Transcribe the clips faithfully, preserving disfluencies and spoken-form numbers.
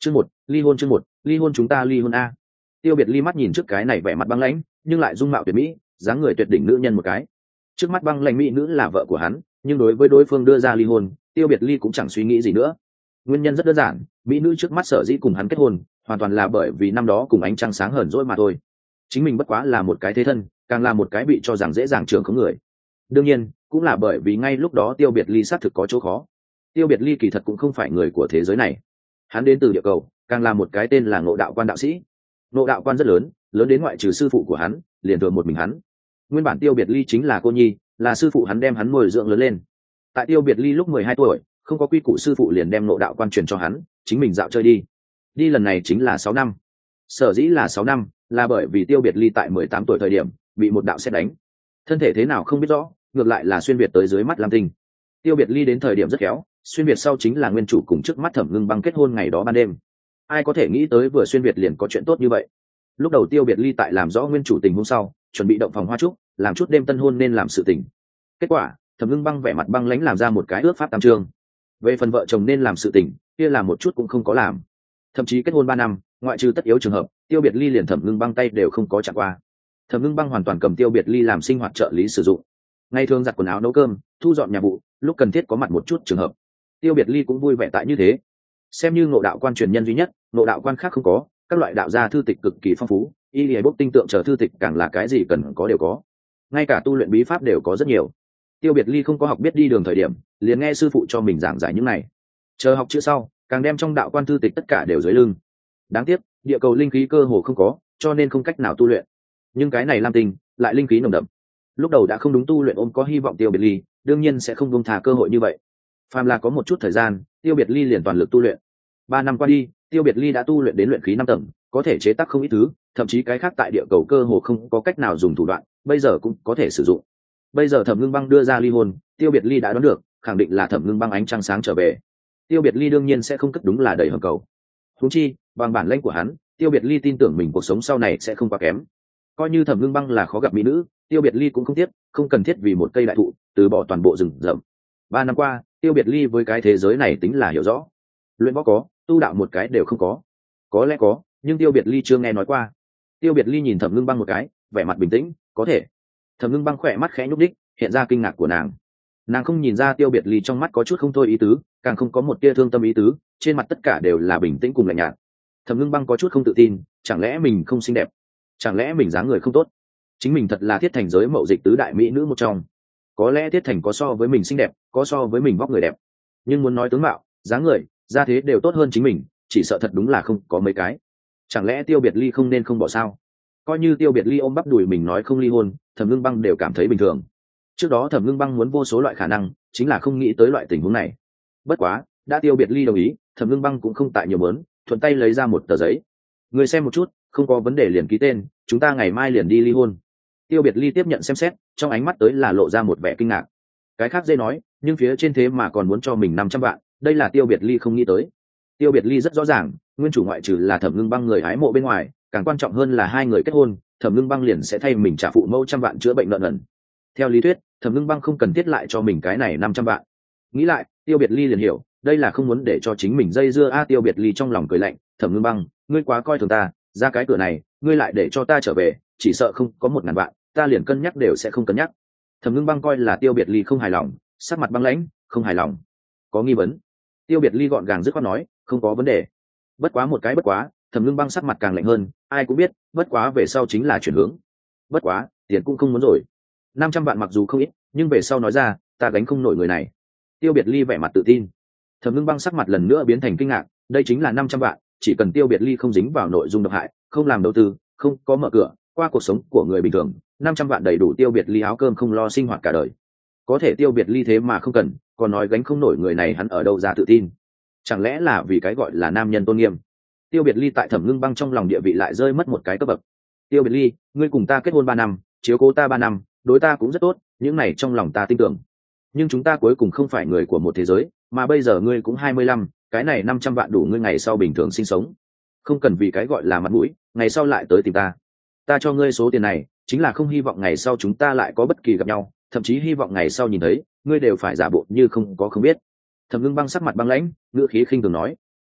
Chương một, ly hôn chương một, ly hôn chúng ta ly hôn a. Tiêu Biệt Ly mắt nhìn trước cái này vẻ mặt băng lãnh, nhưng lại dung mạo tuyệt mỹ, dáng người tuyệt đỉnh nữ nhân một cái. Trước mắt băng lãnh mỹ nữ là vợ của hắn, nhưng đối với đối phương đưa ra ly hôn, Tiêu Biệt Ly cũng chẳng suy nghĩ gì nữa. Nguyên nhân rất đơn giản, mỹ nữ trước mắt sở dĩ cùng hắn kết hôn, hoàn toàn là bởi vì năm đó cùng ánh trăng sáng hờn dỗi mà thôi. Chính mình bất quá là một cái thế thân, càng là một cái bị cho rằng dễ dàng trưởng không người. Đương nhiên, cũng là bởi vì ngay lúc đó Tiêu Biệt Ly xác thực có chỗ khó. Tiêu Biệt Ly kỳ thật cũng không phải người của thế giới này, hắn đến từ địa cầu, càng là một cái tên là Ngộ Đạo Quan đạo sĩ. Ngộ Đạo Quan rất lớn, lớn đến ngoại trừ sư phụ của hắn, liền thừa một mình hắn. Nguyên bản Tiêu Biệt Ly chính là cô nhi, là sư phụ hắn đem hắn nuôi dưỡng lớn lên. Tại Tiêu Biệt Ly lúc mười hai tuổi, không có quy củ, sư phụ liền đem Ngộ Đạo Quan truyền cho hắn, chính mình dạo chơi đi. Đi lần này chính là sáu năm. Sở dĩ là sáu năm, là bởi vì Tiêu Biệt Ly tại mười tám tuổi thời điểm bị một đạo sét đánh, thân thể thế nào không biết rõ, ngược lại là xuyên việt tới dưới mắt Lam Tinh. Tiêu Biệt Ly đến thời điểm rất khéo, xuyên việt sau chính là nguyên chủ cùng trước mắt Thẩm Ngưng Băng kết hôn ngày đó ban đêm. Ai có thể nghĩ tới vừa xuyên việt liền có chuyện tốt như vậy. Lúc đầu Tiêu Biệt Ly tại làm rõ nguyên chủ tình hôm sau, chuẩn bị động phòng hoa trúc, làm chút đêm tân hôn nên làm sự tình. Kết quả, Thẩm Ngưng Băng vẻ mặt băng lãnh làm ra một cái ước pháp tam chương. Về phần vợ chồng nên làm sự tình, kia là một chút cũng không có làm. Thậm chí kết hôn ba năm, ngoại trừ tất yếu trường hợp, Tiêu Biệt Ly liền Thẩm Ngưng Băng tay đều không có chạm qua. Thẩm Ngưng Băng hoàn toàn cầm Tiêu Biệt Ly làm sinh hoạt trợ lý sử dụng. Ngày thường giặt quần áo, nấu cơm, thu dọn nhà vụ, lúc cần thiết có mặt một chút trường hợp. Tiêu Biệt Ly cũng vui vẻ tại như thế. Xem như Ngộ Đạo Quan truyền nhân duy nhất, Ngộ Đạo Quan khác không có, các loại đạo gia thư tịch cực kỳ phong phú, y lìa bốc tinh tượng chờ thư tịch càng là cái gì cần có đều có. Ngay cả tu luyện bí pháp đều có rất nhiều. Tiêu Biệt Ly không có học biết đi đường thời điểm, liền nghe sư phụ cho mình giảng giải những này. Chờ học chữ sau, càng đem trong đạo quan thư tịch tất cả đều dưới lưng. Đáng tiếc, địa cầu linh khí cơ hồ không có, cho nên không cách nào tu luyện. Nhưng cái này Lam Tinh lại linh khí nồng đậm. Lúc đầu đã không đúng tu luyện ôm có hy vọng Tiêu Biệt Ly, đương nhiên sẽ không buông thà cơ hội như vậy. Phàm là có một chút thời gian, Tiêu Biệt Ly liền toàn lực tu luyện. Ba năm qua đi, Tiêu Biệt Ly đã tu luyện đến luyện khí năm tầng, có thể chế tác không ít thứ, thậm chí cái khác tại địa cầu cơ hồ không có cách nào dùng thủ đoạn, bây giờ cũng có thể sử dụng. Bây giờ Thẩm Ngưng Băng đưa ra ly hôn, Tiêu Biệt Ly đã đoán được, khẳng định là Thẩm Ngưng Băng ánh trăng sáng trở về. Tiêu Biệt Ly đương nhiên sẽ không cất đúng là đầy hầm cầu. Huống chi, bằng bản lĩnh của hắn, Tiêu Biệt Ly tin tưởng mình cuộc sống sau này sẽ không quá kém. Coi như Thẩm Ngưng Băng là khó gặp mỹ nữ, Tiêu Biệt Ly cũng không tiếc, không cần thiết vì một cây đại thụ từ bỏ toàn bộ rừng rậm. Ba năm qua, Tiêu Biệt Ly với cái thế giới này tính là hiểu rõ. Luyện võ có, tu đạo một cái đều không có. Có lẽ có, nhưng Tiêu Biệt Ly chưa nghe nói qua. Tiêu Biệt Ly nhìn Thẩm Ngưng Băng một cái, vẻ mặt bình tĩnh, có thể. Thẩm Ngưng Băng khỏe mắt khẽ nhúc đích, hiện ra kinh ngạc của nàng. Nàng không nhìn ra Tiêu Biệt Ly trong mắt có chút không thôi ý tứ, càng không có một tia thương tâm ý tứ, trên mặt tất cả đều là bình tĩnh cùng lạnh nhạt. Thẩm Ngưng Băng có chút không tự tin, chẳng lẽ mình không xinh đẹp, chẳng lẽ mình dáng người không tốt, chính mình thật là Thiết Thành giới mậu dịch tứ đại mỹ nữ một trong. Có lẽ Thiết Thành có so với mình xinh đẹp, có so với mình vóc người đẹp, nhưng muốn nói tướng mạo, dáng người, gia thế đều tốt hơn chính mình, chỉ sợ thật đúng là không có mấy cái. Chẳng lẽ Tiêu Biệt Ly không nên không bỏ sao? Coi như Tiêu Biệt Ly ôm bắp đùi mình nói không ly hôn, Thẩm Ngưng Băng đều cảm thấy bình thường. Trước đó Thẩm Ngưng Băng muốn vô số loại khả năng, chính là không nghĩ tới loại tình huống này. Bất quá, đã Tiêu Biệt Ly đồng ý, Thẩm Ngưng Băng cũng không tại nhiều mớn, thuận tay lấy ra một tờ giấy. Người xem một chút, không có vấn đề liền ký tên, chúng ta ngày mai liền đi ly hôn. Tiêu Biệt Ly tiếp nhận xem xét, trong ánh mắt tới là lộ ra một vẻ kinh ngạc. Cái khác dễ nói, nhưng phía trên thế mà còn muốn cho mình năm trăm vạn, đây là Tiêu Biệt Ly không nghĩ tới. Tiêu Biệt Ly rất rõ ràng, nguyên chủ ngoại trừ là Thẩm Ngưng Băng người hái mộ bên ngoài, càng quan trọng hơn là hai người kết hôn, Thẩm Ngưng Băng liền sẽ thay mình trả phụ mẫu trăm vạn chữa bệnh nợ nần. Theo lý thuyết, Thẩm Ngưng Băng không cần thiết lại cho mình cái này năm trăm vạn. Nghĩ lại, Tiêu Biệt Ly liền hiểu, đây là không muốn để cho chính mình dây dưa a. Tiêu Biệt Ly trong lòng cười lạnh, Thẩm Ngưng Băng, ngươi quá coi thường ta, ra cái cửa này, ngươi lại để cho ta trở về, chỉ sợ không có một ngàn vạn, ta liền cân nhắc đều sẽ không cân nhắc. Thẩm Ngưng Băng coi là Tiêu Biệt Ly không hài lòng, sắc mặt băng lãnh, không hài lòng, có nghi vấn. Tiêu Biệt Ly gọn gàng dứt khoát nói, không có vấn đề. Bất quá một cái bất quá, Thẩm Ngưng Băng sắc mặt càng lạnh hơn, ai cũng biết, bất quá về sau chính là chuyển hướng. Bất quá, tiền cũng không muốn rồi. Năm trăm vạn mặc dù không ít, nhưng về sau nói ra, ta gánh không nổi người này. Tiêu Biệt Ly vẻ mặt tự tin. Thẩm Ngưng Băng sắc mặt lần nữa biến thành kinh ngạc, đây chính là năm trăm vạn, chỉ cần Tiêu Biệt Ly không dính vào nội dung độc hại, không làm đầu tư, không có mở cửa, qua cuộc sống của người bình thường, năm trăm vạn đầy đủ Tiêu Biệt Ly áo cơm không lo sinh hoạt cả đời. Có thể Tiêu Biệt Ly thế mà không cần, còn nói gánh không nổi người này, hắn ở đâu ra tự tin? Chẳng lẽ là vì cái gọi là nam nhân tôn nghiêm? Tiêu Biệt Ly tại Thẩm Ngưng Băng trong lòng địa vị lại rơi mất một cái cấp bậc. Tiêu Biệt Ly, ngươi cùng ta kết hôn ba năm, chiếu cố ta ba năm, đối ta cũng rất tốt, những này trong lòng ta tin tưởng. Nhưng chúng ta cuối cùng không phải người của một thế giới, mà bây giờ ngươi cũng hai mươi lăm, cái này năm trăm vạn đủ ngươi ngày sau bình thường sinh sống. Không cần vì cái gọi là mặt mũi, ngày sau lại tới tìm ta. Ta cho ngươi số tiền này, chính là không hy vọng ngày sau chúng ta lại có bất kỳ gặp nhau, thậm chí hy vọng ngày sau nhìn thấy, ngươi đều phải giả bộ như không có không biết. Thẩm Ngưng Băng sắc mặt băng lãnh, ngữ khí khinh thường nói.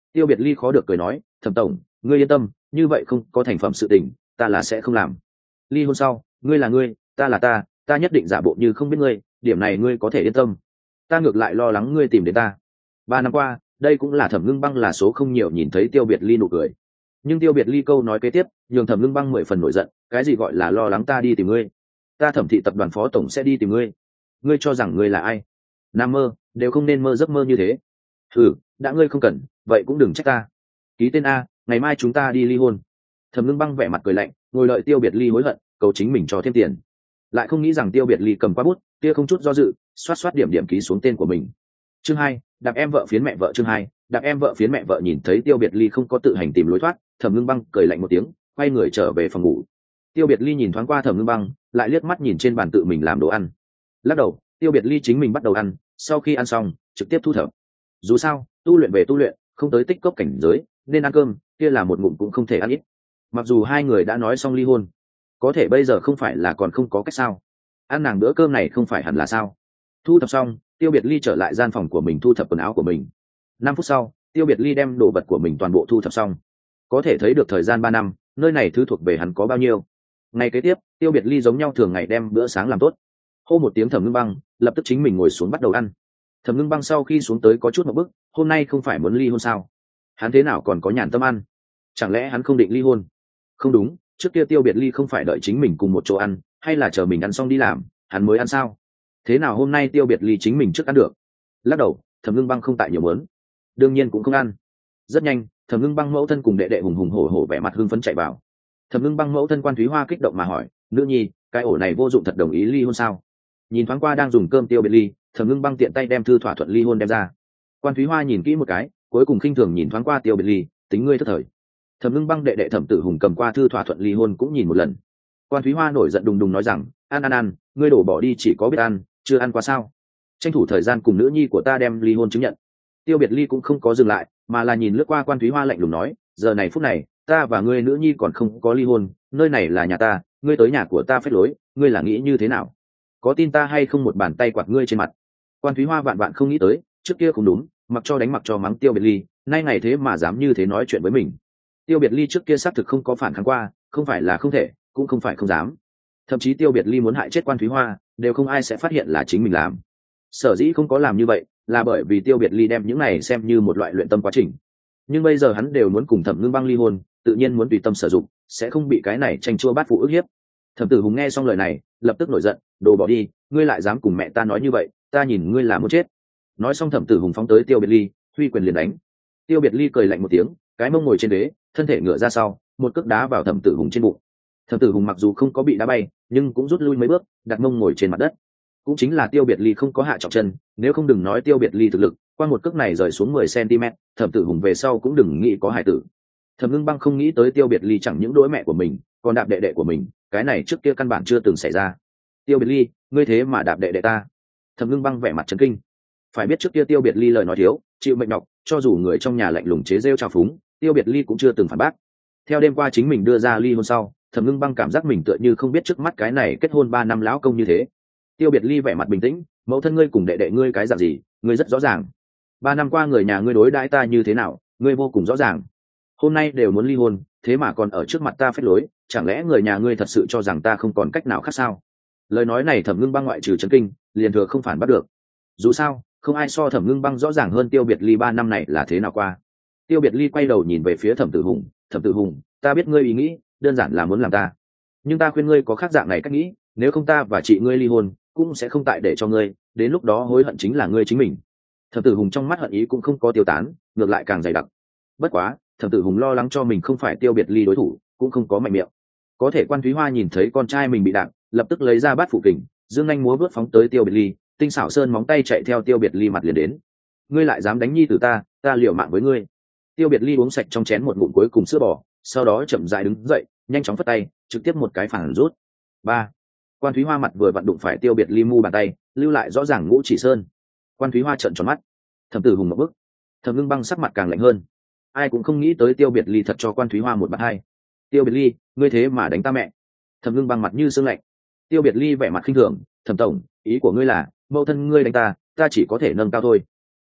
Tiêu biệt ly khó được cười nói, thẩm tổng ngươi yên tâm, như vậy không có thành phẩm sự tình ta là sẽ không làm. Ly hôn sau ngươi là ngươi, ta là ta, ta nhất định giả bộ như không biết ngươi, điểm này ngươi có thể yên tâm. Ta ngược lại lo lắng ngươi tìm đến ta. Ba năm qua đây cũng là Thẩm Ngưng Băng là số không nhiều nhìn thấy Tiêu biệt ly nụ cười, nhưng Tiêu biệt ly câu nói kế tiếp nhường Thẩm Ngưng Băng mười phần nổi giận. Cái gì gọi là lo lắng ta đi tìm ngươi? Ta Thẩm thị tập đoàn phó tổng sẽ đi tìm ngươi? Ngươi cho rằng ngươi là ai? Nam mơ đều không nên mơ giấc mơ như thế. Ừ, đã ngươi không cần vậy cũng đừng trách ta. Ký tên a, ngày mai chúng ta đi ly hôn. Thẩm Ngưng Băng vẻ mặt cười lạnh, ngồi đợi Tiêu biệt ly hối hận cầu chính mình cho thêm tiền. Lại không nghĩ rằng Tiêu biệt ly cầm qua bút kia không chút do dự xoát xoát điểm điểm ký xuống tên của mình. Chương hai, đạp em vợ phiến mẹ vợ. Chương hai, đạp em vợ phiến mẹ vợ. Nhìn thấy Tiêu biệt ly không có tự hành tìm lối thoát, Thẩm Ngưng Băng cười lạnh một tiếng, quay người trở về phòng ngủ. Tiêu biệt ly nhìn thoáng qua Thẩm Ngưng Băng, lại liếc mắt nhìn trên bàn tự mình làm đồ ăn, lắc đầu. Tiêu biệt ly chính mình bắt đầu ăn, sau khi ăn xong trực tiếp thu thập. Dù sao tu luyện về tu luyện, không tới tích cốc cảnh giới nên ăn cơm kia là một ngụm cũng không thể ăn ít. Mặc dù hai người đã nói xong ly hôn, có thể bây giờ không phải là còn không có cách sao? Ăn nàng bữa cơm này không phải hẳn là sao? Thu thập xong, Tiêu biệt ly trở lại gian phòng của mình thu thập quần áo của mình. Năm phút sau Tiêu biệt ly đem đồ vật của mình toàn bộ thu thập xong. Có thể thấy được thời gian ba năm nơi này thứ thuộc về hắn có bao nhiêu. Ngày kế tiếp Tiêu biệt ly giống nhau thường ngày đem bữa sáng làm tốt. Hô một tiếng Thẩm Ngưng Băng, lập tức chính mình ngồi xuống bắt đầu ăn. Thẩm Ngưng Băng sau khi xuống tới có chút một bức, hôm nay không phải muốn ly hôn sao? Hắn thế nào còn có nhàn tâm ăn? Chẳng lẽ hắn không định ly hôn? Không đúng, trước kia Tiêu biệt ly không phải đợi chính mình cùng một chỗ ăn, hay là chờ mình ăn xong đi làm hắn mới ăn sao? Thế nào hôm nay Tiêu biệt ly chính mình trước ăn được? Lắc đầu, Thẩm Ngưng Băng không tại nhiều muốn, đương nhiên cũng không ăn. Rất nhanh Thẩm Ngưng Băng mẫu thân cùng đệ đệ hùng hùng hổ hổ vẻ mặt hưng phấn chạy vào. Thẩm Ngưng Băng mẫu thân Quan Thúy Hoa kích động mà hỏi, nữ nhi cái ổ này vô dụng thật đồng ý ly hôn sao? Nhìn thoáng qua đang dùng cơm Tiêu biệt ly, Thẩm Ngưng Băng tiện tay đem thư thỏa thuận ly hôn đem ra. Quan Thúy Hoa nhìn kỹ một cái, cuối cùng khinh thường nhìn thoáng qua Tiêu biệt ly, tính ngươi thất thời. Thẩm Ngưng Băng đệ đệ Thẩm Tử Hùng cầm qua thư thỏa thuận ly hôn cũng nhìn một lần. Quan Thúy Hoa nổi giận đùng đùng nói rằng, ăn ăn ăn, ngươi đổ bỏ đi chỉ có biết ăn, chưa ăn qua sao? Tranh thủ thời gian cùng nữ nhi của ta đem ly hôn chứng nhận. Tiêu biệt ly cũng không có dừng lại, mà là nhìn lướt qua Quan Thúy Hoa lạnh lùng nói, giờ này phút này ta và ngươi nữ nhi còn không có ly hôn, nơi này là nhà ta, ngươi tới nhà của ta phép lối, ngươi là nghĩ như thế nào? Có tin ta hay không một bàn tay quạt ngươi trên mặt? Quan Thúy Hoa vạn vạn không nghĩ tới, trước kia cũng đúng, mặc cho đánh mặc cho mắng Tiêu biệt ly, nay ngày thế mà dám như thế nói chuyện với mình. Tiêu biệt ly trước kia xác thực không có phản kháng qua, không phải là không thể, cũng không phải không dám. Thậm chí Tiêu biệt ly muốn hại chết Quan Thúy Hoa đều không ai sẽ phát hiện là chính mình làm. Sở dĩ không có làm như vậy là bởi vì Tiêu biệt ly đem những này xem như một loại luyện tâm quá trình. Nhưng bây giờ hắn đều muốn cùng Thẩm Ngưng Băng ly hôn, tự nhiên muốn tùy tâm sử dụng, sẽ không bị cái này tranh chua bát phụ ức hiếp. Thẩm Tử Hùng nghe xong lời này lập tức nổi giận, đồ bỏ đi, ngươi lại dám cùng mẹ ta nói như vậy, ta nhìn ngươi là muốn chết. Nói xong Thẩm Tử Hùng phóng tới Tiêu biệt ly, huy quyền liền đánh. Tiêu biệt ly cười lạnh một tiếng, cái mông ngồi trên đế, thân thể ngửa ra sau, một cước đá vào Thẩm Tử Hùng trên bụng. Thẩm Tử Hùng mặc dù không có bị đá bay, nhưng cũng rút lui mấy bước, đặt mông ngồi trên mặt đất. Cũng chính là Tiêu biệt ly không có hạ trọng chân, nếu không đừng nói Tiêu biệt ly thực lực, qua một cước này rời xuống mười xăng-ti-mét, Thẩm Tử Hùng về sau cũng đừng nghĩ có hải tử. Thẩm Ngưng Băng không nghĩ tới Tiêu biệt ly chẳng những đối mẹ của mình, còn đạp đệ đệ của mình, cái này trước kia căn bản chưa từng xảy ra. Tiêu biệt ly, ngươi thế mà đạp đệ đệ ta? Thẩm Ngưng Băng vẻ mặt chấn kinh. Phải biết trước kia Tiêu biệt ly lời nói thiếu, chịu mệnh đọc, cho dù người trong nhà lạnh lùng chế rêu trào phúng, Tiêu biệt ly cũng chưa từng phản bác. Theo đêm qua chính mình đưa ra ly hôn sau, Thẩm Ngưng Băng cảm giác mình tựa như không biết trước mắt cái này kết hôn ba năm lão công như thế. Tiêu biệt ly vẻ mặt bình tĩnh, mẫu thân ngươi cùng đệ đệ ngươi cái dạng gì, ngươi rất rõ ràng. Ba năm qua người nhà ngươi đối đãi ta như thế nào, ngươi vô cùng rõ ràng. Hôm nay đều muốn ly hôn, thế mà còn ở trước mặt ta phép lối, chẳng lẽ người nhà ngươi thật sự cho rằng ta không còn cách nào khác sao? Lời nói này Thẩm Ngưng Băng ngoại trừ chấn kinh, liền thừa không phản bắt được. Dù sao không ai so Thẩm Ngưng Băng rõ ràng hơn Tiêu biệt ly ba năm này là thế nào qua. Tiêu biệt ly quay đầu nhìn về phía Thẩm Tử Hùng, Thẩm Tử Hùng, ta biết ngươi ý nghĩ đơn giản là muốn làm ta, nhưng ta khuyên ngươi có khác dạng này cách nghĩ, nếu không ta và chị ngươi ly hôn cũng sẽ không tại để cho ngươi, đến lúc đó hối hận chính là ngươi chính mình. Thẩm Tử Hùng trong mắt hận ý cũng không có tiêu tán, ngược lại càng dày đặc. Bất quá Thẩm Tử Hùng lo lắng cho mình không phải Tiêu biệt ly đối thủ, cũng không có mạnh miệng. Có thể Quan Thúy Hoa nhìn thấy con trai mình bị đạn, lập tức lấy ra bát phụ kình, dương nhanh múa vớt phóng tới Tiêu biệt ly, tinh xảo sơn móng tay chạy theo Tiêu biệt ly mặt liền đến. Ngươi lại dám đánh nhi tử ta, ta liều mạng với ngươi. Tiêu biệt ly uống sạch trong chén một ngụm cuối cùng sữa bò, sau đó chậm rãi đứng dậy, nhanh chóng phất tay, trực tiếp một cái phản rút. Ba. Quan Thúy Hoa mặt vừa vặn đụng phải Tiêu biệt ly mu bàn tay, lưu lại rõ ràng ngũ chỉ sơn. Quan Thúy Hoa trợn tròn mắt. Thẩm Tử Hùng một bước. Thẩm Ngưng Băng sắc mặt càng lạnh hơn. Ai cũng không nghĩ tới Tiêu biệt ly thật cho Quan Thúy Hoa một bạt hai. Tiêu biệt ly, ngươi thế mà đánh ta mẹ? Thẩm Ngưng Băng mặt như sương lạnh. Tiêu biệt ly vẻ mặt khinh thường, Thẩm tổng, ý của ngươi là mẫu thân ngươi đánh ta, ta chỉ có thể nâng cao thôi.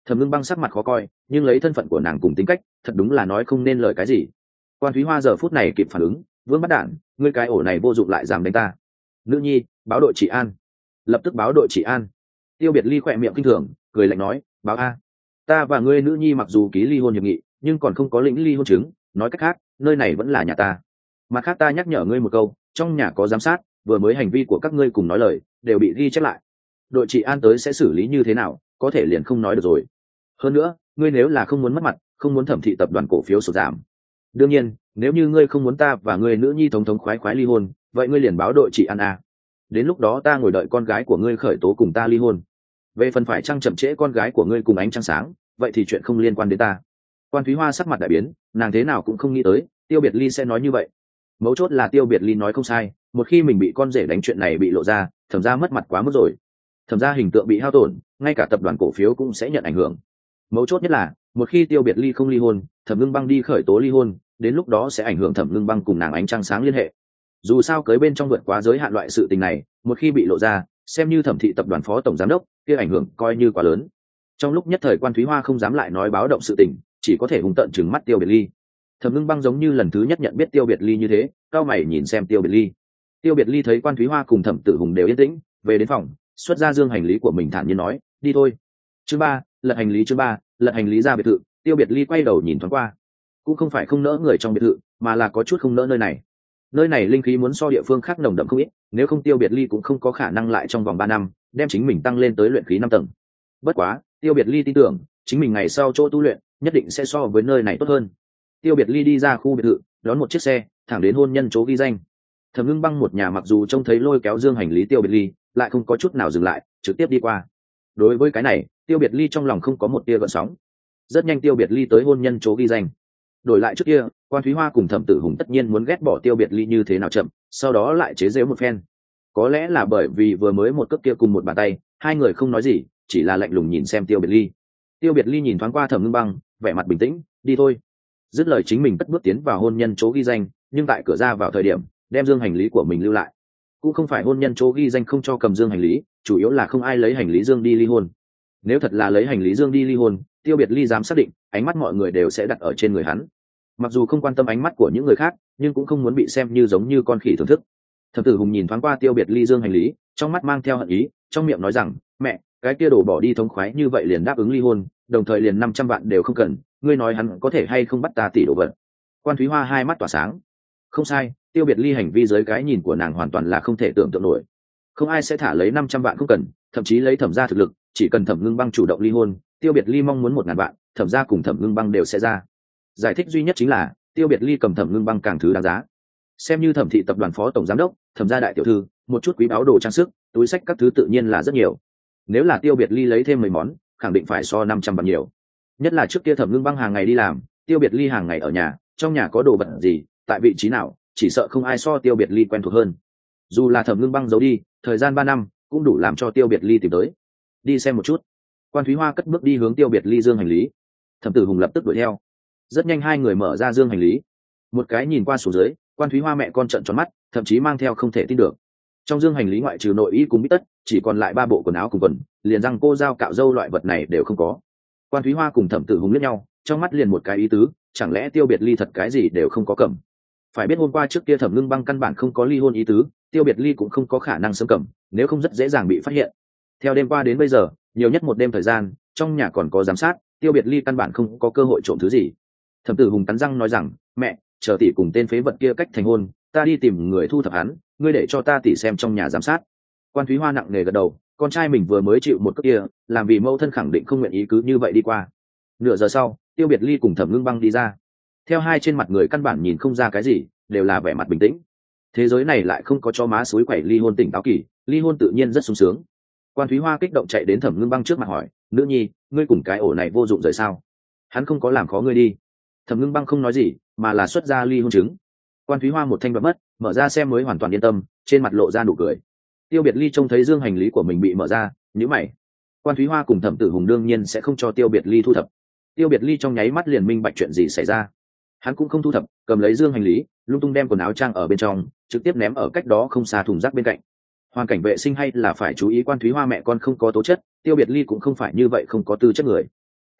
Thẩm Ngưng Băng sắc mặt khó coi, nhưng lấy thân phận của nàng cùng tính cách, thật đúng là nói không nên lời cái gì. Quan Thúy Hoa giờ phút này kịp phản ứng, Vương Bắt Đản, ngươi cái ổ này vô dụng lại dám đánh ta. Nữ nhi, báo đội trị an. Lập tức báo đội trị an. Tiêu Biệt Ly khỏe miệng kinh thường, cười lạnh nói, báo a. Ta và ngươi nữ nhi mặc dù ký ly hôn hiệp nghị, nhưng còn không có lĩnh ly hôn chứng, nói cách khác, nơi này vẫn là nhà ta. Mặt khác ta nhắc nhở ngươi một câu, trong nhà có giám sát, vừa mới hành vi của các ngươi cùng nói lời, đều bị ghi chép lại. Đội trị an tới sẽ xử lý như thế nào, có thể liền không nói được rồi. Hơn nữa, ngươi nếu là không muốn mất mặt, không muốn Thẩm thị tập đoàn cổ phiếu sụt giảm. Đương nhiên, nếu như ngươi không muốn ta và ngươi nữ nhi thống thống khoái khoái ly hôn, vậy ngươi liền báo đội trị an a. Đến lúc đó ta ngồi đợi con gái của ngươi khởi tố cùng ta ly hôn. Về phần phải chăng chậm trễ con gái của ngươi cùng ánh trăng sáng, vậy thì chuyện không liên quan đến ta. Quan Thúy Hoa sắc mặt đại biến, nàng thế nào cũng không nghĩ tới Tiêu Biệt Ly sẽ nói như vậy. Mấu chốt là Tiêu Biệt Ly nói không sai, một khi mình bị con rể đánh chuyện này bị lộ ra, Thẩm gia mất mặt quá mức rồi. Thẩm gia hình tượng bị hao tổn, ngay cả tập đoàn cổ phiếu cũng sẽ nhận ảnh hưởng. Mấu chốt nhất là, một khi Tiêu Biệt Ly không ly hôn, Thẩm Ngưng Băng đi khởi tố ly hôn, đến lúc đó sẽ ảnh hưởng Thẩm Ngưng Băng cùng nàng ánh trăng sáng liên hệ. Dù sao cưới bên trong vượt quá giới hạn loại sự tình này, một khi bị lộ ra, xem như Thẩm thị tập đoàn phó tổng giám đốc, kia ảnh hưởng coi như quá lớn. Trong lúc nhất thời Quan Thúy Hoa không dám lại nói báo động sự tình, chỉ có thể hung tợn trừng mắt Tiêu Biệt Ly. Thẩm Ngưng Băng giống như lần thứ nhất nhận biết Tiêu Biệt Ly như thế, cao mày nhìn xem Tiêu Biệt Ly. Tiêu Biệt Ly thấy Quan Thúy Hoa cùng Thẩm Tử Hùng đều yên tĩnh, về đến phòng, xuất ra dương hành lý của mình thản nhiên nói, đi thôi. Chương ba, lật hành lý. Chương ba, lật hành lý ra biệt thự. Tiêu Biệt Ly quay đầu nhìn thoáng qua, cũng không phải không nỡ người trong biệt thự, mà là có chút không nỡ nơi này. Nơi này linh khí muốn so địa phương khác nồng đậm không ít, nếu không Tiêu Biệt Ly cũng không có khả năng lại trong vòng ba năm đem chính mình tăng lên tới luyện khí năm tầng. Bất quá, Tiêu Biệt Ly tin tưởng, chính mình ngày sau chỗ tu luyện nhất định sẽ so với nơi này tốt hơn. Tiêu Biệt Ly đi ra khu biệt thự, đón một chiếc xe thẳng đến hôn nhân chỗ ghi danh. Thẩm Ngưng Băng một nhà mặc dù trông thấy lôi kéo dương hành lý Tiêu Biệt Ly, lại không có chút nào dừng lại, trực tiếp đi qua. Đối với cái này, Tiêu Biệt Ly trong lòng không có một tia gợn sóng. Rất nhanh Tiêu Biệt Ly tới hôn nhân chỗ ghi danh. Đổi lại trước kia, Quan Thúy Hoa cùng Thẩm Tử Hùng tất nhiên muốn ghét bỏ Tiêu Biệt Ly như thế nào chậm, sau đó lại chế giễu một phen. Có lẽ là bởi vì vừa mới một cước kia cùng một bàn tay, hai người không nói gì, chỉ là lạnh lùng nhìn xem Tiêu Biệt Ly. Tiêu Biệt Ly nhìn thoáng qua Thẩm Ngưng Băng, vẻ mặt bình tĩnh, đi thôi. Dứt lời chính mình cất bước tiến vào hôn nhân chỗ ghi danh, nhưng tại cửa ra vào thời điểm, đem dương hành lý của mình lưu lại. Cũng không phải hôn nhân chỗ ghi danh không cho cầm dương hành lý, chủ yếu là không ai lấy hành lý dương đi ly hôn. Nếu thật là lấy hành lý dương đi ly hôn, Tiêu Biệt Ly dám xác định, ánh mắt mọi người đều sẽ đặt ở trên người hắn. Mặc dù không quan tâm ánh mắt của những người khác, nhưng cũng không muốn bị xem như giống như con khỉ thưởng thức. Thẩm Tử Hùng nhìn thoáng qua Tiêu Biệt Ly dương hành lý, trong mắt mang theo hận ý, trong miệng nói rằng, mẹ, cái kia đổ bỏ đi thống khoái như vậy liền đáp ứng ly hôn, đồng thời liền năm trăm vạn đều không cần, ngươi nói hắn có thể hay không bắt ta tỷ đồ vật. Quan Thúy Hoa hai mắt tỏa sáng. Không sai, Tiêu Biệt Ly hành vi dưới cái nhìn của nàng hoàn toàn là không thể tưởng tượng nổi. Không ai sẽ thả lấy năm trăm vạn không cần, thậm chí lấy Thẩm gia thực lực, chỉ cần Thẩm Ngưng Băng chủ động ly hôn, Tiêu Biệt Ly mong muốn một ngàn vạn, Thẩm gia cùng Thẩm Ngưng Băng đều sẽ ra. Giải thích duy nhất chính là, Tiêu Biệt Ly cầm Thẩm Ngưng Băng càng thứ đáng giá. Xem như Thẩm thị tập đoàn phó tổng giám đốc, Thẩm gia đại tiểu thư, một chút quý báu đồ trang sức, túi xách các thứ tự nhiên là rất nhiều. Nếu là Tiêu Biệt Ly lấy thêm mười món, khẳng định phải so năm trăm vạn nhiều. Nhất là trước kia Thẩm Ngưng Băng hàng ngày đi làm, Tiêu Biệt Ly hàng ngày ở nhà, trong nhà có đồ vật gì, tại vị trí nào, chỉ sợ không ai so Tiêu Biệt Ly quen thuộc hơn. Dù là Thẩm Ngưng Băng giấu đi, thời gian ba năm cũng đủ làm cho Tiêu Biệt Ly tìm tới. Đi xem một chút. Quan Thúy Hoa cất bước đi hướng Tiêu Biệt Ly dương hành lý. Thẩm Tử Hùng lập tức đuổi theo. Rất nhanh hai người mở ra dương hành lý. Một cái nhìn qua xuống dưới, Quan Thúy Hoa mẹ con trợn tròn mắt, thậm chí mang theo không thể tin được. Trong dương hành lý ngoại trừ nội y cùng bít tất, chỉ còn lại ba bộ quần áo cùng quần, liền răng cô dao cạo râu loại vật này đều không có. Quan Thúy Hoa cùng Thẩm Tử Hùng liếc nhau, trong mắt liền một cái ý tứ, chẳng lẽ Tiêu Biệt Ly thật cái gì đều không có cầm. Phải biết hôm qua trước kia Thẩm Ngưng Băng căn bản không có ly hôn ý tứ, Tiêu Biệt Ly cũng không có khả năng sớm cầm, nếu không rất dễ dàng bị phát hiện. Theo đêm qua đến bây giờ, nhiều nhất một đêm thời gian, trong nhà còn có giám sát, Tiêu Biệt Ly căn bản không có cơ hội trộm thứ gì. Thẩm Tử Hùng cắn răng nói rằng, mẹ, chờ tỷ cùng tên phế vật kia cách thành hôn, ta đi tìm người thu thập hắn, ngươi để cho ta tỷ xem trong nhà giám sát. Quan Thúy Hoa nặng nề gật đầu, con trai mình vừa mới chịu một cước kia, làm vì mẫu thân khẳng định không nguyện ý cứ như vậy đi qua. Nửa giờ sau, Tiêu Biệt Ly cùng Thẩm Ngưng Băng đi ra. Theo hai trên mặt người căn bản nhìn không ra cái gì, đều là vẻ mặt bình tĩnh. Thế giới này lại không có cho má suối quẩy ly hôn tỉnh táo kỳ, ly hôn tự nhiên rất sung sướng. Quan Thúy Hoa kích động chạy đến Thẩm Ngưng Băng trước mặt hỏi, nữ nhi, ngươi cùng cái ổ này vô dụng rồi sao? Hắn không có làm khó ngươi đi. Thẩm Ngưng Băng không nói gì, mà là xuất ra ly hôn chứng. Quan Thúy Hoa một thanh bật mất, mở ra xem mới hoàn toàn yên tâm, trên mặt lộ ra nụ cười. Tiêu Biệt Ly trông thấy dương hành lý của mình bị mở ra, nhíu mày. Quan Thúy Hoa cùng Thẩm Tử Hùng đương nhiên sẽ không cho Tiêu Biệt Ly thu thập. Tiêu Biệt Ly trong nháy mắt liền minh bạch chuyện gì xảy ra. Hắn cũng không thu thập, cầm lấy dương hành lý, lung tung đem quần áo trang ở bên trong, trực tiếp ném ở cách đó không xa thùng rác bên cạnh. Hoàn cảnh vệ sinh hay là phải chú ý. Quan Thúy Hoa mẹ con không có tố chất, Tiêu Biệt Ly cũng không phải như vậy không có tư chất người.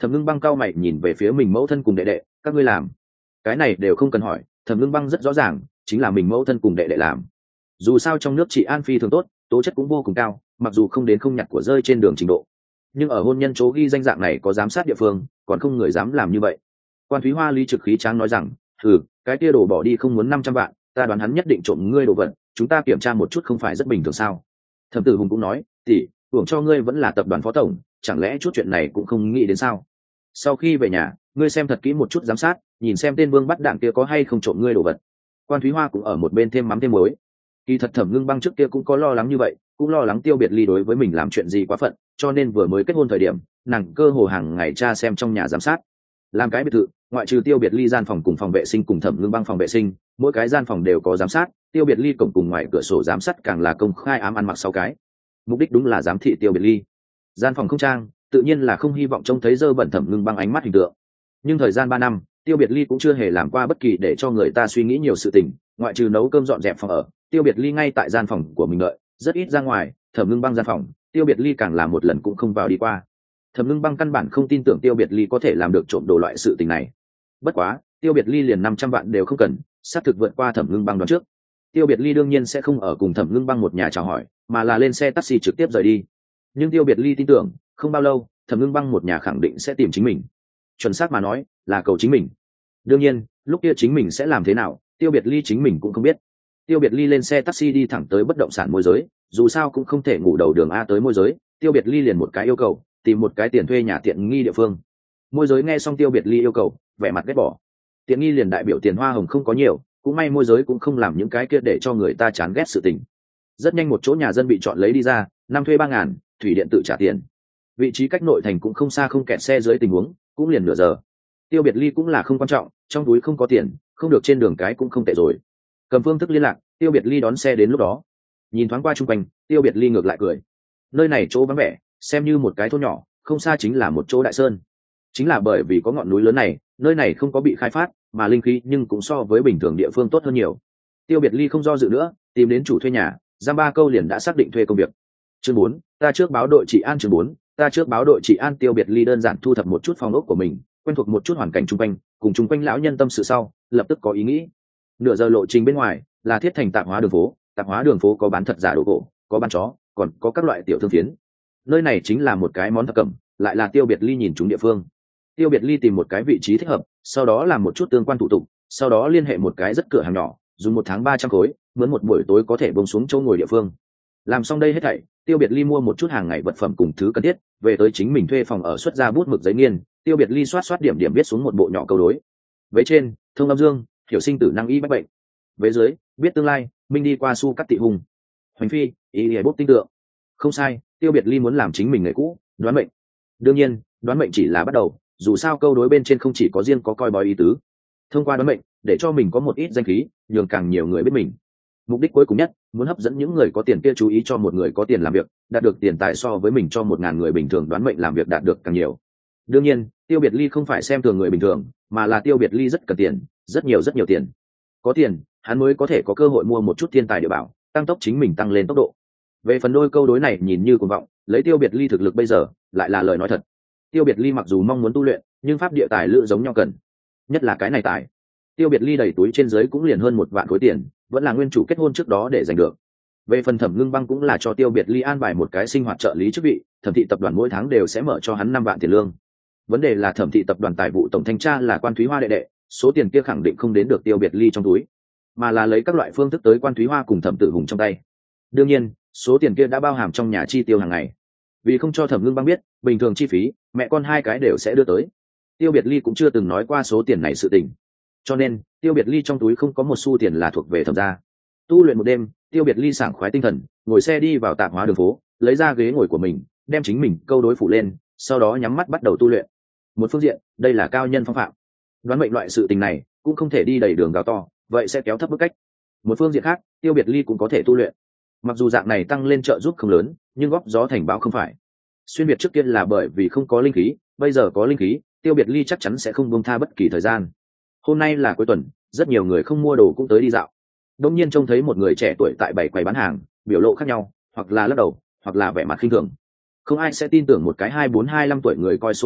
Thẩm Ngưng Băng cau mày nhìn về phía mình mẫu thân cùng đệ đệ, các ngươi làm cái này đều không cần hỏi, Thẩm Ngưng Băng rất rõ ràng chính là mình mẫu thân cùng đệ đệ làm. Dù sao trong nước chị an phi thường tốt, tố chất cũng vô cùng cao, mặc dù không đến không nhặt của rơi trên đường trình độ, nhưng ở hôn nhân chỗ ghi danh dạng này có giám sát địa phương, còn không người dám làm như vậy. Quan Thúy Hoa lý trực khí tráng nói rằng, ừ, cái kia đồ bỏ đi không muốn năm trăm vạn, ta đoán hắn nhất định trộm ngươi đồ vật, chúng ta kiểm tra một chút không phải rất bình thường sao? Thẩm Tử Hùng cũng nói, tỷ, hưởng cho ngươi vẫn là tập đoàn phó tổng, chẳng lẽ chút chuyện này cũng không nghĩ đến sao? Sau khi về nhà, ngươi xem thật kỹ một chút giám sát, nhìn xem tên Vương bắt đảng kia có hay không trộm ngươi đồ vật. Quan Thúy Hoa cũng ở một bên thêm mắm thêm muối. Kỳ thật Thẩm Ngưng Băng trước kia cũng có lo lắng như vậy, cũng lo lắng Tiêu Biệt Ly đối với mình làm chuyện gì quá phận, cho nên vừa mới kết hôn thời điểm, nàng cơ hồ hàng ngày tra xem trong nhà giám sát. Làm cái biệt thự, ngoại trừ Tiêu Biệt Ly gian phòng cùng phòng vệ sinh cùng Thẩm Ngưng Băng phòng vệ sinh, mỗi cái gian phòng đều có giám sát, Tiêu Biệt Ly cổng cùng ngoài cửa sổ giám sát càng là công khai ám ăn mặc sáu cái. Mục đích đúng là giám thị Tiêu Biệt Ly. Gian phòng không trang, tự nhiên là không hy vọng trông thấy dơ bẩn Thẩm Ngưng Băng ánh mắt hình tượng. Nhưng thời gian ba năm, Tiêu Biệt Ly cũng chưa hề làm qua bất kỳ để cho người ta suy nghĩ nhiều sự tình, ngoại trừ nấu cơm dọn dẹp phòng ở, Tiêu Biệt Ly ngay tại gian phòng của mình đợi, rất ít ra ngoài. Thẩm Ngưng Băng gian phòng, Tiêu Biệt Ly càng là một lần cũng không vào đi qua. Thẩm Ngưng Băng căn bản không tin tưởng Tiêu Biệt Ly có thể làm được trộm đồ loại sự tình này. Bất quá, Tiêu Biệt Ly liền năm trăm vạn đều không cần, xác thực vượt qua Thẩm Ngưng Băng đoán trước. Tiêu Biệt Ly đương nhiên sẽ không ở cùng Thẩm Ngưng Băng một nhà chào hỏi, mà là lên xe taxi trực tiếp rời đi. Nhưng Tiêu Biệt Ly tin tưởng, không bao lâu, Thẩm Ngưng Băng một nhà khẳng định sẽ tìm chính mình. Chuẩn xác mà nói, là cầu chính mình. Đương nhiên, lúc kia chính mình sẽ làm thế nào, Tiêu Biệt Ly chính mình cũng không biết. Tiêu Biệt Ly lên xe taxi đi thẳng tới bất động sản môi giới, dù sao cũng không thể ngủ đầu đường a tới môi giới. Tiêu Biệt Ly liền một cái yêu cầu, tìm một cái tiền thuê nhà tiện nghi địa phương. Môi giới nghe xong Tiêu Biệt Ly yêu cầu, vẻ mặt ghét bỏ. Tiện nghi liền đại biểu tiền hoa hồng không có nhiều, cũng may môi giới cũng không làm những cái kia để cho người ta chán ghét sự tình. Rất nhanh một chỗ nhà dân bị chọn lấy đi ra, năm thuê ba ngàn, thủy điện tự trả tiền. Vị trí cách nội thành cũng không xa, không kẹt xe dưới tình huống, cũng liền nửa giờ. Tiêu Biệt Ly cũng là không quan trọng, trong túi không có tiền, không được trên đường cái cũng không tệ rồi. Cầm phương thức liên lạc, Tiêu Biệt Ly đón xe đến lúc đó. Nhìn thoáng qua chung quanh, Tiêu Biệt Ly ngược lại cười. Nơi này chỗ vắng vẻ, xem như một cái thôn nhỏ, không xa chính là một chỗ đại sơn. Chính là bởi vì có ngọn núi lớn này, nơi này không có bị khai phát, mà linh khí nhưng cũng so với bình thường địa phương tốt hơn nhiều. Tiêu Biệt Ly không do dự nữa, tìm đến chủ thuê nhà, giam ba câu liền đã xác định thuê công việc. Chương bốn, ta trước báo đội trị an. Chương bốn, ta trước báo đội trị an. Tiêu Biệt Ly đơn giản thu thập một chút phòng ốc của mình, quen thuộc một chút hoàn cảnh chung quanh, cùng chung quanh lão nhân tâm sự sau, lập tức có ý nghĩ. Nửa giờ lộ trình bên ngoài là Thiết Thành tạp hóa đường phố, tạp hóa đường phố có bán thật giả đồ cổ, có bán chó, còn có các loại tiểu thương phiến. Nơi này chính là một cái món thập cẩm, lại là Tiêu Biệt Ly nhìn trúng địa phương. Tiêu Biệt Ly tìm một cái vị trí thích hợp, sau đó làm một chút tương quan thủ tục, sau đó liên hệ một cái rất cửa hàng nhỏ, dùng một tháng ba trăm khối, mướn một buổi tối có thể bông xuống chỗ ngồi địa phương. Làm xong đây hết thảy, Tiêu Biệt Ly mua một chút hàng ngày vật phẩm cùng thứ cần thiết, về tới chính mình thuê phòng ở, xuất ra bút mực giấy nghiên, Tiêu Biệt Ly soát soát điểm điểm viết xuống một bộ nhỏ câu đối. Vế trên, thông âm dương, hiểu sinh tử năng y bách bệnh. Vế dưới, biết tương lai, minh đi qua su cắt tị hùng. Hoành phi, ý ý bút tinh tượng. Không sai, Tiêu Biệt Ly muốn làm chính mình người cũ, đoán mệnh. Đương nhiên, đoán mệnh chỉ là bắt đầu, dù sao câu đối bên trên không chỉ có riêng có coi bói ý tứ. Thông qua đoán mệnh, để cho mình có một ít danh khí, nhường càng nhiều người biết mình. Mục đích cuối cùng nhất, muốn hấp dẫn những người có tiền kia chú ý cho một người có tiền làm việc, đạt được tiền tài so với mình cho một ngàn người bình thường đoán mệnh làm việc đạt được càng nhiều. Đương nhiên, Tiêu Biệt Ly không phải xem thường người bình thường, mà là Tiêu Biệt Ly rất cần tiền, rất nhiều rất nhiều tiền. Có tiền, hắn mới có thể có cơ hội mua một chút thiên tài địa bảo, tăng tốc chính mình tăng lên tốc độ. Về phần đôi câu đối này nhìn như cuồng vọng, lấy Tiêu Biệt Ly thực lực bây giờ, lại là lời nói thật. Tiêu Biệt Ly mặc dù mong muốn tu luyện, nhưng pháp địa tài lựa giống nhau cần, nhất là cái này tài. Tiêu Biệt Ly đầy túi trên dưới cũng liền hơn một vạn khối tiền, vẫn là nguyên chủ kết hôn trước đó để giành được. Về phần Thẩm Ngưng Băng cũng là cho Tiêu Biệt Ly an bài một cái sinh hoạt trợ lý chức vị, Thẩm thị tập đoàn mỗi tháng đều sẽ mở cho hắn năm vạn tiền lương. Vấn đề là Thẩm thị tập đoàn tài vụ tổng thanh tra là Quan Thúy Hoa đệ đệ, số tiền kia khẳng định không đến được Tiêu Biệt Ly trong túi, mà là lấy các loại phương thức tới Quan Thúy Hoa cùng Thẩm Tử Hùng trong tay. Đương nhiên, số tiền kia đã bao hàm trong nhà chi tiêu hàng ngày. Vì không cho Thẩm Ngưng Băng biết, bình thường chi phí, mẹ con hai cái đều sẽ đưa tới. Tiêu Biệt Ly cũng chưa từng nói qua số tiền này sự tình. Cho nên, Tiêu Biệt Ly trong túi không có một xu tiền là thuộc về Thẩm gia. Tu luyện một đêm, Tiêu Biệt Ly sảng khoái tinh thần, ngồi xe đi vào tạp hóa đường phố, lấy ra ghế ngồi của mình, đem chính mình câu đối phủ lên, sau đó nhắm mắt bắt đầu tu luyện. Một phương diện, đây là cao nhân phong phạm. Đoán mệnh loại sự tình này, cũng không thể đi đầy đường gào to, vậy sẽ kéo thấp bức cách. Một phương diện khác, Tiêu Biệt Ly cũng có thể tu luyện. Mặc dù dạng này tăng lên trợ giúp không lớn, nhưng góp gió thành bão không phải. Xuyên Việt trước kia là bởi vì không có linh khí, bây giờ có linh khí, Tiêu Biệt Ly chắc chắn sẽ không buông tha bất kỳ thời gian. Hôm nay là cuối tuần, rất nhiều người không mua đồ cũng tới đi dạo. Đông nhiên trông thấy một người trẻ tuổi tại bảy quầy bán hàng, biểu lộ khác nhau, hoặc là lắc đầu, hoặc là vẻ mặt khinh thường. Không ai sẽ tin tưởng một cái hai bốn hai lăm tuổi người coi số mạng,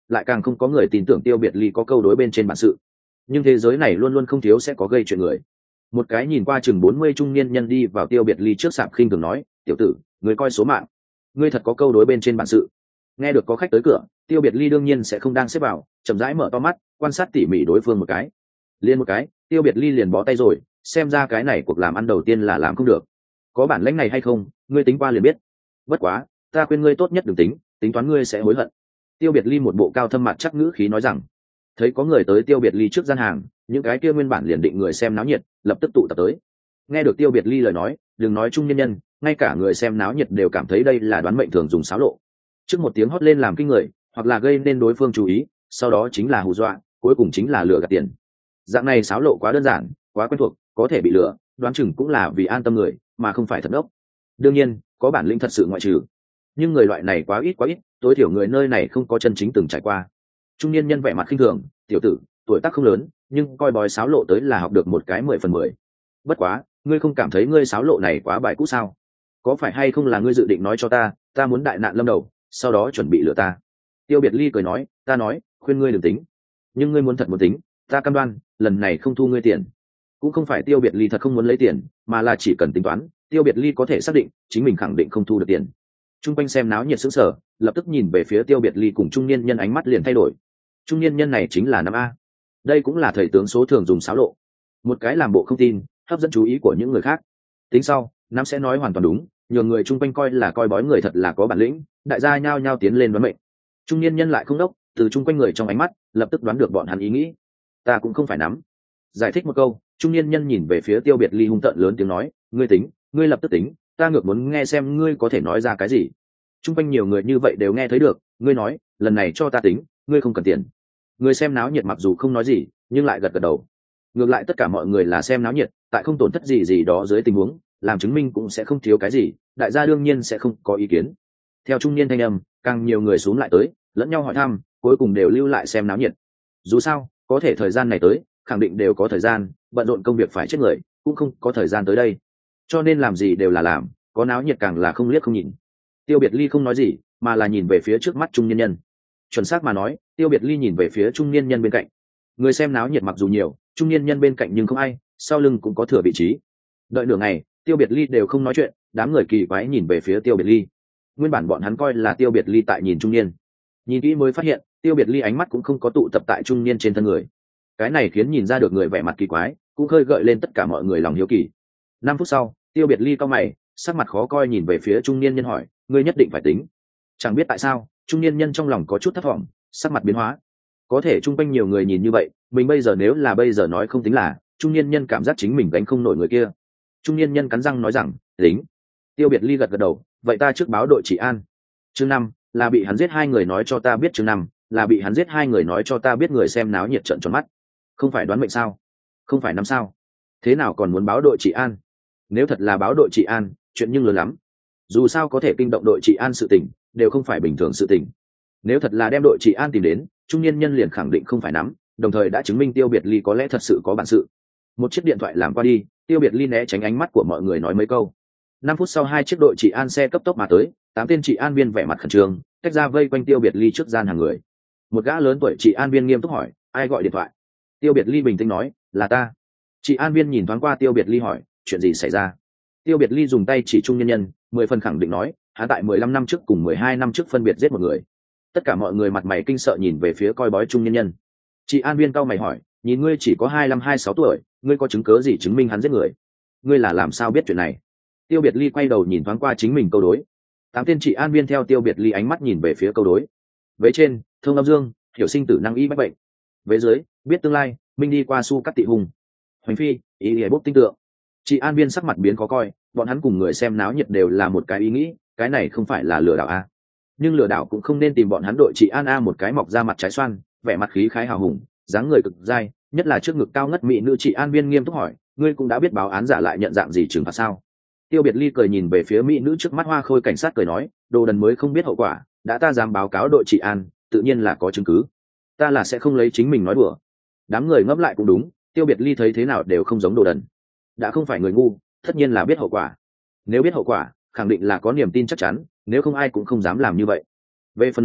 lại càng không có người tin tưởng Tiêu Biệt Ly có câu đối bên trên bản sự. Nhưng thế giới này luôn luôn không thiếu sẽ có gây chuyện người. Một cái nhìn qua chừng bốn mươi trung niên nhân đi vào Tiêu Biệt Ly trước sạp khinh thường nói, tiểu tử, người coi số mạng, ngươi thật có câu đối bên trên bản sự. Nghe được có khách tới cửa, Tiêu Biệt Ly đương nhiên sẽ không đang xếp vào, chậm rãi mở to mắt quan sát tỉ mỉ đối phương một cái. Liên một cái, Tiêu Biệt Ly liền bó tay rồi, xem ra cái này cuộc làm ăn đầu tiên là làm không được. Có bản lĩnh này hay không, ngươi tính qua liền biết. Bất quá, ta khuyên ngươi tốt nhất đừng tính, tính toán ngươi sẽ hối hận. Tiêu Biệt Ly một bộ cao thâm mặt chắc ngữ khí nói rằng. Thấy có người tới Tiêu Biệt Ly trước gian hàng, những cái kia nguyên bản liền định người xem náo nhiệt lập tức tụ tập tới. Nghe được Tiêu Biệt Ly lời nói, đừng nói trung nhân nhân, ngay cả người xem náo nhiệt đều cảm thấy đây là đoán mệnh thường dùng xáo lộ. Trước một tiếng hót lên làm kinh người, hoặc là gây nên đối phương chú ý, sau đó chính là hù dọa, cuối cùng chính là lừa gạt tiền. Dạng này xáo lộ quá đơn giản, quá quen thuộc, có thể bị lừa, đoán chừng cũng là vì an tâm người, mà không phải thật ốc. Đương nhiên, có bản lĩnh thật sự ngoại trừ. Nhưng người loại này quá ít quá ít, tối thiểu người nơi này không có chân chính từng trải qua. Trung niên nhân vẻ mặt khinh thường, tiểu tử, tuổi tác không lớn, nhưng coi bói xáo lộ tới là học được một cái mười phần mười. Bất quá, ngươi không cảm thấy ngươi xáo lộ này quá bài cũ sao? Có phải hay không là ngươi dự định nói cho ta, ta muốn đại nạn lâm đầu, sau đó chuẩn bị lừa ta? Tiêu Biệt Ly cười nói, ta nói, khuyên ngươi đừng tính. Nhưng ngươi muốn thật muốn tính, ta cam đoan, lần này không thu ngươi tiền. Cũng không phải Tiêu Biệt Ly thật không muốn lấy tiền, mà là chỉ cần tính toán, Tiêu Biệt Ly có thể xác định, chính mình khẳng định không thu được tiền. Trung quanh xem náo nhiệt sững sờ, lập tức nhìn về phía Tiêu Biệt Ly cùng trung niên nhân ánh mắt liền thay đổi. Trung niên nhân này chính là năm a. Đây cũng là thầy tướng số thường dùng xáo lộ. Một cái làm bộ không tin, hấp dẫn chú ý của những người khác. Tính sau, năm sẽ nói hoàn toàn đúng, nhiều người chung quanh coi là coi bói người thật là có bản lĩnh, đại gia nhao nhao tiến lên đoán mệnh. Trung niên nhân lại không đốc, từ chung quanh người trong ánh mắt, lập tức đoán được bọn hắn ý nghĩ. Ta cũng không phải nắm. Giải thích một câu, trung niên nhân nhìn về phía Tiêu Biệt Ly hung tợn lớn tiếng nói, ngươi tính, ngươi lập tức tính, ta ngược muốn nghe xem ngươi có thể nói ra cái gì. Chung quanh nhiều người như vậy đều nghe thấy được, ngươi nói, lần này cho ta tính, ngươi không cần tiền. Người xem náo nhiệt mặc dù không nói gì, nhưng lại gật gật đầu. Ngược lại tất cả mọi người là xem náo nhiệt, tại không tổn thất gì gì đó dưới tình huống, làm chứng minh cũng sẽ không thiếu cái gì, đại gia đương nhiên sẽ không có ý kiến. Theo trung niên thanh âm, càng nhiều người xuống lại tới, lẫn nhau hỏi thăm, cuối cùng đều lưu lại xem náo nhiệt. Dù sao, có thể thời gian này tới, khẳng định đều có thời gian, bận rộn công việc phải chết người, cũng không có thời gian tới đây. Cho nên làm gì đều là làm, có náo nhiệt càng là không liếc không nhìn. Tiêu Biệt Ly không nói gì, mà là nhìn về phía trước mắt trung niên nhân. Chuẩn xác mà nói, Tiêu Biệt Ly nhìn về phía trung niên nhân bên cạnh. Người xem náo nhiệt mặc dù nhiều, trung niên nhân bên cạnh nhưng không ai, sau lưng cũng có thừa vị trí. Đợi nửa ngày, Tiêu Biệt Ly đều không nói chuyện, đám người kỳ quái nhìn về phía Tiêu Biệt Ly. Nguyên bản bọn hắn coi là Tiêu Biệt Ly tại nhìn trung niên, nhìn kỹ mới phát hiện, Tiêu Biệt Ly ánh mắt cũng không có tụ tập tại trung niên trên thân người. Cái này khiến nhìn ra được người vẻ mặt kỳ quái, cũng khơi gợi lên tất cả mọi người lòng hiếu kỳ. Năm phút sau, Tiêu Biệt Ly cau mày, sắc mặt khó coi nhìn về phía trung niên nhân hỏi, ngươi nhất định phải tính. Chẳng biết tại sao, trung niên nhân trong lòng có chút thất vọng, sắc mặt biến hóa. Có thể chung quanh nhiều người nhìn như vậy, mình bây giờ nếu là bây giờ nói không tính là, trung niên nhân cảm giác chính mình đánh không nổi người kia. Trung niên nhân cắn răng nói rằng, tính. Tiêu Biệt Ly gật gật đầu, vậy ta trước báo đội trị an. Chương năm là bị hắn giết hai người nói cho ta biết, chương năm là bị hắn giết hai người nói cho ta biết. Người xem náo nhiệt trợn tròn mắt. Không phải đoán mệnh sao? Không phải năm sao? Thế nào còn muốn báo đội trị an? Nếu thật là báo đội trị an, chuyện nhưng lớn lắm. Dù sao có thể kinh động đội trị an sự tình, đều không phải bình thường sự tình. Nếu thật là đem đội trị an tìm đến, trung niên nhân liền khẳng định không phải nắm, đồng thời đã chứng minh Tiêu Biệt Ly có lẽ thật sự có bản sự. Một chiếc điện thoại làm qua đi, Tiêu Biệt Ly né tránh ánh mắt của mọi người nói mấy câu. Năm phút sau, hai chiếc đội trị an xe cấp tốc mà tới, tám tên trị an viên vẻ mặt khẩn trương, tách ra vây quanh Tiêu Biệt Ly trước gian hàng người. Một gã lớn tuổi trị an viên nghiêm túc hỏi, ai gọi điện thoại? Tiêu Biệt Ly bình tĩnh nói, là ta. Trị an viên nhìn thoáng qua Tiêu Biệt Ly hỏi, chuyện gì xảy ra? Tiêu Biệt Ly dùng tay chỉ trung nhân nhân, mười phần khẳng định nói, hắn tại mười lăm năm trước cùng mười hai năm trước phân biệt giết một người. Tất cả mọi người mặt mày kinh sợ nhìn về phía coi bói trung nhân nhân. Trị an viên cau mày hỏi, nhìn ngươi chỉ có hai mươi lăm hai mươi sáu tuổi, ngươi có chứng cớ gì chứng minh hắn giết người? Ngươi là làm sao biết chuyện này? Tiêu Biệt Ly quay đầu nhìn thoáng qua chính mình câu đối. Tám tên trị an viên theo Tiêu Biệt Ly ánh mắt nhìn về phía câu đối. Vế trên, thông âm dương, hiểu sinh tử năng y bách bệnh. Vế dưới, biết tương lai, minh đi qua su cắt tị hùng. Hoành phi, ý nghĩa bốc tinh tượng. Trị an viên sắc mặt biến khó coi, bọn hắn cùng người xem náo nhiệt đều là một cái ý nghĩ, cái này không phải là lừa đảo a. Nhưng lừa đảo cũng không nên tìm bọn hắn đội trị an a. Một cái mọc ra mặt trái xoan, vẻ mặt khí khái hào hùng, dáng người cực dai, nhất là trước ngực cao ngất mỹ nữ trị an viên nghiêm túc hỏi, ngươi cũng đã biết báo án giả lại nhận dạng gì trừng phạt sao? Tiêu Biệt Ly cười nhìn về phía mỹ nữ trước mắt hoa khôi cảnh sát cười nói, đồ đần mới không biết hậu quả, đã ta dám báo cáo đội trị an, tự nhiên là có chứng cứ, ta là sẽ không lấy chính mình nói đùa. Đám người ngấp lại cũng đúng, Tiêu Biệt Ly thấy thế nào đều không giống đồ đần, đã không phải người ngu, tất nhiên là biết hậu quả. Nếu biết hậu quả, khẳng định là có niềm tin chắc chắn, nếu không ai cũng không dám làm như vậy. Về phần nói,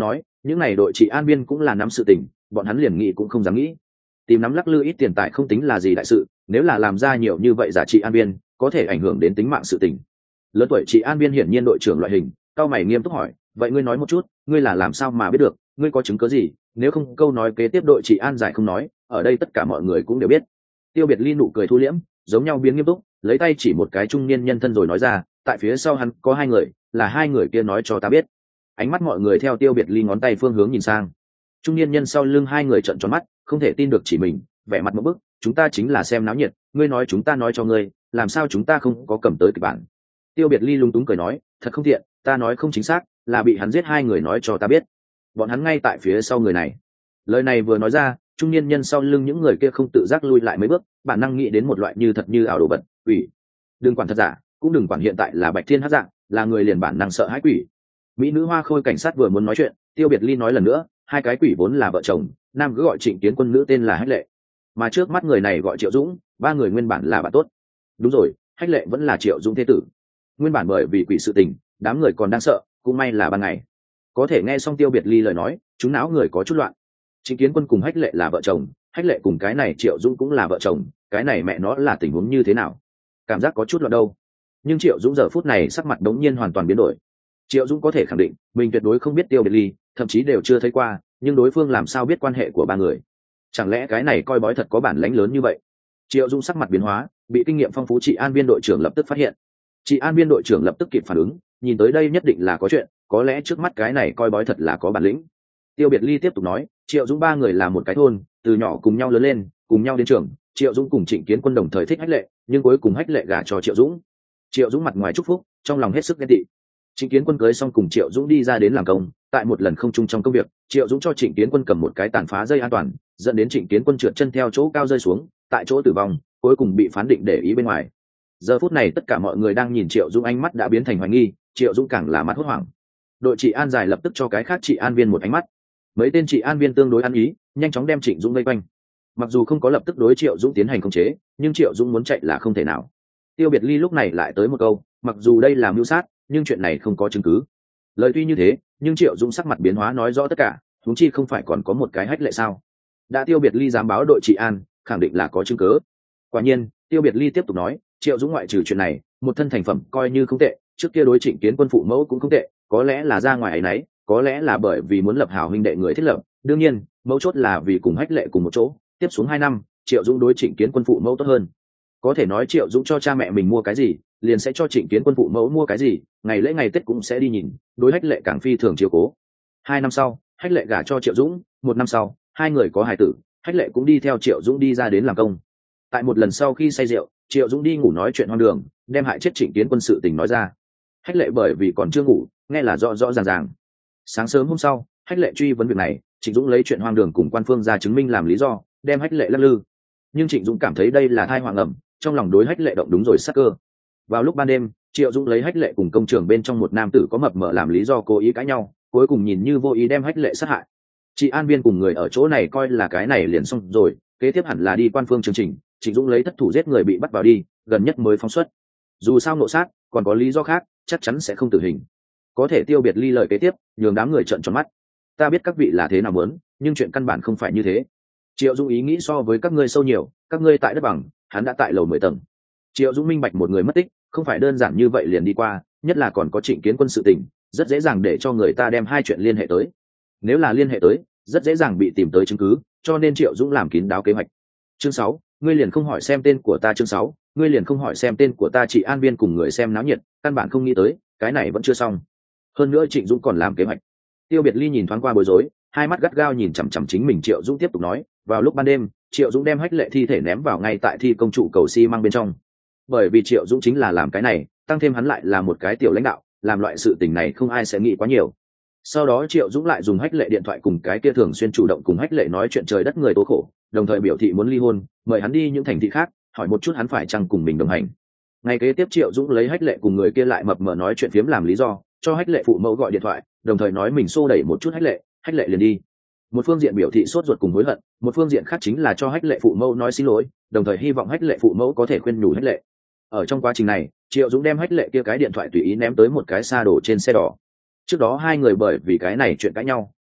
những n à y đội trị an viên cũng là nắm sự tình, bọn hắn liền nghĩ cũng không dám nghĩ. Tìm nắm lắc lư ít tiền tài không tính là gì đại sự, nếu là làm ra nhiều như vậy giả trị an viên có thể ảnh hưởng đến tính mạng sự tình. Lớn tuổi trị an viên hiển nhiên đội trưởng loại hình, cao mày nghiêm túc hỏi, vậy ngươi nói một chút, ngươi là làm sao mà biết được, ngươi có chứng cớ gì? Nếu không câu nói kế tiếp đội trị an giải không nói, ở đây tất cả mọi người cũng đều biết. Tiêu Biệt Ly nụ cười thu liễm, giống nhau biến nghiêm túc, lấy tay chỉ một cái trung niên nhân thân rồi nói ra, tại phía sau hắn có hai người, là hai người kia nói cho ta biết. Ánh mắt mọi người theo Tiêu Biệt Ly ngón tay phương hướng nhìn sang. Trung niên nhân sau lưng hai người trợn tròn mắt, không thể tin được chỉ mình, vẻ mặt một bức, chúng ta chính là xem náo nhiệt, ngươi nói chúng ta nói cho ngươi, làm sao chúng ta không có cầm tới kịch bản? Tiêu Biệt Ly lúng túng cười nói, thật không tiện, ta nói không chính xác, là bị hắn giết hai người nói cho ta biết. Bọn hắn ngay tại phía sau người này. Lời này vừa nói ra, trung niên nhân sau lưng những người kia không tự giác lui lại mấy bước, bản năng nghĩ đến một loại như thật như ảo đồ vật, quỷ. Đừng quản thật giả, cũng đừng quản hiện tại là Bạch Thiên Hắc dạng, là người liền bản năng sợ hãi quỷ. Mỹ nữ hoa khôi cảnh sát vừa muốn nói chuyện, Tiêu Biệt Ly nói lần nữa, hai cái quỷ vốn là vợ chồng, nam cứ gọi Trịnh Kiến Quân, nữ tên là Hách Lệ, mà trước mắt người này gọi Triệu Dũng, ba người nguyên bản là bạn tốt. Đúng rồi, Hách Lệ vẫn là Triệu Dũng thế tử. Nguyên bản bởi vì quỷ sự tình, đám người còn đang sợ, cũng may là ban ngày. Có thể nghe xong Tiêu Biệt Ly lời nói, chúng não người có chút loạn. Trịnh Kiến Quân cùng Hách Lệ là vợ chồng, Hách Lệ cùng cái này Triệu Dũng cũng là vợ chồng, cái này mẹ nó là tình huống như thế nào? Cảm giác có chút loạn đâu. Nhưng Triệu Dũng giờ phút này sắc mặt đống nhiên hoàn toàn biến đổi. Triệu Dũng có thể khẳng định, mình tuyệt đối không biết Tiêu Biệt Ly, thậm chí đều chưa thấy qua, nhưng đối phương làm sao biết quan hệ của ba người? Chẳng lẽ cái này coi bói thật có bản lãnh lớn như vậy? Triệu Dũng sắc mặt biến hóa, bị kinh nghiệm phong phú trị an viên đội trưởng lập tức phát hiện. Trị an viên đội trưởng lập tức kịp phản ứng, nhìn tới đây nhất định là có chuyện, có lẽ trước mắt cái này coi bói thật là có bản lĩnh. Tiêu Biệt Ly tiếp tục nói, Triệu Dũng ba người là một cái thôn, từ nhỏ cùng nhau lớn lên, cùng nhau đến trường. Triệu Dũng cùng Trịnh Kiến Quân đồng thời thích Hách Lệ, nhưng cuối cùng Hách Lệ gả cho Triệu Dũng. Triệu Dũng mặt ngoài chúc phúc, trong lòng hết sức ghen tị. Trịnh Kiến Quân cưới xong cùng Triệu Dũng đi ra đến làm công, tại một lần không chung trong công việc, Triệu Dũng cho Trịnh Kiến Quân cầm một cái tàn phá dây an toàn, dẫn đến Trịnh Kiến Quân trượt chân theo chỗ cao rơi xuống, tại chỗ tử vong, cuối cùng bị phán định để ý bên ngoài. Giờ phút này tất cả mọi người đang nhìn Triệu Dũng, ánh mắt đã biến thành hoài nghi, Triệu Dũng càng là mắt hốt hoảng. Đội trị an giải lập tức cho cái khác trị an viên một ánh mắt. Mấy tên trị an viên tương đối ăn ý, nhanh chóng đem Trịnh Dũng vây quanh. Mặc dù không có lập tức đối Triệu Dũng tiến hành khống chế, nhưng Triệu Dũng muốn chạy là không thể nào. Tiêu Biệt Ly lúc này lại tới một câu, mặc dù đây là mưu sát, nhưng chuyện này không có chứng cứ. Lời tuy như thế, nhưng Triệu Dũng sắc mặt biến hóa nói rõ tất cả, huống chi không phải còn có một cái Hách Lệ sao? Đã Tiêu Biệt Ly dám báo đội trị an, khẳng định là có chứng cứ. Quả nhiên, Tiêu Biệt Ly tiếp tục nói, Triệu Dũng ngoại trừ chuyện này, một thân thành phẩm coi như không tệ, trước kia đối Trịnh Kiến Quân phụ mẫu cũng không tệ, có lẽ là ra ngoài ấy nấy, có lẽ là bởi vì muốn lập hảo huynh đệ người thiết lập, đương nhiên, mấu chốt là vì cùng Hách Lệ cùng một chỗ, tiếp xuống hai năm, Triệu Dũng đối Trịnh Kiến Quân phụ mẫu tốt hơn. Có thể nói Triệu Dũng cho cha mẹ mình mua cái gì, liền sẽ cho Trịnh Kiến Quân phụ mẫu mua cái gì, ngày lễ ngày Tết cũng sẽ đi nhìn, đối Hách Lệ càng phi thường chiếu cố. Hai năm sau, Hách Lệ gả cho Triệu Dũng, một năm sau, hai người có hài tử, Hách Lệ cũng đi theo Triệu Dũng đi ra đến làm công. Tại một lần sau khi say rượu, Triệu Dũng đi ngủ nói chuyện hoang đường, đem hại chết Trịnh Kiến Quân sự tình nói ra. Hách Lệ bởi vì còn chưa ngủ, nghe là rõ rõ ràng ràng. Sáng sớm hôm sau, Hách Lệ truy vấn việc này, Trịnh Dũng lấy chuyện hoang đường cùng quan phương ra chứng minh làm lý do, đem Hách Lệ lắc lư. Nhưng Trịnh Dũng cảm thấy đây là thai họa ngầm, trong lòng đối Hách Lệ động đúng rồi sắc cơ. Vào lúc ban đêm, Triệu Dũng lấy Hách Lệ cùng công trường bên trong một nam tử có mập mờ làm lý do cố ý cãi nhau, cuối cùng nhìn như vô ý đem Hách Lệ sát hại. Chị an viên cùng người ở chỗ này coi là cái này liền xong rồi, kế tiếp hẳn là đi quan phương chương trình, Trịnh Dũng lấy thất thủ giết người bị bắt vào đi, gần nhất mới phóng xuất. Dù sao nộ sát, còn có lý do khác, chắc chắn sẽ không tử hình. Có thể Tiêu Biệt Ly lời kế tiếp, nhường đám người trợn tròn mắt. Ta biết các vị là thế nào muốn, nhưng chuyện căn bản không phải như thế. Triệu Dũng ý nghĩ so với các ngươi sâu nhiều, các ngươi tại đất bằng, hắn đã tại lầu mười tầng. Triệu Dũng minh bạch một người mất tích, không phải đơn giản như vậy liền đi qua, nhất là còn có Trịnh Kiến Quân sự tình, rất dễ dàng để cho người ta đem hai chuyện liên hệ tới. Nếu là liên hệ tới, rất dễ dàng bị tìm tới chứng cứ, cho nên Triệu Dũng làm kín đáo kế hoạch. Chương sáu, ngươi liền không hỏi xem tên của ta. Chương sáu, ngươi liền không hỏi xem tên của ta. Chị an viên cùng người xem náo nhiệt, căn bản không nghĩ tới, cái này vẫn chưa xong. Hơn nữa Trịnh Dũng còn làm kế hoạch. Tiêu Biệt Ly nhìn thoáng qua bối rối, hai mắt gắt gao nhìn chằm chằm chính mình. Triệu Dũng tiếp tục nói, vào lúc ban đêm, Triệu Dũng đem Hách Lệ thi thể ném vào ngay tại thi công trụ cầu xi măng bên trong. Bởi vì Triệu Dũng chính là làm cái này, tăng thêm hắn lại là một cái tiểu lãnh đạo, làm loại sự tình này không ai sẽ nghĩ quá nhiều. Sau đó Triệu Dũng lại dùng Hách Lệ điện thoại cùng cái kia thường xuyên chủ động cùng Hách Lệ nói chuyện trời đất người tố khổ, đồng thời biểu thị muốn ly hôn, mời hắn đi những thành thị khác, hỏi một chút hắn phải chăng cùng mình đồng hành. Ngày kế tiếp Triệu Dũng lấy Hách Lệ cùng người kia lại mập mờ nói chuyện phiếm làm lý do, cho Hách Lệ phụ mẫu gọi điện thoại, đồng thời nói mình xô đẩy một chút Hách Lệ, Hách Lệ liền đi. Một phương diện biểu thị sốt ruột cùng hối hận, một phương diện khác chính là cho Hách Lệ phụ mẫu nói xin lỗi, đồng thời hy vọng Hách Lệ phụ mẫu có thể khuyên nhủ Hách Lệ. Ở trong quá trình này, Triệu Dũng đem Hách Lệ kia cái điện thoại tùy ý ném tới một cái xa đổ trên xe đỏ. Trước đó hai người bởi vì cái này chuyện cãi nhau,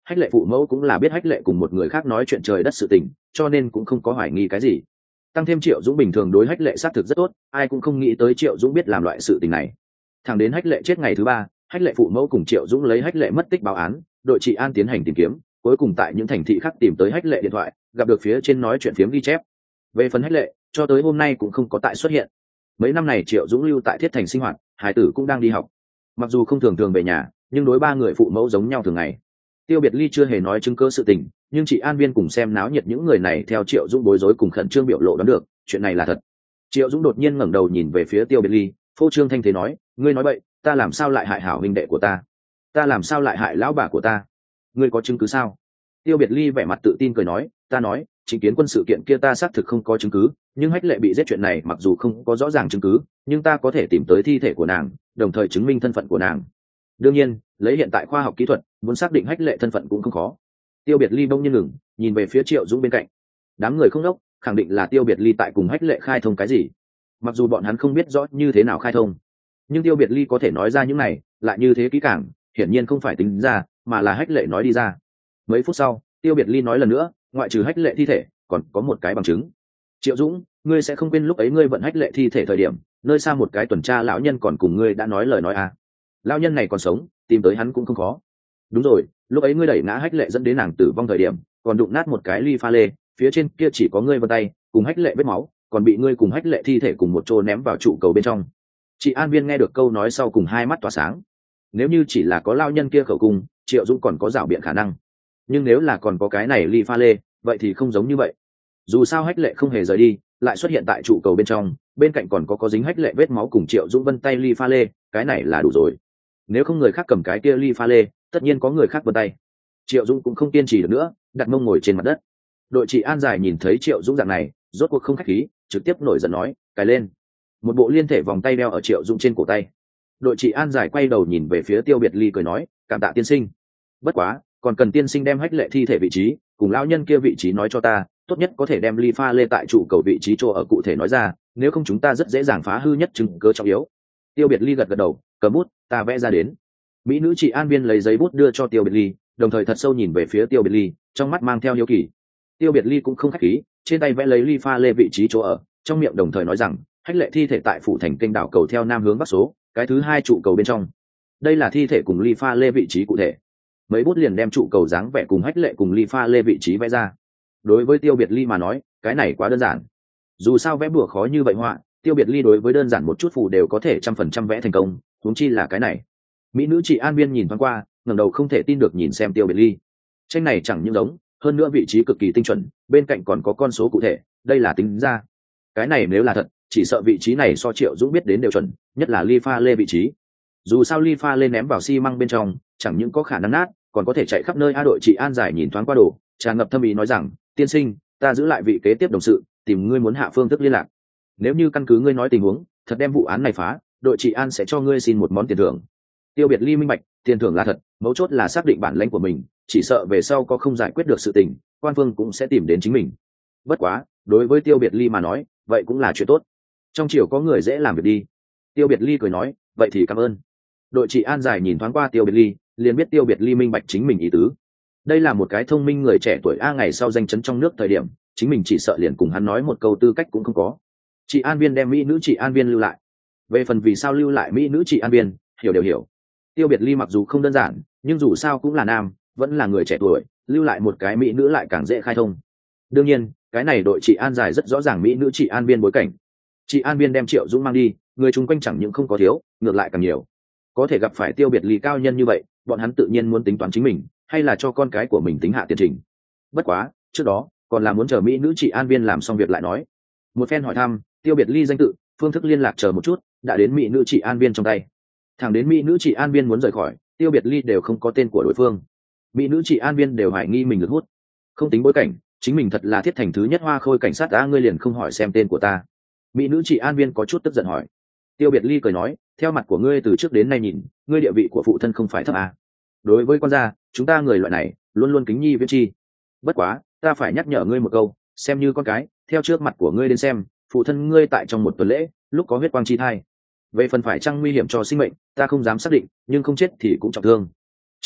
hách lệ phụ mẫu cũng là biết hách lệ cùng một người khác nói chuyện trời đất sự tình, cho nên cũng không có hoài nghi cái gì. Tăng thêm Triệu Dũng bình thường đối hách lệ xác thực rất tốt, ai cũng không nghĩ tới Triệu Dũng biết làm loại sự tình này. Thẳng đến hách lệ chết ngày thứ ba, hách lệ phụ mẫu cùng Triệu Dũng lấy hách lệ mất tích báo án, đội trị an tiến hành tìm kiếm, cuối cùng tại những thành thị khác tìm tới hách lệ điện thoại, gặp được phía trên nói chuyện phiếm ghi chép. Về phần hách lệ, cho tới hôm nay cũng không có tại xuất hiện. Mấy năm này Triệu Dũng lưu tại Thiết Thành sinh hoạt, hải tử cũng đang đi học. Mặc dù không thường thường về nhà, nhưng đối ba người phụ mẫu giống nhau thường ngày. Tiêu Biệt Ly chưa hề nói chứng cứ sự tình, nhưng chị An Viên cùng xem náo nhiệt những người này theo Triệu Dũng bối rối cùng khẩn trương biểu lộ đoán được, chuyện này là thật. Triệu Dũng đột nhiên ngẩng đầu nhìn về phía Tiêu Biệt Ly, phô trương thanh thế nói, ngươi nói bậy, ta làm sao lại hại hảo huynh đệ của ta? Ta làm sao lại hại lão bà của ta? Ngươi có chứng cứ sao? Tiêu Biệt Ly vẻ mặt tự tin cười nói, ta nói, chính kiến quân sự kiện kia ta xác thực không có chứng cứ, nhưng hách lệ bị giết chuyện này mặc dù không có rõ ràng chứng cứ, nhưng ta có thể tìm tới thi thể của nàng, đồng thời chứng minh thân phận của nàng. Đương nhiên, lấy hiện tại khoa học kỹ thuật, muốn xác định hách lệ thân phận cũng không khó. Tiêu Biệt Ly bỗng nhiên ngừng, nhìn về phía Triệu Dũng bên cạnh. Đám người không đốc, khẳng định là Tiêu Biệt Ly tại cùng hách lệ khai thông cái gì. Mặc dù bọn hắn không biết rõ như thế nào khai thông, nhưng Tiêu Biệt Ly có thể nói ra những này, lại như thế kỹ càng, hiển nhiên không phải tính ra, mà là hách lệ nói đi ra. Mấy phút sau, Tiêu Biệt Ly nói lần nữa, ngoại trừ hách lệ thi thể, còn có một cái bằng chứng. Triệu Dũng, ngươi sẽ không quên lúc ấy ngươi vận hách lệ thi thể thời điểm, nơi xa một cái tuần tra lão nhân còn cùng ngươi đã nói lời nói à? Lão nhân này còn sống, tìm tới hắn cũng không khó. Đúng rồi, lúc ấy ngươi đẩy ngã hách lệ dẫn đến nàng tử vong thời điểm, còn đụng nát một cái ly pha lê, phía trên kia chỉ có ngươi vân tay cùng hách lệ vết máu, còn bị ngươi cùng hách lệ thi thể cùng một chỗ ném vào trụ cầu bên trong. Chị An Viên nghe được câu nói sau cùng hai mắt tỏa sáng. Nếu như chỉ là có lão nhân kia khẩu cung, Triệu Dũng còn có rảo biện khả năng, nhưng nếu là còn có cái này ly pha lê, vậy thì không giống như vậy. Dù sao hách lệ không hề rời đi, lại xuất hiện tại trụ cầu bên trong, bên cạnh còn có có dính hách lệ vết máu cùng Triệu Dũng vân tay ly pha lê, cái này là đủ rồi. Nếu không người khác cầm cái kia ly pha lê, tất nhiên có người khác vân tay. Triệu Dũng cũng không kiên trì được nữa, đặt mông ngồi trên mặt đất. Đội trị an giải nhìn thấy Triệu Dũng dạng này, rốt cuộc không khách khí, trực tiếp nổi giận nói, cài lên. Một bộ liên thể vòng tay đeo ở Triệu Dũng trên cổ tay. Đội trị an giải quay đầu nhìn về phía Tiêu Biệt Ly cười nói, cảm tạ tiên sinh. Bất quá, còn cần tiên sinh đem hách lệ thi thể vị trí cùng lão nhân kia vị trí nói cho ta, tốt nhất có thể đem ly pha lê tại trụ cầu vị trí chỗ ở cụ thể nói ra, nếu không chúng ta rất dễ dàng phá hư nhất chứng cứ trọng yếu. Tiêu Biệt Ly gật gật đầu, cầm bút, ta vẽ ra đến. Mỹ nữ chị An Viên lấy giấy bút đưa cho Tiêu Biệt Ly, đồng thời thật sâu nhìn về phía Tiêu Biệt Ly, trong mắt mang theo hiếu kỳ. Tiêu Biệt Ly cũng không khách khí, trên tay vẽ lấy ly pha lê vị trí chỗ ở, trong miệng đồng thời nói rằng, hách lệ thi thể tại phủ thành kênh đảo cầu theo nam hướng bắc số, cái thứ hai trụ cầu bên trong. Đây là thi thể cùng ly pha lê vị trí cụ thể. Mấy bút liền đem trụ cầu dáng vẽ cùng hách lệ cùng ly pha lê vị trí vẽ ra. Đối với Tiêu Biệt Ly mà nói, cái này quá đơn giản. Dù sao vẽ bùa khó như vậy họa, Tiêu Biệt Ly đối với đơn giản một chút phù đều có thể trăm phần trăm vẽ thành công, huống chi là cái này. Mỹ nữ chị An Viên nhìn thoáng qua, ngẩng đầu không thể tin được nhìn xem Tiêu Biệt Ly. Tranh này chẳng những giống, hơn nữa vị trí cực kỳ tinh chuẩn, bên cạnh còn có con số cụ thể, đây là tính ra. Cái này nếu là thật, chỉ sợ vị trí này so Triệu Dũng biết đến đều chuẩn, nhất là ly pha lê vị trí. Dù sao ly pha lê ném vào xi măng bên trong, chẳng những có khả năng nát, còn có thể chạy khắp nơi. A đội chị An giải nhìn thoáng qua đồ, tràn ngập thâm ý nói rằng, tiên sinh, ta giữ lại vị kế tiếp đồng sự, tìm ngươi muốn hạ phương thức liên lạc. Nếu như căn cứ ngươi nói tình huống, thật đem vụ án này phá, đội chị An sẽ cho ngươi xin một món tiền thưởng. Tiêu Biệt Ly minh bạch, tiền thưởng là thật, mấu chốt là xác định bản lãnh của mình, chỉ sợ về sau có không giải quyết được sự tình, quan phương cũng sẽ tìm đến chính mình. Bất quá, đối với Tiêu Biệt Ly mà nói, vậy cũng là chuyện tốt. Trong chiều có người dễ làm việc đi. Tiêu Biệt Ly cười nói, vậy thì cảm ơn. Đội chị An giải nhìn thoáng qua Tiêu Biệt Ly, liền biết Tiêu Biệt Ly minh bạch chính mình ý tứ. Đây là một cái thông minh người trẻ tuổi a, ngày sau danh chấn trong nước thời điểm, chính mình chỉ sợ liền cùng hắn nói một câu tư cách cũng không có. Chị An Viên đem mỹ nữ chị An Viên lưu lại. Về phần vì sao lưu lại mỹ nữ chị An Viên, hiểu đều hiểu. Tiêu Biệt Ly mặc dù không đơn giản, nhưng dù sao cũng là nam, vẫn là người trẻ tuổi, lưu lại một cái mỹ nữ lại càng dễ khai thông. Đương nhiên, cái này đội chị An giải rất rõ ràng mỹ nữ chị An Viên bối cảnh. Chị An Viên đem Triệu Dũng mang đi, người chung quanh chẳng những không có thiếu, ngược lại càng nhiều. Có thể gặp phải Tiêu Biệt Ly cao nhân như vậy, bọn hắn tự nhiên muốn tính toán chính mình, hay là cho con cái của mình tính hạ tiền trình. Bất quá, trước đó, còn là muốn chờ mỹ nữ chị An Viên làm xong việc lại nói. Một phen hỏi thăm, Tiêu Biệt Ly danh tự, phương thức liên lạc chờ một chút, đã đến mỹ nữ chị An Viên trong tay. Thẳng đến mỹ nữ chị An Viên muốn rời khỏi, Tiêu Biệt Ly đều không có tên của đối phương. Mỹ nữ chị An Viên đều hoài nghi mình lực hút. Không tính bối cảnh, chính mình thật là Thiết Thành thứ nhất hoa khôi cảnh sát đã, ngươi liền không hỏi xem tên của ta. Mỹ nữ chị An Viên có chút tức giận hỏi. Tiêu Biệt Ly cười nói, theo mặt của ngươi từ trước đến nay nhìn, ngươi địa vị của phụ thân không phải thấp à. Đối với quan gia, chúng ta người loại này luôn luôn kính nhi viễn chi. Bất quá, ta phải nhắc nhở ngươi một câu, xem như con cái, theo trước mặt của ngươi đến xem, phụ thân ngươi tại trong một tuần lễ, lúc có huyết quang chi thai. Về phần phải chăng nguy hiểm cho sinh mệnh, ta không dám xác định, nhưng không chết thì cũng trọng thương. Chương bảy,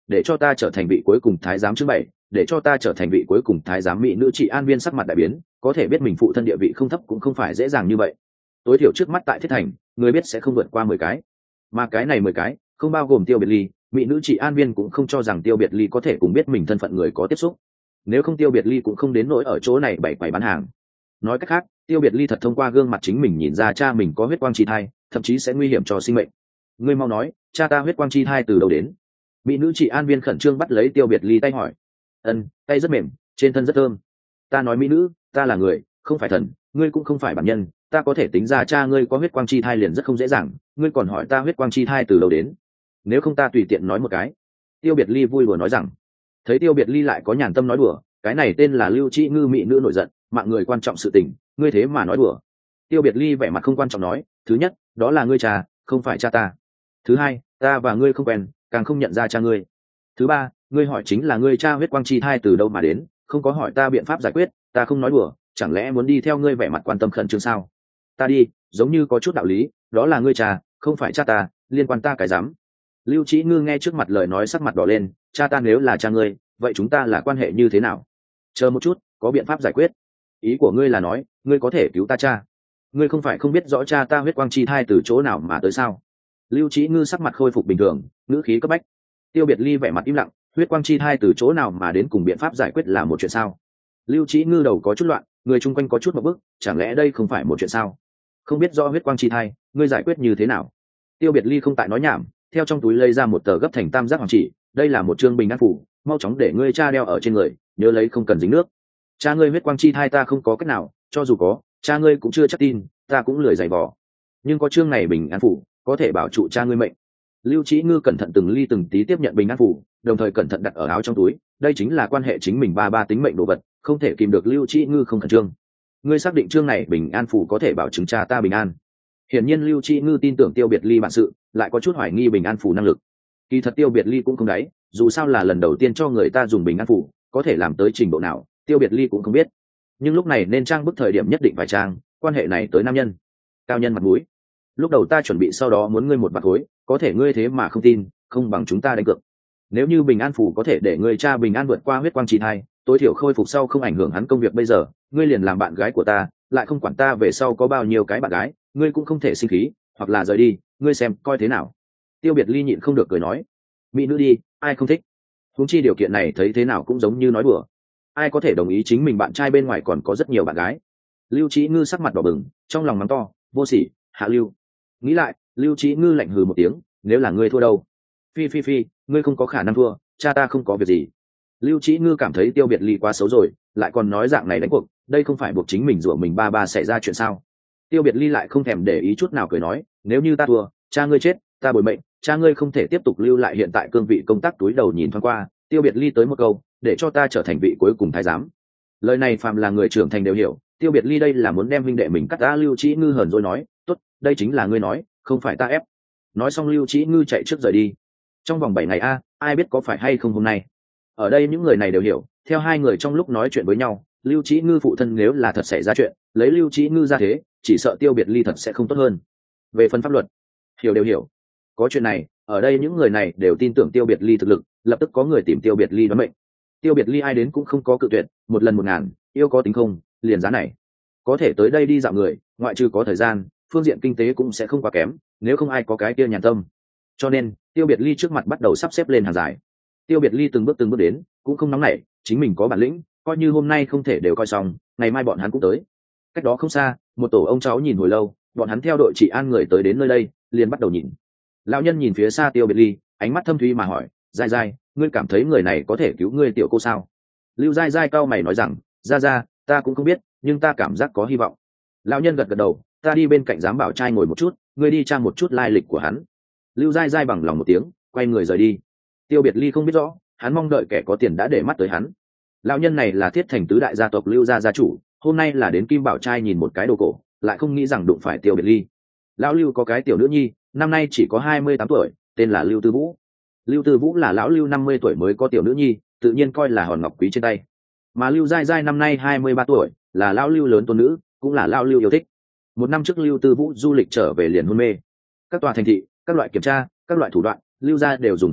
để cho ta trở thành vị cuối cùng thái giám chương bảy để cho ta trở thành vị cuối cùng thái giám. Mỹ nữ trị an viên sắc mặt đại biến, có thể biết mình phụ thân địa vị không thấp cũng không phải dễ dàng như vậy. Tối thiểu trước mắt tại thiết thành, người biết sẽ không vượt qua mười cái, mà cái này mười cái không bao gồm Tiêu Biệt Ly. Mỹ nữ trị an viên cũng không cho rằng Tiêu Biệt Ly có thể cùng biết mình thân phận người có tiếp xúc, nếu không Tiêu Biệt Ly cũng không đến nỗi ở chỗ này bày quầy bán hàng. Nói cách khác, Tiêu Biệt Ly thật thông qua gương mặt chính mình nhìn ra cha mình có huyết quang chi thai, thậm chí sẽ nguy hiểm cho sinh mệnh. Ngươi mau nói, cha ta huyết quang chi thai từ đâu đến? Mỹ nữ trị an viên khẩn trương bắt lấy Tiêu Biệt Ly tay hỏi. Ân, tay rất mềm, trên thân rất thơm. Ta nói mỹ nữ, ta là người, không phải thần, ngươi cũng không phải bản nhân, ta có thể tính ra cha ngươi có huyết quang chi thai liền rất không dễ dàng, ngươi còn hỏi ta huyết quang chi thai từ đâu đến? Nếu không ta tùy tiện nói một cái. Tiêu Biệt Ly vui đùa nói rằng. Thấy Tiêu Biệt Ly lại có nhàn tâm nói đùa, cái này tên là Lưu Trĩ Ngư mỹ nữ nổi giận, mạng người quan trọng sự tình, ngươi thế mà nói đùa. Tiêu Biệt Ly vẻ mặt không quan trọng nói, thứ nhất, đó là ngươi cha, không phải cha ta. Thứ hai, ta và ngươi không quen, càng không nhận ra cha ngươi. Thứ ba, ngươi hỏi chính là ngươi cha huyết quang chi thai từ đâu mà đến, không có hỏi ta biện pháp giải quyết, ta không nói đùa, chẳng lẽ muốn đi theo ngươi vẻ mặt quan tâm khẩn trương sao? Ta đi, giống như có chút đạo lý, đó là ngươi cha, không phải cha ta, liên quan ta cái dám. Lưu Trĩ Ngư nghe trước mặt lời nói sắc mặt đỏ lên, cha ta nếu là cha ngươi, vậy chúng ta là quan hệ như thế nào? Chờ một chút, có biện pháp giải quyết. Ý của ngươi là nói, ngươi có thể cứu ta cha? Ngươi không phải không biết rõ cha ta huyết quang chi thai từ chỗ nào mà tới sao? Lưu Trĩ Ngư sắc mặt khôi phục bình thường, ngữ khí cấp bách. Tiêu Biệt Ly vẻ mặt im lặng, huyết quang chi thai từ chỗ nào mà đến cùng biện pháp giải quyết là một chuyện sao? Lưu Trĩ Ngư đầu có chút loạn, người chung quanh có chút một bước, chẳng lẽ đây không phải một chuyện sao? Không biết rõ huyết quang chi thai, ngươi giải quyết như thế nào? Tiêu Biệt Ly không tại nói nhảm, theo trong túi lấy ra một tờ gấp thành tam giác hoàng chỉ, đây là một chương bình an phủ, mau chóng để ngươi cha đeo ở trên người, nhớ lấy không cần dính nước. Cha ngươi huyết quang chi thai ta không có cách nào, cho dù có, cha ngươi cũng chưa chắc tin, ta cũng lười giày vò. Nhưng có chương này bình an phủ, có thể bảo trụ cha ngươi mệnh. Lưu Trĩ Ngư cẩn thận từng ly từng tí tiếp nhận bình an phủ, đồng thời cẩn thận đặt ở áo trong túi, đây chính là quan hệ chính mình ba ba tính mệnh đồ vật, không thể kìm được Lưu Trĩ Ngư không khẩn trương. Ngươi xác định chương này bình an phủ có thể bảo chứng cha ta bình an? Hiển nhiên Lưu Trĩ Ngư tin tưởng Tiêu Biệt Ly bản sự, lại có chút hoài nghi bình an phủ năng lực. Kỳ thật Tiêu Biệt Ly cũng không đáy, dù sao là lần đầu tiên cho người ta dùng bình an phủ, có thể làm tới trình độ nào, Tiêu Biệt Ly cũng không biết. Nhưng lúc này nên trang bức thời điểm nhất định phải trang, quan hệ này tới nam nhân, cao nhân mặt mũi. Lúc đầu ta chuẩn bị sau đó muốn ngươi một bạc khối, có thể ngươi thế mà không tin, không bằng chúng ta đánh cược. Nếu như bình an phủ có thể để ngươi cha bình an vượt qua huyết quang chi thai, tối thiểu khôi phục sau không ảnh hưởng hắn công việc bây giờ, ngươi liền làm bạn gái của ta, lại không quản ta về sau có bao nhiêu cái bạn gái, ngươi cũng không thể sinh khí, hoặc là rời đi, ngươi xem coi thế nào. Tiêu Biệt Ly nhịn không được cười nói, mỹ nữ đi, ai không thích? Huống chi điều kiện này thấy thế nào cũng giống như nói đùa, ai có thể đồng ý chính mình bạn trai bên ngoài còn có rất nhiều bạn gái? Lưu Trĩ Ngư sắc mặt đỏ bừng, trong lòng mắng to, vô sỉ, hạ lưu. Nghĩ lại, Lưu Trĩ Ngư lạnh hừ một tiếng, nếu là ngươi thua đâu? Phi phi phi, ngươi không có khả năng thua, cha ta không có việc gì. Lưu Trĩ Ngư cảm thấy Tiêu Biệt Ly quá xấu rồi, lại còn nói dạng này đánh cuộc, đây không phải buộc chính mình rủa mình ba ba xảy ra chuyện sao? Tiêu Biệt Ly lại không thèm để ý chút nào cười nói, nếu như ta thua, cha ngươi chết, ta bồi mệnh, cha ngươi không thể tiếp tục lưu lại hiện tại cương vị công tác. Túi đầu nhìn thoáng qua, Tiêu Biệt Ly tới một câu, để cho ta trở thành vị cuối cùng thái giám. Lời này phàm là người trưởng thành đều hiểu, Tiêu Biệt Ly đây là muốn đem huynh đệ mình cắt ra. Lưu Trĩ Ngư hờn rồi nói, tốt, đây chính là ngươi nói, không phải ta ép. Nói xong Lưu Trĩ Ngư chạy trước rời đi. Trong vòng bảy ngày a, ai biết có phải hay không hôm nay. Ở đây những người này đều hiểu, theo hai người trong lúc nói chuyện với nhau, Lưu Trĩ Ngư phụ thân nếu là thật xảy ra chuyện, lấy Lưu Trĩ Ngư ra thế, chỉ sợ Tiêu Biệt Ly thật sẽ không tốt hơn. Về phần pháp luật, hiểu đều hiểu. Có chuyện này, ở đây những người này đều tin tưởng Tiêu Biệt Ly thực lực, lập tức có người tìm Tiêu Biệt Ly đoán mệnh. Tiêu Biệt Ly ai đến cũng không có cự tuyệt, một lần một ngàn, yêu có tính không, liền giá này. Có thể tới đây đi dạo người, ngoại trừ có thời gian, phương diện kinh tế cũng sẽ không quá kém, nếu không ai có cái kia nhàn tâm. Cho nên, Tiêu Biệt Ly trước mặt bắt đầu sắp xếp lên hàng dài. Tiêu Biệt Ly từng bước từng bước đến, cũng không nóng nảy, chính mình có bản lĩnh, coi như hôm nay không thể đều coi xong, ngày mai bọn hắn cũng tới. Cách đó không xa, một tổ ông cháu nhìn hồi lâu, bọn hắn theo đội trị an người tới đến nơi đây, liền bắt đầu nhìn. Lão nhân nhìn phía xa Tiêu Biệt Ly, ánh mắt thâm thúy mà hỏi, "Giai Giai, ngươi cảm thấy người này có thể cứu ngươi tiểu cô sao?" Lưu Giai Giai cau mày nói rằng, "Gia Gia, ta cũng không biết, nhưng ta cảm giác có hy vọng." Lão nhân gật gật đầu, "Ta đi bên cạnh giám bảo trai ngồi một chút, ngươi đi tra một chút lai lịch của hắn." Lưu Giai Giai bằng lòng một tiếng, quay người rời đi. Tiêu Biệt Ly không biết rõ, hắn mong đợi kẻ có tiền đã để mắt tới hắn. Lão nhân này là Thiết Thành tứ đại gia tộc Lưu gia gia chủ, hôm nay là đến Kim Bảo trai nhìn một cái đồ cổ, lại không nghĩ rằng đụng phải Tiêu Biệt Ly. Lão Lưu có cái tiểu nữ nhi, năm nay chỉ có hai mươi tám tuổi, tên là Lưu Tư Vũ. Lưu Tư Vũ là lão Lưu năm mươi tuổi mới có tiểu nữ nhi, tự nhiên coi là hòn ngọc quý trên tay. Mà Lưu Giai Giai năm nay hai mươi ba tuổi, là lão Lưu lớn tôn nữ, cũng là lão Lưu yêu thích. Một năm trước Lưu Tư Vũ du lịch trở về liền hôn mê. Các tòa thành thị, các loại kiểm tra, các loại thủ đoạn, Lưu gia đều dùng khắp cả,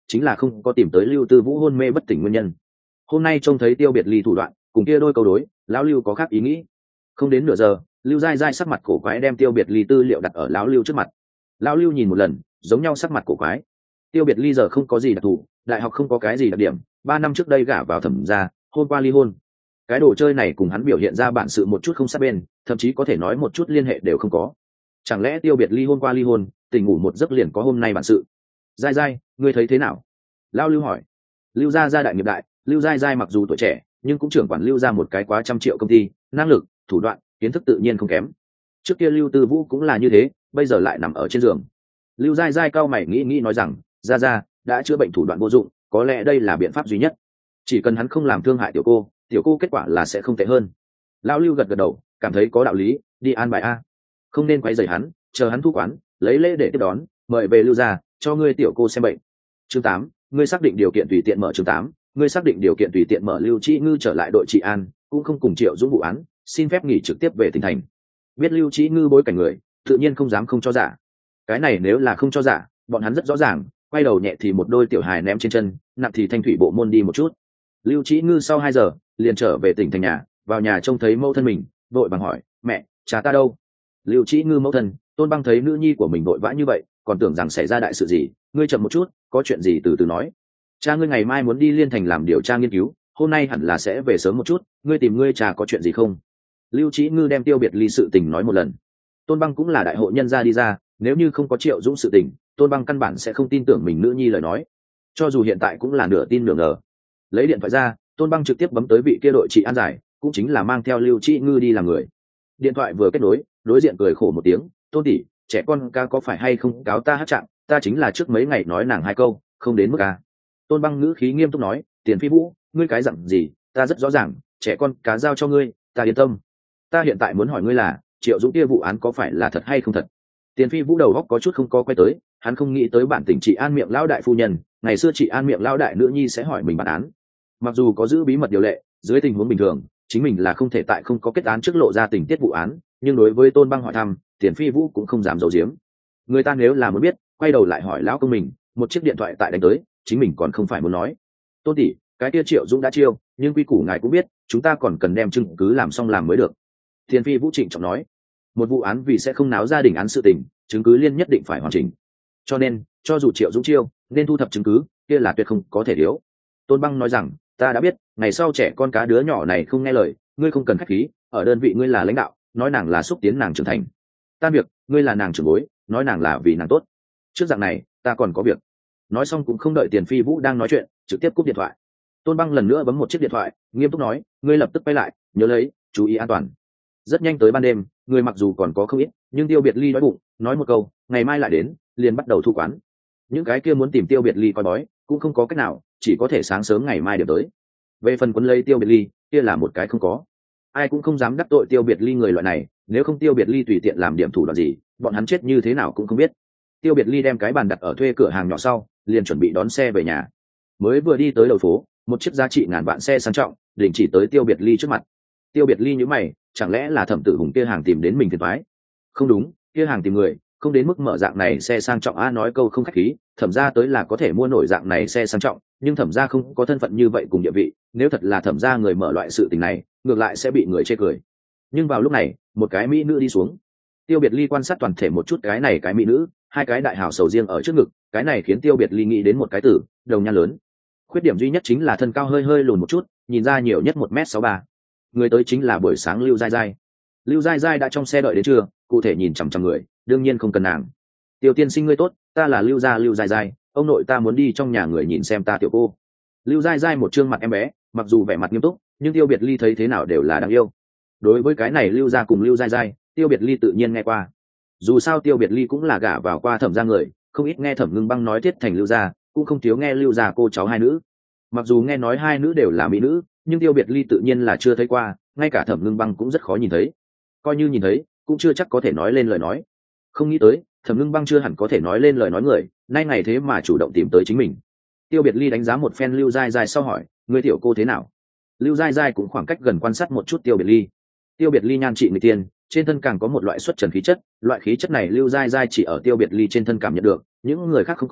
chính là không có tìm tới lưu tư vũ hôn mê bất tỉnh nguyên nhân. Hôm nay trông thấy tiêu biệt ly thủ đoạn cùng kia đôi câu đối, lão lưu có khác ý nghĩ. Không đến nửa giờ, lưu dai dai sắc mặt cổ quái đem tiêu biệt ly tư liệu đặt ở lão lưu trước mặt. Lão lưu nhìn một lần, giống nhau sắc mặt cổ quái. Tiêu biệt ly giờ không có gì đặc thù, đại học không có cái gì đặc điểm, ba năm trước đây gả vào thẩm gia, hôm qua ly hôn. Cái đồ chơi này cùng hắn biểu hiện ra bản sự một chút không sát bên, thậm chí có thể nói một chút liên hệ đều không có. Chẳng lẽ tiêu biệt ly hôm qua ly hôn, tỉnh ngủ một giấc liền có hôm nay bản sự? Dai dai, ngươi thấy thế nào? Lão lưu hỏi. Lưu gia gia đại nghiệp đại, lưu dai dai mặc dù tuổi trẻ nhưng cũng trưởng quản lưu ra một cái quá trăm triệu công ty, năng lực, thủ đoạn, kiến thức tự nhiên không kém. Trước kia lưu tư vũ cũng là như thế, bây giờ lại nằm ở trên giường. Lưu dai dai cao mày nghĩ nghĩ nói rằng, ra ra đã chữa bệnh thủ đoạn vô dụng, có lẽ đây là biện pháp duy nhất. Chỉ cần hắn không làm thương hại tiểu cô, tiểu cô kết quả là sẽ không tệ hơn. Lão lưu gật gật đầu, cảm thấy có đạo lý, đi an bài a. Không nên quấy rầy hắn, chờ hắn thu quán, lấy lễ để tiếp đón, mời về lưu gia, cho ngươi tiểu cô xem bệnh. Chương tám, ngươi xác định điều kiện tùy tiện mở chương tám, ngươi xác định điều kiện tùy tiện mở Lưu Trĩ Ngư trở lại đội trị an, cũng không cùng Triệu Dũng vụ án, xin phép nghỉ trực tiếp về tỉnh thành. Biết Lưu Trĩ Ngư bối cảnh người, tự nhiên không dám không cho giả. Cái này nếu là không cho giả, bọn hắn rất rõ ràng, quay đầu nhẹ thì một đôi tiểu hài ném trên chân, nặng thì thanh thủy bộ môn đi một chút. Lưu Trĩ Ngư sau hai giờ liền trở về tỉnh thành nhà, vào nhà trông thấy mẫu thân mình, vội vàng hỏi, mẹ, cha ta đâu? Lưu Trĩ Ngư mẫu thân, Tôn Băng thấy nữ nhi của mình vội vã như vậy, còn tưởng rằng xảy ra đại sự gì, ngươi chậm một chút, có chuyện gì từ từ nói. Cha ngươi ngày mai muốn đi Liên Thành làm điều tra nghiên cứu, hôm nay hẳn là sẽ về sớm một chút, ngươi tìm ngươi cha có chuyện gì không? Lưu Trĩ Ngư đem tiêu biệt ly sự tình nói một lần. Tôn Băng cũng là đại hội nhân gia đi ra, nếu như không có Triệu Dũng sự tình, Tôn Băng căn bản sẽ không tin tưởng mình nữ nhi lời nói, cho dù hiện tại cũng là nửa tin nửa ngờ. Lấy điện thoại ra, Tôn Băng trực tiếp bấm tới vị kia đội trị an giải, cũng chính là mang theo Lưu Trĩ Ngư đi làm người. Điện thoại vừa kết nối, đối diện cười khổ một tiếng, Tôn tỷ, trẻ con ca có phải hay không cáo ta hát trạng, ta chính là trước mấy ngày nói nàng hai câu, không đến mức ca. Tôn Băng ngữ khí nghiêm túc nói, Tiền Phi Vũ, ngươi cái dặn gì, ta rất rõ ràng, trẻ con cá giao cho ngươi, ta yên tâm. Ta hiện tại muốn hỏi ngươi là, Triệu Dũng kia vụ án có phải là thật hay không thật? Tiền Phi Vũ đầu góc có chút không có quay tới, hắn không nghĩ tới bản tỉnh trị an miệng lão đại phu nhân, ngày xưa trị an miệng lão đại nữ nhi sẽ hỏi mình bản án. Mặc dù có giữ bí mật điều lệ, dưới tình huống bình thường, chính mình là không thể tại không có kết án trước lộ ra tình tiết vụ án, nhưng đối với Tôn Băng hỏi thăm, Tiền Phi Vũ cũng không dám giấu giếm. Người ta nếu là muốn biết, quay đầu lại hỏi lão công mình, một chiếc điện thoại tại đánh tới, chính mình còn không phải muốn nói. Tôn tỷ, cái kia Triệu Dũng đã chiêu, nhưng quy củ ngài cũng biết, chúng ta còn cần đem chứng cứ làm xong làm mới được. Tiền Phi Vũ trịnh trọng nói, một vụ án vì sẽ không náo gia đình án sự tình, chứng cứ liên nhất định phải hoàn chỉnh. Cho nên, cho dù Triệu Dũng chiêu, nên thu thập chứng cứ, kia là tuyệt không có thể thiếu. Tôn Băng nói rằng, ta đã biết, ngày sau trẻ con cá đứa nhỏ này không nghe lời, ngươi không cần khách khí, ở đơn vị ngươi là lãnh đạo, nói nàng là xúc tiến nàng trưởng thành. Tan việc, ngươi là nàng trưởng bối, nói nàng là vì nàng tốt. Trước dạng này, ta còn có việc. Nói xong cũng không đợi Tiền Phi Vũ đang nói chuyện, trực tiếp cúp điện thoại. Tôn Băng lần nữa bấm một chiếc điện thoại, nghiêm túc nói, ngươi lập tức quay lại, nhớ lấy, chú ý an toàn. Rất nhanh tới ban đêm, người mặc dù còn có không ít, nhưng Tiêu Biệt Ly đói bụng, nói một câu, ngày mai lại đến, liền bắt đầu thu quán. Những cái kia muốn tìm Tiêu Biệt Ly coi bói, cũng không có cách nào, chỉ có thể sáng sớm ngày mai điểm tới. Về phần quấn lấy Tiêu Biệt Ly, kia là một cái không có. Ai cũng không dám đắc tội Tiêu Biệt Ly người loại này, nếu không Tiêu Biệt Ly tùy tiện làm điểm thủ đoạn gì, bọn hắn chết như thế nào cũng không biết. Tiêu Biệt Ly đem cái bàn đặt ở thuê cửa hàng nhỏ sau, liền chuẩn bị đón xe về nhà. Mới vừa đi tới đầu phố, một chiếc giá trị ngàn vạn xe sang trọng đình chỉ tới Tiêu Biệt Ly trước mặt. Tiêu Biệt Ly nhíu mày, chẳng lẽ là Thẩm Tử Hùng kia hàng tìm đến mình phiền toái? Không đúng, kia hàng tìm người, không đến mức mở dạng này xe sang trọng a. Nói câu không khách khí, Thẩm gia tới là có thể mua nổi dạng này xe sang trọng, nhưng Thẩm gia không có thân phận như vậy cùng địa vị, nếu thật là Thẩm gia người mở loại sự tình này, ngược lại sẽ bị người chê cười. Nhưng vào lúc này, một cái mỹ nữ đi xuống. Tiêu Biệt Ly quan sát toàn thể một chút cái này cái mỹ nữ, hai cái đại hào sầu riêng ở trước ngực, cái này khiến Tiêu Biệt Ly nghĩ đến một cái từ, đồng nhan lớn. Khuyết điểm duy nhất chính là thân cao hơi hơi lùn một chút, nhìn ra nhiều nhất một mét sáu ba. Người tới chính là buổi sáng Lưu Giai Giai. Lưu Giai Giai đã trong xe đợi đến trưa, cụ thể nhìn chằm chằm người, đương nhiên không cần nàng. Tiêu tiên sinh ngươi tốt, ta là Lưu gia Lưu Giai Giai, ông nội ta muốn đi trong nhà người nhìn xem ta tiểu cô. Lưu Giai Giai một trương mặt em bé, mặc dù vẻ mặt nghiêm túc, nhưng Tiêu Biệt Ly thấy thế nào đều là đáng yêu. Đối với cái này Lưu gia cùng Lưu Giai Giai, Tiêu Biệt Ly tự nhiên nghe qua. Dù sao Tiêu Biệt Ly cũng là gả vào qua Thẩm gia người, không ít nghe Thẩm Ngưng Băng nói thiết thành Lưu gia, cũng không thiếu nghe Lưu gia cô cháu hai nữ. Mặc dù nghe nói hai nữ đều là mỹ nữ, nhưng Tiêu Biệt Ly tự nhiên là chưa thấy qua, ngay cả Thẩm Ngưng Băng cũng rất khó nhìn thấy. Coi như nhìn thấy, cũng chưa chắc có thể nói lên lời nói. Không nghĩ tới, Thẩm Ngưng Băng chưa hẳn có thể nói lên lời nói người, nay ngày thế mà chủ động tìm tới chính mình. Tiêu Biệt Ly đánh giá một phen Lưu Giai Giai sau hỏi, người tiểu cô thế nào? Lưu Giai Giai cũng khoảng cách gần quan sát một chút Tiêu Biệt Ly. Tiêu Biệt Ly nhan trị người tiên, trên thân càng có một loại xuất trần khí chất, loại khí chất này Lưu Giai Giai chỉ ở Tiêu Biệt Ly trên thân cảm nhận được, những người khác không có,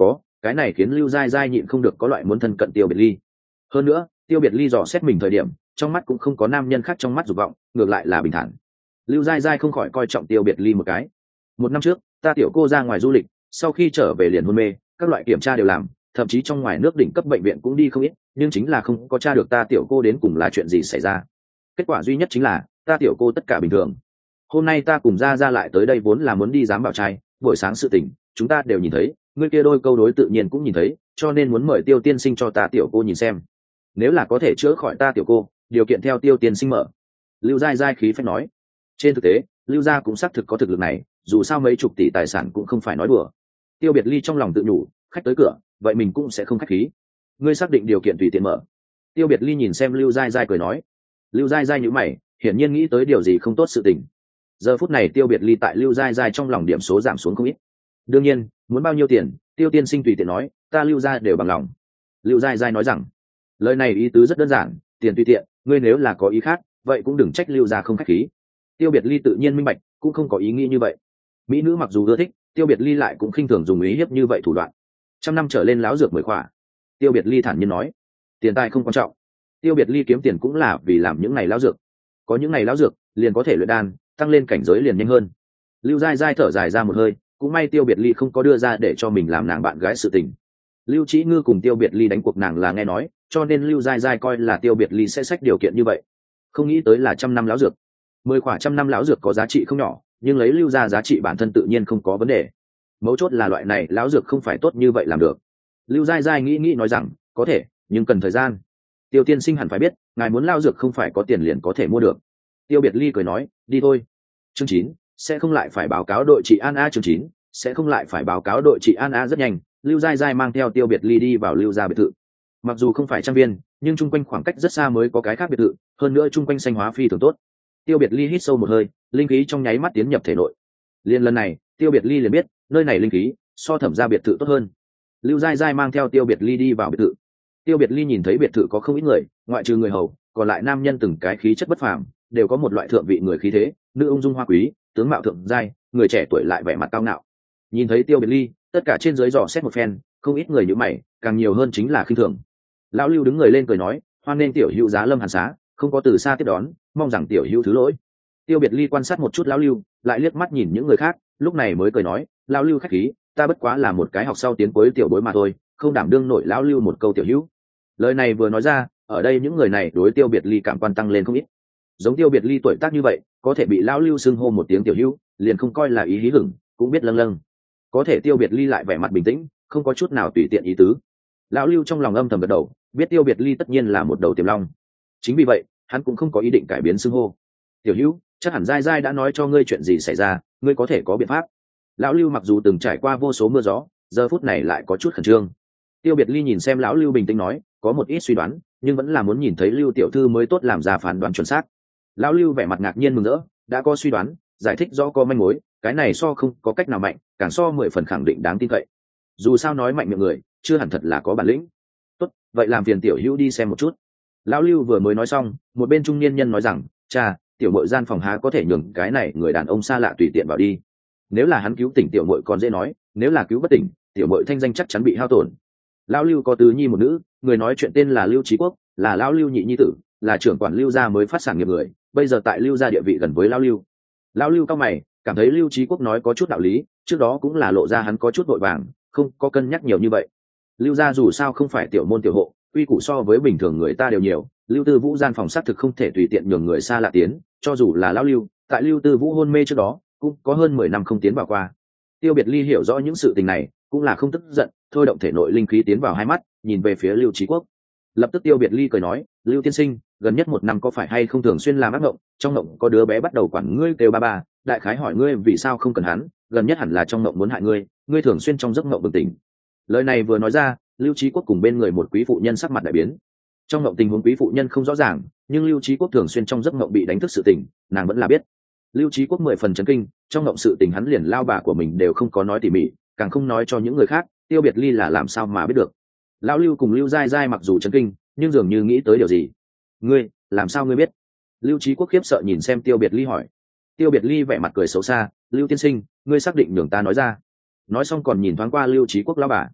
cái này khiến lưu dai dai nhịn không được có loại muốn thân cận tiêu biệt ly. Hơn nữa tiêu biệt ly dò xét mình thời điểm trong mắt cũng không có nam nhân khác trong mắt dục vọng, ngược lại là bình thản. Lưu dai dai không khỏi coi trọng tiêu biệt ly một cái. Một năm trước ta tiểu cô ra ngoài du lịch, sau khi trở về liền hôn mê, các loại kiểm tra đều làm, thậm chí trong ngoài nước đỉnh cấp bệnh viện cũng đi không ít, nhưng chính là không có tra được ta tiểu cô đến cùng là chuyện gì xảy ra. Kết quả duy nhất chính là ta tiểu cô tất cả bình thường. Hôm nay ta cùng ra ra lại tới đây vốn là muốn đi giám bảo trai, buổi sáng sự tình chúng ta đều nhìn thấy, ngươi kia đôi câu đối tự nhiên cũng nhìn thấy, cho nên muốn mời tiêu tiên sinh cho ta tiểu cô nhìn xem, nếu là có thể chữa khỏi ta tiểu cô, điều kiện theo tiêu tiên sinh mở. Lưu dai dai khí phách nói. Trên thực tế lưu gia cũng xác thực có thực lực này, dù sao mấy chục tỷ tài sản cũng không phải nói đùa. Tiêu biệt ly trong lòng tự nhủ, khách tới cửa vậy mình cũng sẽ không khách khí. Ngươi xác định điều kiện tùy tiện mở. Tiêu biệt ly nhìn xem lưu dai dai cười nói. Lưu dai dai nhíu mày, hiển nhiên nghĩ tới điều gì không tốt sự tình. Giờ phút này tiêu biệt ly tại lưu dai dai trong lòng điểm số giảm xuống không ít. Đương nhiên muốn bao nhiêu tiền tiêu tiên sinh tùy tiện nói, ta lưu gia đều bằng lòng. Lưu dai dai nói rằng. Lời này ý tứ rất đơn giản, tiền tùy tiện, ngươi nếu là có ý khác vậy cũng đừng trách lưu gia không khách khí. Tiêu biệt ly tự nhiên minh bạch, cũng không có ý nghĩ như vậy. Mỹ nữ mặc dù ưa thích, tiêu biệt ly lại cũng khinh thường dùng ý hiếp như vậy thủ đoạn. Trăm năm trở lên láo dược mười khỏa. Tiêu biệt ly thản nhiên nói. Tiền tài không quan trọng, tiêu biệt ly kiếm tiền cũng là vì làm những ngày láo dược. Có những ngày láo dược liền có thể luyện đan, tăng lên cảnh giới liền nhanh hơn. Lưu dai dai thở dài ra một hơi, cũng may tiêu biệt ly không có đưa ra để cho mình làm nàng bạn gái sự tình. Lưu Chỉ Ngư cùng tiêu biệt ly đánh cuộc nàng là nghe nói, cho nên lưu dai dai coi là tiêu biệt ly sẽ sách điều kiện như vậy. Không nghĩ tới là trăm năm láo dược. Mười khỏa trăm năm lão dược có giá trị không nhỏ, nhưng lấy lưu ra giá trị bản thân tự nhiên không có vấn đề. Mấu chốt là loại này lão dược không phải tốt như vậy làm được. Lưu dai dai nghĩ nghĩ nói rằng có thể, nhưng cần thời gian. Tiêu tiên sinh hẳn phải biết, ngài muốn lao dược không phải có tiền liền có thể mua được. Tiêu biệt ly cười nói, đi thôi. Chương chín sẽ không lại phải báo cáo đội trị an a. Chương chín sẽ không lại phải báo cáo đội trị an a. Rất nhanh lưu dai dai mang theo tiêu biệt ly đi vào lưu gia biệt thự. Mặc dù không phải trang viên, nhưng chung quanh khoảng cách rất xa mới có cái khác biệt thự, hơn nữa chung quanh xanh hóa phi thường tốt. Tiêu biệt ly hít sâu một hơi, linh khí trong nháy mắt tiến nhập thể nội. Liên lần này tiêu biệt ly liền biết nơi này linh khí so thẩm gia biệt thự tốt hơn. Lưu dai dai mang theo tiêu biệt ly đi vào biệt thự. Tiêu biệt ly nhìn thấy biệt thự có không ít người, ngoại trừ người hầu còn lại nam nhân từng cái khí chất bất phàm, đều có một loại thượng vị người khí thế, nữ ung dung hoa quý, tướng mạo thượng giai, người trẻ tuổi lại vẻ mặt cao ngạo. Nhìn thấy tiêu biệt ly, tất cả trên dưới dò xét một phen, không ít người như mày, càng nhiều hơn chính là khinh thường. Lão Lưu đứng người lên cười nói, hoan nên tiểu hữu giá lâm hàn xá, không có từ xa tiếp đón, mong rằng tiểu hữu thứ lỗi. Tiêu biệt ly quan sát một chút lão Lưu, lại liếc mắt nhìn những người khác, lúc này mới cười nói, lão Lưu khách khí, ta bất quá là một cái học sau tiến cuối tiểu bối mà thôi, không đảm đương nổi lão Lưu một câu tiểu hữu. Lời này vừa nói ra, ở đây những người này đối tiêu biệt ly cảm quan tăng lên không ít. Giống tiêu biệt ly tuổi tác như vậy, có thể bị lão Lưu xưng hô một tiếng tiểu hữu, liền không coi là ý hí hửng, cũng biết lâng lâng. Có thể tiêu biệt ly lại vẻ mặt bình tĩnh, không có chút nào tùy tiện ý tứ. Lão Lưu trong lòng âm thầm gật đầu, biết tiêu biệt ly tất nhiên là một đầu tiềm long. Chính vì vậy hắn cũng không có ý định cải biến xưng hô. Tiểu hữu, chắc hẳn dai dai đã nói cho ngươi chuyện gì xảy ra, ngươi có thể có biện pháp. Lão Lưu mặc dù từng trải qua vô số mưa gió, giờ phút này lại có chút khẩn trương. Tiêu biệt ly nhìn xem lão Lưu bình tĩnh nói, có một ít suy đoán, nhưng vẫn là muốn nhìn thấy Lưu tiểu thư mới tốt làm ra phán đoán chuẩn xác. Lão Lưu vẻ mặt ngạc nhiên mừng rỡ, đã có suy đoán, giải thích rõ có manh mối, cái này so không có cách nào mạnh, càng so mười phần khẳng định đáng tin cậy. Dù sao nói mạnh miệng người, chưa hẳn thật là có bản lĩnh. Tốt, vậy làm phiền tiểu hữu đi xem một chút. Lão Lưu vừa mới nói xong, một bên trung niên nhân nói rằng, cha, tiểu mội gian phòng há có thể nhường cái này người đàn ông xa lạ tùy tiện vào đi. Nếu là hắn cứu tỉnh tiểu mội còn dễ nói, nếu là cứu bất tỉnh, tiểu mội thanh danh chắc chắn bị hao tổn. Lão Lưu có tứ nhi một nữ, người nói chuyện tên là Lưu Chí Quốc, là lão Lưu nhị nhi tử, là trưởng quản Lưu gia mới phát sản nghiệp người, bây giờ tại Lưu gia địa vị gần với lão Lưu. Lão Lưu cao mày, cảm thấy Lưu Chí Quốc nói có chút đạo lý, trước đó cũng là lộ ra hắn có chút vội vàng, không có cân nhắc nhiều như vậy. Lưu gia dù sao không phải tiểu môn tiểu hộ, quy củ so với bình thường người ta đều nhiều. Lưu Tư Vũ gian phòng xác thực không thể tùy tiện nhường người xa lạ tiến, cho dù là lão Lưu, tại Lưu Tư Vũ hôn mê trước đó, cũng có hơn mười năm không tiến vào qua. Tiêu biệt ly hiểu rõ những sự tình này, cũng là không tức giận, thôi động thể nội linh khí tiến vào hai mắt, nhìn về phía Lưu Chí Quốc. Lập tức Tiêu biệt ly cười nói, Lưu tiên sinh, gần nhất một năm có phải hay không thường xuyên làm ác mộng, trong mộng có đứa bé bắt đầu quản ngươi kêu ba ba, đại khái hỏi ngươi vì sao không cần hắn, gần nhất hẳn là trong mộng muốn hại ngươi, ngươi thường xuyên trong giấc mộng bừng tỉnh. Lời này vừa nói ra, Lưu Chí Quốc cùng bên người một quý phụ nhân sắc mặt đại biến. Trong mộng tình huống quý phụ nhân không rõ ràng, nhưng Lưu Chí Quốc thường xuyên trong giấc mộng bị đánh thức sự tình, nàng vẫn là biết. Lưu Chí Quốc mười phần chấn kinh, trong mộng sự tình hắn liền lao bà của mình đều không có nói tỉ mỉ, càng không nói cho những người khác, Tiêu biệt ly là làm sao mà biết được. Lão Lưu cùng Lưu dai dai mặc dù chấn kinh, nhưng dường như nghĩ tới điều gì. Ngươi, làm sao ngươi biết? Lưu Chí Quốc khiếp sợ nhìn xem Tiêu biệt ly hỏi. Tiêu biệt ly vẻ mặt cười xấu xa, Lưu tiên sinh, ngươi xác định nhường ta nói ra. Nói xong còn nhìn thoáng qua Lưu Chí Quốc lão bà.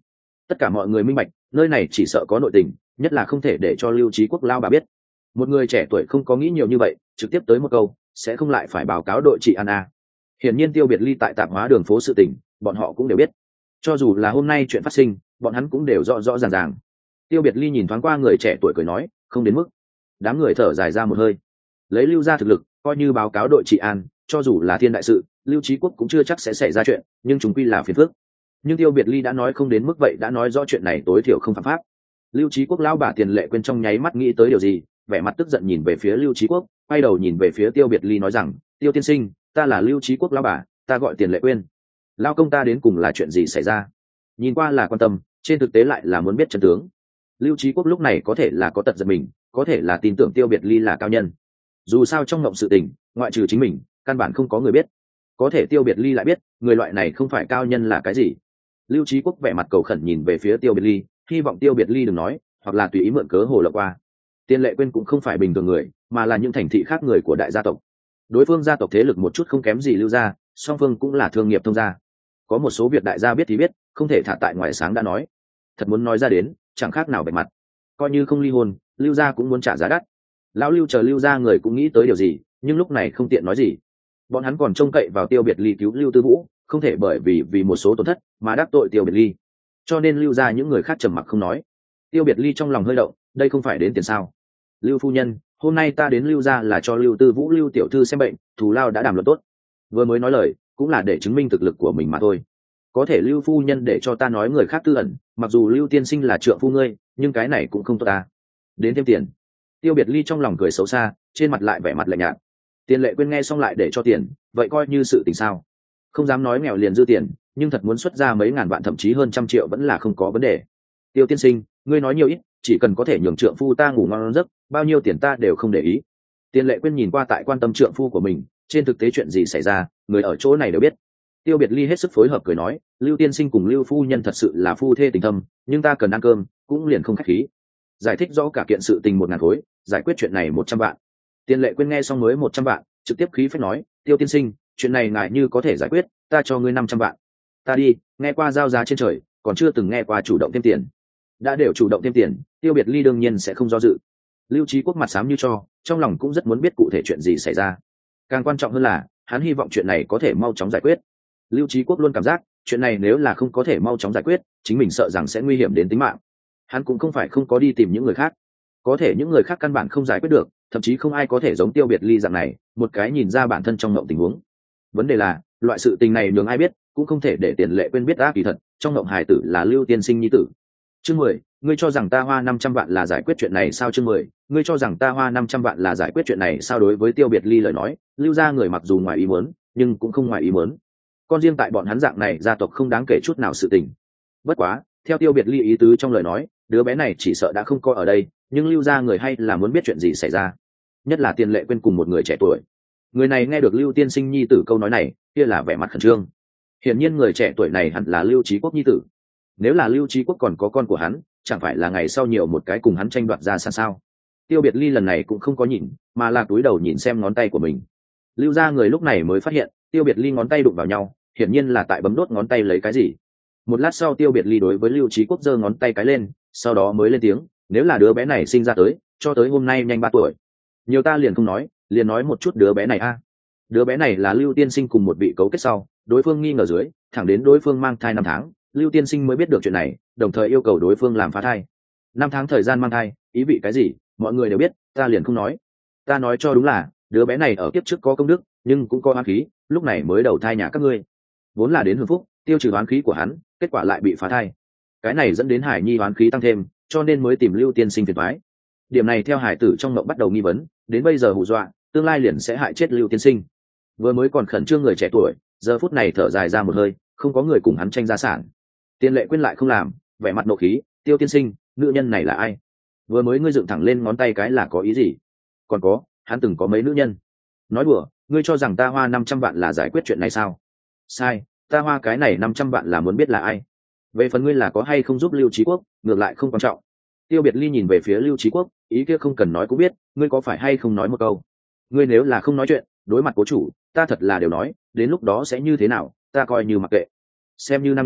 Tất cả mọi người minh bạch nơi này chỉ sợ có nội tình, nhất là không thể để cho Lưu Trí Quốc lao bà biết. Một người trẻ tuổi không có nghĩ nhiều như vậy, trực tiếp tới một câu, sẽ không lại phải báo cáo đội trị an a. Hiển nhiên Tiêu Biệt Ly tại tạp hóa đường phố sự tình, bọn họ cũng đều biết. Cho dù là hôm nay chuyện phát sinh, bọn hắn cũng đều rõ rõ ràng ràng. Tiêu Biệt Ly nhìn thoáng qua người trẻ tuổi cười nói, không đến mức. Đám người thở dài ra một hơi. Lấy Lưu gia thực lực, coi như báo cáo đội trị an, cho dù là thiên đại sự, Lưu Trí Quốc cũng chưa chắc sẽ xảy ra chuyện, nhưng chúng quy là phiền phức. Nhưng Tiêu Biệt Ly đã nói không đến mức vậy, đã nói rõ chuyện này tối thiểu không phạm pháp. Lưu Trí Quốc lão bà Tiền Lệ Quyên trong nháy mắt nghĩ tới điều gì, vẻ mặt tức giận nhìn về phía Lưu Trí Quốc, quay đầu nhìn về phía Tiêu Biệt Ly nói rằng, Tiêu tiên sinh, ta là Lưu Trí Quốc lão bà, ta gọi Tiền Lệ Quyên. Lao công ta đến cùng là chuyện gì xảy ra? Nhìn qua là quan tâm, trên thực tế lại là muốn biết chân tướng. Lưu Trí Quốc lúc này có thể là có tật giật mình, có thể là tin tưởng Tiêu Biệt Ly là cao nhân. Dù sao trong ngộng sự tình, ngoại trừ chính mình, căn bản không có người biết. Có thể Tiêu Biệt Ly lại biết, người loại này không phải cao nhân là cái gì. Lưu Trí Quốc vẻ mặt cầu khẩn nhìn về phía Tiêu Biệt Ly, hy vọng Tiêu Biệt Ly đừng nói, hoặc là tùy ý mượn cớ hồ lộng qua. Tiền Lệ Quyên cũng không phải bình thường người, mà là những thành thị khác người của đại gia tộc. Đối phương gia tộc thế lực một chút không kém gì Lưu gia, song phương cũng là thương nghiệp thông gia. Có một số việc đại gia biết thì biết, không thể thả tại ngoài sáng đã nói. Thật muốn nói ra đến, chẳng khác nào bạch mặt. Coi như không ly hôn, Lưu gia cũng muốn trả giá đắt. Lão Lưu chờ Lưu gia người cũng nghĩ tới điều gì, nhưng lúc này không tiện nói gì. Bọn hắn còn trông cậy vào Tiêu Biệt Ly cứu Lưu Tư Vũ, không thể bởi vì vì một số tổn thất mà đắc tội Tiêu Biệt Ly. Cho nên Lưu gia những người khác trầm mặc không nói. Tiêu Biệt Ly trong lòng hơi động, đây không phải đến tiền sao? Lưu phu nhân, hôm nay ta đến Lưu gia là cho Lưu Tư Vũ Lưu tiểu thư xem bệnh, thù lao đã đàm luận tốt. Vừa mới nói lời, cũng là để chứng minh thực lực của mình mà thôi. Có thể Lưu phu nhân để cho ta nói người khác tư ẩn, mặc dù Lưu tiên sinh là trượng phu ngươi, nhưng cái này cũng không tốt ta. Đến thêm tiền. Tiêu Biệt Ly trong lòng cười xấu xa, trên mặt lại vẻ mặt lạnh nhạt. Tiền Lệ Quyên nghe xong lại để cho tiền, vậy coi như sự tình sao? Không dám nói nghèo liền dư tiền, nhưng thật muốn xuất ra mấy ngàn vạn thậm chí hơn trăm triệu vẫn là không có vấn đề. Tiêu tiên sinh, ngươi nói nhiều ít, chỉ cần có thể nhường trượng phu ta ngủ ngon giấc, bao nhiêu tiền ta đều không để ý. Tiền Lệ Quyên nhìn qua tại quan tâm trượng phu của mình, trên thực tế chuyện gì xảy ra, người ở chỗ này đều biết. Tiêu Biệt Ly hết sức phối hợp cười nói, Lưu tiên sinh cùng Lưu phu nhân thật sự là phu thê tình thâm, nhưng ta cần ăn cơm, cũng liền không khách khí. Giải thích rõ cả kiện sự tình một ngàn khối, giải quyết chuyện này một trăm vạn. Tiền Lệ Quyên nghe xong mới một trăm vạn, trực tiếp khí phách nói, Tiêu tiên sinh, chuyện này ngài như có thể giải quyết, ta cho ngươi năm trăm vạn. Ta đi, nghe qua giao giá trên trời, còn chưa từng nghe qua chủ động thêm tiền. Đã đều chủ động thêm tiền, Tiêu Biệt Ly đương nhiên sẽ không do dự. Lưu Trí Quốc mặt xám như cho, trong lòng cũng rất muốn biết cụ thể chuyện gì xảy ra. Càng quan trọng hơn là, hắn hy vọng chuyện này có thể mau chóng giải quyết. Lưu Trí Quốc luôn cảm giác, chuyện này nếu là không có thể mau chóng giải quyết, chính mình sợ rằng sẽ nguy hiểm đến tính mạng. Hắn cũng không phải không có đi tìm những người khác, có thể những người khác căn bản không giải quyết được, thậm chí không ai có thể giống Tiêu Biệt Ly dạng này, một cái nhìn ra bản thân trong mộng tình huống. Vấn đề là, loại sự tình này nhường ai biết, cũng không thể để Tiền Lệ Quyên biết ác kỳ thật, trong mộng hài tử là Lưu tiên sinh nhi tử. Chương mười, ngươi cho rằng ta hoa năm trăm vạn là giải quyết chuyện này sao? Chương mười, ngươi cho rằng ta hoa năm trăm vạn là giải quyết chuyện này sao? Đối với Tiêu Biệt Ly lời nói, Lưu gia người mặc dù ngoài ý muốn, nhưng cũng không ngoài ý muốn. Con riêng tại bọn hắn dạng này gia tộc không đáng kể chút nào sự tình. Bất quá, theo Tiêu Biệt Ly ý tứ trong lời nói, đứa bé này chỉ sợ đã không coi ở đây, nhưng Lưu gia người hay là muốn biết chuyện gì xảy ra. Nhất là Tiền Lệ Quyên cùng một người trẻ tuổi. Người này nghe được Lưu tiên sinh nhi tử câu nói này, kia là vẻ mặt khẩn trương. Hiển nhiên người trẻ tuổi này hẳn là Lưu Trí Quốc nhi tử. Nếu là Lưu Trí Quốc còn có con của hắn, chẳng phải là ngày sau nhiều một cái cùng hắn tranh đoạt ra xa sao? Tiêu Biệt Ly lần này cũng không có nhìn, mà là cúi đầu nhìn xem ngón tay của mình. Lưu gia người lúc này mới phát hiện, Tiêu Biệt Ly ngón tay đụng vào nhau, hiển nhiên là tại bấm đốt ngón tay lấy cái gì. Một lát sau Tiêu Biệt Ly đối với Lưu Trí Quốc giơ ngón tay cái lên, sau đó mới lên tiếng, nếu là đứa bé này sinh ra tới, cho tới hôm nay nhanh ba tuổi. Nhiều ta liền không nói, liền nói một chút đứa bé này a. Đứa bé này là Lưu tiên sinh cùng một vị cấu kết sau, đối phương nghi ngờ dưới, thẳng đến đối phương mang thai năm tháng, Lưu tiên sinh mới biết được chuyện này, đồng thời yêu cầu đối phương làm phá thai. Năm tháng thời gian mang thai, ý vị cái gì, mọi người đều biết, ta liền không nói. Ta nói cho đúng là, đứa bé này ở kiếp trước có công đức, nhưng cũng có oán khí, lúc này mới đầu thai nhà các ngươi. Vốn là đến hưởng phúc, tiêu trừ oán khí của hắn, kết quả lại bị phá thai. Cái này dẫn đến Hải Nhi oán khí tăng thêm, cho nên mới tìm Lưu tiên sinh phiền toái. Điểm này theo Hải tử trong mộng bắt đầu nghi vấn, đến bây giờ hù dọa, tương lai liền sẽ hại chết Lưu tiên sinh. Vừa mới còn khẩn trương người trẻ tuổi, giờ phút này thở dài ra một hơi, không có người cùng hắn tranh gia sản. Tiền Lệ Quyên lại không làm, vẻ mặt nộ khí, Tiêu tiên sinh, nữ nhân này là ai? Vừa mới ngươi dựng thẳng lên ngón tay cái là có ý gì? Còn có, hắn từng có mấy nữ nhân? Nói đùa, ngươi cho rằng ta hoa năm trăm vạn là giải quyết chuyện này sao? Sai, ta hoa cái này năm trăm vạn là muốn biết là ai. Về phần ngươi là có hay không giúp Lưu Trí Quốc, ngược lại không quan trọng. Tiêu Biệt Ly nhìn về phía Lưu Trí Quốc, ý kia không cần nói cũng biết, ngươi có phải hay không nói một câu. Ngươi nếu là không nói chuyện, đối mặt cố chủ, ta thật là đều nói, đến lúc đó sẽ như thế nào, ta coi như mặc kệ. Xem như nam nhân,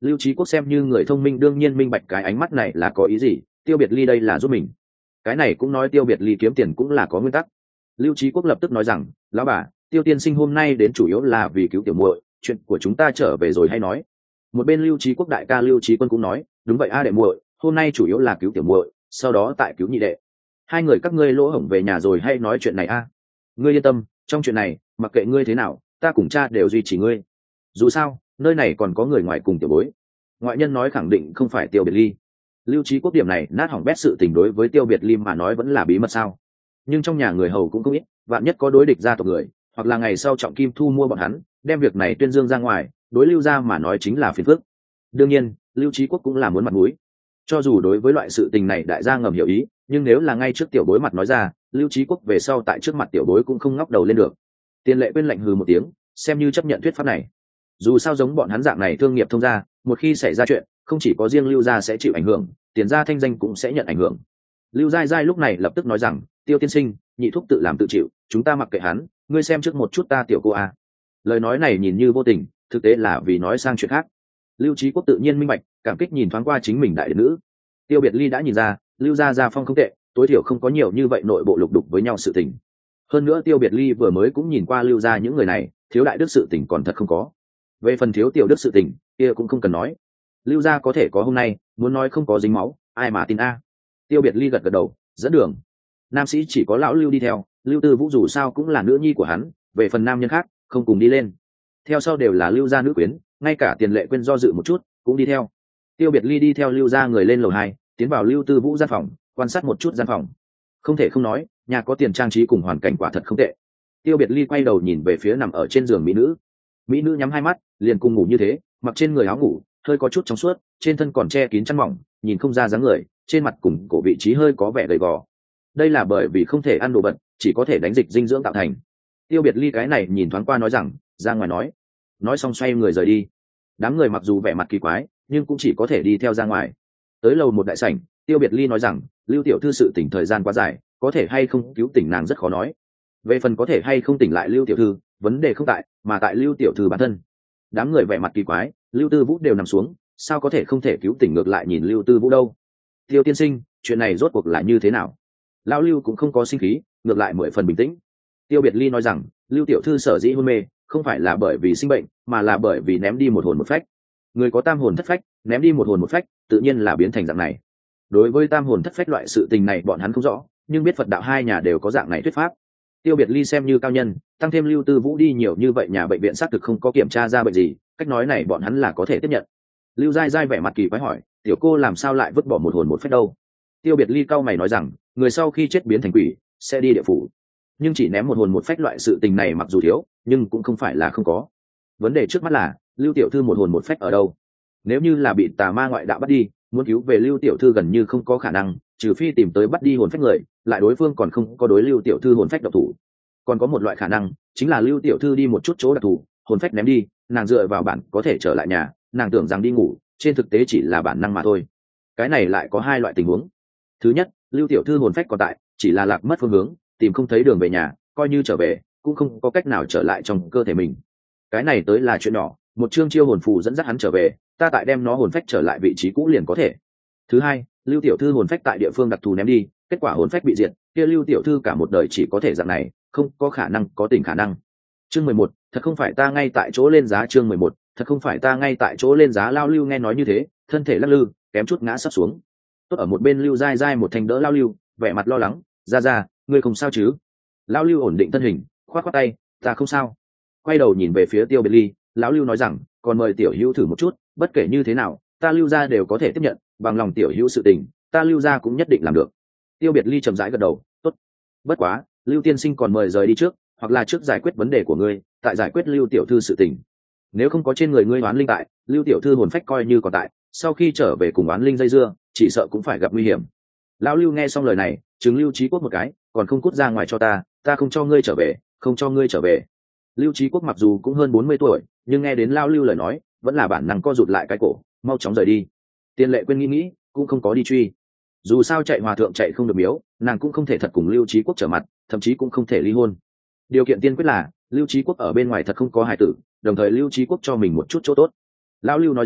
Lưu Trí Quốc xem như người thông minh đương nhiên minh bạch cái ánh mắt này là có ý gì, Tiêu Biệt Ly đây là giúp mình. Cái này cũng nói Tiêu Biệt Ly kiếm tiền cũng là có nguyên tắc. Lưu Trí Quốc lập tức nói rằng, lão bà, Tiêu tiên sinh hôm nay đến chủ yếu là vì cứu tiểu muội, chuyện của chúng ta trở về rồi hay nói. Một bên Lưu Trí Quốc đại ca Lưu Trí Quân cũng nói, đúng vậy a đệ muội, hôm nay chủ yếu là cứu tiểu muội, sau đó tại cứu nhị đệ. Hai người các ngươi lỗ hổng về nhà rồi hay nói chuyện này a. Ngươi yên tâm, trong chuyện này, mặc kệ ngươi thế nào, ta cùng cha đều duy trì ngươi. Dù sao, nơi này còn có người ngoài cùng tiểu bối. Ngoại nhân nói khẳng định không phải Tiêu Biệt Ly. Lưu Trí Quốc điểm này nát hỏng bét sự tình đối với Tiêu Biệt Ly mà nói vẫn là bí mật sao? Nhưng trong nhà người hầu cũng không ít, vạn nhất có đối địch gia tộc người, hoặc là ngày sau Trọng Kim thu mua bọn hắn, đem việc này tuyên dương ra ngoài, đối Lưu gia mà nói chính là phiền phức. Đương nhiên, Lưu Trí Quốc cũng là muốn mặt mũi. Cho dù đối với loại sự tình này đại gia ngầm hiểu ý, nhưng nếu là ngay trước tiểu bối mặt nói ra, Lưu Trí Quốc về sau tại trước mặt tiểu bối cũng không ngóc đầu lên được. Tiền Lệ Quyên lạnh hừ một tiếng, xem như chấp nhận thuyết pháp này. Dù sao giống bọn hắn dạng này thương nghiệp thông gia, một khi xảy ra chuyện, không chỉ có riêng Lưu gia sẽ chịu ảnh hưởng, Tiền gia thanh danh cũng sẽ nhận ảnh hưởng. Lưu Giai Giai lúc này lập tức nói rằng, Tiêu tiên sinh, nhị thúc tự làm tự chịu, chúng ta mặc kệ hắn, ngươi xem trước một chút ta tiểu cô a. Lời nói này nhìn như vô tình, thực tế là vì nói sang chuyện khác. Lưu Trí Quốc tự nhiên minh bạch, cảm kích nhìn thoáng qua chính mình đại đệ nữ. Tiêu Biệt Ly đã nhìn ra, Lưu gia gia phong không tệ, tối thiểu không có nhiều như vậy nội bộ lục đục với nhau sự tình. Hơn nữa Tiêu Biệt Ly vừa mới cũng nhìn qua Lưu gia những người này, thiếu đại đức sự tình còn thật không có. Về phần thiếu tiểu đức sự tình, kia cũng không cần nói. Lưu gia có thể có hôm nay, muốn nói không có dính máu, ai mà tin a. Tiêu Biệt Ly gật gật đầu, dẫn đường. Nam sĩ chỉ có lão Lưu đi theo, Lưu Tư Vũ dù sao cũng là nữ nhi của hắn, về phần nam nhân khác, không cùng đi lên. Theo sau đều là Lưu gia nữ quyến, ngay cả Tiền Lệ Quyên do dự một chút, cũng đi theo. Tiêu Biệt Ly đi theo Lưu gia người lên lầu hai, tiến vào Lưu Tư Vũ gian phòng, quan sát một chút gian phòng. Không thể không nói, nhà có tiền trang trí cùng hoàn cảnh quả thật không tệ. Tiêu Biệt Ly quay đầu nhìn về phía nằm ở trên giường mỹ nữ. Mỹ nữ nhắm hai mắt, liền cùng ngủ như thế, mặc trên người áo ngủ, hơi có chút trong suốt, trên thân còn che kín chăn mỏng, nhìn không ra dáng người, trên mặt cùng cổ vị trí hơi có vẻ gầy gò. Đây là bởi vì không thể ăn đồ bẩn, chỉ có thể đánh dịch dinh dưỡng tạo thành. Tiêu Biệt Ly cái này nhìn thoáng qua nói rằng, ra ngoài nói. Nói xong xoay người rời đi. Đám người mặc dù vẻ mặt kỳ quái, nhưng cũng chỉ có thể đi theo ra ngoài. Tới lầu một đại sảnh, Tiêu Biệt Ly nói rằng, Lưu tiểu thư sự tỉnh thời gian quá dài, có thể hay không cứu tỉnh nàng rất khó nói. Về phần có thể hay không tỉnh lại Lưu tiểu thư, vấn đề không tại, mà tại Lưu tiểu thư bản thân. Đám người vẻ mặt kỳ quái, Lưu Tư Vũ đều nằm xuống, sao có thể không thể cứu tỉnh ngược lại nhìn Lưu Tư Vũ đâu? Tiêu tiên sinh, chuyện này rốt cuộc là như thế nào? Lão Lưu cũng không có sinh khí, ngược lại mười phần bình tĩnh. Tiêu Biệt Ly nói rằng, Lưu tiểu thư sở dĩ hôn mê, không phải là bởi vì sinh bệnh, mà là bởi vì ném đi một hồn một phách. Người có tam hồn thất phách, ném đi một hồn một phách, tự nhiên là biến thành dạng này. Đối với tam hồn thất phách loại sự tình này bọn hắn không rõ, nhưng biết Phật đạo hai nhà đều có dạng này thuyết pháp. Tiêu Biệt Ly xem như cao nhân, tăng thêm Lưu Tư Vũ đi nhiều như vậy nhà bệnh viện xác thực không có kiểm tra ra bệnh gì, cách nói này bọn hắn là có thể tiếp nhận. Lưu Giai Giai vẻ mặt kỳ quái hỏi, tiểu cô làm sao lại vứt bỏ một hồn một phách đâu? Tiêu Biệt Ly cau mày nói rằng, người sau khi chết biến thành quỷ, sẽ đi địa phủ. Nhưng chỉ ném một hồn một phách loại sự tình này mặc dù thiếu, nhưng cũng không phải là không có. Vấn đề trước mắt là, Lưu tiểu thư một hồn một phách ở đâu? Nếu như là bị tà ma ngoại đạo bắt đi, muốn cứu về Lưu tiểu thư gần như không có khả năng, trừ phi tìm tới bắt đi hồn phách người, lại đối phương còn không có đối Lưu tiểu thư hồn phách độc thủ. Còn có một loại khả năng, chính là Lưu tiểu thư đi một chút chỗ đặc thù, hồn phách ném đi, nàng dựa vào bản có thể trở lại nhà, nàng tưởng rằng đi ngủ, trên thực tế chỉ là bản năng mà thôi. Cái này lại có hai loại tình huống. Thứ nhất, Lưu tiểu thư hồn phách còn tại, chỉ là lạc mất phương hướng, tìm không thấy đường về nhà, coi như trở về, cũng không có cách nào trở lại trong cơ thể mình. Cái này tới là chuyện nhỏ, một chương chiêu hồn phù dẫn dắt hắn trở về, ta tại đem nó hồn phách trở lại vị trí cũ liền có thể. Thứ hai, Lưu tiểu thư hồn phách tại địa phương đặc thù ném đi, kết quả hồn phách bị diệt, kia Lưu tiểu thư cả một đời chỉ có thể dạng này, không có khả năng có tình khả năng. Chương mười một, thật không phải ta ngay tại chỗ lên giá. Chương mười một, thật không phải ta ngay tại chỗ lên giá. Lao Lưu nghe nói như thế, thân thể lắc lư, kém chút ngã sắp xuống. Tốt ở một bên Lưu Giai Giai một thanh đỡ Lao Lưu, vẻ mặt lo lắng, ra ra, ngươi không sao chứ? Lao Lưu ổn định thân hình, khoát khoát tay, ta không sao. Quay đầu nhìn về phía Tiêu Biệt Ly, lão Lưu nói rằng, còn mời tiểu hữu thử một chút, bất kể như thế nào, ta Lưu gia đều có thể tiếp nhận, bằng lòng tiểu hữu sự tình, ta Lưu gia cũng nhất định làm được. Tiêu Biệt Ly chậm rãi gật đầu, tốt. Bất quá, Lưu tiên sinh còn mời rời đi trước, hoặc là trước giải quyết vấn đề của ngươi, tại giải quyết Lưu tiểu thư sự tình. Nếu không có trên người ngươi oán linh tại, Lưu tiểu thư hồn phách coi như còn tại, sau khi trở về cùng oán linh dây dưa, chỉ sợ cũng phải gặp nguy hiểm. Lão Lưu nghe xong lời này, chứng Lưu Chí Quốc một cái, còn không cút ra ngoài cho ta, ta không cho ngươi trở về, không cho ngươi trở về. Lưu Chí Quốc mặc dù cũng hơn bốn mươi tuổi, nhưng nghe đến Lão Lưu lời nói, vẫn là bản năng co rụt lại cái cổ, mau chóng rời đi. Tiền Lệ Quyên nghĩ nghĩ, cũng không có đi truy. Dù sao chạy hòa thượng chạy không được miếu, nàng cũng không thể thật cùng Lưu Chí Quốc trở mặt, thậm chí cũng không thể ly hôn. Điều kiện tiên quyết là Lưu Chí Quốc ở bên ngoài thật không có hài tử, đồng thời Lưu Chí Quốc cho mình một chút chỗ tốt. Lão Lưu nói rằng,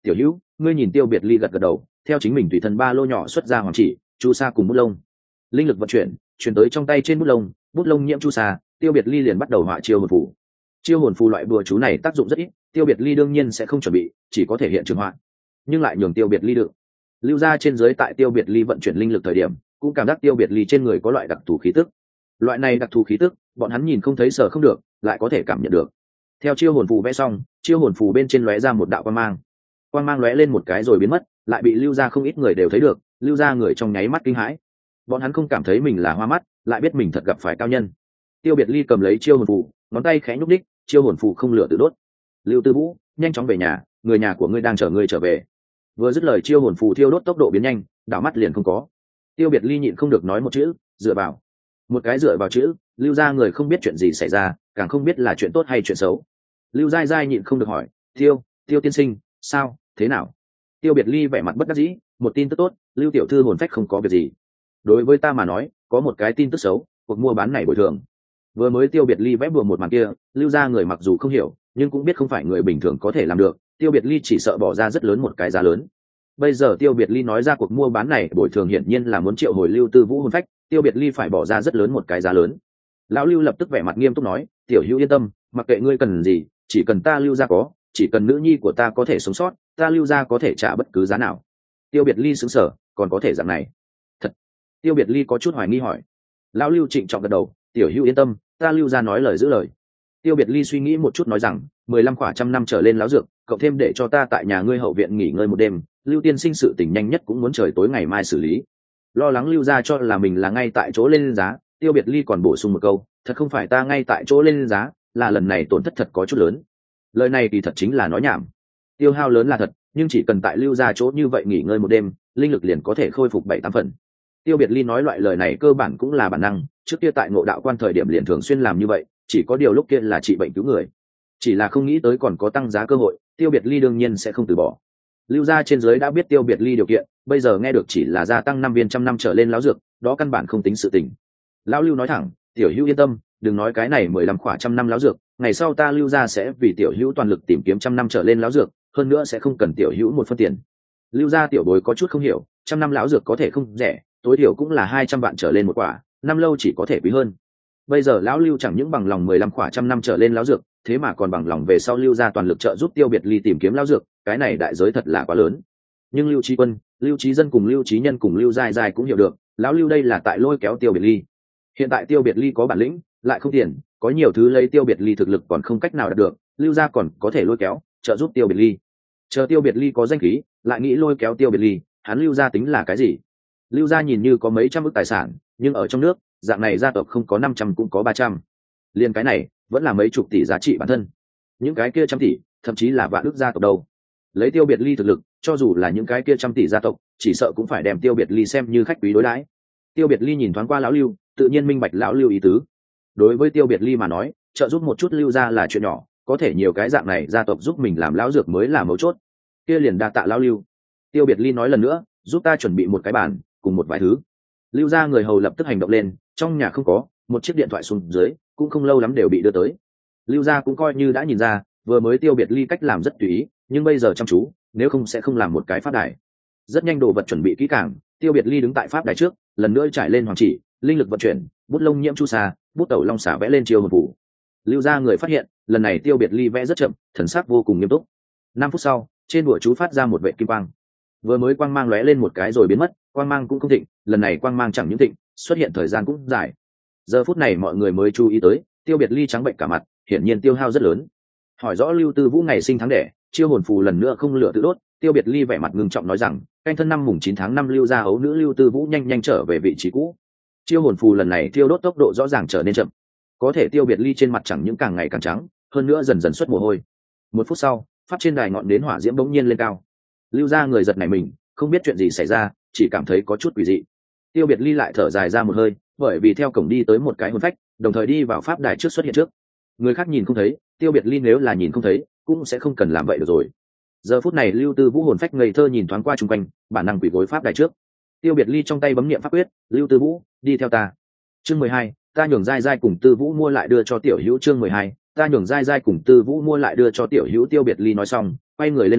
tiểu hữu ngươi nhìn. Tiêu biệt ly gật gật đầu, theo chính mình tùy thân ba lô nhỏ xuất ra hoàng chỉ, chu sa cùng bút lông. Linh lực vận chuyển chuyển tới trong tay trên bút lông, bút lông nhiễm chu sa, tiêu biệt ly liền bắt đầu họa chiêu hồn phù. Chiêu hồn phù loại bùa chú này tác dụng rất ít, tiêu biệt ly đương nhiên sẽ không chuẩn bị, chỉ có thể hiện trường họa, nhưng lại nhường tiêu biệt ly được lưu ra trên dưới. Tại tiêu biệt ly vận chuyển linh lực thời điểm, cũng cảm giác tiêu biệt ly trên người có loại đặc thù khí tức. Loại này đặc thù khí tức bọn hắn nhìn không thấy, sờ không được, lại có thể cảm nhận được. Theo chiêu hồn phù vẽ xong, chiêu hồn phù bên trên lóe ra một đạo quang mang, quang mang lóe lên một cái rồi biến mất, lại bị lưu ra không ít người đều thấy được. Lưu ra người trong nháy mắt kinh hãi, bọn hắn không cảm thấy mình là hoa mắt, lại biết mình thật gặp phải cao nhân. Tiêu biệt ly cầm lấy chiêu hồn phù, ngón tay khẽ nhúc đích, chiêu hồn phù không lửa tự đốt. Lưu Tư Vũ, nhanh chóng về nhà, người nhà của ngươi đang chờ ngươi trở về. Vừa dứt lời, chiêu hồn phù thiêu đốt tốc độ biến nhanh, đảo mắt liền không có. Tiêu biệt ly nhịn không được nói một chữ, dựa vào. Một cái dựa vào chữ, lưu ra người không biết chuyện gì xảy ra, càng không biết là chuyện tốt hay chuyện xấu. Lưu dai dai nhịn không được hỏi, tiêu tiêu tiên sinh, sao thế nào? Tiêu biệt ly vẻ mặt bất đắc dĩ, một tin tức tốt, Lưu tiểu thư hồn phách không có việc gì. Đối với ta mà nói, có một cái tin tức xấu, cuộc mua bán này bồi thường. Vừa mới tiêu biệt ly vẽ bùa một màn kia, lưu ra người mặc dù không hiểu, nhưng cũng biết không phải người bình thường có thể làm được. Tiêu biệt ly chỉ sợ bỏ ra rất lớn một cái giá lớn. Bây giờ tiêu biệt ly nói ra cuộc mua bán này bồi thường, hiển nhiên là muốn triệu hồi Lưu Tư Vũ hồn phách. Tiêu biệt ly phải bỏ ra rất lớn một cái giá lớn. Lão Lưu lập tức vẻ mặt nghiêm túc nói, tiểu hữu yên tâm, mặc kệ ngươi cần gì, chỉ cần ta Lưu ra có, chỉ cần nữ nhi của ta có thể sống sót, ta Lưu ra có thể trả bất cứ giá nào. Tiêu biệt ly sững sờ, còn có thể dạng này? Thật? Tiêu biệt ly có chút hoài nghi hỏi. Lão Lưu trịnh trọng gật đầu, tiểu hữu yên tâm, ta Lưu ra nói lời giữ lời. Tiêu biệt ly suy nghĩ một chút nói rằng, mười lăm khỏa trăm năm trở lên láo dược, cộng thêm để cho ta tại nhà ngươi hậu viện nghỉ ngơi một đêm. Lưu tiên sinh sự tình nhanh nhất cũng muốn trời tối ngày mai xử lý. Lo lắng Lưu ra cho là mình là ngay tại chỗ lên giá, Tiêu biệt ly còn bổ sung một câu, thật không phải ta ngay tại chỗ lên giá, là lần này tổn thất thật có chút lớn. Lời này thì thật chính là nói nhảm. Tiêu hao lớn là thật, nhưng chỉ cần tại Lưu ra chỗ như vậy nghỉ ngơi một đêm, linh lực liền có thể khôi phục bảy tám phần. Tiêu biệt ly nói loại lời này cơ bản cũng là bản năng, trước kia tại Ngộ Đạo Quan thời điểm liền thường xuyên làm như vậy, chỉ có điều lúc kia là trị bệnh cứu người, chỉ là không nghĩ tới còn có tăng giá cơ hội. Tiêu biệt ly đương nhiên sẽ không từ bỏ. Lưu gia trên dưới đã biết Tiêu biệt ly điều kiện, bây giờ nghe được chỉ là gia tăng năm viên trăm năm trở lên láo dược, đó căn bản không tính sự tình. Lão Lưu nói thẳng, tiểu hữu yên tâm, đừng nói cái này mười lăm khỏa trăm năm láo dược, ngày sau ta Lưu gia sẽ vì tiểu hữu toàn lực tìm kiếm trăm năm trở lên láo dược, hơn nữa sẽ không cần tiểu hữu một phân tiền. Lưu gia tiểu bối có chút không hiểu, trăm năm láo dược có thể không rẻ, tối thiểu cũng là hai trăm vạn trở lên một quả, năm lâu chỉ có thể quý hơn. Bây giờ lão Lưu chẳng những bằng lòng mười lăm khỏa trăm năm trở lên láo dược, thế mà còn bằng lòng về sau Lưu gia toàn lực trợ giúp Tiêu biệt ly tìm kiếm láo dược, cái này đại giới thật là quá lớn. Nhưng Lưu Trí Quân, Lưu Trí Dân cùng Lưu Trí Nhân cùng Lưu Giai Giai cũng hiểu được, lão Lưu đây là tại lôi kéo Tiêu biệt ly. Hiện tại Tiêu biệt ly có bản lĩnh, lại không tiền, có nhiều thứ lấy Tiêu biệt ly thực lực còn không cách nào đạt được, Lưu gia còn có thể lôi kéo trợ giúp Tiêu biệt ly. Chờ Tiêu biệt ly có danh khí, lại nghĩ lôi kéo Tiêu biệt ly, hắn Lưu gia tính là cái gì? Lưu gia nhìn như có mấy trăm ức tài sản, nhưng ở trong nước, dạng này gia tộc không có năm trăm cũng có ba trăm. Liên cái này, vẫn là mấy chục tỷ giá trị bản thân. Những cái kia trăm tỷ, thậm chí là vạn ức gia tộc đâu. Lấy Tiêu biệt ly thực lực, cho dù là những cái kia trăm tỷ gia tộc, chỉ sợ cũng phải đem Tiêu biệt ly xem như khách quý đối đãi. Tiêu biệt ly nhìn thoáng qua lão Lưu, tự nhiên minh bạch lão Lưu ý tứ. Đối với Tiêu biệt ly mà nói, trợ giúp một chút Lưu gia là chuyện nhỏ, có thể nhiều cái dạng này gia tộc giúp mình làm lão dược mới là mấu chốt. Kia liền đa tạ lão Lưu. Tiêu biệt ly nói lần nữa, giúp ta chuẩn bị một cái bàn cùng một vài thứ. Lưu gia người hầu lập tức hành động lên, trong nhà không có, một chiếc điện thoại xuống dưới, cũng không lâu lắm đều bị đưa tới. Lưu gia cũng coi như đã nhìn ra, vừa mới Tiêu biệt ly cách làm rất tùy ý, nhưng bây giờ chăm chú, nếu không sẽ không làm một cái pháp đài. Rất nhanh đồ vật chuẩn bị kỹ càng, Tiêu biệt ly đứng tại pháp đài trước, lần nữa trải lên hoàng chỉ, linh lực vận chuyển, bút lông nhiễm chu sa, bút tẩu long xả vẽ lên chiêu hồn phủ. Lưu gia người phát hiện, lần này Tiêu biệt ly vẽ rất chậm, thần sắc vô cùng nghiêm túc. Năm phút sau, trên bùa chú phát ra một vệt kim quang. Vừa mới quang mang lóe lên một cái rồi biến mất, quang mang cũng không thịnh, lần này quang mang chẳng những thịnh, xuất hiện thời gian cũng dài. Giờ phút này mọi người mới chú ý tới, Tiêu biệt ly trắng bệnh cả mặt, hiển nhiên tiêu hao rất lớn. Hỏi rõ Lưu Tư Vũ ngày sinh tháng đẻ, chiêu hồn phù lần nữa không lửa tự đốt, Tiêu biệt ly vẻ mặt ngưng trọng nói rằng, canh thân năm mùng chín tháng năm Lưu gia ấu nữ Lưu Tư Vũ nhanh nhanh trở về vị trí cũ. Chiêu hồn phù lần này tiêu đốt tốc độ rõ ràng trở nên chậm, có thể Tiêu biệt ly trên mặt chẳng những càng ngày càng trắng, hơn nữa dần dần xuất mồ hôi. Một phút sau, pháp trên đài ngọn nến hỏa diễm bỗng nhiên lên cao. Lưu gia người giật nảy mình, không biết chuyện gì xảy ra, chỉ cảm thấy có chút quỷ dị. Tiêu biệt ly lại thở dài ra một hơi, bởi vì theo cổng đi tới một cái hồn phách, đồng thời đi vào pháp đài trước xuất hiện trước. Người khác nhìn không thấy, Tiêu biệt ly nếu là nhìn không thấy, cũng sẽ không cần làm vậy được rồi. Giờ phút này Lưu Tư Vũ hồn phách ngây thơ nhìn thoáng qua chung quanh, bản năng quỳ gối pháp đài trước. Tiêu biệt ly trong tay bấm niệm pháp quyết, Lưu Tư Vũ, đi theo ta. Chương mười hai, ta nhường giai giai cùng Tư Vũ mua lại đưa cho tiểu hữu. Chương mười hai, ta nhường giai giai cùng Tư Vũ mua lại đưa cho tiểu hữu. Tiêu biệt ly nói xong, quay người lên lầu,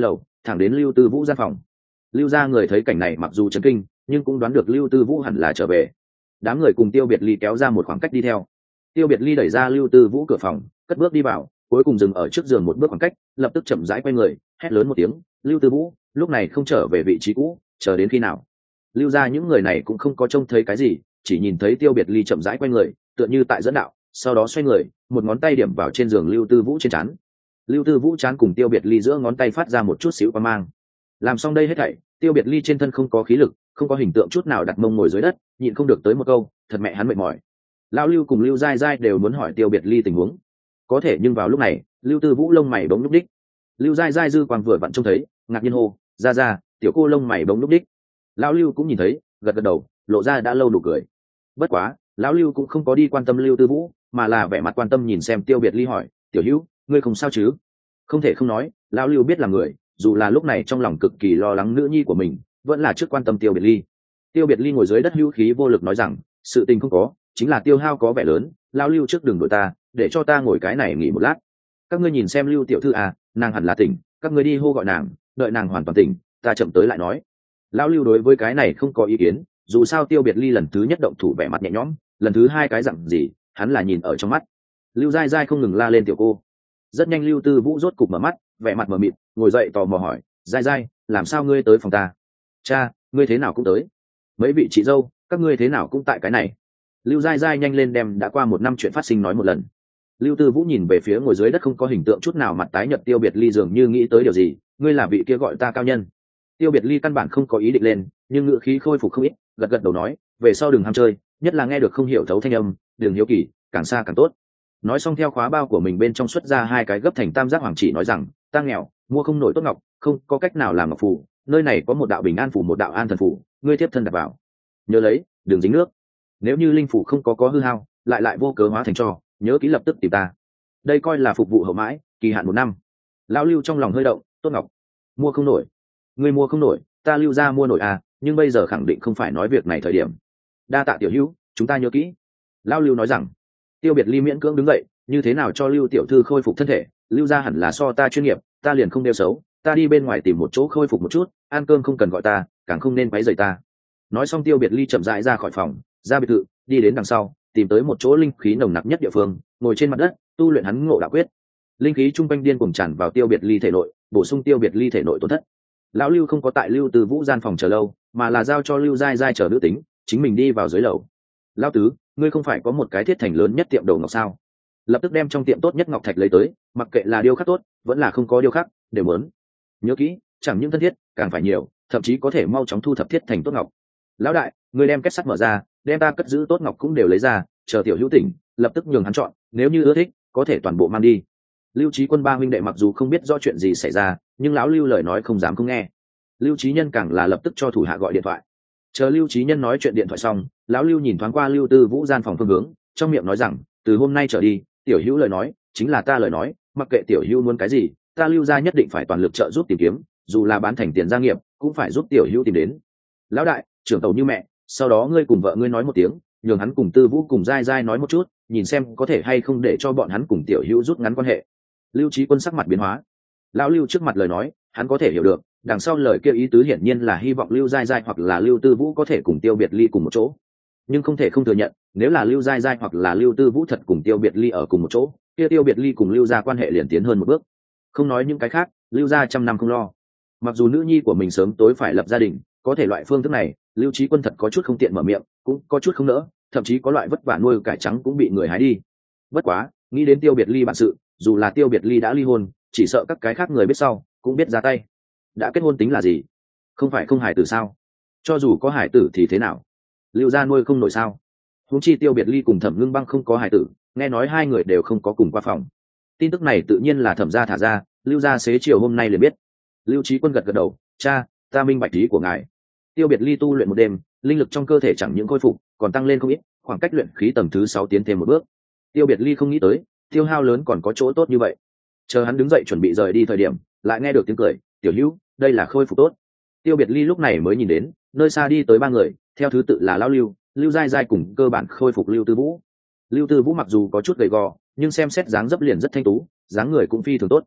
thẳng đến lưu tư vũ gian phòng. Lưu gia người thấy cảnh này mặc dù chấn kinh nhưng cũng đoán được lưu tư vũ hẳn là trở về. Đám người cùng Tiêu Biệt Ly kéo ra một khoảng cách đi theo. Tiêu Biệt Ly đẩy ra lưu tư vũ cửa phòng, cất bước đi vào, cuối cùng dừng ở trước giường một bước khoảng cách, lập tức chậm rãi quay người, hét lớn một tiếng, lưu tư vũ, lúc này không trở về vị trí cũ, chờ đến khi nào? Lưu gia những người này cũng không có trông thấy cái gì, chỉ nhìn thấy Tiêu Biệt Ly chậm rãi quay người, tựa như tại dẫn đạo, sau đó xoay người, một ngón tay điểm vào trên giường lưu tư vũ trên trán. Lưu tư vũ trán cùng Tiêu Biệt Ly giữa ngón tay phát ra một chút xíu quang mang. Làm xong đây hết thảy, Tiêu Biệt Ly trên thân không có khí lực, không có hình tượng chút nào, đặt mông ngồi dưới đất, nhịn không được tới một câu, thật mẹ hắn mệt mỏi. Lão Lưu cùng Lưu Giai Giai đều muốn hỏi Tiêu Biệt Ly tình huống, có thể nhưng vào lúc này, Lưu Tư Vũ lông mày bỗng nhúc đích. Lưu Giai Giai dư quang vừa vặn trông thấy, ngạc nhiên hô, ra ra, tiểu cô lông mày bỗng nhúc đích. Lão Lưu cũng nhìn thấy, gật gật đầu, lộ ra đã lâu nụ cười. Bất quá, lão Lưu cũng không có đi quan tâm Lưu Tư Vũ, mà là vẻ mặt quan tâm nhìn xem Tiêu Biệt Ly hỏi, tiểu hữu, ngươi không sao chứ? Không thể không nói, lão Lưu biết là người, dù là lúc này trong lòng cực kỳ lo lắng nữ nhi của mình, vẫn là trước quan tâm Tiêu Biệt Ly. Tiêu Biệt Ly ngồi dưới đất hữu khí vô lực nói rằng, sự tình không có, chính là tiêu hao có vẻ lớn, lão Lưu trước đừng đuổi ta, để cho ta ngồi cái này nghỉ một lát. Các ngươi nhìn xem Lưu tiểu thư à, nàng hẳn là tỉnh, các ngươi đi hô gọi nàng, đợi nàng hoàn toàn tỉnh, ta chậm tới lại nói. Lão Lưu đối với cái này không có ý kiến, dù sao Tiêu Biệt Ly lần thứ nhất động thủ vẻ mặt nhẹ nhõm, lần thứ hai cái dặn gì, hắn là nhìn ở trong mắt. Lưu Giai Giai không ngừng la lên tiểu cô. Rất nhanh Lưu Tư Vũ rốt cục mở mắt, vẻ mặt mờ mịt, ngồi dậy tò mò hỏi, Giai Giai, làm sao ngươi tới phòng ta? Cha, ngươi thế nào cũng tới? Mấy vị chị dâu, các ngươi thế nào cũng tại cái này? Lưu Giai Giai nhanh lên đem đã qua một năm chuyện phát sinh nói một lần. Lưu Tư Vũ nhìn về phía ngồi dưới đất không có hình tượng chút nào mặt tái nhợt Tiêu Biệt Ly, dường như nghĩ tới điều gì, ngươi là vị kia gọi ta cao nhân. Tiêu Biệt Ly căn bản không có ý định lên, nhưng ngữ khí khôi phục không ít, gật gật đầu nói, về sau đừng ham chơi, nhất là nghe được không hiểu thấu thanh âm, đừng hiếu kỳ, càng xa càng tốt. Nói xong theo khóa bao của mình bên trong xuất ra hai cái gấp thành tam giác hoàng chỉ, nói rằng, ta nghèo, mua không nổi tốt ngọc, không có cách nào làm ngọc phù, nơi này có một đạo bình an phù, một đạo an thần phù, ngươi tiếp thân đặt vào, nhớ lấy, đừng dính nước. Nếu như linh phủ không có có hư hao, lại lại vô cớ hóa thành tro, nhớ kỹ lập tức tìm ta. Đây coi là phục vụ hậu mãi, kỳ hạn một năm. Lão Lưu trong lòng hơi động, tốt ngọc, mua không nổi. Ngươi mua không nổi, ta Lưu ra mua nổi à, nhưng bây giờ khẳng định không phải nói việc này thời điểm. Đa tạ tiểu hữu, chúng ta nhớ kỹ. Lão Lưu nói rằng. Tiêu Biệt Ly miễn cưỡng đứng dậy, như thế nào cho Lưu tiểu thư khôi phục thân thể, Lưu ra hẳn là so ta chuyên nghiệp, ta liền không đeo xấu, ta đi bên ngoài tìm một chỗ khôi phục một chút, ăn cơm không cần gọi ta, càng không nên quấy rầy ta. Nói xong Tiêu Biệt Ly chậm rãi ra khỏi phòng, ra biệt thự, đi đến đằng sau, tìm tới một chỗ linh khí nồng nặc nhất địa phương, ngồi trên mặt đất, tu luyện hắn ngộ đạo quyết. Linh khí trung quanh điên cuồng tràn vào Tiêu Biệt Ly thể nội, bổ sung Tiêu Biệt Ly thể nội tổn thất. Lão Lưu không có tại Lưu Từ Vũ gian phòng chờ lâu, mà là giao cho Lưu Giai Giai chờ nữ tính, chính mình đi vào dưới lầu. Lão tứ, ngươi không phải có một cái thiết thành lớn nhất tiệm đồ ngọc sao? Lập tức đem trong tiệm tốt nhất ngọc thạch lấy tới, mặc kệ là điêu khắc tốt, vẫn là không có điêu khắc, đều muốn. Nhớ kỹ, chẳng những thân thiết, càng phải nhiều, thậm chí có thể mau chóng thu thập thiết thành tốt ngọc. Lão đại, ngươi đem kết sắt mở ra, đem ta cất giữ tốt ngọc cũng đều lấy ra, chờ tiểu hữu tỉnh, lập tức nhường hắn chọn, nếu như ưa thích, có thể toàn bộ mang đi. Lưu Chí Quân ba huynh đệ mặc dù không biết rõ chuyện gì xảy ra, nhưng lão Lưu lời nói không dám không nghe. Lưu Chí Nhân càng là lập tức cho thủ hạ gọi điện thoại. Chờ Lưu Chí Nhân nói chuyện điện thoại xong, lão Lưu nhìn thoáng qua Lưu Tư Vũ gian phòng phương hướng, trong miệng nói rằng, từ hôm nay trở đi, tiểu hữu lời nói chính là ta lời nói, mặc kệ tiểu hữu muốn cái gì, ta Lưu gia nhất định phải toàn lực trợ giúp tìm kiếm, dù là bán thành tiền gia nghiệp, cũng phải giúp tiểu hữu tìm đến. Lão đại, trưởng tàu như mẹ, sau đó ngươi cùng vợ ngươi nói một tiếng, nhường hắn cùng Tư Vũ cùng Giai Giai nói một chút, nhìn xem có thể hay không để cho bọn hắn cùng tiểu hữu rút ngắn quan hệ. Lưu Chí Quân sắc mặt biến hóa. Lão Lưu trước mặt lời nói, hắn có thể hiểu được, đằng sau lời kia ý tứ hiển nhiên là hy vọng Lưu Giai Giai hoặc là Lưu Tư Vũ có thể cùng Tiêu Biệt Ly cùng một chỗ. Nhưng không thể không thừa nhận, nếu là Lưu Giai Giai hoặc là Lưu Tư Vũ thật cùng Tiêu Biệt Ly ở cùng một chỗ, kia Tiêu Biệt Ly cùng Lưu gia quan hệ liền tiến hơn một bước. Không nói những cái khác, Lưu gia trăm năm không lo. Mặc dù nữ nhi của mình sớm tối phải lập gia đình, có thể loại phương thức này, Lưu Chí Quân thật có chút không tiện mở miệng, cũng có chút không nỡ, thậm chí có loại vất vả nuôi cải trắng cũng bị người hái đi. Bất quá, nghĩ đến Tiêu Biệt Ly bản sự, dù là Tiêu Biệt Ly đã ly hôn, chỉ sợ các cái khác người biết sau, cũng biết ra tay. Đã kết hôn tính là gì? Không phải không hài tử sao? Cho dù có hài tử thì thế nào? Lưu gia nuôi không nổi sao? Huống chi Tiêu Biệt Ly cùng Thẩm Ngưng Băng không có hài tử, nghe nói hai người đều không có cùng qua phòng. Tin tức này tự nhiên là Thẩm gia thả ra, Lưu gia xế chiều hôm nay liền biết. Lưu Chí Quân gật gật đầu, cha, ta minh bạch ý của ngài. Tiêu Biệt Ly tu luyện một đêm, linh lực trong cơ thể chẳng những khôi phục, còn tăng lên không ít, khoảng cách luyện khí tầng thứ sáu tiến thêm một bước. Tiêu Biệt Ly không nghĩ tới, tiêu hao lớn còn có chỗ tốt như vậy. Chờ hắn đứng dậy chuẩn bị rời đi thời điểm, lại nghe được tiếng cười, "Tiểu Hữu, đây là khôi phục tốt." Tiêu Biệt Ly lúc này mới nhìn đến, nơi xa đi tới ba người, theo thứ tự là lão Lưu, Lưu Giai Giai cùng cơ bản khôi phục Lưu Tư Vũ. Lưu Tư Vũ mặc dù có chút gầy gò, nhưng xem xét dáng dấp liền rất thanh tú, dáng người cũng phi thường tốt.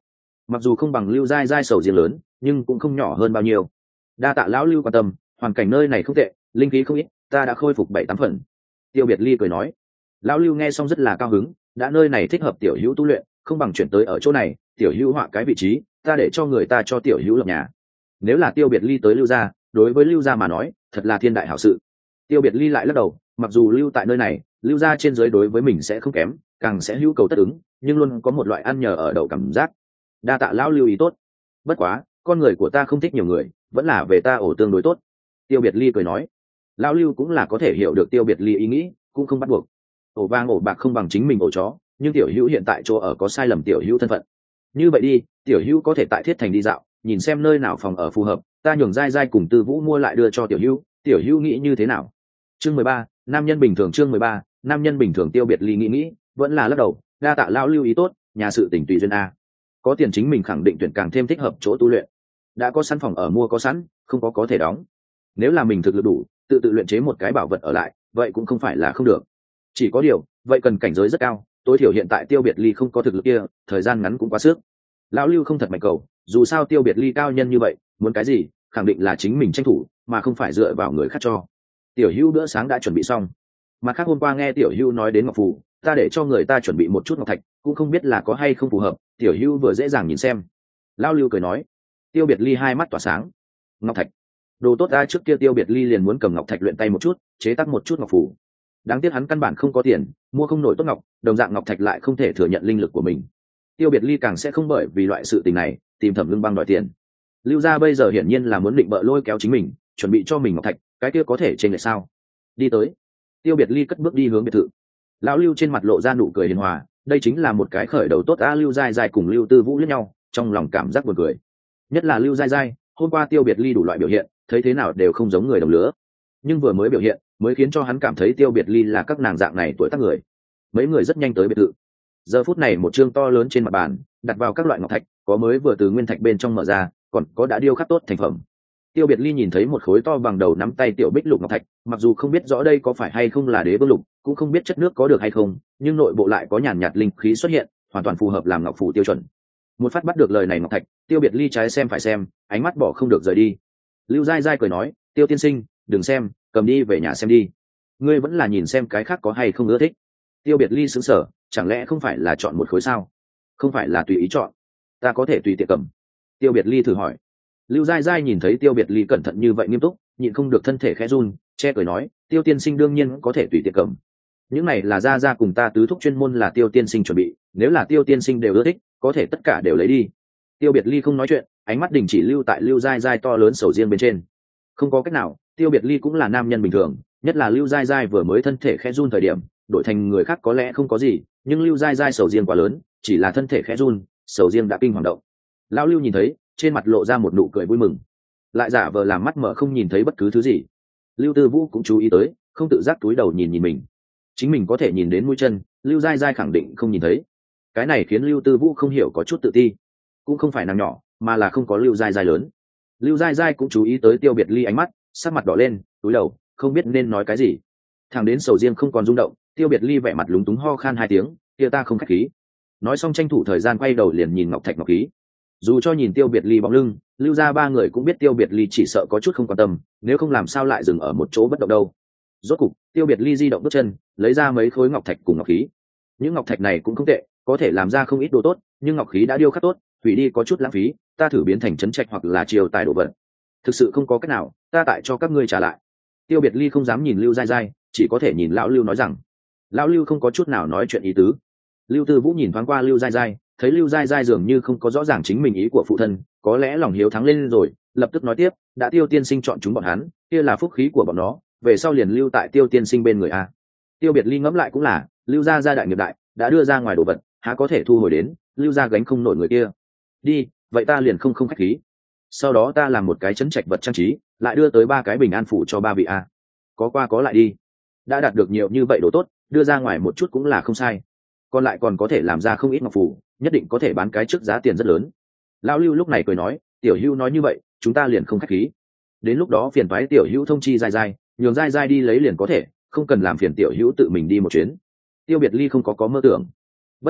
mặc dù không bằng lưu giai giai sầu riêng lớn nhưng cũng không nhỏ hơn bao nhiêu. Đa tạ lão lưu quan tâm, hoàn cảnh nơi này không tệ, linh khí không ít, ta đã khôi phục bảy tám phần. Tiêu Biệt Ly cười nói. Lão lưu nghe xong rất là cao hứng, đã nơi này thích hợp tiểu hữu tu luyện, không bằng chuyển tới ở chỗ này, tiểu hữu họa cái vị trí, ta để cho người ta cho tiểu hữu lập nhà. Nếu là Tiêu Biệt Ly tới lưu gia, đối với lưu gia mà nói thật là thiên đại hảo sự. Tiêu Biệt Ly lại lắc đầu, mặc dù lưu tại nơi này, lưu gia trên dưới đối với mình sẽ không kém, càng sẽ hữu cầu tất ứng, nhưng luôn có một loại ăn nhờ ở đậu cảm giác. Đa tạ lão lưu ý tốt, bất quá con người của ta không thích nhiều người, vẫn là về ta ổ tương đối tốt. Tiêu Biệt Ly cười nói. Lão lưu cũng là có thể hiểu được Tiêu Biệt Ly ý nghĩ, cũng không bắt buộc. Ổ vang ổ bạc không bằng chính mình ổ chó, nhưng tiểu hữu hiện tại chỗ ở có sai lầm tiểu hữu thân phận. Như vậy đi, tiểu hữu có thể tại Thiết Thành đi dạo, nhìn xem nơi nào phòng ở phù hợp, ta nhường giai giai cùng Tư Vũ mua lại đưa cho tiểu hữu, tiểu hữu nghĩ như thế nào? Chương mười ba, nam nhân bình thường. Chương mười ba, nam nhân bình thường. Tiêu Biệt Ly nghĩ nghĩ, vẫn là lắc đầu. Đa tạ lão lưu ý tốt, nhà sự tỉnh tùy duyên a. Có tiền chính mình khẳng định tuyển càng thêm thích hợp chỗ tu luyện. Đã có sẵn phòng ở mua có sẵn, không có có thể đóng. Nếu là mình thực lực đủ, tự tự luyện chế một cái bảo vật ở lại, vậy cũng không phải là không được. Chỉ có điều, vậy cần cảnh giới rất cao, tối thiểu hiện tại Tiêu Biệt Ly không có thực lực kia, thời gian ngắn cũng quá sức. Lão lưu không thật mạnh cầu, dù sao Tiêu Biệt Ly cao nhân như vậy, muốn cái gì, khẳng định là chính mình tranh thủ, mà không phải dựa vào người khác cho. Tiểu Hữu bữa sáng đã chuẩn bị xong. Mặt khác hôm qua nghe Tiểu Hữu nói đến ngọc phù, ta để cho người ta chuẩn bị một chút ngọc thạch, cũng không biết là có hay không phù hợp, Tiểu Hữu vừa dễ dàng nhìn xem. Lão lưu cười nói. Tiêu Biệt Ly hai mắt tỏa sáng. Ngọc thạch, đồ tốt. Ta trước kia Tiêu Biệt Ly liền muốn cầm ngọc thạch luyện tay một chút, chế tác một chút ngọc phù. Đáng tiếc hắn căn bản không có tiền, mua không nổi tốt ngọc, đồng dạng ngọc thạch lại không thể thừa nhận linh lực của mình. Tiêu Biệt Ly càng sẽ không bởi vì loại sự tình này tìm Thẩm Lương Bang đòi tiền. Lưu gia bây giờ hiển nhiên là muốn định bợ lôi kéo chính mình, chuẩn bị cho mình ngọc thạch, cái kia có thể trên lại sao? Đi tới. Tiêu Biệt Ly cất bước đi hướng biệt thự. Lão Lưu trên mặt lộ ra nụ cười hiền hòa, đây chính là một cái khởi đầu tốt. A Lưu Giai Giai cùng Lưu Tư Vũ liếc nhau, trong lòng cảm giác buồn cười. Nhất là Lưu Giai Giai, hôm qua Tiêu Biệt Ly đủ loại biểu hiện, thấy thế nào đều không giống người đồng lứa, nhưng vừa mới biểu hiện mới khiến cho hắn cảm thấy Tiêu Biệt Ly là các nàng dạng này tuổi tác người. Mấy người rất nhanh tới biệt thự. Giờ phút này một chương to lớn trên mặt bàn đặt vào các loại ngọc thạch, có mới vừa từ nguyên thạch bên trong mở ra, còn có đã điêu khắc tốt thành phẩm. Tiêu Biệt Ly nhìn thấy một khối to bằng đầu nắm tay tiểu bích lục ngọc thạch, mặc dù không biết rõ đây có phải hay không là đế vương lục, cũng không biết chất nước có được hay không, nhưng nội bộ lại có nhàn nhạt linh khí xuất hiện, hoàn toàn phù hợp làm ngọc phù tiêu chuẩn. Một phát bắt được lời này ngọc thạch, Tiêu Biệt Ly trái xem phải xem, ánh mắt bỏ không được rời đi. Lưu Giai Giai cười nói, Tiêu tiên sinh, đừng xem, cầm đi về nhà xem đi. Ngươi vẫn là nhìn xem cái khác có hay không ưa thích. Tiêu Biệt Ly sững sờ, chẳng lẽ không phải là chọn một khối sao? Không phải là tùy ý chọn, ta có thể tùy tiện cầm. Tiêu Biệt Ly thử hỏi. Lưu Giai Giai nhìn thấy Tiêu Biệt Ly cẩn thận như vậy nghiêm túc, nhịn không được thân thể khẽ run, che cười nói, Tiêu tiên sinh đương nhiên có thể tùy tiện cầm. Những này là gia gia cùng ta tứ thúc chuyên môn là Tiêu tiên sinh chuẩn bị, nếu là Tiêu tiên sinh đều ưa thích, có thể tất cả đều lấy đi. Tiêu Biệt Ly không nói chuyện, ánh mắt đình chỉ lưu tại Lưu Giai Giai to lớn sầu riêng bên trên. Không có cách nào, Tiêu Biệt Ly cũng là nam nhân bình thường, nhất là Lưu Giai Giai vừa mới thân thể khẽ run thời điểm, đổi thành người khác có lẽ không có gì, nhưng Lưu Giai Giai sầu riêng quá lớn, chỉ là thân thể khẽ run, sầu riêng đã kinh hoàng động. Lão Lưu nhìn thấy, trên mặt lộ ra một nụ cười vui mừng, lại giả vờ làm mắt mở không nhìn thấy bất cứ thứ gì. Lưu Tư Vũ cũng chú ý tới, không tự giác túi đầu nhìn nhìn mình, chính mình có thể nhìn đến mũi chân, Lưu Giai Giai khẳng định không nhìn thấy. Cái này khiến Lưu Tư Vũ không hiểu có chút tự ti, cũng không phải nàng nhỏ, mà là không có Lưu Giai Giai lớn. Lưu Giai Giai cũng chú ý tới Tiêu Biệt Ly ánh mắt, sắc mặt đỏ lên, túi đầu, không biết nên nói cái gì. Thằng đến sầu riêng không còn rung động, Tiêu Biệt Ly vẻ mặt lúng túng ho khan hai tiếng, kia ta không khách khí. Nói xong tranh thủ thời gian quay đầu liền nhìn ngọc thạch ngọc khí. Dù cho nhìn Tiêu Biệt Ly bóng lưng, Lưu gia ba người cũng biết Tiêu Biệt Ly chỉ sợ có chút không quan tâm, nếu không làm sao lại dừng ở một chỗ bất động đâu. Rốt cục, Tiêu Biệt Ly di động bước chân, lấy ra mấy khối ngọc thạch cùng ngọc khí. Những ngọc thạch này cũng không tệ, có thể làm ra không ít đồ tốt, nhưng ngọc khí đã điêu khắc tốt, hủy đi có chút lãng phí, ta thử biến thành trấn trạch hoặc là triều tài đồ vật. Thực sự không có cách nào, ta tại cho các ngươi trả lại. Tiêu Biệt Ly không dám nhìn Lưu Giai Giai, chỉ có thể nhìn lão Lưu nói rằng. Lão Lưu không có chút nào nói chuyện ý tứ. Lưu Tư Vũ nhìn thoáng qua Lưu Giai Giai, thấy Lưu Giai Giai dường như không có rõ ràng chính mình ý của phụ thân, có lẽ lòng hiếu thắng lên rồi, lập tức nói tiếp, đã Tiêu tiên sinh chọn chúng bọn hắn, kia là phúc khí của bọn nó, về sau liền lưu tại Tiêu tiên sinh bên người a. Tiêu Biệt Ly ngẫm lại cũng là, Lưu gia gia đại nghiệp đại, đã đưa ra ngoài đồ vật, há có thể thu hồi đến, Lưu gia gánh không nổi người kia. Đi, vậy ta liền không không khách khí. Sau đó ta làm một cái chấn trạch vật trang trí, lại đưa tới ba cái bình an phủ cho ba vị a. Có qua có lại đi. Đã đạt được nhiều như vậy đồ tốt, đưa ra ngoài một chút cũng là không sai. Còn lại còn có thể làm ra không ít ngọc phủ, nhất định có thể bán cái trước giá tiền rất lớn. Lão Lưu lúc này cười nói, tiểu Hữu nói như vậy, chúng ta liền không khách khí. Đến lúc đó phiền toái tiểu Hữu thông chi Giai Giai, nhường Giai Giai đi lấy liền có thể, không cần làm phiền tiểu Hữu tự mình đi một chuyến. Tiêu Biệt Ly không có có mơ tưởng. Bất quá,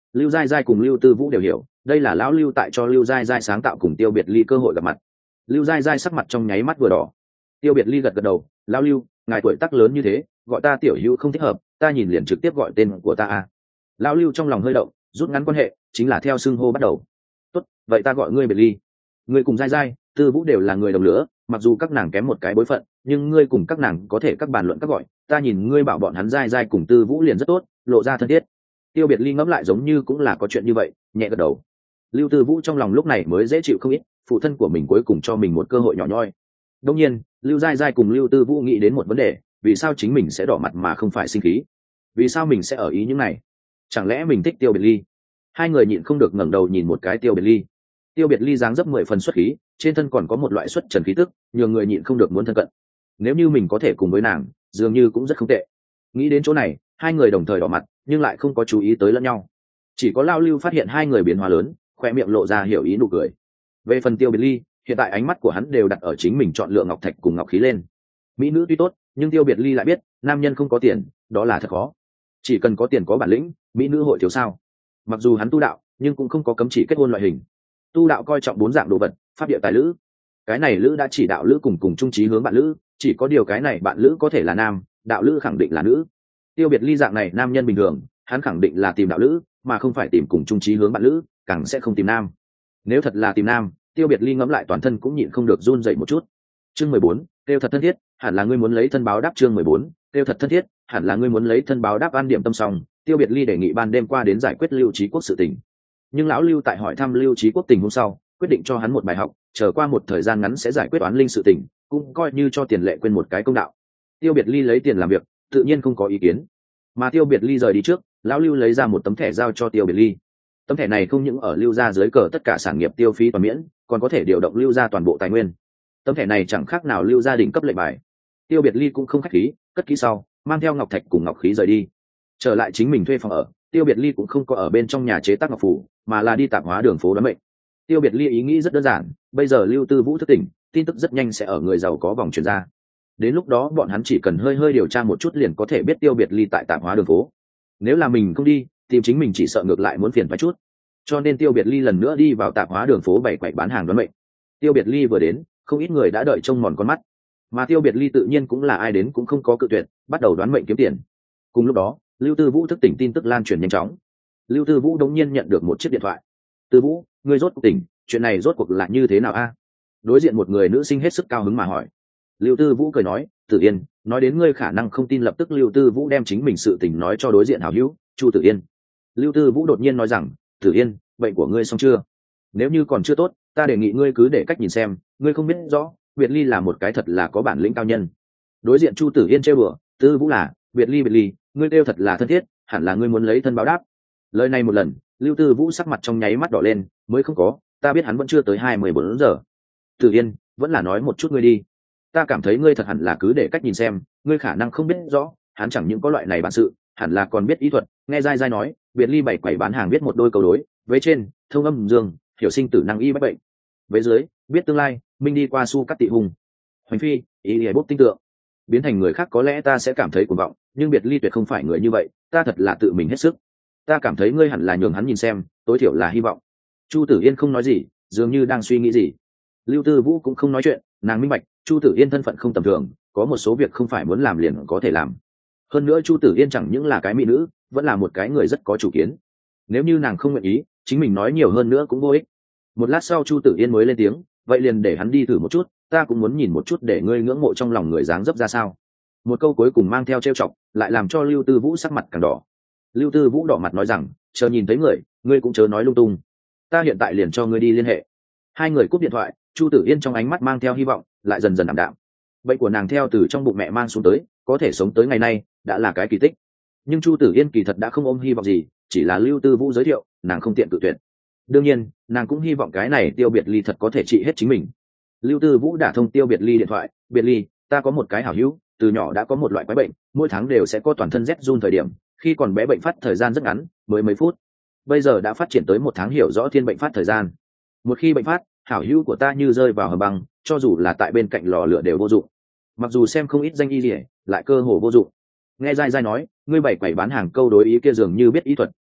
Lưu Giai Giai cùng Lưu Tư Vũ đều hiểu, đây là lão Lưu tại cho Lưu Giai Giai sáng tạo cùng Tiêu Biệt Ly cơ hội gặp mặt. Lưu Giai Giai sắc mặt trong nháy mắt vừa đỏ. Tiêu Biệt Ly gật gật đầu, lão Lưu, ngài tuổi tác lớn như thế, gọi ta tiểu hữu không thích hợp, ta nhìn liền trực tiếp gọi tên của ta a. Lão Lưu trong lòng hơi động, rút ngắn quan hệ, chính là theo xưng hô bắt đầu. Tốt, vậy ta gọi ngươi Biệt Ly. Ngươi cùng Giai Giai, Tư Vũ đều là người đồng lứa, mặc dù các nàng kém một cái bối phận, nhưng ngươi cùng các nàng có thể các bàn luận các gọi, ta nhìn ngươi bảo bọn hắn Giai Giai cùng Tư Vũ liền rất tốt, lộ ra thân thiết. Tiêu Biệt Ly ngẫm lại giống như cũng là có chuyện như vậy, nhẹ gật đầu. Lưu Tư Vũ trong lòng lúc này mới dễ chịu không ít, phụ thân của mình cuối cùng cho mình một cơ hội nhỏ nhoi. Đương nhiên, Lưu Giai Giai cùng Lưu Tư Vũ nghĩ đến một vấn đề, vì sao chính mình sẽ đỏ mặt mà không phải sinh khí? Vì sao mình sẽ ở ý những này? Chẳng lẽ mình thích Tiêu Biệt Ly? Hai người nhịn không được ngẩng đầu nhìn một cái Tiêu Biệt Ly. Tiêu Biệt Ly dáng dấp mười phần xuất khí, trên thân còn có một loại xuất trần khí tức, nhiều người nhịn không được muốn thân cận. Nếu như mình có thể cùng với nàng, dường như cũng rất không tệ. Nghĩ đến chỗ này, hai người đồng thời đỏ mặt, nhưng lại không có chú ý tới lẫn nhau. Chỉ có Lao Lưu phát hiện hai người biến hóa lớn, khoe miệng lộ ra hiểu ý nụ cười. Về phần Tiêu Biệt Ly, hiện tại ánh mắt của hắn đều đặt ở chính mình chọn lựa ngọc thạch cùng ngọc khí lên. Mỹ nữ tuy tốt, nhưng Tiêu Biệt Ly lại biết, nam nhân không có tiền, đó là thật khó. Chỉ cần có tiền có bản lĩnh, mỹ nữ hội thiếu sao? Mặc dù hắn tu đạo, nhưng cũng không có cấm chỉ kết hôn loại hình. Tu đạo coi trọng bốn dạng đồ vật, pháp địa tài lữ. Cái này lữ đã chỉ đạo lữ cùng cùng trung trí hướng bạn lữ, chỉ có điều cái này bạn lữ có thể là nam, đạo lữ khẳng định là nữ. Tiêu Biệt Ly dạng này nam nhân bình thường, hắn khẳng định là tìm đạo lữ, mà không phải tìm cùng trung trí hướng bạn lữ, càng sẽ không tìm nam. Nếu thật là tìm nam, Tiêu Biệt Ly ngẫm lại toàn thân cũng nhịn không được run dậy một chút. Chương mười bốn, tiêu thật thân thiết, hẳn là ngươi muốn lấy thân báo đáp. Chương mười bốn, tiêu thật thân thiết, hẳn là ngươi muốn lấy thân báo đáp. An điểm tâm xong, Tiêu Biệt Ly đề nghị ban đêm qua đến giải quyết Lưu Trí Quốc sự tình. Nhưng lão Lưu tại hỏi thăm Lưu Trí Quốc tình hôm sau, quyết định cho hắn một bài học, chờ qua một thời gian ngắn sẽ giải quyết oán linh sự tình, cũng coi như cho tiền lệ quên một cái công đạo. Tiêu Biệt Ly lấy tiền làm việc, tự nhiên không có ý kiến. Mà Tiêu Biệt Ly rời đi trước, lão Lưu lấy ra một tấm thẻ giao cho Tiêu Biệt Ly. Tấm thẻ này không những ở Lưu gia dưới cờ tất cả sản nghiệp tiêu phí toàn miễn, còn có thể điều động Lưu gia toàn bộ tài nguyên. Tấm thẻ này chẳng khác nào Lưu gia đỉnh cấp lệnh bài. Tiêu Biệt Ly cũng không khách khí, cất kỹ sau, mang theo ngọc thạch cùng ngọc khí rời đi. Trở lại chính mình thuê phòng ở, Tiêu Biệt Ly cũng không có ở bên trong nhà chế tác ngọc phủ, mà là đi tạp hóa đường phố đoán mệnh. Tiêu Biệt Ly ý nghĩ rất đơn giản, bây giờ Lưu Tư Vũ thức tỉnh, tin tức rất nhanh sẽ ở người giàu có vòng truyền ra. Đến lúc đó bọn hắn chỉ cần hơi hơi điều tra một chút liền có thể biết Tiêu Biệt Ly tại tạp hóa đường phố. Nếu là mình không đi, tìm chính mình chỉ sợ ngược lại muốn phiền phải chút. Cho nên Tiêu Biệt Ly lần nữa đi vào tạp hóa đường phố bày quậy bán hàng đoán mệnh. Tiêu Biệt Ly vừa đến, không ít người đã đợi trông mòn con mắt. Mà Tiêu Biệt Ly tự nhiên cũng là ai đến cũng không có cự tuyệt, bắt đầu đoán mệnh kiếm tiền. Cùng lúc đó, Lưu Tư Vũ thức tỉnh tin tức lan truyền nhanh chóng. Lưu Tư Vũ đống nhiên nhận được một chiếc điện thoại. Tư Vũ, ngươi rốt cuộc tỉnh, chuyện này rốt cuộc là như thế nào a? Đối diện một người nữ sinh hết sức cao hứng mà hỏi. Lưu Tư Vũ cười nói, Tử Yên, nói đến ngươi khả năng không tin, lập tức Lưu Tư Vũ đem chính mình sự tình nói cho đối diện hảo hữu Chu Tử Yên. Lưu Tư Vũ đột nhiên nói rằng, Tử Yên, bệnh của ngươi xong chưa? Nếu như còn chưa tốt, ta đề nghị ngươi cứ để cách nhìn xem, ngươi không biết rõ, Biệt Ly là một cái thật là có bản lĩnh cao nhân. Đối diện Chu Tử Yên trêu đùa, Tư Vũ là, Biệt Ly Biệt Ly, ngươi kêu thật là thân thiết, hẳn là ngươi muốn lấy thân báo đáp. Lời này một lần, Lưu Tư Vũ sắc mặt trong nháy mắt đỏ lên, mới không có, ta biết hắn vẫn chưa tới hai mươi bốn giờ. Tử Yên, vẫn là nói một chút ngươi đi. Ta cảm thấy ngươi thật hẳn là cứ để cách nhìn xem, ngươi khả năng không biết rõ, hắn chẳng những có loại này bản sự, hẳn là còn biết ý thuật. Nghe dai dai nói, Biệt Ly bảy quầy bán hàng biết một đôi câu đối, với trên, thông âm dương, hiểu sinh tử năng y bách bệnh. Với dưới, biết tương lai, minh đi qua su cắt tị hùng. Hoành phi, ý ý bốc tinh tượng. Biến thành người khác có lẽ ta sẽ cảm thấy cuồng vọng, nhưng Biệt Ly tuyệt không phải người như vậy, ta thật là tự mình hết sức. Ta cảm thấy ngươi hẳn là nhường hắn nhìn xem, tối thiểu là hy vọng. Chu Tử Yên không nói gì, dường như đang suy nghĩ gì. Lưu Tư Vũ cũng không nói chuyện, nàng minh bạch, Chu Tử Yên thân phận không tầm thường, có một số việc không phải muốn làm liền có thể làm. Hơn nữa Chu Tử Yên chẳng những là cái mỹ nữ, vẫn là một cái người rất có chủ kiến. Nếu như nàng không nguyện ý, chính mình nói nhiều hơn nữa cũng vô ích. Một lát sau Chu Tử Yên mới lên tiếng, vậy liền để hắn đi thử một chút, ta cũng muốn nhìn một chút để ngươi ngưỡng mộ trong lòng người dáng dấp ra sao. Một câu cuối cùng mang theo trêu chọc, lại làm cho Lưu Tư Vũ sắc mặt càng đỏ. Lưu Tư Vũ đỏ mặt nói rằng, chờ nhìn thấy người, ngươi cũng chớ nói lung tung. Ta hiện tại liền cho ngươi đi liên hệ. Hai người cúp điện thoại, Chu Tử Yên trong ánh mắt mang theo hy vọng, lại dần dần ảm đạm. Bệnh của nàng theo từ trong bụng mẹ mang xuống tới, có thể sống tới ngày nay, đã là cái kỳ tích. Nhưng Chu Tử Yên kỳ thật đã không ôm hy vọng gì, chỉ là Lưu Tư Vũ giới thiệu, nàng không tiện cự tuyệt. Đương nhiên, nàng cũng hy vọng cái này Tiêu Biệt Ly thật có thể trị hết chính mình. Lưu Tư Vũ đã thông Tiêu Biệt Ly điện thoại, Biệt Ly, ta có một cái hảo hữu, từ nhỏ đã có một loại quái bệnh, mỗi tháng đều sẽ có toàn thân rét run thời điểm, khi còn bé bệnh phát thời gian rất ngắn, mới mấy phút. Bây giờ đã phát triển tới một tháng, hiểu rõ thiên bệnh phát thời gian. Một khi bệnh phát, hảo hữu của ta như rơi vào hầm băng, cho dù là tại bên cạnh lò lửa đều vô dụng. Mặc dù xem không ít danh y liễu, lại cơ hồ vô dụng. Nghe dai dai nói, ngươi bảy quầy bán hàng câu đối ý kia dường như biết ý thuật,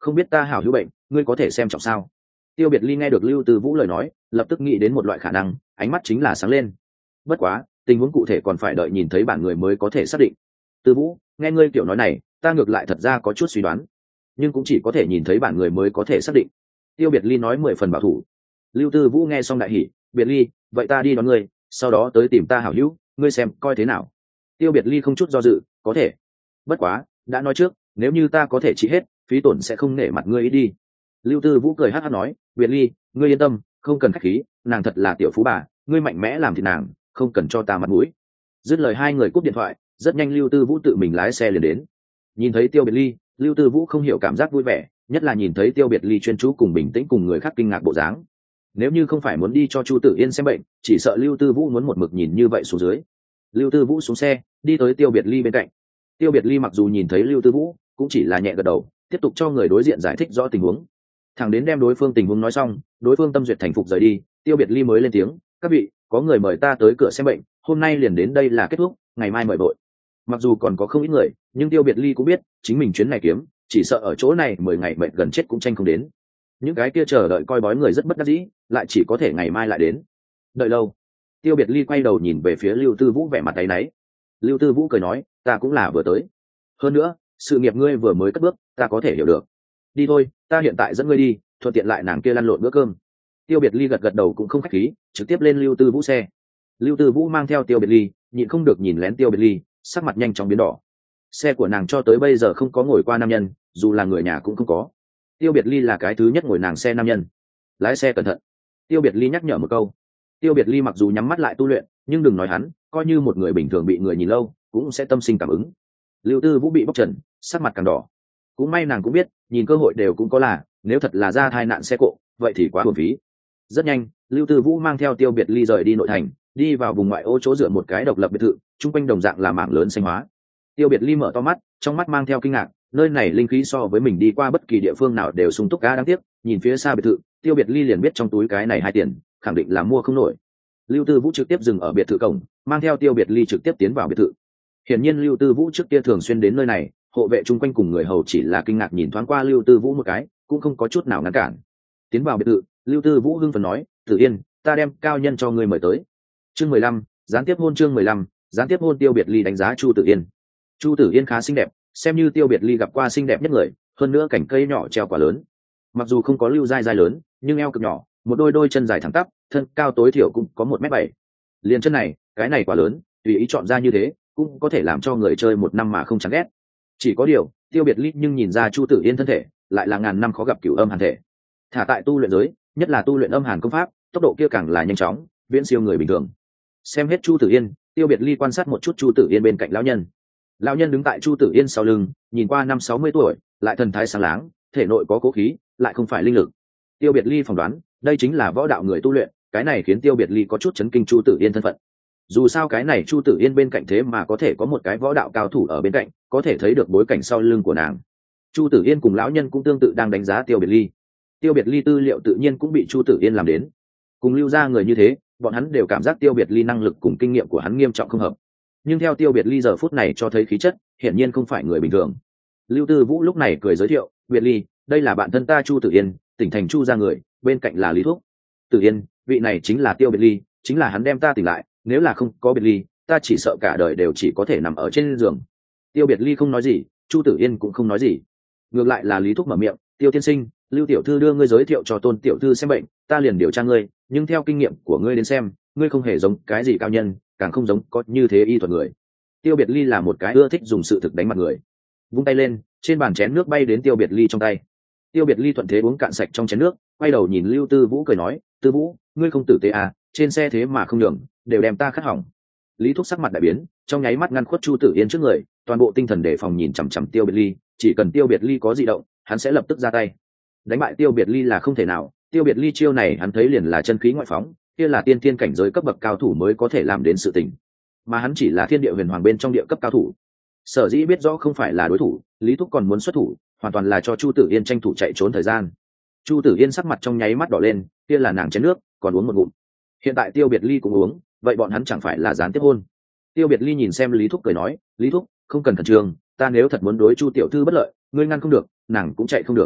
không biết ta hảo hữu bệnh ngươi có thể xem trọng sao? Tiêu Biệt Ly nghe được Lưu Tư Vũ lời nói, lập tức nghĩ đến một loại khả năng, ánh mắt chính là sáng lên. Bất quá, tình huống cụ thể còn phải đợi nhìn thấy bản người mới có thể xác định. Tư Vũ, nghe ngươi kiểu nói này, ta ngược lại thật ra có chút suy đoán, nhưng cũng chỉ có thể nhìn thấy bản người mới có thể xác định. Tiêu Biệt Ly nói mười phần bảo thủ. Lưu Tư Vũ nghe xong đại hỉ, Biệt Ly, vậy ta đi đón ngươi, sau đó tới tìm ta hảo hữu, ngươi xem coi thế nào. Tiêu Biệt Ly không chút do dự, có thể. Bất quá, đã nói trước, nếu như ta có thể trị hết, phí tổn sẽ không nể mặt ngươi ít đi. Lưu Tư Vũ cười hát hát nói, Biệt Ly, ngươi yên tâm, không cần khách khí, nàng thật là tiểu phú bà, ngươi mạnh mẽ làm thì nàng, không cần cho ta mặt mũi. Dứt lời hai người cúp điện thoại, rất nhanh Lưu Tư Vũ tự mình lái xe liền đến. Nhìn thấy Tiêu Biệt Ly, Lưu Tư Vũ không hiểu cảm giác vui vẻ, nhất là nhìn thấy Tiêu Biệt Ly chuyên chú cùng bình tĩnh cùng người khác kinh ngạc bộ dáng. Nếu như không phải muốn đi cho Chu Tử Yên xem bệnh, chỉ sợ Lưu Tư Vũ muốn một mực nhìn như vậy xuống dưới. Lưu Tư Vũ xuống xe, đi tới Tiêu Biệt Ly bên cạnh. Tiêu Biệt Ly mặc dù nhìn thấy Lưu Tư Vũ, cũng chỉ là nhẹ gật đầu, tiếp tục cho người đối diện giải thích rõ tình huống. Thẳng đến đem đối phương tình huống nói xong, đối phương tâm duyệt thành phục rời đi, Tiêu Biệt Ly mới lên tiếng, các vị, có người mời ta tới cửa xem bệnh, hôm nay liền đến đây là kết thúc, ngày mai mời bội. Mặc dù còn có không ít người, nhưng Tiêu Biệt Ly cũng biết chính mình chuyến này kiếm, chỉ sợ ở chỗ này mười ngày mệt gần chết cũng tranh không đến. Những cái kia chờ đợi coi bói người rất bất đắc dĩ, lại chỉ có thể ngày mai lại đến. Đợi lâu, Tiêu Biệt Ly quay đầu nhìn về phía Lưu Tư Vũ vẻ mặt áy náy. Lưu Tư Vũ cười nói, ta cũng là vừa tới. Hơn nữa, sự nghiệp ngươi vừa mới cất bước, ta có thể hiểu được. Đi thôi, ta hiện tại dẫn ngươi đi, thuận tiện lại nàng kia lăn lộn bữa cơm. Tiêu Biệt Ly gật gật đầu cũng không khách khí, trực tiếp lên Lưu Tư Vũ xe. Lưu Tư Vũ mang theo Tiêu Biệt Ly, nhịn không được nhìn lén Tiêu Biệt Ly, sắc mặt nhanh chóng biến đỏ. Xe của nàng cho tới bây giờ không có ngồi qua nam nhân, dù là người nhà cũng không có. Tiêu Biệt Ly là cái thứ nhất ngồi nàng xe nam nhân. Lái xe cẩn thận. Tiêu Biệt Ly nhắc nhở một câu. Tiêu Biệt Ly mặc dù nhắm mắt lại tu luyện, nhưng đừng nói hắn, coi như một người bình thường bị người nhìn lâu, cũng sẽ tâm sinh cảm ứng. Lưu Tư Vũ bị bóc trần, sắc mặt càng đỏ. Cũng may nàng cũng biết, nhìn cơ hội đều cũng có là, nếu thật là ra tai nạn xe cộ, vậy thì quá uổng phí. Rất nhanh, Lưu Tư Vũ mang theo Tiêu Biệt Ly rời đi nội thành, đi vào vùng ngoại ô chỗ dựa một cái độc lập biệt thự, chung quanh đồng dạng là mảng lớn xanh hóa. Tiêu Biệt Ly mở to mắt, trong mắt mang theo kinh ngạc, nơi này linh khí so với mình đi qua bất kỳ địa phương nào đều sung túc cá đáng tiếc, nhìn phía xa biệt thự, Tiêu Biệt Ly liền biết trong túi cái này hai tiền, khẳng định là mua không nổi. Lưu Tư Vũ trực tiếp dừng ở biệt thự cổng, mang theo Tiêu Biệt Ly trực tiếp tiến vào biệt thự. Hiển nhiên Lưu Tư Vũ trước kia thường xuyên đến nơi này, hộ vệ chung quanh cùng người hầu chỉ là kinh ngạc nhìn thoáng qua Lưu Tư Vũ một cái, cũng không có chút nào ngăn cản. Tiến vào biệt thự, Lưu Tư Vũ hưng phấn nói, Tử Yên, ta đem cao nhân cho ngươi mời tới. Chương mười lăm, gián tiếp hôn chương mười lăm, gián tiếp hôn. Tiêu Biệt Ly đánh giá Chu Tử Yên. Chu Tử Yên khá xinh đẹp, xem như Tiêu Biệt Ly gặp qua xinh đẹp nhất người, hơn nữa cảnh cây nhỏ treo quả lớn. Mặc dù không có Lưu dai dai lớn, nhưng eo cực nhỏ, một đôi đôi chân dài thẳng tắp, thân cao tối thiểu cũng có một mét bảy. Liền chân này, cái này quả lớn, tùy ý chọn ra như thế, cũng có thể làm cho người chơi một năm mà không chán ghét. Chỉ có điều, Tiêu Biệt Ly nhưng nhìn ra Chu Tử Yên thân thể, lại là ngàn năm khó gặp cửu âm hàn thể. Thả tại tu luyện giới, nhất là tu luyện âm hàn công pháp, tốc độ kia càng là nhanh chóng, viễn siêu người bình thường. Xem hết Chu Tử Yên, Tiêu Biệt Ly quan sát một chút Chu Tử Yên bên cạnh lão nhân. Lão nhân đứng tại Chu Tử Yên sau lưng, nhìn qua năm sáu mươi tuổi, lại thần thái sáng láng, thể nội có cố khí, lại không phải linh lực. Tiêu Biệt Ly phỏng đoán, đây chính là võ đạo người tu luyện, cái này khiến Tiêu Biệt Ly có chút chấn kinh Chu Tử Yên thân phận. Dù sao cái này Chu Tử Yên bên cạnh thế mà có thể có một cái võ đạo cao thủ ở bên cạnh, có thể thấy được bối cảnh sau lưng của nàng. Chu Tử Yên cùng lão nhân cũng tương tự đang đánh giá Tiêu Biệt Ly. Tiêu Biệt Ly tư liệu tự nhiên cũng bị Chu Tử Yên làm đến. Cùng Lưu gia người như thế, bọn hắn đều cảm giác Tiêu Biệt Ly năng lực cùng kinh nghiệm của hắn nghiêm trọng không hợp. Nhưng theo Tiêu Biệt Ly giờ phút này cho thấy khí chất, hiển nhiên không phải người bình thường. Lưu Tư Vũ lúc này cười giới thiệu, Biệt Ly, đây là bạn thân ta Chu Tử Yên, tỉnh thành Chu gia người, bên cạnh là Lý Thúc. Tử Yên, vị này chính là Tiêu Biệt Ly, chính là hắn đem ta tỉnh lại, nếu là không có Biệt Ly, ta chỉ sợ cả đời đều chỉ có thể nằm ở trên giường. Tiêu Biệt Ly không nói gì, Chu Tử Yên cũng không nói gì. Ngược lại là Lý Thúc mở miệng, Tiêu tiên sinh, Lưu tiểu thư đưa ngươi giới thiệu cho Tôn tiểu thư xem bệnh, ta liền điều tra ngươi, nhưng theo kinh nghiệm của ngươi đến xem, ngươi không hề giống cái gì cao nhân, càng không giống có như thế y thuật người. Tiêu Biệt Ly là một cái ưa thích dùng sự thực đánh mặt người. Vung tay lên, trên bàn chén nước bay đến Tiêu Biệt Ly trong tay. Tiêu Biệt Ly thuận thế uống cạn sạch trong chén nước, quay đầu nhìn Lưu Tư Vũ cười nói, Tư Vũ, ngươi không tử tế à, trên xe thế mà không nhường, đều đem ta khát hỏng. Lý Thúc sắc mặt đại biến, trong nháy mắt ngăn khuất Chu Tử Yên trước người, toàn bộ tinh thần đề phòng nhìn chằm chằm Tiêu Biệt Ly, chỉ cần Tiêu Biệt Ly có dị động, hắn sẽ lập tức ra tay. Đánh bại Tiêu Biệt Ly là không thể nào, Tiêu Biệt Ly chiêu này hắn thấy liền là chân khí ngoại phóng, kia là tiên thiên cảnh giới cấp bậc cao thủ mới có thể làm đến sự tình, mà hắn chỉ là thiên địa huyền hoàng bên trong địa cấp cao thủ. Sở dĩ biết rõ không phải là đối thủ, Lý Thúc còn muốn xuất thủ, hoàn toàn là cho Chu Tử Yên tranh thủ chạy trốn thời gian. Chu Tử Yên sắc mặt trong nháy mắt đỏ lên, kia là nàng chén nước, còn uống một ngụm. Hiện tại Tiêu Biệt Ly cũng uống, vậy bọn hắn chẳng phải là gián tiếp hôn? Tiêu Biệt Ly nhìn xem Lý Thúc cười nói, Lý Thúc, không cần khẩn trương, ta nếu thật muốn đối Chu tiểu thư bất lợi, ngươi ngăn không được, nàng cũng chạy không được.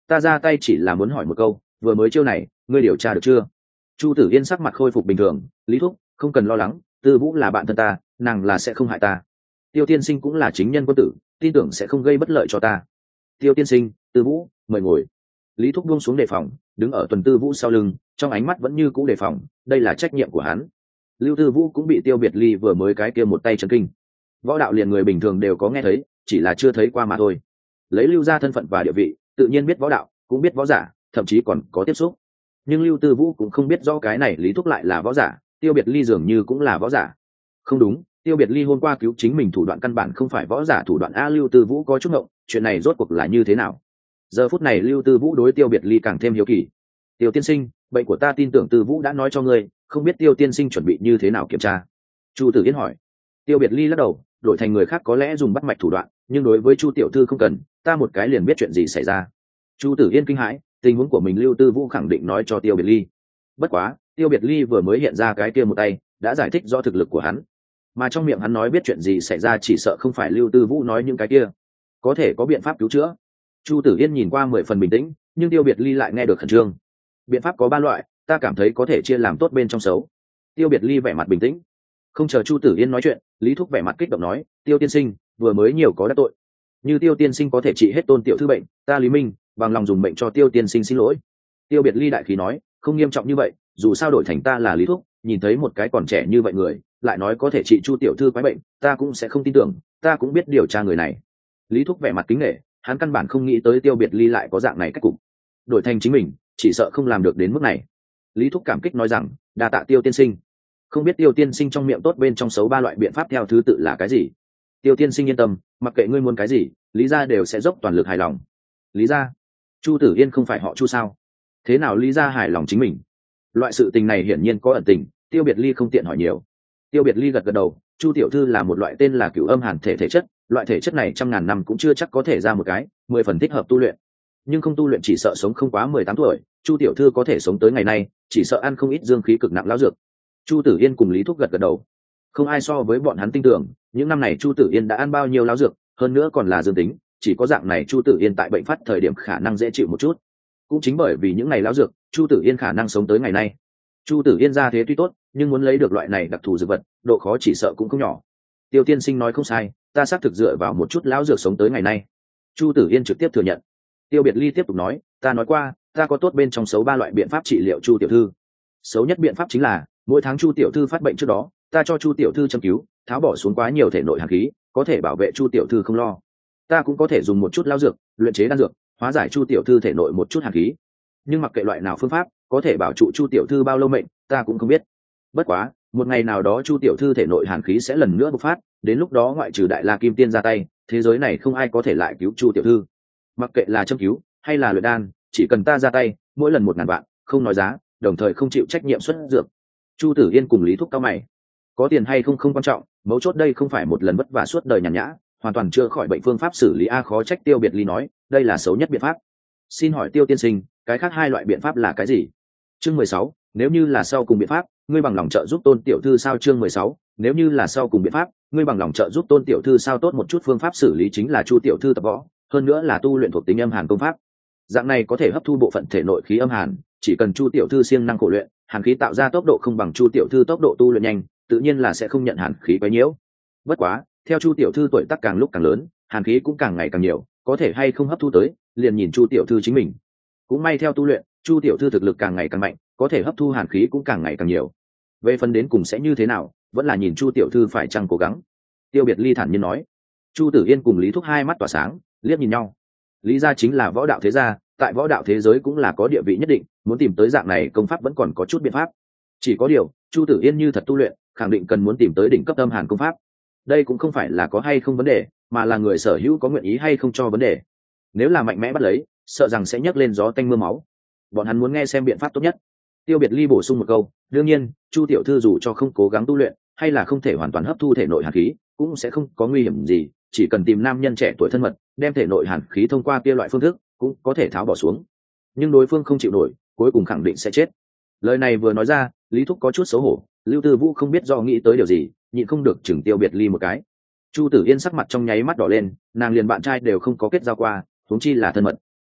ta ra tay chỉ là muốn hỏi một câu, vừa mới chiêu này ngươi điều tra được chưa? Chu Tử Yên sắc mặt khôi phục bình thường. Lý thúc, không cần lo lắng, Tư Vũ là bạn thân ta, nàng là sẽ không hại ta. Tiêu tiên sinh cũng là chính nhân quân tử, tin tưởng sẽ không gây bất lợi cho ta. Tiêu tiên sinh, Tư Vũ mời ngồi. Lý thúc buông xuống đề phòng, đứng ở tuần Tư Vũ sau lưng, trong ánh mắt vẫn như cũ đề phòng, đây là trách nhiệm của hắn. Lưu Tư Vũ cũng bị Tiêu Biệt Ly vừa mới cái kia một tay chấn kinh. Võ đạo liền người bình thường đều có nghe thấy, chỉ là chưa thấy qua mà thôi. Lấy Lưu gia thân phận và địa vị, tự nhiên biết võ đạo, cũng biết võ giả, thậm chí còn có tiếp xúc. Nhưng Lưu Tư Vũ cũng không biết rõ cái này Lý thúc lại là võ giả, Tiêu Biệt Ly dường như cũng là võ giả. Không đúng, Tiêu Biệt Ly hôm qua cứu chính mình thủ đoạn căn bản không phải võ giả thủ đoạn a. Lưu Tư Vũ có chút ngộng, chuyện này rốt cuộc là như thế nào? Giờ phút này Lưu Tư Vũ đối Tiêu Biệt Ly càng thêm hiếu kỳ. Tiêu tiên sinh, bệnh của ta tin tưởng Tư Vũ đã nói cho ngươi, không biết Tiêu tiên sinh chuẩn bị như thế nào kiểm tra? Chu Tử Yên hỏi. Tiêu Biệt Ly lắc đầu, đổi thành người khác có lẽ dùng bắt mạch thủ đoạn, nhưng đối với Chu tiểu thư không cần, ta một cái liền biết chuyện gì xảy ra. Chu Tử Yên kinh hãi, tình huống của mình Lưu Tư Vũ khẳng định nói cho Tiêu Biệt Ly. Bất quá, Tiêu Biệt Ly vừa mới hiện ra cái kia một tay, đã giải thích rõ thực lực của hắn, mà trong miệng hắn nói biết chuyện gì xảy ra chỉ sợ không phải Lưu Tư Vũ nói những cái kia, có thể có biện pháp cứu chữa. Chu Tử Yên nhìn qua mười phần bình tĩnh, nhưng Tiêu Biệt Ly lại nghe được khẩn trương. Biện pháp có ba loại, ta cảm thấy có thể chia làm tốt bên trong xấu. Tiêu Biệt Ly vẻ mặt bình tĩnh. Không chờ Chu Tử Yên nói chuyện, Lý thúc vẻ mặt kích động nói, Tiêu tiên sinh vừa mới nhiều có đắc tội, như Tiêu tiên sinh có thể trị hết Tôn tiểu thư bệnh, ta Lý Minh bằng lòng dùng mệnh cho Tiêu tiên sinh xin lỗi. Tiêu Biệt Ly đại khí nói, không nghiêm trọng như vậy, dù sao đổi thành ta là Lý thúc, nhìn thấy một cái còn trẻ như vậy người lại nói có thể trị Chu tiểu thư quái bệnh, ta cũng sẽ không tin tưởng, ta cũng biết điều tra người này. Lý thúc vẻ mặt kính nể, hắn căn bản không nghĩ tới Tiêu Biệt Ly lại có dạng này cách cục, đổi thành chính mình chỉ sợ không làm được đến mức này. Lý thúc cảm kích nói rằng, đa tạ Tiêu tiên sinh. Không biết Tiêu tiên sinh trong miệng tốt bên trong xấu ba loại biện pháp theo thứ tự là cái gì? Tiêu tiên sinh yên tâm, mặc kệ ngươi muốn cái gì, Lý gia đều sẽ dốc toàn lực hài lòng. Lý gia? Chu Tử Yên không phải họ Chu sao? Thế nào Lý gia hài lòng chính mình? Loại sự tình này hiển nhiên có ẩn tình, Tiêu Biệt Ly không tiện hỏi nhiều. Tiêu Biệt Ly gật gật đầu, Chu tiểu thư là một loại tên là Cửu Âm Hàn thể thể chất, loại thể chất này trăm ngàn năm cũng chưa chắc có thể ra một cái, mười phần thích hợp tu luyện. Nhưng không tu luyện chỉ sợ sống không quá mười tám tuổi, Chu tiểu thư có thể sống tới ngày nay, chỉ sợ ăn không ít dương khí cực nặng lão dược. Chu Tử Yên cùng Lý thúc gật gật đầu. Không ai so với bọn hắn tin tưởng, những năm này Chu Tử Yên đã ăn bao nhiêu lão dược, hơn nữa còn là dương tính, chỉ có dạng này Chu Tử Yên tại bệnh phát thời điểm khả năng dễ chịu một chút. Cũng chính bởi vì những ngày lão dược, Chu Tử Yên khả năng sống tới ngày nay. Chu Tử Yên ra thế tuy tốt, nhưng muốn lấy được loại này đặc thù dược vật, độ khó chỉ sợ cũng không nhỏ. Tiêu tiên sinh nói không sai, ta xác thực dựa vào một chút lão dược sống tới ngày nay. Chu Tử Yên trực tiếp thừa nhận. Tiêu Biệt Ly tiếp tục nói, ta nói qua, ta có tốt bên trong xấu ba loại biện pháp trị liệu Chu tiểu thư. Xấu nhất biện pháp chính là, mỗi tháng Chu tiểu thư phát bệnh trước đó, ta cho Chu tiểu thư châm cứu, tháo bỏ xuống quá nhiều thể nội hàn khí, có thể bảo vệ Chu tiểu thư không lo. Ta cũng có thể dùng một chút lão dược, luyện chế đan dược, hóa giải Chu tiểu thư thể nội một chút hàn khí. Nhưng mặc kệ loại nào phương pháp, có thể bảo trụ Chu tiểu thư bao lâu mệnh, ta cũng không biết. Bất quá, một ngày nào đó Chu tiểu thư thể nội hàn khí sẽ lần nữa bộc phát, đến lúc đó ngoại trừ Đại La Kim Tiên ra tay, thế giới này không ai có thể lại cứu Chu tiểu thư. Mặc kệ là châm cứu hay là luyện đan, chỉ cần ta ra tay, mỗi lần một ngàn vạn, không nói giá, đồng thời không chịu trách nhiệm xuất dược. Chu Tử Yên cùng Lý thúc cao mày. Có tiền hay không không quan trọng, mấu chốt đây không phải một lần vất vả suốt đời nhàn nhã, hoàn toàn chưa khỏi bệnh phương pháp xử lý a. Khó trách Tiêu Biệt Ly nói, đây là xấu nhất biện pháp. Xin hỏi Tiêu tiên sinh, cái khác hai loại biện pháp là cái gì? Chương mười sáu, nếu như là sau cùng biện pháp, ngươi bằng lòng trợ giúp Tôn tiểu thư sao? Chương mười sáu, nếu như là sau cùng biện pháp, ngươi bằng lòng trợ giúp Tôn tiểu thư sao? Tốt một chút phương pháp xử lý chính là Chu tiểu thư tập võ, hơn nữa là tu luyện thuộc tính âm hàn công pháp. Dạng này có thể hấp thu bộ phận thể nội khí âm hàn, chỉ cần Chu tiểu thư siêng năng khổ luyện, hàn khí tạo ra tốc độ không bằng Chu tiểu thư tốc độ tu luyện nhanh, tự nhiên là sẽ không nhận hàn khí quấy nhiễu. Bất quá, theo Chu tiểu thư tuổi tác càng lúc càng lớn, hàn khí cũng càng ngày càng nhiều, có thể hay không hấp thu tới, liền nhìn Chu tiểu thư chính mình. Cũng may theo tu luyện, Chu tiểu thư thực lực càng ngày càng mạnh, có thể hấp thu hàn khí cũng càng ngày càng nhiều. Về phần đến cùng sẽ như thế nào, vẫn là nhìn Chu tiểu thư phải chăng cố gắng. Tiêu Biệt Ly thản nhiên nói. Chu Tử Yên cùng Lý thúc hai mắt tỏa sáng, liếc nhìn nhau. Lý gia chính là võ đạo thế gia, tại võ đạo thế giới cũng là có địa vị nhất định, muốn tìm tới dạng này công pháp vẫn còn có chút biện pháp. Chỉ có điều, Chu Tử Yên như thật tu luyện, khẳng định cần muốn tìm tới đỉnh cấp âm hàn công pháp. Đây cũng không phải là có hay không vấn đề, mà là người sở hữu có nguyện ý hay không cho vấn đề. Nếu là mạnh mẽ bắt lấy, sợ rằng sẽ nhấc lên gió tanh mưa máu. Bọn hắn muốn nghe xem biện pháp tốt nhất. Tiêu Biệt Ly bổ sung một câu, đương nhiên, Chu tiểu thư dù cho không cố gắng tu luyện, hay là không thể hoàn toàn hấp thu thể nội hàn khí, cũng sẽ không có nguy hiểm gì, chỉ cần tìm nam nhân trẻ tuổi thân mật, đem thể nội hàn khí thông qua kia loại phương thức, cũng có thể tháo bỏ xuống. Nhưng đối phương không chịu nổi, cuối cùng khẳng định sẽ chết. Lời này vừa nói ra, Lý thúc có chút xấu hổ, Lưu Tư Vũ không biết do nghĩ tới điều gì, nhịn không được chừng Tiêu Biệt Ly một cái. Chu Tử Yên sắc mặt trong nháy mắt đỏ lên, nàng liền bạn trai đều không có kết giao qua, huống chi là thân mật.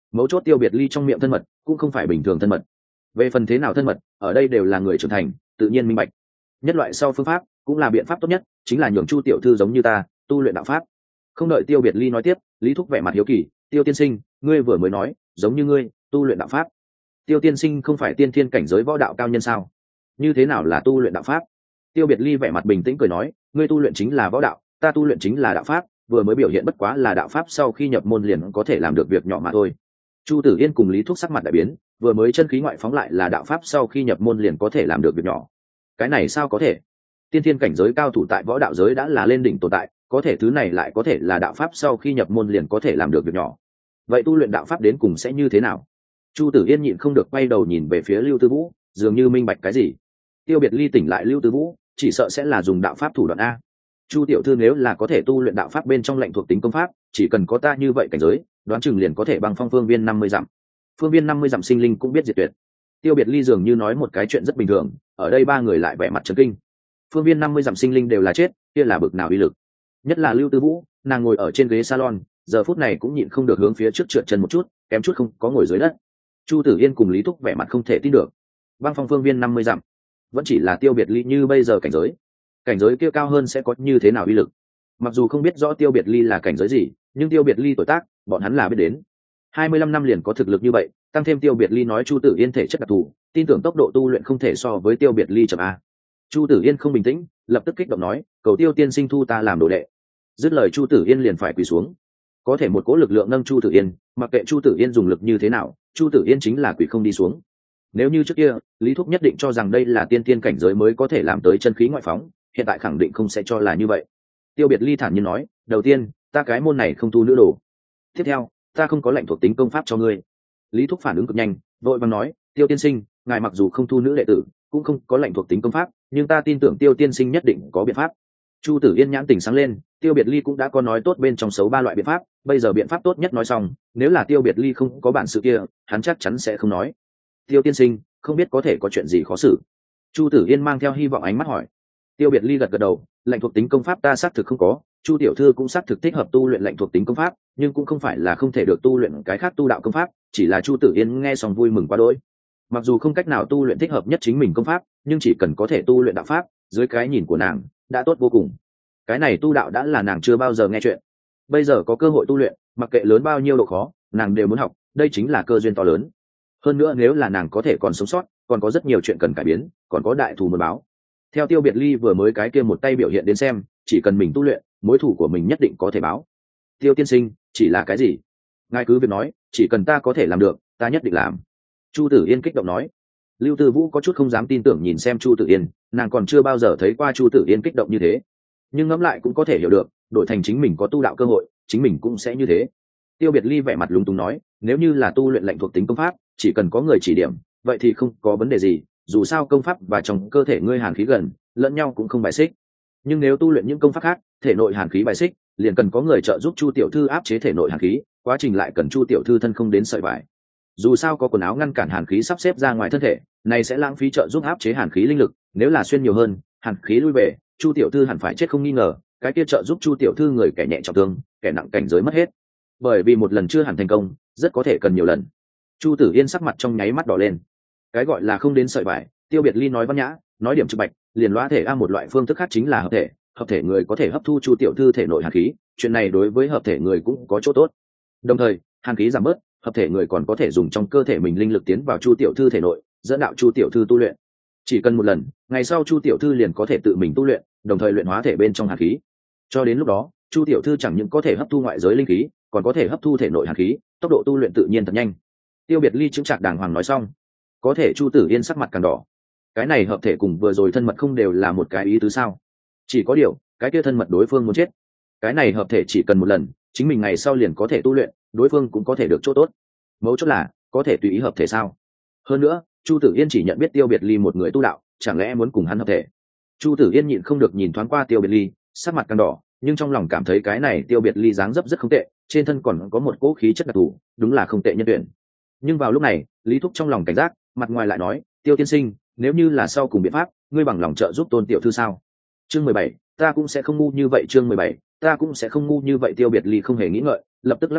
mấu chốt tiêu biệt ly trong miệng thân mật cũng không phải bình thường thân mật. Về phần thế nào thân mật, ở đây đều là người trưởng thành tự nhiên minh bạch. Nhất loại sau phương pháp cũng là biện pháp tốt nhất, chính là nhường Chu tiểu thư giống như ta tu luyện đạo pháp. Không đợi tiêu biệt ly nói tiếp, Lý Thúc vẻ mặt hiếu kỳ, tiêu tiên sinh, ngươi vừa mới nói giống như ngươi tu luyện đạo pháp. Tiêu tiên sinh không phải tiên thiên cảnh giới võ đạo cao nhân sao? Như thế nào là tu luyện đạo pháp? Tiêu biệt ly vẻ mặt bình tĩnh cười nói, ngươi tu luyện chính là võ đạo, ta tu luyện chính là đạo pháp, vừa mới biểu hiện bất quá là đạo pháp sau khi nhập môn liền có thể làm được việc nhỏ mà thôi. Chu Tử Yên cùng Lý Thúc sắc mặt đại biến, vừa mới chân khí ngoại phóng lại là đạo pháp sau khi nhập môn liền có thể làm được việc nhỏ. Cái này sao có thể? Tiên thiên cảnh giới cao thủ tại võ đạo giới đã là lên đỉnh tồn tại, có thể thứ này lại có thể là đạo pháp sau khi nhập môn liền có thể làm được việc nhỏ. Vậy tu luyện đạo pháp đến cùng sẽ như thế nào? Chu Tử Yên nhịn không được quay đầu nhìn về phía Lưu Tư Vũ, dường như minh bạch cái gì. Tiêu biệt ly tỉnh lại Lưu Tư Vũ, chỉ sợ sẽ là dùng đạo pháp thủ đoạn a. Chu tiểu thư nếu là có thể tu luyện đạo pháp bên trong lệnh thuộc tính công pháp, chỉ cần có ta như vậy cảnh giới, đoán chừng liền có thể băng phong phương viên năm mươi dặm. Phương viên năm mươi dặm sinh linh cũng biết diệt tuyệt. Tiêu biệt ly dường như nói một cái chuyện rất bình thường, ở đây ba người lại vẻ mặt chấn kinh. Phương viên năm mươi dặm sinh linh đều là chết, kia là bực nào uy lực. Nhất là Lưu Tư Vũ, nàng ngồi ở trên ghế salon, giờ phút này cũng nhịn không được hướng phía trước trượt chân một chút, kém chút không có ngồi dưới đất. Chu Tử Yên cùng Lý Thúc vẻ mặt không thể tin được. Băng phong phương viên năm mươi dặm, vẫn chỉ là tiêu biệt ly như bây giờ cảnh giới. Cảnh giới kia cao hơn sẽ có như thế nào uy lực? Mặc dù không biết rõ tiêu biệt ly là cảnh giới gì, nhưng tiêu biệt ly tuổi tác, bọn hắn là biết đến. hai mươi lăm năm liền có thực lực như vậy, tăng thêm tiêu biệt ly nói Chu Tử Yên thể chất đặc thù, tin tưởng tốc độ tu luyện không thể so với tiêu biệt ly chậm a. Chu Tử Yên không bình tĩnh, lập tức kích động nói, cầu tiêu tiên sinh thu ta làm đồ đệ. Dứt lời Chu Tử Yên liền phải quỳ xuống. Có thể một cỗ lực lượng nâng Chu Tử Yên, mặc kệ Chu Tử Yên dùng lực như thế nào, Chu Tử Yên chính là quỳ không đi xuống. Nếu như trước kia Lý Thúc nhất định cho rằng đây là tiên tiên cảnh giới mới có thể làm tới chân khí ngoại phóng, hiện tại khẳng định không sẽ cho là như vậy. Tiêu biệt ly thản nhiên nói, đầu tiên ta cái môn này không tu nữ đồ, tiếp theo ta không có lệnh thuộc tính công pháp cho ngươi. Lý Thúc phản ứng cực nhanh, vội vàng nói, tiêu tiên sinh, ngài mặc dù không thu nữ đệ tử, cũng không có lệnh thuộc tính công pháp, nhưng ta tin tưởng tiêu tiên sinh nhất định có biện pháp. Chu Tử Yên nhãn tỉnh sáng lên, tiêu biệt ly cũng đã có nói tốt bên trong xấu ba loại biện pháp, bây giờ biện pháp tốt nhất nói xong, nếu là tiêu biệt ly không có bản sự kia, hắn chắc chắn sẽ không nói. Tiêu tiên sinh, không biết có thể có chuyện gì khó xử? Chu Tử Yên mang theo hy vọng ánh mắt hỏi. Tiêu biệt ly gật gật đầu, lệnh thuộc tính công pháp ta xác thực không có, Chu tiểu thư cũng xác thực thích hợp tu luyện lệnh thuộc tính công pháp, nhưng cũng không phải là không thể được tu luyện cái khác tu đạo công pháp, chỉ là Chu Tử Yên nghe xong vui mừng quá đỗi. Mặc dù không cách nào tu luyện thích hợp nhất chính mình công pháp, nhưng chỉ cần có thể tu luyện đạo pháp, dưới cái nhìn của nàng đã tốt vô cùng. Cái này tu đạo đã là nàng chưa bao giờ nghe chuyện, bây giờ có cơ hội tu luyện, mặc kệ lớn bao nhiêu độ khó, nàng đều muốn học, đây chính là cơ duyên to lớn. Hơn nữa nếu là nàng có thể còn sống sót, còn có rất nhiều chuyện cần cải biến, còn có đại thù muốn báo. Theo tiêu biệt ly vừa mới cái kia một tay biểu hiện đến xem, chỉ cần mình tu luyện, mối thù của mình nhất định có thể báo. Tiêu tiên sinh, chỉ là cái gì? Ngài cứ việc nói, chỉ cần ta có thể làm được, ta nhất định làm. Chu Tử Yên kích động nói. Lưu Tư Vũ có chút không dám tin tưởng nhìn xem Chu Tử Yên, nàng còn chưa bao giờ thấy qua Chu Tử Yên kích động như thế, nhưng ngẫm lại cũng có thể hiểu được, đổi thành chính mình có tu đạo cơ hội, chính mình cũng sẽ như thế. Tiêu biệt ly vẻ mặt lúng túng nói, nếu như là tu luyện lệnh thuộc tính công pháp, chỉ cần có người chỉ điểm, vậy thì không có vấn đề gì, dù sao công pháp và trong cơ thể ngươi hàn khí gần, lẫn nhau cũng không bài xích. Nhưng nếu tu luyện những công pháp khác, thể nội hàn khí bài xích, liền cần có người trợ giúp Chu tiểu thư áp chế thể nội hàn khí, quá trình lại cần Chu tiểu thư thân không đến sợi vải. Dù sao có quần áo ngăn cản hàn khí sắp xếp ra ngoài thân thể, này sẽ lãng phí trợ giúp áp chế hàn khí linh lực, nếu là xuyên nhiều hơn, hàn khí lui về, Chu tiểu thư hẳn phải chết không nghi ngờ, cái kia trợ giúp Chu tiểu thư người kẻ nhẹ trọng thương, kẻ nặng cảnh giới mất hết. Bởi vì một lần chưa hẳn thành công, rất có thể cần nhiều lần. Chu Tử Yên sắc mặt trong nháy mắt đỏ lên. Cái gọi là không đến sợi vải, tiêu biệt ly nói văn nhã, nói điểm trực bạch, liền loa thể a một loại phương thức khác chính là hợp thể, hợp thể người có thể hấp thu Chu tiểu thư thể nội hàn khí, chuyện này đối với hợp thể người cũng có chỗ tốt. Đồng thời, hàn khí giảm bớt, hợp thể người còn có thể dùng trong cơ thể mình linh lực tiến vào Chu tiểu thư thể nội, dẫn đạo Chu tiểu thư tu luyện. Chỉ cần một lần, ngày sau Chu tiểu thư liền có thể tự mình tu luyện, đồng thời luyện hóa thể bên trong hàn khí. Cho đến lúc đó, Chu tiểu thư chẳng những có thể hấp thu ngoại giới linh khí, còn có thể hấp thu thể nội hàn khí, tốc độ tu luyện tự nhiên thật nhanh. Tiêu biệt ly chứng trạc đàng hoàng nói xong, có thể Chu Tử Yên sắc mặt càng đỏ. Cái này hợp thể cùng vừa rồi thân mật không đều là một cái ý tứ sao? Chỉ có điều, cái kia thân mật đối phương muốn chết. Cái này hợp thể chỉ cần một lần, chính mình ngày sau liền có thể tu luyện, đối phương cũng có thể được chỗ tốt. Mấu chốt là, có thể tùy ý hợp thể sao? Hơn nữa, Chu Tử Yên chỉ nhận biết Tiêu biệt ly một người tu đạo, chẳng lẽ muốn cùng hắn hợp thể? Chu Tử Yên nhịn không được nhìn thoáng qua Tiêu biệt ly, sắc mặt càng đỏ, nhưng trong lòng cảm thấy cái này Tiêu biệt ly dáng dấp rất không tệ, trên thân còn có một cỗ khí chất đặc thù, đúng là không tệ nhân tuyển. Nhưng vào lúc này, Lý Thúc trong lòng cảnh giác, mặt ngoài lại nói, Tiêu tiên sinh, nếu như là sau cùng biện pháp, ngươi bằng lòng trợ giúp Tôn tiểu thư sao? Chương mười bảy, ta cũng sẽ không ngu như vậy. Chương mười bảy, ta cũng sẽ không ngu như vậy. Tiêu biệt ly không hề nghĩ ngợi, lập tức lắc đầu,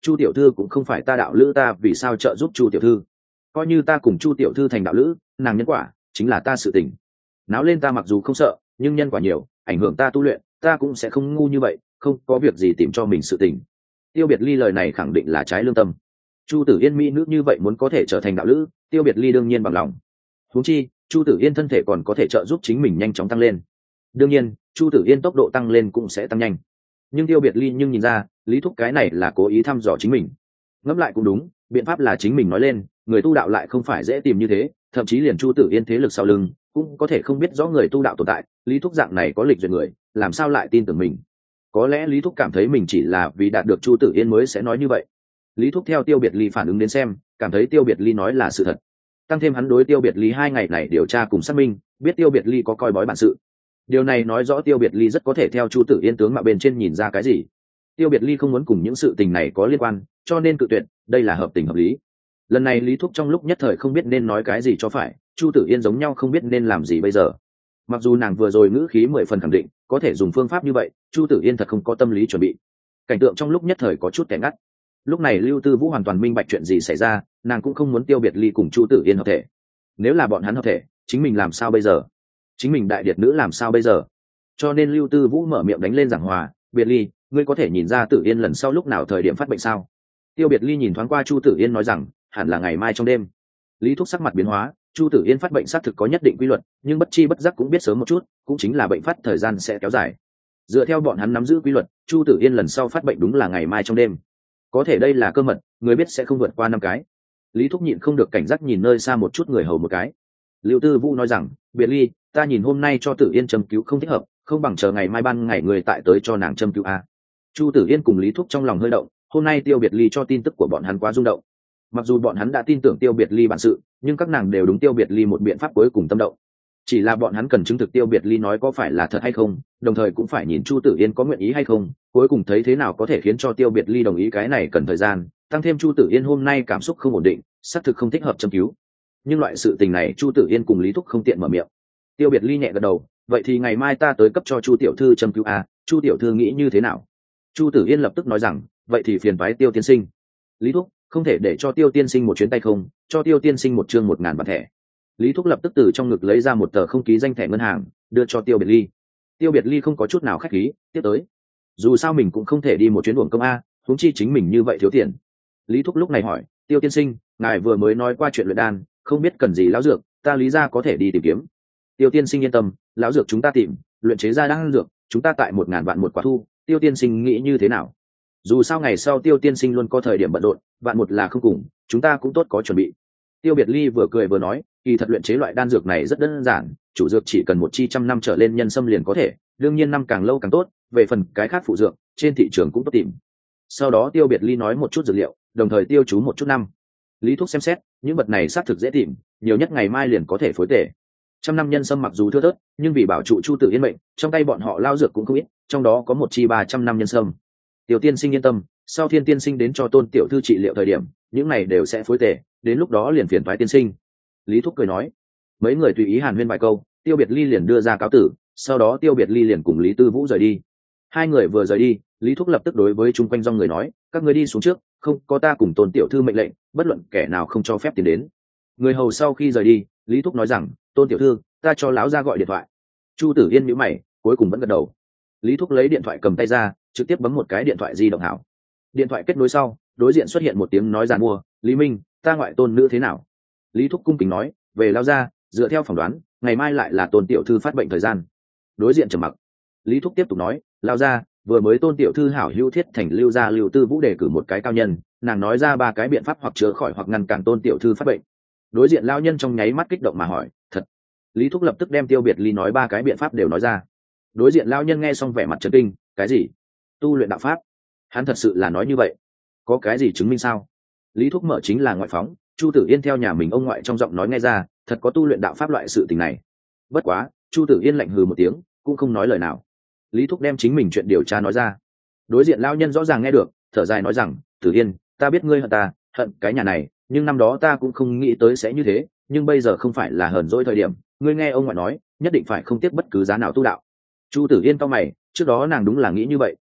chu tiểu thư cũng không phải ta đạo lữ, ta vì sao trợ giúp chu tiểu thư? Coi như ta cùng chu tiểu thư thành đạo lữ, nàng nhân quả chính là ta sự tình. Náo lên ta mặc dù không sợ, nhưng nhân quả nhiều, ảnh hưởng ta tu luyện, ta cũng sẽ không ngu như vậy, không có việc gì tìm cho mình sự tình. Tiêu Biệt Ly lời này khẳng định là trái lương tâm. Chu Tử Yên mỹ nữ như vậy muốn có thể trở thành đạo lữ, Tiêu Biệt Ly đương nhiên bằng lòng. Huống chi Chu Tử Yên thân thể còn có thể trợ giúp chính mình nhanh chóng tăng lên, đương nhiên Chu Tử Yên tốc độ tăng lên cũng sẽ tăng nhanh. Nhưng Tiêu Biệt Ly nhưng nhìn ra Lý Thúc cái này là cố ý thăm dò chính mình. Ngẫm lại cũng đúng, biện pháp là chính mình nói lên, người tu đạo lại không phải dễ tìm như thế, thậm chí liền Chu Tử Yên thế lực sau lưng cũng có thể không biết rõ người tu đạo tồn tại. Lý Thúc dạng này có lịch duyệt người, làm sao lại tin tưởng mình? Có lẽ Lý Thúc cảm thấy mình chỉ là vì đạt được Chu Tử Yên mới sẽ nói như vậy. Lý Thúc theo Tiêu Biệt Ly phản ứng đến xem, cảm thấy Tiêu Biệt Ly nói là sự thật. Tăng thêm hắn đối Tiêu Biệt Ly hai ngày này điều tra cùng xác minh, biết Tiêu Biệt Ly có coi bói bản sự. Điều này nói rõ Tiêu Biệt Ly rất có thể theo Chu Tử Yên tướng mạo bên trên nhìn ra cái gì. Tiêu Biệt Ly không muốn cùng những sự tình này có liên quan, cho nên cự tuyệt, đây là hợp tình hợp lý. Lần này Lý Thúc trong lúc nhất thời không biết nên nói cái gì cho phải, Chu Tử Yên giống nhau không biết nên làm gì bây giờ. Mặc dù nàng vừa rồi ngữ khí mười phần khẳng định có thể dùng phương pháp như vậy, Chu Tử Yên thật không có tâm lý chuẩn bị. Cảnh tượng trong lúc nhất thời có chút kẻ ngắt. Lúc này Lưu Tư Vũ hoàn toàn minh bạch chuyện gì xảy ra, nàng cũng không muốn Tiêu Biệt Ly cùng Chu Tử Yên hợp thể. Nếu là bọn hắn hợp thể, chính mình làm sao bây giờ? Chính mình đại điệt nữ làm sao bây giờ? Cho nên Lưu Tư Vũ mở miệng đánh lên giảng hòa, "Biệt Ly, ngươi có thể nhìn ra Tử Yên lần sau lúc nào thời điểm phát bệnh sao?" Tiêu Biệt Ly nhìn thoáng qua Chu Tử Yên nói rằng, "Hẳn là ngày mai trong đêm." Lý Thúc sắc mặt biến hóa, Chu Tử Yên phát bệnh xác thực có nhất định quy luật, nhưng bất chi bất giác cũng biết sớm một chút, cũng chính là bệnh phát thời gian sẽ kéo dài. Dựa theo bọn hắn nắm giữ quy luật, Chu Tử Yên lần sau phát bệnh đúng là ngày mai trong đêm. Có thể đây là cơ mật, người biết sẽ không vượt qua năm cái. Lý Thúc nhịn không được cảnh giác nhìn nơi xa một chút người hầu một cái. Lưu Tư Vũ nói rằng, "Biệt Ly, ta nhìn hôm nay cho Tử Yên châm cứu không thích hợp, không bằng chờ ngày mai ban ngày người tại tới cho nàng châm cứu a." Chu Tử Yên cùng Lý Thúc trong lòng hơi động, hôm nay Tiêu Biệt Ly cho tin tức của bọn hắn quá rung động. Mặc dù bọn hắn đã tin tưởng Tiêu Biệt Ly bản sự, nhưng các nàng đều đúng Tiêu Biệt Ly một biện pháp cuối cùng tâm động. Chỉ là bọn hắn cần chứng thực Tiêu Biệt Ly nói có phải là thật hay không, đồng thời cũng phải nhìn Chu Tử Yên có nguyện ý hay không, cuối cùng thấy thế nào có thể khiến cho Tiêu Biệt Ly đồng ý, cái này cần thời gian, tăng thêm Chu Tử Yên hôm nay cảm xúc không ổn định, xác thực không thích hợp châm cứu. Nhưng loại sự tình này Chu Tử Yên cùng Lý Thúc không tiện mở miệng. Tiêu Biệt Ly nhẹ gật đầu, "Vậy thì ngày mai ta tới cấp cho Chu tiểu thư châm cứu a, Chu tiểu thư nghĩ như thế nào?" Chu Tử Yên lập tức nói rằng, "Vậy thì phiền toái Tiêu tiên sinh." Lý Thúc, "Không thể để cho Tiêu tiên sinh một chuyến tay không, cho Tiêu tiên sinh một chương một ngàn bản thẻ." Lý Thúc lập tức từ trong ngực lấy ra một tờ không ký danh thẻ ngân hàng, đưa cho Tiêu Biệt Ly. Tiêu Biệt Ly không có chút nào khách khí, tiếp tới. Dù sao mình cũng không thể đi một chuyến uổng công a, huống chi chính mình như vậy thiếu tiền. Lý Thúc lúc này hỏi, "Tiêu tiên sinh, ngài vừa mới nói qua chuyện luyện đan, không biết cần gì lão dược, ta Lý gia có thể đi tìm kiếm." Tiêu tiên sinh yên tâm, lão dược chúng ta tìm, luyện chế ra đan dược, chúng ta tại một ngàn vạn một quả thu, Tiêu tiên sinh nghĩ như thế nào? Dù sao ngày sau Tiêu tiên sinh luôn có thời điểm bận rộn, vạn một là không cùng, chúng ta cũng tốt có chuẩn bị. Tiêu Biệt Ly vừa cười vừa nói, kỳ thật luyện chế loại đan dược này rất đơn giản, chủ dược chỉ cần một chi trăm năm trở lên nhân sâm liền có thể, đương nhiên năm càng lâu càng tốt, về phần cái khác phụ dược, trên thị trường cũng tốt tìm. Sau đó Tiêu Biệt Ly nói một chút dược liệu, đồng thời tiêu chú một chút năm. Lý Thúc xem xét, những vật này xác thực dễ tìm, nhiều nhất ngày mai liền có thể phối tể. Trăm năm nhân sâm mặc dù thưa thớt, nhưng vì bảo trụ Chu Tử Yên mệnh, trong tay bọn họ lao dược cũng không ít, trong đó có một chi ba trăm năm nhân sâm. Tiểu tiên sinh yên tâm, sau Thiên tiên sinh đến cho Tôn tiểu thư trị liệu thời điểm, những này đều sẽ phối tể, đến lúc đó liền phiền toái tiên sinh. Lý Thúc cười nói. Mấy người tùy ý hàn huyên vài câu, Tiêu Biệt Ly liền đưa ra cáo tử, sau đó Tiêu Biệt Ly liền cùng Lý Tư Vũ rời đi. Hai người vừa rời đi, Lý Thúc lập tức đối với chung quanh dòng người nói, các người đi xuống trước, không có ta cùng Tôn tiểu thư mệnh lệnh, bất luận kẻ nào không cho phép tiến đến. Người hầu sau khi rời đi, Lý Thúc nói rằng, Tôn tiểu thư, ta cho lão gia gọi điện thoại. Chu Tử Yên nhíu mày, cuối cùng vẫn gật đầu. Lý Thúc lấy điện thoại cầm tay ra, trực tiếp bấm một cái điện thoại di động hảo. Điện thoại kết nối sau, đối diện xuất hiện một tiếng nói giàn mua, Lý Minh, ta ngoại tôn nữ thế nào? Lý Thúc cung kính nói, về lao gia, dựa theo phỏng đoán, ngày mai lại là Tôn tiểu thư phát bệnh thời gian. Đối diện trầm mặc. Lý Thúc tiếp tục nói, lao gia, vừa mới Tôn tiểu thư hảo hữu thiết thành lưu gia Lưu Tư Vũ đề cử một cái cao nhân, nàng nói ra ba cái biện pháp hoặc chữa khỏi hoặc ngăn cản Tôn tiểu thư phát bệnh. Đối diện lao nhân trong nháy mắt kích động mà hỏi, thật? Lý Thúc lập tức đem Tiêu Biệt Ly nói ba cái biện pháp đều nói ra. Đối diện lao nhân nghe xong vẻ mặt chấn kinh, cái gì? Tu luyện đạo pháp? Hắn thật sự là nói như vậy? Có cái gì chứng minh sao? Lý Thúc mở chính là ngoại phóng, Chu Tử Yên theo nhà mình ông ngoại trong giọng nói nghe ra, thật có tu luyện đạo pháp loại sự tình này. Bất quá, Chu Tử Yên lạnh hừ một tiếng, cũng không nói lời nào. Lý Thúc đem chính mình chuyện điều tra nói ra. Đối diện lao nhân rõ ràng nghe được, thở dài nói rằng, Tử Yên, ta biết ngươi hận ta, hận cái nhà này, nhưng năm đó ta cũng không nghĩ tới sẽ như thế, nhưng bây giờ không phải là hờn dỗi thời điểm, ngươi nghe ông ngoại nói, nhất định phải không tiếc bất cứ giá nào tu đạo. Chu Tử Yên cau mày, trước đó nàng đúng là nghĩ như vậy,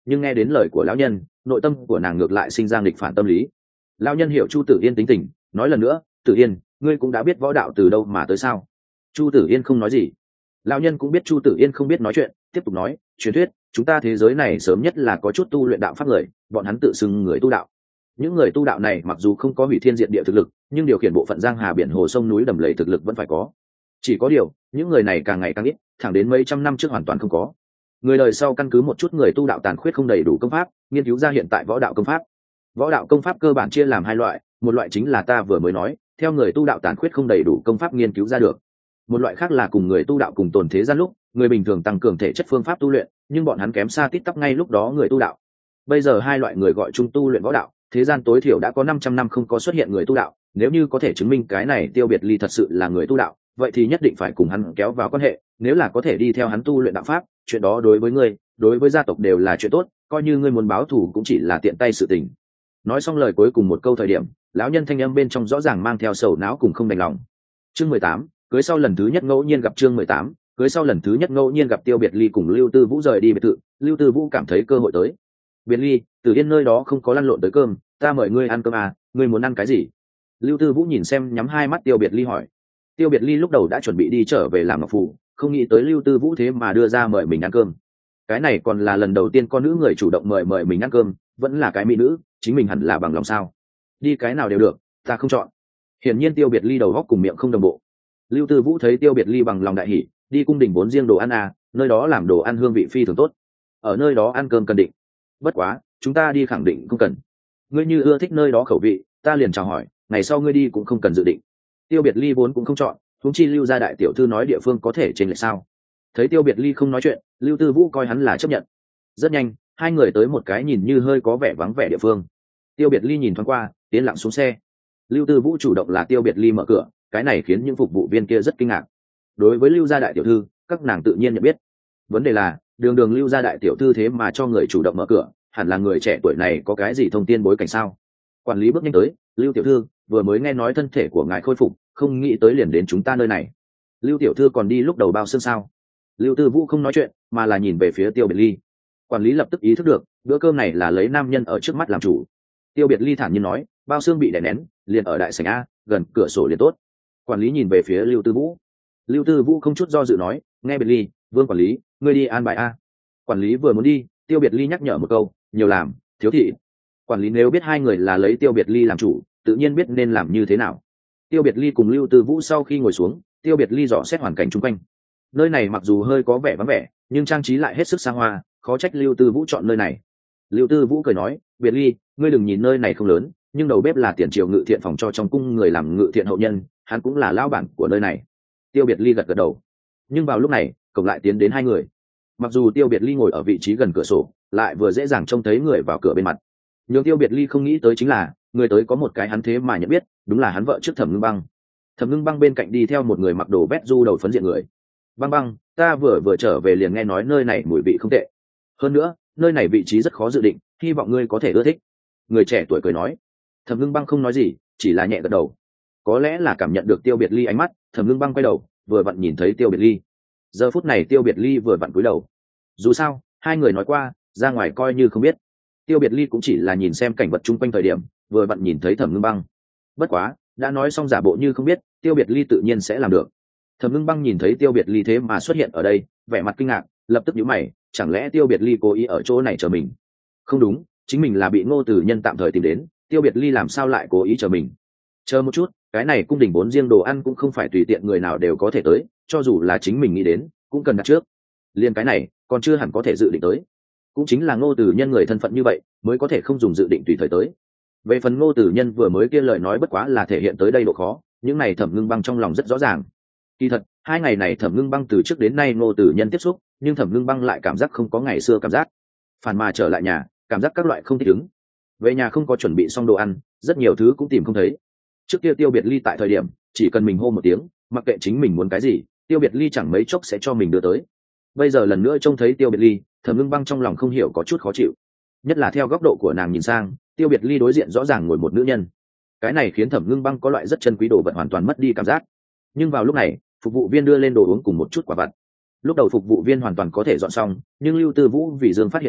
nhưng nghe đến lời của lão nhân, nội tâm của nàng ngược lại sinh ra nghịch phản tâm lý. Lão nhân hiểu Chu Tử Yên tính tình, nói lần nữa, Tử Yên, ngươi cũng đã biết võ đạo từ đâu mà tới sao? Chu Tử Yên không nói gì. Lão nhân cũng biết Chu Tử Yên không biết nói chuyện, tiếp tục nói, truyền thuyết chúng ta thế giới này sớm nhất là có chút tu luyện đạo pháp người, bọn hắn tự xưng người tu đạo. Những người tu đạo này mặc dù không có hủy thiên diệt địa thực lực, nhưng điều khiển bộ phận giang hà biển hồ sông núi đầm lầy thực lực vẫn phải có. Chỉ có điều, những người này càng ngày càng ít, thẳng đến mấy trăm năm trước hoàn toàn không có. Người đời sau căn cứ một chút người tu đạo tàn khuyết không đầy đủ công pháp, nghiên cứu ra hiện tại võ đạo công pháp. Võ đạo công pháp cơ bản chia làm hai loại, một loại chính là ta vừa mới nói, theo người tu đạo tàn khuyết không đầy đủ công pháp nghiên cứu ra được. Một loại khác là cùng người tu đạo cùng tồn thế gian lúc, người bình thường tăng cường thể chất phương pháp tu luyện, nhưng bọn hắn kém xa tít tắp ngay lúc đó người tu đạo. Bây giờ hai loại người gọi chung tu luyện võ đạo, thế gian tối thiểu đã có năm trăm năm không có xuất hiện người tu đạo, nếu như có thể chứng minh cái này Tiêu Biệt Ly thật sự là người tu đạo, vậy thì nhất định phải cùng hắn kéo vào quan hệ, nếu là có thể đi theo hắn tu luyện đạo pháp, chuyện đó đối với ngươi, đối với gia tộc đều là chuyện tốt, coi như ngươi muốn báo thù cũng chỉ là tiện tay sự tình. Nói xong lời cuối cùng một câu thời điểm, lão nhân thanh âm bên trong rõ ràng mang theo sầu não cùng không đành lòng. Chương mười tám, cưới sau lần thứ nhất ngẫu nhiên gặp chương mười tám, cưới sau lần thứ nhất ngẫu nhiên gặp Tiêu Biệt Ly cùng Lưu Tư Vũ rời đi biệt thự, Lưu Tư Vũ cảm thấy cơ hội tới. Biệt Ly, Tử Yên nơi đó không có lăn lộn tới cơm, ta mời ngươi ăn cơm à, ngươi muốn ăn cái gì? Lưu Tư Vũ nhìn xem nhắm hai mắt Tiêu Biệt Ly hỏi. Tiêu Biệt Ly lúc đầu đã chuẩn bị đi trở về làm ngọc phù, không nghĩ tới Lưu Tư Vũ thế mà đưa ra mời mình ăn cơm. Cái này còn là lần đầu tiên con nữ người chủ động mời mời mình ăn cơm, vẫn là cái mỹ nữ, chính mình hẳn là bằng lòng sao? Đi cái nào đều được, ta không chọn. Hiển nhiên Tiêu Biệt Ly đầu óc cùng miệng không đồng bộ. Lưu Tư Vũ thấy Tiêu Biệt Ly bằng lòng đại hỉ, đi cung đình bốn riêng đồ ăn à, nơi đó làm đồ ăn hương vị phi thường tốt. Ở nơi đó ăn cơm cần định. Bất quá, chúng ta đi khẳng định không cần. Ngươi như ưa thích nơi đó khẩu vị, ta liền chào hỏi, ngày sau ngươi đi cũng không cần dự định. Tiêu Biệt Ly vốn cũng không chọn, huống chi Lưu gia đại tiểu thư nói địa phương có thể trên lệch sao? Thấy Tiêu Biệt Ly không nói chuyện, Lưu Tư Vũ coi hắn là chấp nhận. Rất nhanh, hai người tới một cái nhìn như hơi có vẻ vắng vẻ địa phương. Tiêu Biệt Ly nhìn thoáng qua, tiến lặng xuống xe. Lưu Tư Vũ chủ động là Tiêu Biệt Ly mở cửa, cái này khiến những phục vụ viên kia rất kinh ngạc. Đối với Lưu gia đại tiểu thư, các nàng tự nhiên nhận biết. Vấn đề là, đường đường Lưu gia đại tiểu thư thế mà cho người chủ động mở cửa, hẳn là người trẻ tuổi này có cái gì thông tin bối cảnh sao? Quản lý bước nhanh tới, Lưu tiểu thư, vừa mới nghe nói thân thể của ngài khôi phục, không nghĩ tới liền đến chúng ta nơi này. Lưu tiểu thư còn đi lúc đầu bao xương sao? Lưu Tư Vũ không nói chuyện, mà là nhìn về phía Tiêu Biệt Ly. Quản lý lập tức ý thức được, bữa cơm này là lấy nam nhân ở trước mắt làm chủ. Tiêu Biệt Ly thản nhiên nói, bao xương bị đè nén, liền ở đại sảnh a, gần cửa sổ liền tốt. Quản lý nhìn về phía Lưu Tư Vũ. Lưu Tư Vũ không chút do dự nói, nghe Biệt Ly, Vương quản lý, ngươi đi an bài a. Quản lý vừa muốn đi, Tiêu Biệt Ly nhắc nhở một câu, nhiều làm, thiếu thị. Quản lý nếu biết hai người là lấy Tiêu Biệt Ly làm chủ, tự nhiên biết nên làm như thế nào. Tiêu Biệt Ly cùng Lưu Tư Vũ sau khi ngồi xuống, Tiêu Biệt Ly dò xét hoàn cảnh chung quanh. Nơi này mặc dù hơi có vẻ vắng vẻ, nhưng trang trí lại hết sức xa hoa, khó trách Lưu Tư Vũ chọn nơi này. Lưu Tư Vũ cười nói, Biệt Ly, ngươi đừng nhìn nơi này không lớn, nhưng đầu bếp là tiền triều ngự thiện phòng cho trong cung người làm ngự thiện hậu nhân, hắn cũng là lão bản của nơi này. Tiêu Biệt Ly gật gật đầu. Nhưng vào lúc này, cổng lại tiến đến hai người. Mặc dù Tiêu Biệt Ly ngồi ở vị trí gần cửa sổ, lại vừa dễ dàng trông thấy người vào cửa bên mặt. Nhưng Tiêu Biệt Ly không nghĩ tới chính là, người tới có một cái hắn thế mà nhận biết, đúng là hắn vợ trước Thẩm Ngưng Băng. Thẩm Ngưng Băng bên cạnh đi theo một người mặc đồ vét du đầu phấn diện người. Băng Băng, ta vừa vừa trở về liền nghe nói nơi này mùi vị không tệ. Hơn nữa, nơi này vị trí rất khó dự định, hy vọng ngươi có thể ưa thích. Người trẻ tuổi cười nói. Thẩm Ngưng Băng không nói gì, chỉ là nhẹ gật đầu. Có lẽ là cảm nhận được Tiêu Biệt Ly ánh mắt, Thẩm Ngưng Băng quay đầu, vừa vặn nhìn thấy Tiêu Biệt Ly. Giờ phút này Tiêu Biệt Ly vừa vặn cúi đầu. Dù sao, hai người nói qua, ra ngoài coi như không biết. Tiêu Biệt Ly cũng chỉ là nhìn xem cảnh vật chung quanh thời điểm, vừa vặn nhìn thấy Thẩm Ngưng Băng. Bất quá, đã nói xong giả bộ như không biết, Tiêu Biệt Ly tự nhiên sẽ làm được. Thẩm Ngưng Băng nhìn thấy Tiêu Biệt Ly thế mà xuất hiện ở đây, vẻ mặt kinh ngạc, lập tức nhíu mày, chẳng lẽ Tiêu Biệt Ly cố ý ở chỗ này chờ mình? Không đúng, chính mình là bị Ngô Tử Nhân tạm thời tìm đến, Tiêu Biệt Ly làm sao lại cố ý chờ mình? Chờ một chút, cái này cung đình bốn riêng đồ ăn cũng không phải tùy tiện người nào đều có thể tới, cho dù là chính mình nghĩ đến, cũng cần đặt trước. Liên cái này, còn chưa hẳn có thể dự định tới. Cũng chính là Ngô Tử Nhân người thân phận như vậy, mới có thể không dùng dự định tùy thời tới. Về phần Ngô Tử Nhân vừa mới kia lời nói bất quá là thể hiện tới đây độ khó, những này Thẩm Ngưng Băng trong lòng rất rõ ràng. Kỳ thật, hai ngày này Thẩm Ngưng Băng từ trước đến nay Ngô Tử Nhân tiếp xúc, nhưng Thẩm Ngưng Băng lại cảm giác không có ngày xưa cảm giác. Phản mà trở lại nhà, cảm giác các loại không thích ứng. Về nhà không có chuẩn bị xong đồ ăn, rất nhiều thứ cũng tìm không thấy. Trước kia Tiêu Biệt Ly tại thời điểm, chỉ cần mình hô một tiếng, mặc kệ chính mình muốn cái gì, Tiêu Biệt Ly chẳng mấy chốc sẽ cho mình đưa tới. Bây giờ lần nữa trông thấy Tiêu Biệt Ly, Thẩm Ngưng Băng trong lòng không hiểu có chút khó chịu. Nhất là theo góc độ của nàng nhìn sang, Tiêu Biệt Ly đối diện rõ ràng ngồi một nữ nhân. Cái này khiến Thẩm Ngưng Băng có loại rất chân quý đồ vật hoàn toàn mất đi cảm giác. Nhưng vào lúc này, phục vụ viên đưa lên đồ uống cùng một chút quả vặt. Lúc đầu phục vụ viên hoàn toàn có thể dọn xong, nhưng Lưu Tư Vũ vì Dương phát hiện mình,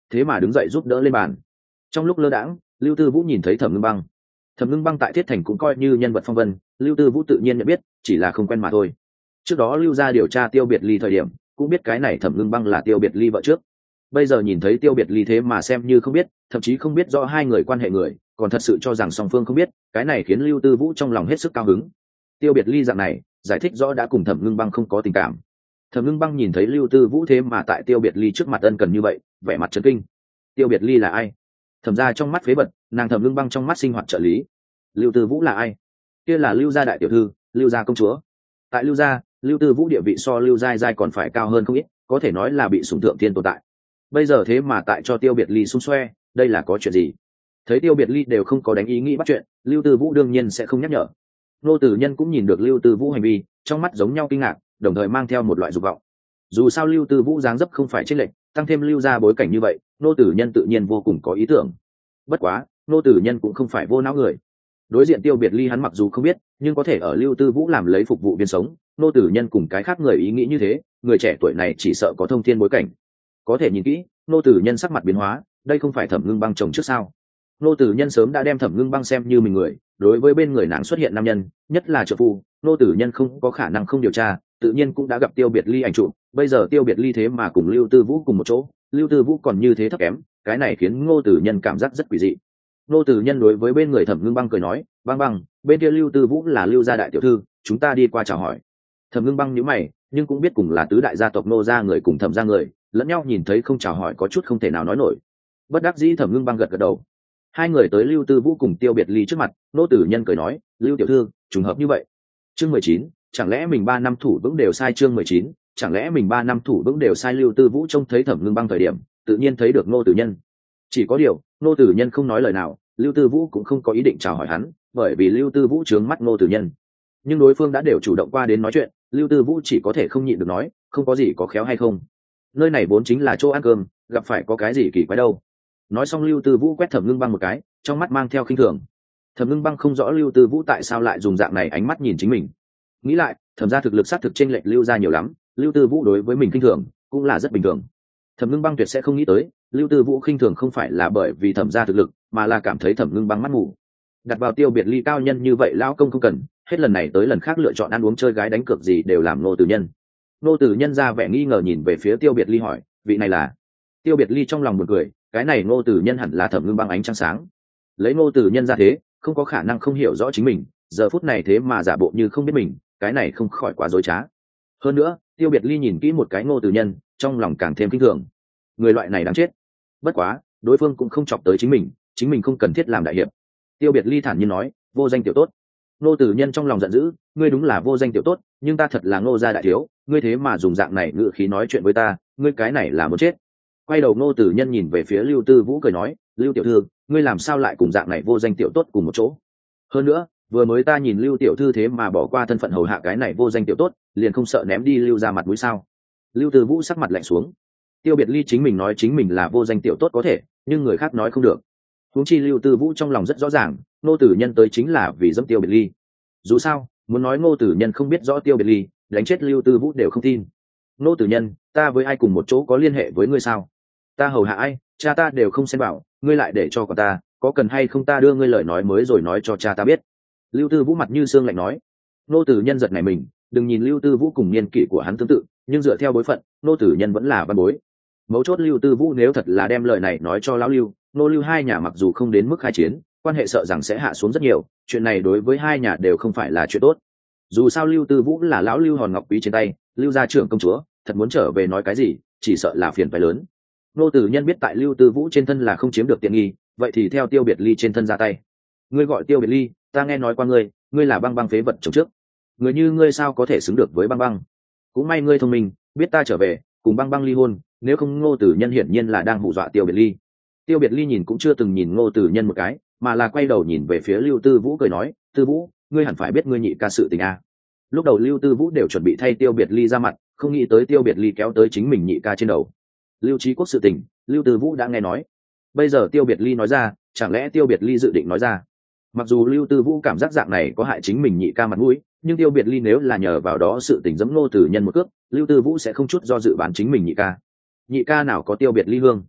thế mà đứng dậy giúp đỡ lên bàn. Trong lúc lơ đãng, Lưu Tư Vũ nhìn thấy Thẩm Ngưng Băng. Thẩm Ngưng Băng tại Thiết Thành cũng coi như nhân vật phong vân, Lưu Tư Vũ tự nhiên nhận biết, chỉ là không quen mà thôi. Trước đó Lưu gia điều tra Tiêu Biệt Ly thời điểm, cũng biết cái này Thẩm Ngưng Băng là Tiêu Biệt Ly vợ trước. Bây giờ nhìn thấy Tiêu Biệt Ly thế mà xem như không biết, thậm chí không biết rõ hai người quan hệ người, còn thật sự cho rằng song phương không biết, cái này khiến Lưu Tư Vũ trong lòng hết sức cao hứng. Tiêu Biệt Ly dạng này, giải thích rõ đã cùng Thẩm Ngưng Băng không có tình cảm. Thẩm Ngưng Băng nhìn thấy Lưu Tư Vũ thế mà tại Tiêu Biệt Ly trước mặt ân cần như vậy, vẻ mặt chấn kinh. Tiêu Biệt Ly là ai? Thẩm gia trong mắt phế bật, nàng Thẩm Ngưng Băng trong mắt sinh hoạt trợ lý. Lưu Tư Vũ là ai? Kia là Lưu gia đại tiểu thư, Lưu gia công chúa. Tại Lưu gia, Lưu Tư Vũ địa vị so Lưu Giai Giai còn phải cao hơn không ít, có thể nói là bị sủng thượng thiên tồn tại. Bây giờ thế mà tại cho Tiêu Biệt Ly xung xoe, đây là có chuyện gì? Thấy Tiêu Biệt Ly đều không có đánh ý nghĩ bắt chuyện, Lưu Tư Vũ đương nhiên sẽ không nhắc nhở. Nô Tử Nhân cũng nhìn được Lưu Tư Vũ hành vi, trong mắt giống nhau kinh ngạc, đồng thời mang theo một loại dục vọng. Dù sao Lưu Tư Vũ dáng dấp không phải chênh lệch, tăng thêm Lưu gia bối cảnh như vậy, Nô Tử Nhân tự nhiên vô cùng có ý tưởng. Bất quá, Nô Tử Nhân cũng không phải vô não người. Đối diện Tiêu Biệt Ly hắn mặc dù không biết, nhưng có thể ở Lưu Tư Vũ làm lấy phục vụ viên sống, Nô Tử Nhân cùng cái khác người ý nghĩ như thế, người trẻ tuổi này chỉ sợ có thông thiên bối cảnh. Có thể nhìn kỹ, Nô Tử Nhân sắc mặt biến hóa, đây không phải Thẩm Ngưng Băng chồng trước sao? Nô Tử Nhân sớm đã đem Thẩm Ngưng Băng xem như mình người, đối với bên người nàng xuất hiện nam nhân, nhất là trợ phu, Nô Tử Nhân không có khả năng không điều tra, tự nhiên cũng đã gặp Tiêu Biệt Ly ảnh chụp, bây giờ Tiêu Biệt Ly thế mà cùng Lưu Tư Vũ cùng một chỗ, Lưu Tư Vũ còn như thế thấp kém, cái này khiến Ngô Tử Nhân cảm giác rất quỷ dị. Ngô Tử Nhân đối với bên người Thẩm Ngưng Băng cười nói, "Băng Băng, bên kia Lưu Tư Vũ là Lưu gia đại tiểu thư, chúng ta đi qua chào hỏi." Thẩm Ngưng Băng nhíu mày, nhưng cũng biết cùng là tứ đại gia tộc Ngô gia người cùng Thẩm gia người, lẫn nhau nhìn thấy không chào hỏi có chút không thể nào nói nổi. Bất đắc dĩ Thẩm Ngưng Băng gật gật đầu. Hai người tới Lưu Tư Vũ cùng Tiêu Biệt Ly trước mặt, Ngô Tử Nhân cười nói, "Lưu tiểu thư, trùng hợp như vậy." Chương mười chín, chẳng lẽ mình ba năm thủ vững đều sai? Chương mười chín, chẳng lẽ mình ba năm thủ vững đều sai? Lưu Tư Vũ trông thấy Thẩm Ngưng Băng thời điểm, tự nhiên thấy được Ngô Tử Nhân. Chỉ có điều, Ngô Tử Nhân không nói lời nào, Lưu Tư Vũ cũng không có ý định chào hỏi hắn, bởi vì Lưu Tư Vũ trướng mắt Ngô Tử Nhân. Nhưng đối phương đã đều chủ động qua đến nói chuyện, Lưu Tư Vũ chỉ có thể không nhịn được nói, "Không có gì có khéo hay không? Nơi này vốn chính là chỗ ăn cơm, gặp phải có cái gì kỳ quái đâu." Nói xong Lưu Tư Vũ quét Thẩm Ngưng Băng một cái, trong mắt mang theo khinh thường. Thẩm Ngưng Băng không rõ Lưu Tư Vũ tại sao lại dùng dạng này ánh mắt nhìn chính mình. Nghĩ lại, Thẩm gia thực lực sát thực chênh lệch Lưu gia nhiều lắm, Lưu Tư Vũ đối với mình khinh thường cũng là rất bình thường. Thẩm Ngưng Băng tuyệt sẽ không nghĩ tới, Lưu Tư Vũ khinh thường không phải là bởi vì Thẩm gia thực lực, mà là cảm thấy Thẩm Ngưng Băng mắt mù. Đặt vào Tiêu Biệt Ly cao nhân như vậy lão công không cần, hết lần này tới lần khác lựa chọn ăn uống chơi gái đánh cược gì đều làm Ngô Tử Nhân. Ngô Tử Nhân ra vẻ nghi ngờ nhìn về phía Tiêu Biệt Ly hỏi, "Vị này là?" Tiêu Biệt Ly trong lòng buồn cười, cái này Ngô Tử Nhân hẳn là Thẩm Ngưng Băng ánh trăng sáng. Lấy Ngô Tử Nhân ra thế, không có khả năng không hiểu rõ chính mình, giờ phút này thế mà giả bộ như không biết mình, cái này không khỏi quá dối trá. Hơn nữa, Tiêu Biệt Ly nhìn kỹ một cái Ngô Tử Nhân, trong lòng càng thêm kinh thường. Người loại này đáng chết. Bất quá, đối phương cũng không chọc tới chính mình, chính mình không cần thiết làm đại hiệp. Tiêu Biệt Ly thản nhiên nói, "Vô danh tiểu tốt." Ngô Tử Nhân trong lòng giận dữ, "Ngươi đúng là vô danh tiểu tốt, nhưng ta thật là Ngô gia đại thiếu, ngươi thế mà dùng dạng này ngữ khí nói chuyện với ta, ngươi cái này là muốn chết." Quay đầu Ngô Tử Nhân nhìn về phía Lưu Tư Vũ cười nói, "Lưu tiểu thư, ngươi làm sao lại cùng dạng này vô danh tiểu tốt cùng một chỗ? Hơn nữa, vừa mới ta nhìn Lưu tiểu thư thế mà bỏ qua thân phận hầu hạ cái này vô danh tiểu tốt, liền không sợ ném đi Lưu ra mặt mũi sao?" Lưu Tư Vũ sắc mặt lạnh xuống. Tiêu Biệt Ly chính mình nói chính mình là vô danh tiểu tốt có thể, nhưng người khác nói không được. Huống chi Lưu Tư Vũ trong lòng rất rõ ràng, Ngô Tử Nhân tới chính là vì dẫm Tiêu Biệt Ly. Dù sao, muốn nói Ngô Tử Nhân không biết rõ Tiêu Biệt Ly, đánh chết Lưu Tư Vũ đều không tin. "Ngô Tử Nhân, ta với ai cùng một chỗ có liên hệ với ngươi sao? Ta hầu hạ ai, cha ta đều không xen vào, ngươi lại để cho con ta, có cần hay không ta đưa ngươi lời nói mới rồi nói cho cha ta biết." Lưu Tư Vũ mặt như xương lạnh nói. Ngô Tử Nhân giật nảy mình, đừng nhìn Lưu Tư Vũ cùng niên kỷ của hắn tương tự, nhưng dựa theo bối phận, Ngô Tử Nhân vẫn là văn bối. Mấu chốt Lưu Tư Vũ nếu thật là đem lời này nói cho lão Lưu, Ngô Lưu hai nhà mặc dù không đến mức khai chiến, quan hệ sợ rằng sẽ hạ xuống rất nhiều, chuyện này đối với hai nhà đều không phải là chuyện tốt. Dù sao Lưu Tư Vũ là lão Lưu hòn ngọc quý trên tay, Lưu gia trưởng công chúa, thật muốn trở về nói cái gì, chỉ sợ là phiền phải lớn. Ngô Tử Nhân biết tại Lưu Tư Vũ trên thân là không chiếm được tiện nghi, vậy thì theo Tiêu Biệt Ly trên thân ra tay. "Ngươi gọi Tiêu Biệt Ly, ta nghe nói qua ngươi, ngươi là Băng Băng phế vật chồng trước. Người như ngươi sao có thể xứng được với Băng Băng? Cũng may ngươi thông minh, biết ta trở về, cùng Băng Băng ly hôn, nếu không Ngô Tử Nhân hiển nhiên là đang hù dọa Tiêu Biệt Ly." Tiêu Biệt Ly nhìn cũng chưa từng nhìn Ngô Tử Nhân một cái, mà là quay đầu nhìn về phía Lưu Tư Vũ cười nói, "Tư Vũ, ngươi hẳn phải biết ngươi nhị ca sự tình a." Lúc đầu Lưu Tư Vũ đều chuẩn bị thay Tiêu Biệt Ly ra mặt, không nghĩ tới Tiêu Biệt Ly kéo tới chính mình nhị ca trên đầu. Lưu Chí Quốc sự tình, Lưu Tư Vũ đã nghe nói. Bây giờ Tiêu Biệt Ly nói ra, chẳng lẽ Tiêu Biệt Ly dự định nói ra? Mặc dù Lưu Tư Vũ cảm giác dạng này có hại chính mình nhị ca mặt mũi, nhưng Tiêu Biệt Ly nếu là nhờ vào đó sự tình giẫm Ngô Tử Nhân một cước, Lưu Tư Vũ sẽ không chút do dự bán chính mình nhị ca. Nhị ca nào có Tiêu Biệt Ly hương?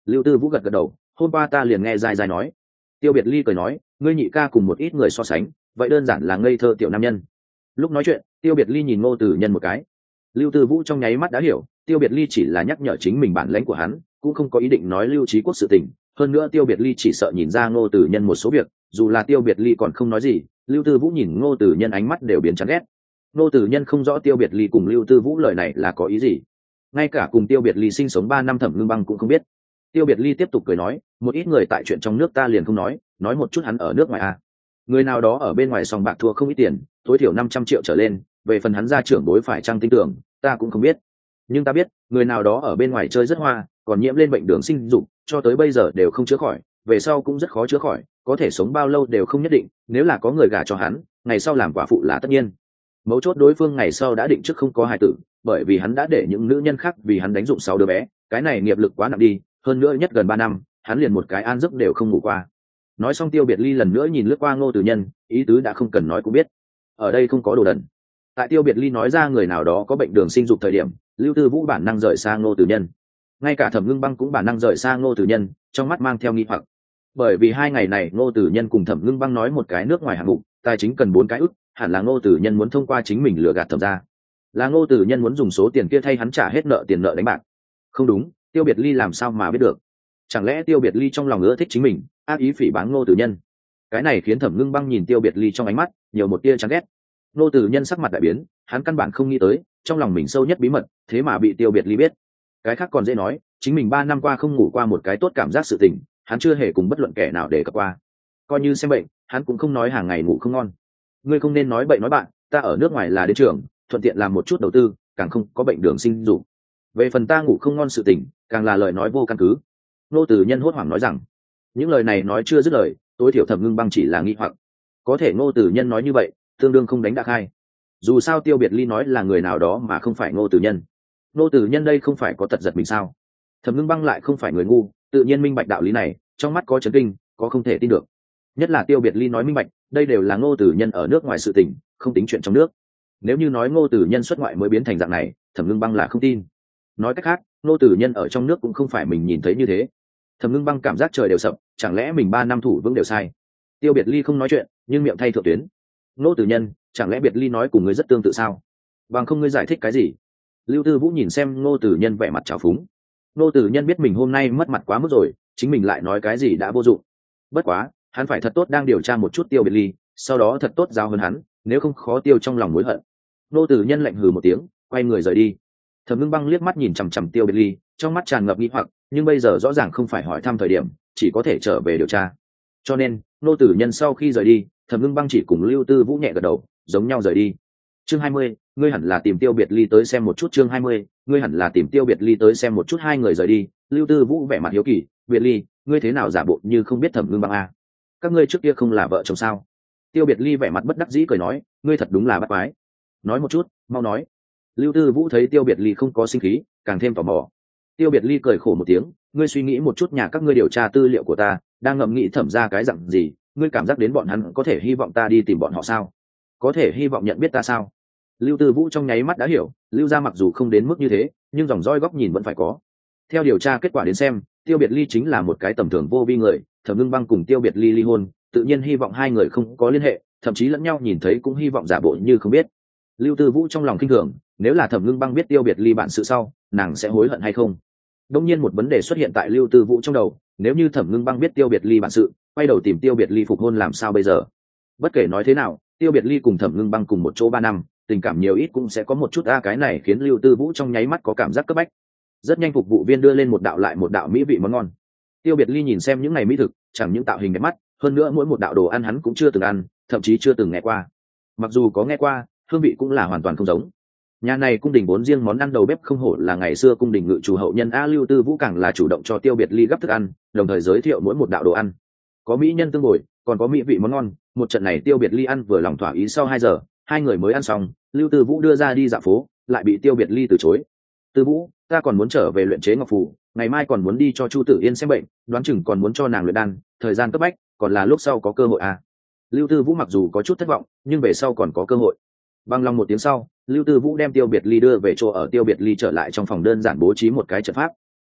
Lưu Tư Vũ gật gật đầu, hôm qua ta liền nghe dài dài nói. Tiêu Biệt Ly cười nói, ngươi nhị ca cùng một ít người so sánh, vậy đơn giản là ngây thơ tiểu nam nhân. Lúc nói chuyện, Tiêu Biệt Ly nhìn Ngô Tử Nhân một cái. Lưu Tư Vũ trong nháy mắt đã hiểu, Tiêu Biệt Ly chỉ là nhắc nhở chính mình bản lãnh của hắn, cũng không có ý định nói Lưu Trí Quốc sự tình. Hơn nữa Tiêu Biệt Ly chỉ sợ nhìn ra Ngô Tử Nhân một số việc, dù là Tiêu Biệt Ly còn không nói gì, Lưu Tư Vũ nhìn Ngô Tử Nhân ánh mắt đều biến chán ghét. Ngô Tử Nhân không rõ Tiêu Biệt Ly cùng Lưu Tư Vũ lời này là có ý gì, ngay cả cùng Tiêu Biệt Ly sinh sống ba năm Thẩm Ngưng Băng cũng không biết. Tiêu Biệt Ly tiếp tục cười nói, một ít người tại chuyện trong nước ta liền không nói, nói một chút hắn ở nước ngoài à. Người nào đó ở bên ngoài sòng bạc thua không ít tiền, tối thiểu năm trăm triệu trở lên, về phần hắn gia trưởng đối phải trăng tin tưởng, ta cũng không biết. Nhưng ta biết, người nào đó ở bên ngoài chơi rất hoa, còn nhiễm lên bệnh đường sinh dục, cho tới bây giờ đều không chữa khỏi, về sau cũng rất khó chữa khỏi, có thể sống bao lâu đều không nhất định, nếu là có người gả cho hắn, ngày sau làm quả phụ là tất nhiên. Mấu chốt đối phương ngày sau đã định trước không có hài tử, bởi vì hắn đã để những nữ nhân khác vì hắn đánh dụng sáu đứa bé, cái này nghiệp lực quá nặng đi, hơn nữa nhất gần ba năm, hắn liền một cái an giấc đều không ngủ qua. Nói xong Tiêu Biệt Ly lần nữa nhìn lướt qua Ngô Tử Nhân, ý tứ đã không cần nói cũng biết, ở đây không có đồ đần. Tại Tiêu Biệt Ly nói ra người nào đó có bệnh đường sinh dục thời điểm, Lưu Tư Vũ bản năng rời xa Ngô Tử Nhân, ngay cả Thẩm Ngưng Băng cũng bản năng rời xa Ngô Tử Nhân, trong mắt mang theo nghi hoặc. Bởi vì hai ngày này Ngô Tử Nhân cùng Thẩm Ngưng Băng nói một cái nước ngoài hạng mục, tài chính cần bốn cái ức, hẳn là Ngô Tử Nhân muốn thông qua chính mình lừa gạt Thẩm gia, là Ngô Tử Nhân muốn dùng số tiền kia thay hắn trả hết nợ tiền nợ đánh bạc. Không đúng, Tiêu Biệt Ly làm sao mà biết được? Chẳng lẽ Tiêu Biệt Ly trong lòng ưa thích chính mình, ác ý phỉ báng Ngô Tử Nhân? Cái này khiến Thẩm Ngưng Băng nhìn Tiêu Biệt Ly trong ánh mắt nhiều một tia chán ghét. Ngô Tử Nhân sắc mặt đại biến, hắn căn bản không nghĩ tới, trong lòng mình sâu nhất bí mật, thế mà bị Tiêu Biệt Ly biết. Cái khác còn dễ nói, chính mình ba năm qua không ngủ qua một cái tốt cảm giác sự tình, hắn chưa hề cùng bất luận kẻ nào để cập qua. Coi như xem bệnh, hắn cũng không nói hàng ngày ngủ không ngon. Ngươi không nên nói bậy nói bạn, ta ở nước ngoài là đến trường, thuận tiện làm một chút đầu tư, càng không có bệnh đường sinh dục. Về phần ta ngủ không ngon sự tình, càng là lời nói vô căn cứ. Ngô Tử Nhân hốt hoảng nói rằng, những lời này nói chưa dứt lời, tối thiểu Thẩm Ngưng Băng chỉ là nghi hoặc. Có thể Ngô Tử Nhân nói như vậy, tương đương không đánh đã khai. Dù sao Tiêu Biệt Ly nói là người nào đó mà không phải Ngô Tử Nhân. Ngô Tử Nhân đây không phải có tật giật mình sao? Thẩm Ngưng Băng lại không phải người ngu, tự nhiên minh bạch đạo lý này, trong mắt có chấn kinh, có không thể tin được. Nhất là Tiêu Biệt Ly nói minh bạch, đây đều là Ngô Tử Nhân ở nước ngoài sự tình, không tính chuyện trong nước. Nếu như nói Ngô Tử Nhân xuất ngoại mới biến thành dạng này, Thẩm Ngưng Băng là không tin. Nói cách khác, Ngô Tử Nhân ở trong nước cũng không phải mình nhìn thấy như thế. Thẩm Ngưng Băng cảm giác trời đều sập, chẳng lẽ mình ba năm thủ vững đều sai? Tiêu Biệt Ly không nói chuyện, nhưng miệng thay thượng tuyến. Ngô Tử Nhân, chẳng lẽ Biệt Ly nói cùng ngươi rất tương tự sao? Bằng không ngươi giải thích cái gì? Lưu Tư Vũ nhìn xem Ngô Tử Nhân vẻ mặt trào phúng. Ngô Tử Nhân biết mình hôm nay mất mặt quá mức rồi, chính mình lại nói cái gì đã vô dụng. Bất quá, hắn phải thật tốt đang điều tra một chút Tiêu Biệt Ly, sau đó thật tốt giao hơn hắn, nếu không khó tiêu trong lòng mối hận. Ngô Tử Nhân lạnh hừ một tiếng, quay người rời đi. Thẩm Ngưng Băng liếc mắt nhìn chằm chằm Tiêu Biệt Ly, trong mắt tràn ngập nghi hoặc, nhưng bây giờ rõ ràng không phải hỏi thăm thời điểm, chỉ có thể trở về điều tra. Cho nên, Ngô Tử Nhân sau khi rời đi, Thẩm Ngưng Băng chỉ cùng Lưu Tư Vũ nhẹ gật đầu, giống nhau rời đi. Chương hai mươi, ngươi hẳn là tìm Tiêu Biệt Ly tới xem một chút. Chương hai mươi, ngươi hẳn là tìm Tiêu Biệt Ly tới xem một chút. Hai người rời đi, Lưu Tư Vũ vẻ mặt hiếu kỳ, Biệt Ly, ngươi thế nào giả bộ như không biết Thẩm Ngưng Băng à? Các ngươi trước kia không là vợ chồng sao? Tiêu Biệt Ly vẻ mặt bất đắc dĩ cười nói, ngươi thật đúng là bắt quái. Nói một chút, mau nói. Lưu Tư Vũ thấy Tiêu Biệt Ly không có sinh khí, càng thêm tò mò. Tiêu Biệt Ly cười khổ một tiếng, ngươi suy nghĩ một chút, nhà các ngươi điều tra tư liệu của ta, đang ngẫm nghĩ Thẩm ra cái dặn gì, ngươi cảm giác đến bọn hắn có thể hy vọng ta đi tìm bọn họ sao? Có thể hy vọng nhận biết ta sao? Lưu Tư Vũ trong nháy mắt đã hiểu, Lưu gia mặc dù không đến mức như thế, nhưng dòng roi góc nhìn vẫn phải có. Theo điều tra kết quả đến xem, Tiêu Biệt Ly chính là một cái tầm thường vô vi người, Thẩm Ngưng Băng cùng Tiêu Biệt Ly ly hôn, tự nhiên hy vọng hai người không có liên hệ, thậm chí lẫn nhau nhìn thấy cũng hy vọng giả bộ như không biết. Lưu Tư Vũ trong lòng kinh thường, nếu là Thẩm Ngưng Băng biết Tiêu Biệt Ly bản sự sau, nàng sẽ hối hận hay không? Đống nhiên một vấn đề xuất hiện tại Lưu Tư Vũ trong đầu, nếu như Thẩm Ngưng Băng biết Tiêu Biệt Ly bản sự, quay đầu tìm Tiêu Biệt Ly phục hôn làm sao bây giờ? Bất kể nói thế nào, Tiêu Biệt Ly cùng Thẩm Ngưng Băng cùng một chỗ ba năm, tình cảm nhiều ít cũng sẽ có một chút a, cái này khiến Lưu Tư Vũ trong nháy mắt có cảm giác cấp bách. Rất nhanh phục vụ viên đưa lên một đạo lại một đạo mỹ vị món ngon. Tiêu Biệt Ly nhìn xem những ngày mỹ thực, chẳng những tạo hình đẹp mắt, hơn nữa mỗi một đạo đồ ăn hắn cũng chưa từng ăn, thậm chí chưa từng nghe qua. Mặc dù có nghe qua, hương vị cũng là hoàn toàn không giống. Nhà này cung đình vốn riêng món ăn đầu bếp không hổ là ngày xưa cung đình ngự chủ hậu nhân a. Lưu Tư Vũ càng là chủ động cho Tiêu Biệt Ly gấp thức ăn, đồng thời giới thiệu mỗi một đạo đồ ăn. Có mỹ nhân tương ngồi, còn có mỹ vị món ngon. Một trận này Tiêu Biệt Ly ăn vừa lòng thỏa ý, sau hai giờ, hai người mới ăn xong, Lưu Tư Vũ đưa ra đi dạo phố, lại bị Tiêu Biệt Ly từ chối. Tư Vũ, ta còn muốn trở về luyện chế ngọc phù, ngày mai còn muốn đi cho Chu Tử Yên xem bệnh, đoán chừng còn muốn cho nàng luyện đan, thời gian cấp bách, còn là lúc sau có cơ hội à. Lưu Tư Vũ mặc dù có chút thất vọng, nhưng về sau còn có cơ hội. Bằng lòng một tiếng sau, Lưu Tư Vũ đem Tiêu Biệt Ly đưa về chỗ ở. Tiêu Biệt Ly trở lại trong phòng đơn giản bố trí một cái trận pháp.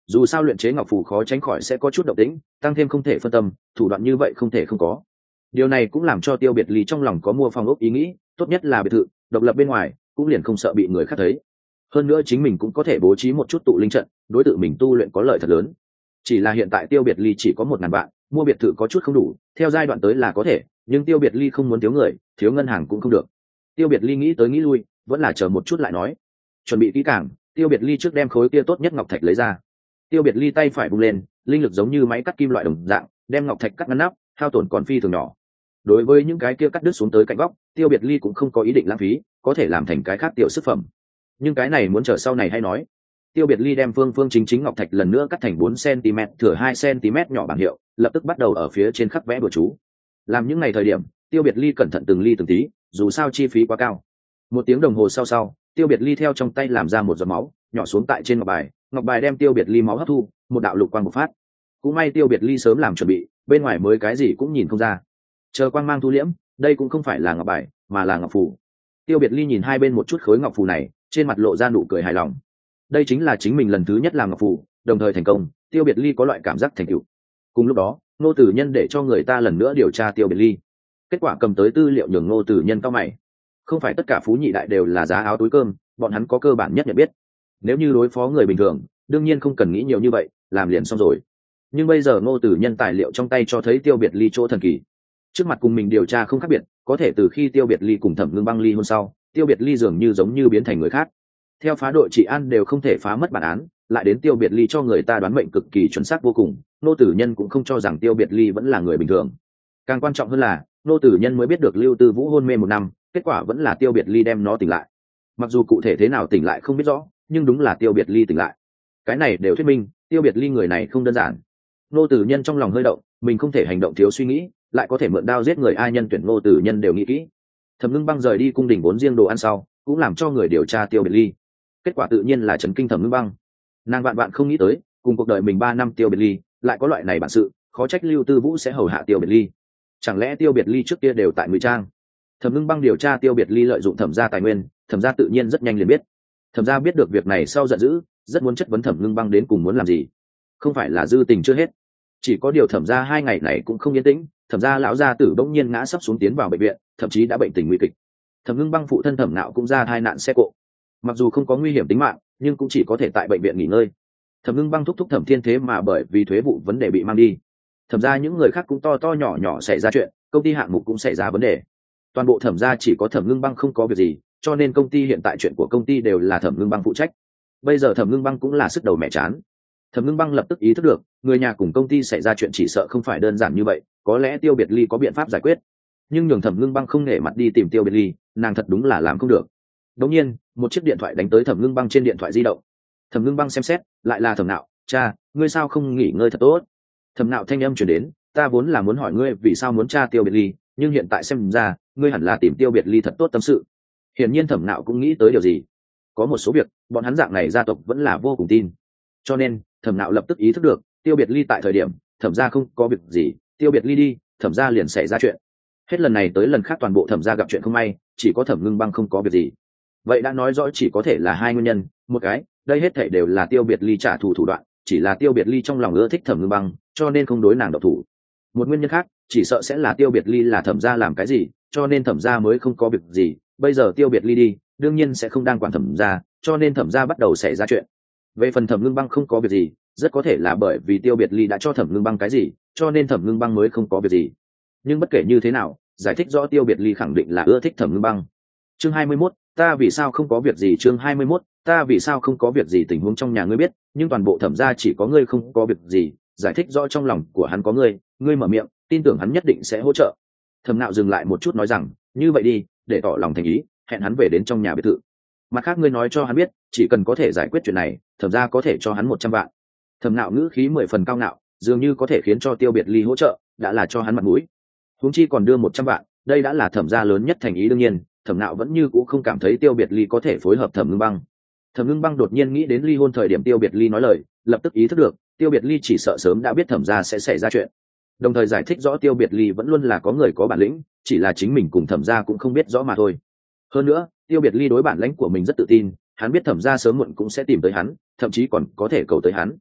dù sao luyện chế ngọc phù khó tránh khỏi sẽ có chút động tĩnh, tăng thêm không thể phân tâm, thủ đoạn như vậy không thể không có. Điều này cũng làm cho Tiêu Biệt Ly trong lòng có mua phòng ốc ý nghĩ, tốt nhất là biệt thự độc lập bên ngoài, cũng liền không sợ bị người khác thấy. Hơn nữa chính mình cũng có thể bố trí một chút tụ linh trận, đối tượng mình tu luyện có lợi thật lớn. Chỉ là hiện tại Tiêu Biệt Ly chỉ có một ngàn vạn, mua biệt thự có chút không đủ, theo giai đoạn tới là có thể, nhưng Tiêu Biệt Ly không muốn thiếu người, thiếu ngân hàng cũng không được. Tiêu Biệt Ly nghĩ tới nghĩ lui, vẫn là chờ một chút lại nói. Chuẩn bị kỹ càng, Tiêu Biệt Ly trước đem khối kia tốt nhất ngọc thạch lấy ra. Tiêu Biệt Ly tay phải vung lên, linh lực giống như máy cắt kim loại đồng dạng, đem ngọc thạch cắt ngăn nắp, hao tổn còn phi thường nhỏ. Đối với những cái kia cắt đứt xuống tới cạnh góc, Tiêu Biệt Ly cũng không có ý định lãng phí, có thể làm thành cái khác tiểu sức phẩm. Nhưng cái này muốn chờ sau này hay nói. Tiêu Biệt Ly đem phương phương chính chính ngọc thạch lần nữa cắt thành bốn xăng-ti-mét, thừa hai xăng-ti-mét nhỏ bảng hiệu, lập tức bắt đầu ở phía trên khắc vẽ bừa chú. Làm những ngày thời điểm, Tiêu Biệt Ly cẩn thận từng ly từng tí, dù sao chi phí quá cao. Một tiếng đồng hồ sau sau, Tiêu Biệt Ly theo trong tay làm ra một giọt máu, nhỏ xuống tại trên ngọc bài, ngọc bài đem Tiêu Biệt Ly máu hấp thu, một đạo lục quang bộc phát. Cũng may Tiêu Biệt Ly sớm làm chuẩn bị, bên ngoài mới cái gì cũng nhìn không ra. Chờ quang mang thu liễm, đây cũng không phải là ngọc bài, mà là ngọc phù. Tiêu Biệt Ly nhìn hai bên một chút khối ngọc phù này, trên mặt lộ ra nụ cười hài lòng. Đây chính là chính mình lần thứ nhất làm ngọc phù, đồng thời thành công, Tiêu Biệt Ly có loại cảm giác thành tựu. Cùng lúc đó, Ngô Tử Nhân để cho người ta lần nữa điều tra Tiêu Biệt Ly. Kết quả cầm tới tư liệu nhường Ngô Tử Nhân cao mày. Không phải tất cả phú nhị đại đều là giá áo túi cơm, bọn hắn có cơ bản nhất nhận biết. Nếu như đối phó người bình thường, đương nhiên không cần nghĩ nhiều như vậy, làm liền xong rồi. Nhưng bây giờ Ngô Tử Nhân tài liệu trong tay cho thấy Tiêu Biệt Ly chỗ thần kỳ. Trước mặt cùng mình điều tra không khác biệt, có thể từ khi Tiêu Biệt Ly cùng Thẩm Ngưng Băng ly hôn sau, Tiêu Biệt Ly dường như giống như biến thành người khác. Theo phá đội trị an đều không thể phá mất bản án, lại đến Tiêu Biệt Ly cho người ta đoán mệnh cực kỳ chuẩn xác vô cùng, Ngô Tử Nhân cũng không cho rằng Tiêu Biệt Ly vẫn là người bình thường. Càng quan trọng hơn là, Ngô Tử Nhân mới biết được Lưu Tư Vũ hôn mê một năm, kết quả vẫn là Tiêu Biệt Ly đem nó tỉnh lại. Mặc dù cụ thể thế nào tỉnh lại không biết rõ, nhưng đúng là Tiêu Biệt Ly tỉnh lại. Cái này đều thuyết minh, Tiêu Biệt Ly người này không đơn giản. Ngô Tử Nhân trong lòng hơi động, mình không thể hành động thiếu suy nghĩ, lại có thể mượn đao giết người, ai nhân tuyển Ngô Tử Nhân đều nghĩ kỹ. Thẩm Ngưng Băng rời đi cung đình vốn riêng đồ ăn sau, cũng làm cho người điều tra Tiêu Biệt Ly. Kết quả tự nhiên là chấn kinh Thẩm Ngưng Băng. Nàng vạn vạn không nghĩ tới, cùng cuộc đời mình ba năm Tiêu Biệt Ly, lại có loại này bản sự, khó trách Lưu Tư Vũ sẽ hầu hạ Tiêu Biệt Ly. Chẳng lẽ Tiêu Biệt Ly trước kia đều tại ngụy trang? Thẩm Ngưng Băng điều tra Tiêu Biệt Ly lợi dụng Thẩm gia tài nguyên, Thẩm gia tự nhiên rất nhanh liền biết. Thẩm gia biết được việc này sau giận dữ, rất muốn chất vấn Thẩm Ngưng Băng đến cùng muốn làm gì. Không phải là dư tình chưa hết, chỉ có điều Thẩm gia hai ngày này cũng không yên tĩnh. Thẩm gia lão gia tử bỗng nhiên ngã sấp xuống tiến vào bệnh viện, thậm chí đã bệnh tình nguy kịch. Thẩm Ngưng Băng phụ thân Thẩm Nạo cũng ra tai nạn xe cộ, mặc dù không có nguy hiểm tính mạng, nhưng cũng chỉ có thể tại bệnh viện nghỉ ngơi. Thẩm Ngưng Băng thúc thúc Thẩm Thiên thế mà bởi vì thuế vụ vấn đề bị mang đi. Thẩm gia những người khác cũng to to nhỏ nhỏ xảy ra chuyện, công ty hạng mục cũng xảy ra vấn đề. Toàn bộ Thẩm gia chỉ có Thẩm Ngưng Băng không có việc gì, cho nên công ty hiện tại chuyện của công ty đều là Thẩm Ngưng Băng phụ trách. Bây giờ Thẩm Ngưng Băng cũng là sức đầu mẹ chán. Thẩm Ngưng Băng lập tức ý thức được, người nhà cùng công ty xảy ra chuyện chỉ sợ không phải đơn giản như vậy, có lẽ Tiêu Biệt Ly có biện pháp giải quyết. Nhưng nhường Thẩm Ngưng Băng không nể mặt đi tìm Tiêu Biệt Ly, nàng thật đúng là làm không được. Đột nhiên, một chiếc điện thoại đánh tới Thẩm Ngưng Băng trên điện thoại di động. Thẩm Ngưng Băng xem xét, lại là Thẩm Nạo, "Cha, ngươi sao không nghỉ ngơi thật tốt?" Thẩm Nạo thanh âm truyền đến, "Ta vốn là muốn hỏi ngươi vì sao muốn tra Tiêu Biệt Ly, nhưng hiện tại xem ra, ngươi hẳn là tìm Tiêu Biệt Ly thật tốt tâm sự." Hiển nhiên Thẩm Nạo cũng nghĩ tới điều gì. Có một số việc, bọn hắn dạng này gia tộc vẫn là vô cùng tin. Cho nên, Thẩm Nạo lập tức ý thức được, Tiêu Biệt Ly tại thời điểm, Thẩm gia không có việc gì, Tiêu Biệt Ly đi, Thẩm gia liền xảy ra chuyện. Hết lần này tới lần khác toàn bộ Thẩm gia gặp chuyện không may, chỉ có Thẩm Ngưng Băng không có việc gì. Vậy đã nói rõ chỉ có thể là hai nguyên nhân, một cái, đây hết thảy đều là Tiêu Biệt Ly trả thù thủ đoạn, chỉ là Tiêu Biệt Ly trong lòng ưa thích Thẩm Ngưng Băng, cho nên không đối nàng độc thủ. Một nguyên nhân khác, chỉ sợ sẽ là Tiêu Biệt Ly là Thẩm gia làm cái gì, cho nên Thẩm gia mới không có việc gì, bây giờ Tiêu Biệt Ly đi, đương nhiên sẽ không đang quản Thẩm gia, cho nên Thẩm gia bắt đầu xảy ra chuyện. Về phần Thẩm Ngưng Băng không có việc gì, rất có thể là bởi vì Tiêu Biệt Ly đã cho Thẩm Ngưng Băng cái gì, cho nên Thẩm Ngưng Băng mới không có việc gì. Nhưng bất kể như thế nào, giải thích rõ Tiêu Biệt Ly khẳng định là ưa thích Thẩm Ngưng Băng. Chương hai mươi mốt, ta vì sao không có việc gì, chương hai mươi mốt, ta vì sao không có việc gì, tình huống trong nhà ngươi biết, nhưng toàn bộ Thẩm gia chỉ có ngươi không có việc gì, giải thích rõ trong lòng của hắn có ngươi, ngươi mở miệng, tin tưởng hắn nhất định sẽ hỗ trợ. Thẩm Nạo dừng lại một chút nói rằng, như vậy đi, để tỏ lòng thành ý, hẹn hắn về đến trong nhà biệt thự. Mặt khác ngươi nói cho hắn biết, chỉ cần có thể giải quyết chuyện này, Thẩm gia có thể cho hắn một trăm vạn. Thẩm Nạo ngữ khí mười phần cao ngạo, dường như có thể khiến cho Tiêu Biệt Ly hỗ trợ, đã là cho hắn mặt mũi. Huống chi còn đưa một trăm vạn, đây đã là Thẩm gia lớn nhất thành ý. Đương nhiên, Thẩm Nạo vẫn như cũ không cảm thấy Tiêu Biệt Ly có thể phối hợp Thẩm Ngưng Băng. Thẩm Ngưng Băng đột nhiên nghĩ đến ly hôn thời điểm Tiêu Biệt Ly nói lời, lập tức ý thức được, Tiêu Biệt Ly chỉ sợ sớm đã biết Thẩm gia sẽ xảy ra chuyện. Đồng thời giải thích rõ Tiêu Biệt Ly vẫn luôn là có người có bản lĩnh, chỉ là chính mình cùng Thẩm gia cũng không biết rõ mà thôi. Hơn nữa, Tiêu Biệt Ly đối bản lĩnh của mình rất tự tin, hắn biết Thẩm gia sớm muộn cũng sẽ tìm tới hắn, thậm chí còn có thể cầu tới hắn.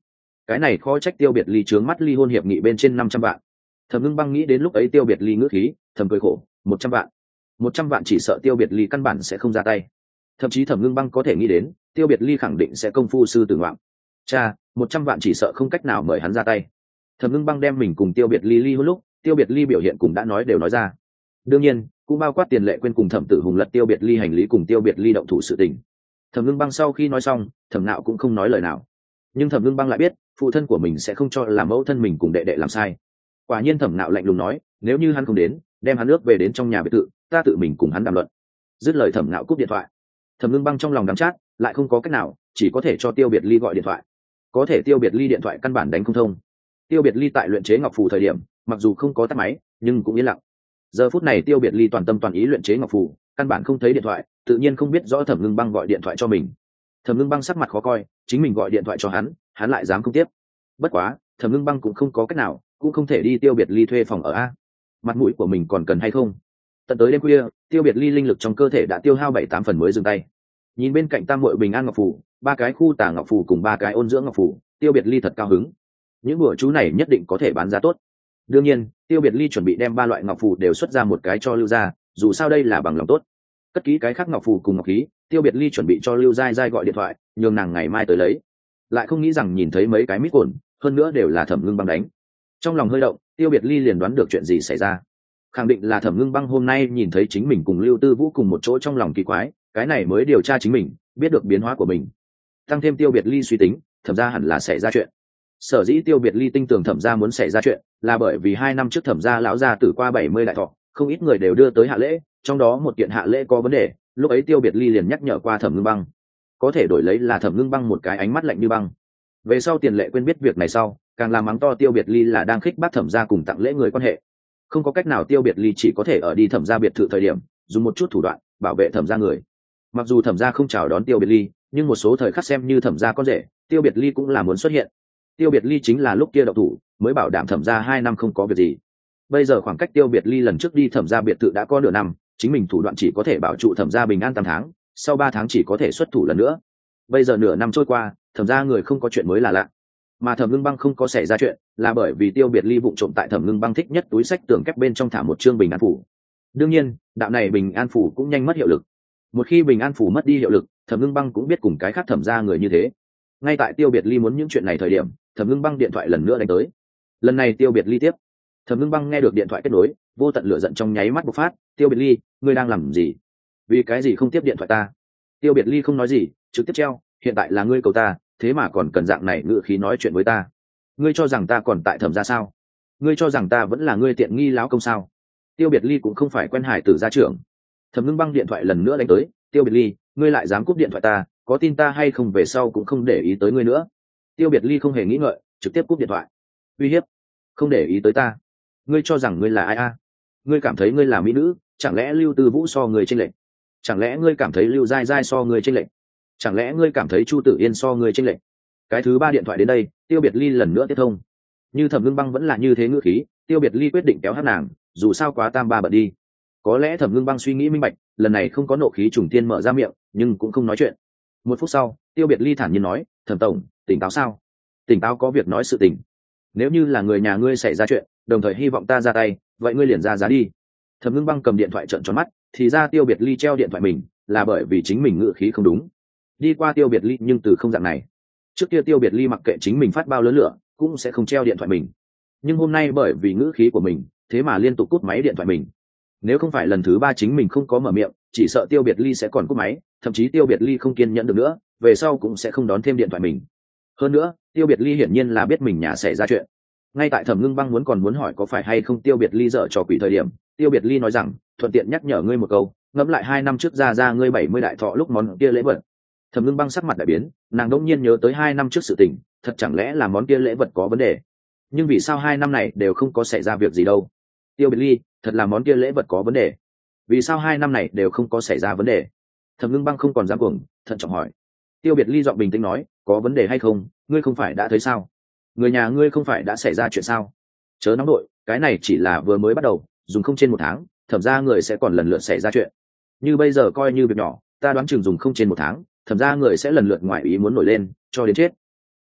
cái này khó trách Tiêu Biệt Ly trướng mắt ly hôn hiệp nghị bên trên năm trăm vạn. Thẩm Ngưng Băng nghĩ đến lúc ấy Tiêu Biệt Ly ngữ khí, thầm cười khổ, một trăm vạn. Một trăm vạn chỉ sợ Tiêu Biệt Ly căn bản sẽ không ra tay. Thậm chí Thẩm Ngưng Băng có thể nghĩ đến, Tiêu Biệt Ly khẳng định sẽ công phu sư tử ngoạm. Cha, một trăm vạn chỉ sợ không cách nào mời hắn ra tay. Thẩm Ngưng Băng đem mình cùng Tiêu Biệt Ly ly hôn lúc, Tiêu Biệt Ly biểu hiện cũng đã nói đều nói ra. Đương nhiên, cũng bao quát tiền lệ quên cùng Thẩm Tử Hùng lật Tiêu Biệt Ly hành lý cùng Tiêu Biệt Ly động thủ sự tình. Thẩm Ngưng Băng sau khi nói xong, Thẩm Nạo cũng không nói lời nào. Nhưng Thẩm Ngưng Băng lại biết, phụ thân của mình sẽ không cho là mẫu thân mình cùng đệ đệ làm sai. Quả nhiên Thẩm Nạo lạnh lùng nói, nếu như hắn không đến, đem hắn ước về đến trong nhà biệt thự, ta tự mình cùng hắn đàm luận. Dứt lời Thẩm Nạo cúp điện thoại. Thẩm Ngưng Băng trong lòng đắng chát, lại không có cách nào, chỉ có thể cho Tiêu Biệt Ly gọi điện thoại. Có thể Tiêu Biệt Ly điện thoại căn bản đánh không thông. Tiêu Biệt Ly tại luyện chế ngọc phù thời điểm, mặc dù không có tắt máy, nhưng cũng yên lặng. Giờ phút này Tiêu Biệt Ly toàn tâm toàn ý luyện chế ngọc phù, căn bản không thấy điện thoại, tự nhiên không biết rõ Thẩm Ngưng Băng gọi điện thoại cho mình. Thẩm Ngưng Băng sắc mặt khó coi, chính mình gọi điện thoại cho hắn, hắn lại dám không tiếp. Bất quá, Thẩm Ngưng Băng cũng không có cách nào, cũng không thể đi Tiêu Biệt Ly thuê phòng ở a. Mặt mũi của mình còn cần hay không? Tận tới đêm khuya, Tiêu Biệt Ly linh lực trong cơ thể đã tiêu hao bảy tám phần mới dừng tay. Nhìn bên cạnh tam muội bình an ngọc phù, ba cái khu tà ngọc phù cùng ba cái ôn dưỡng ngọc phù, Tiêu Biệt Ly thật cao hứng. Những bữa chú này nhất định có thể bán giá tốt. Đương nhiên, Tiêu Biệt Ly chuẩn bị đem ba loại ngọc phù đều xuất ra một cái cho Lưu Gia, dù sao đây là bằng lòng tốt. Cất kỹ cái khác ngọc phù cùng ngọc khí, Tiêu Biệt Ly chuẩn bị cho Lưu Giai Giai gọi điện thoại, nhường nàng ngày mai tới lấy. Lại không nghĩ rằng nhìn thấy mấy cái mít cồn, hơn nữa đều là Thẩm Ngưng Băng đánh. Trong lòng hơi động, Tiêu Biệt Ly liền đoán được chuyện gì xảy ra. Khẳng định là Thẩm Ngưng Băng hôm nay nhìn thấy chính mình cùng Lưu Tư Vũ cùng một chỗ trong lòng kỳ quái, cái này mới điều tra chính mình, biết được biến hóa của mình. Tăng thêm Tiêu Biệt Ly suy tính, thẩm ra hẳn là xảy ra chuyện. Sở dĩ Tiêu Biệt Ly tin tưởng thẩm ra muốn xảy ra chuyện, là bởi vì hai năm trước thẩm ra lão gia tử qua bảy mươi đại thọ, không ít người đều đưa tới hạ lễ, trong đó một kiện hạ lễ có vấn đề, lúc ấy Tiêu Biệt Ly liền nhắc nhở qua Thẩm Ngưng Băng. Có thể đổi lấy là Thẩm Ngưng Băng một cái ánh mắt lạnh như băng. Về sau Tiền Lệ quên biết việc này sau, càng làm mắng to Tiêu Biệt Ly là đang khích bác thẩm ra cùng tặng lễ người quan hệ. Không có cách nào, Tiêu Biệt Ly chỉ có thể ở đi thẩm ra biệt thự thời điểm, dùng một chút thủ đoạn bảo vệ thẩm ra người. Mặc dù thẩm ra không chào đón Tiêu Biệt Ly, nhưng một số thời khắc xem như thẩm ra con rể, Tiêu Biệt Ly cũng là muốn xuất hiện. Tiêu Biệt Ly chính là lúc kia đậu thủ, mới bảo đảm thẩm ra hai năm không có việc gì. Bây giờ khoảng cách Tiêu Biệt Ly lần trước đi thẩm ra biệt thự đã có nửa năm, chính mình thủ đoạn chỉ có thể bảo trụ thẩm ra bình an tám tháng, sau ba tháng chỉ có thể xuất thủ lần nữa. Bây giờ nửa năm trôi qua, thẩm ra người không có chuyện mới là lạ. Mà Thẩm Ngưng Băng không có xảy ra chuyện, là bởi vì Tiêu Biệt Ly vụng trộm tại Thẩm Ngưng Băng thích nhất túi sách tường kép bên trong thả một chương bình an phủ. Đương nhiên, đạo này bình an phủ cũng nhanh mất hiệu lực. Một khi bình an phủ mất đi hiệu lực, Thẩm Ngưng Băng cũng biết cùng cái khác thẩm ra người như thế. Ngay tại Tiêu Biệt Ly muốn những chuyện này thời điểm, Thẩm Ngưng Băng điện thoại lần nữa đánh tới. Lần này Tiêu Biệt Ly tiếp. Thẩm Ngưng Băng nghe được điện thoại kết nối, vô tận lửa giận trong nháy mắt bộc phát. Tiêu Biệt Ly, ngươi đang làm gì? Vì cái gì không tiếp điện thoại ta? Tiêu Biệt Ly không nói gì, trực tiếp treo. Hiện tại là ngươi cầu ta, thế mà còn cần dạng này ngữ khí nói chuyện với ta. Ngươi cho rằng ta còn tại thẩm ra sao? Ngươi cho rằng ta vẫn là ngươi tiện nghi láo công sao? Tiêu Biệt Ly cũng không phải quen hải tử gia trưởng. Thẩm Ngưng Băng điện thoại lần nữa đánh tới. Tiêu Biệt Ly, ngươi lại dám cúp điện thoại ta, có tin ta hay không về sau cũng không để ý tới ngươi nữa. Tiêu Biệt Ly không hề nghĩ ngợi, trực tiếp cúp điện thoại. Uy hiếp, không để ý tới ta? Ngươi cho rằng ngươi là ai a? Ngươi cảm thấy ngươi là mỹ nữ, chẳng lẽ Lưu Tư Vũ so người chênh lệch? Chẳng lẽ ngươi cảm thấy Lưu Giai Giai so người chênh lệch? Chẳng lẽ ngươi cảm thấy Chu Tử Yên so người chênh lệch? Cái thứ ba điện thoại đến đây, Tiêu Biệt Ly lần nữa tiếp thông. Như Thẩm Ngưng Băng vẫn là như thế ngữ khí, Tiêu Biệt Ly quyết định kéo hát nàng, dù sao quá tam ba bận đi. Có lẽ Thẩm Ngưng Băng suy nghĩ minh bạch, lần này không có nộ khí trùng tiên mở ra miệng, nhưng cũng không nói chuyện. Một phút sau, Tiêu Biệt Ly thản nhiên nói, Thẩm tổng, tỉnh táo sao? Tỉnh táo, có việc nói sự tình. Nếu như là người nhà ngươi xảy ra chuyện, đồng thời hy vọng ta ra tay, vậy ngươi liền ra giá đi. Thẩm Ngưng Băng cầm điện thoại trợn tròn mắt, thì ra Tiêu Biệt Ly treo điện thoại mình, là bởi vì chính mình ngữ khí không đúng. Đi qua Tiêu Biệt Ly nhưng từ không dạng này. Trước kia Tiêu Biệt Ly mặc kệ chính mình phát bao lớn lửa, cũng sẽ không treo điện thoại mình. Nhưng hôm nay bởi vì ngữ khí của mình, thế mà liên tục cúp máy điện thoại mình. Nếu không phải lần thứ ba chính mình không có mở miệng, chỉ sợ Tiêu Biệt Ly sẽ còn cúp máy, thậm chí Tiêu Biệt Ly không kiên nhẫn được nữa, về sau cũng sẽ không đón thêm điện thoại mình. Hơn nữa, Tiêu Biệt Ly hiển nhiên là biết mình nhà xảy ra chuyện. Ngay tại Thẩm Ngưng Băng muốn còn muốn hỏi có phải hay không Tiêu Biệt Ly dở trò quỷ thời điểm, Tiêu Biệt Ly nói rằng, thuận tiện nhắc nhở ngươi một câu, ngẫm lại hai năm trước ra ra ngươi bảy mươi đại thọ lúc món kia lễ vật. Thẩm Ngưng Băng sắc mặt đại biến, nàng đột nhiên nhớ tới hai năm trước sự tình, thật chẳng lẽ là món kia lễ vật có vấn đề? Nhưng vì sao hai năm này đều không có xảy ra việc gì đâu? Tiêu Biệt Ly, thật là món kia lễ vật có vấn đề? Vì sao hai năm này đều không có xảy ra vấn đề? Thẩm Ngưng Băng không còn dám cuồng, thận trọng hỏi. Tiêu Biệt Ly giọng bình tĩnh nói, có vấn đề hay không, ngươi không phải đã thấy sao? Người nhà ngươi không phải đã xảy ra chuyện sao? Chớ nóng đội, cái này chỉ là vừa mới bắt đầu, dùng không trên một tháng, thẩm ra người sẽ còn lần lượt xảy ra chuyện. Như bây giờ coi như việc nhỏ, ta đoán chừng dùng không trên một tháng, thẩm ra người sẽ lần lượt ngoại ý muốn nổi lên, cho đến chết.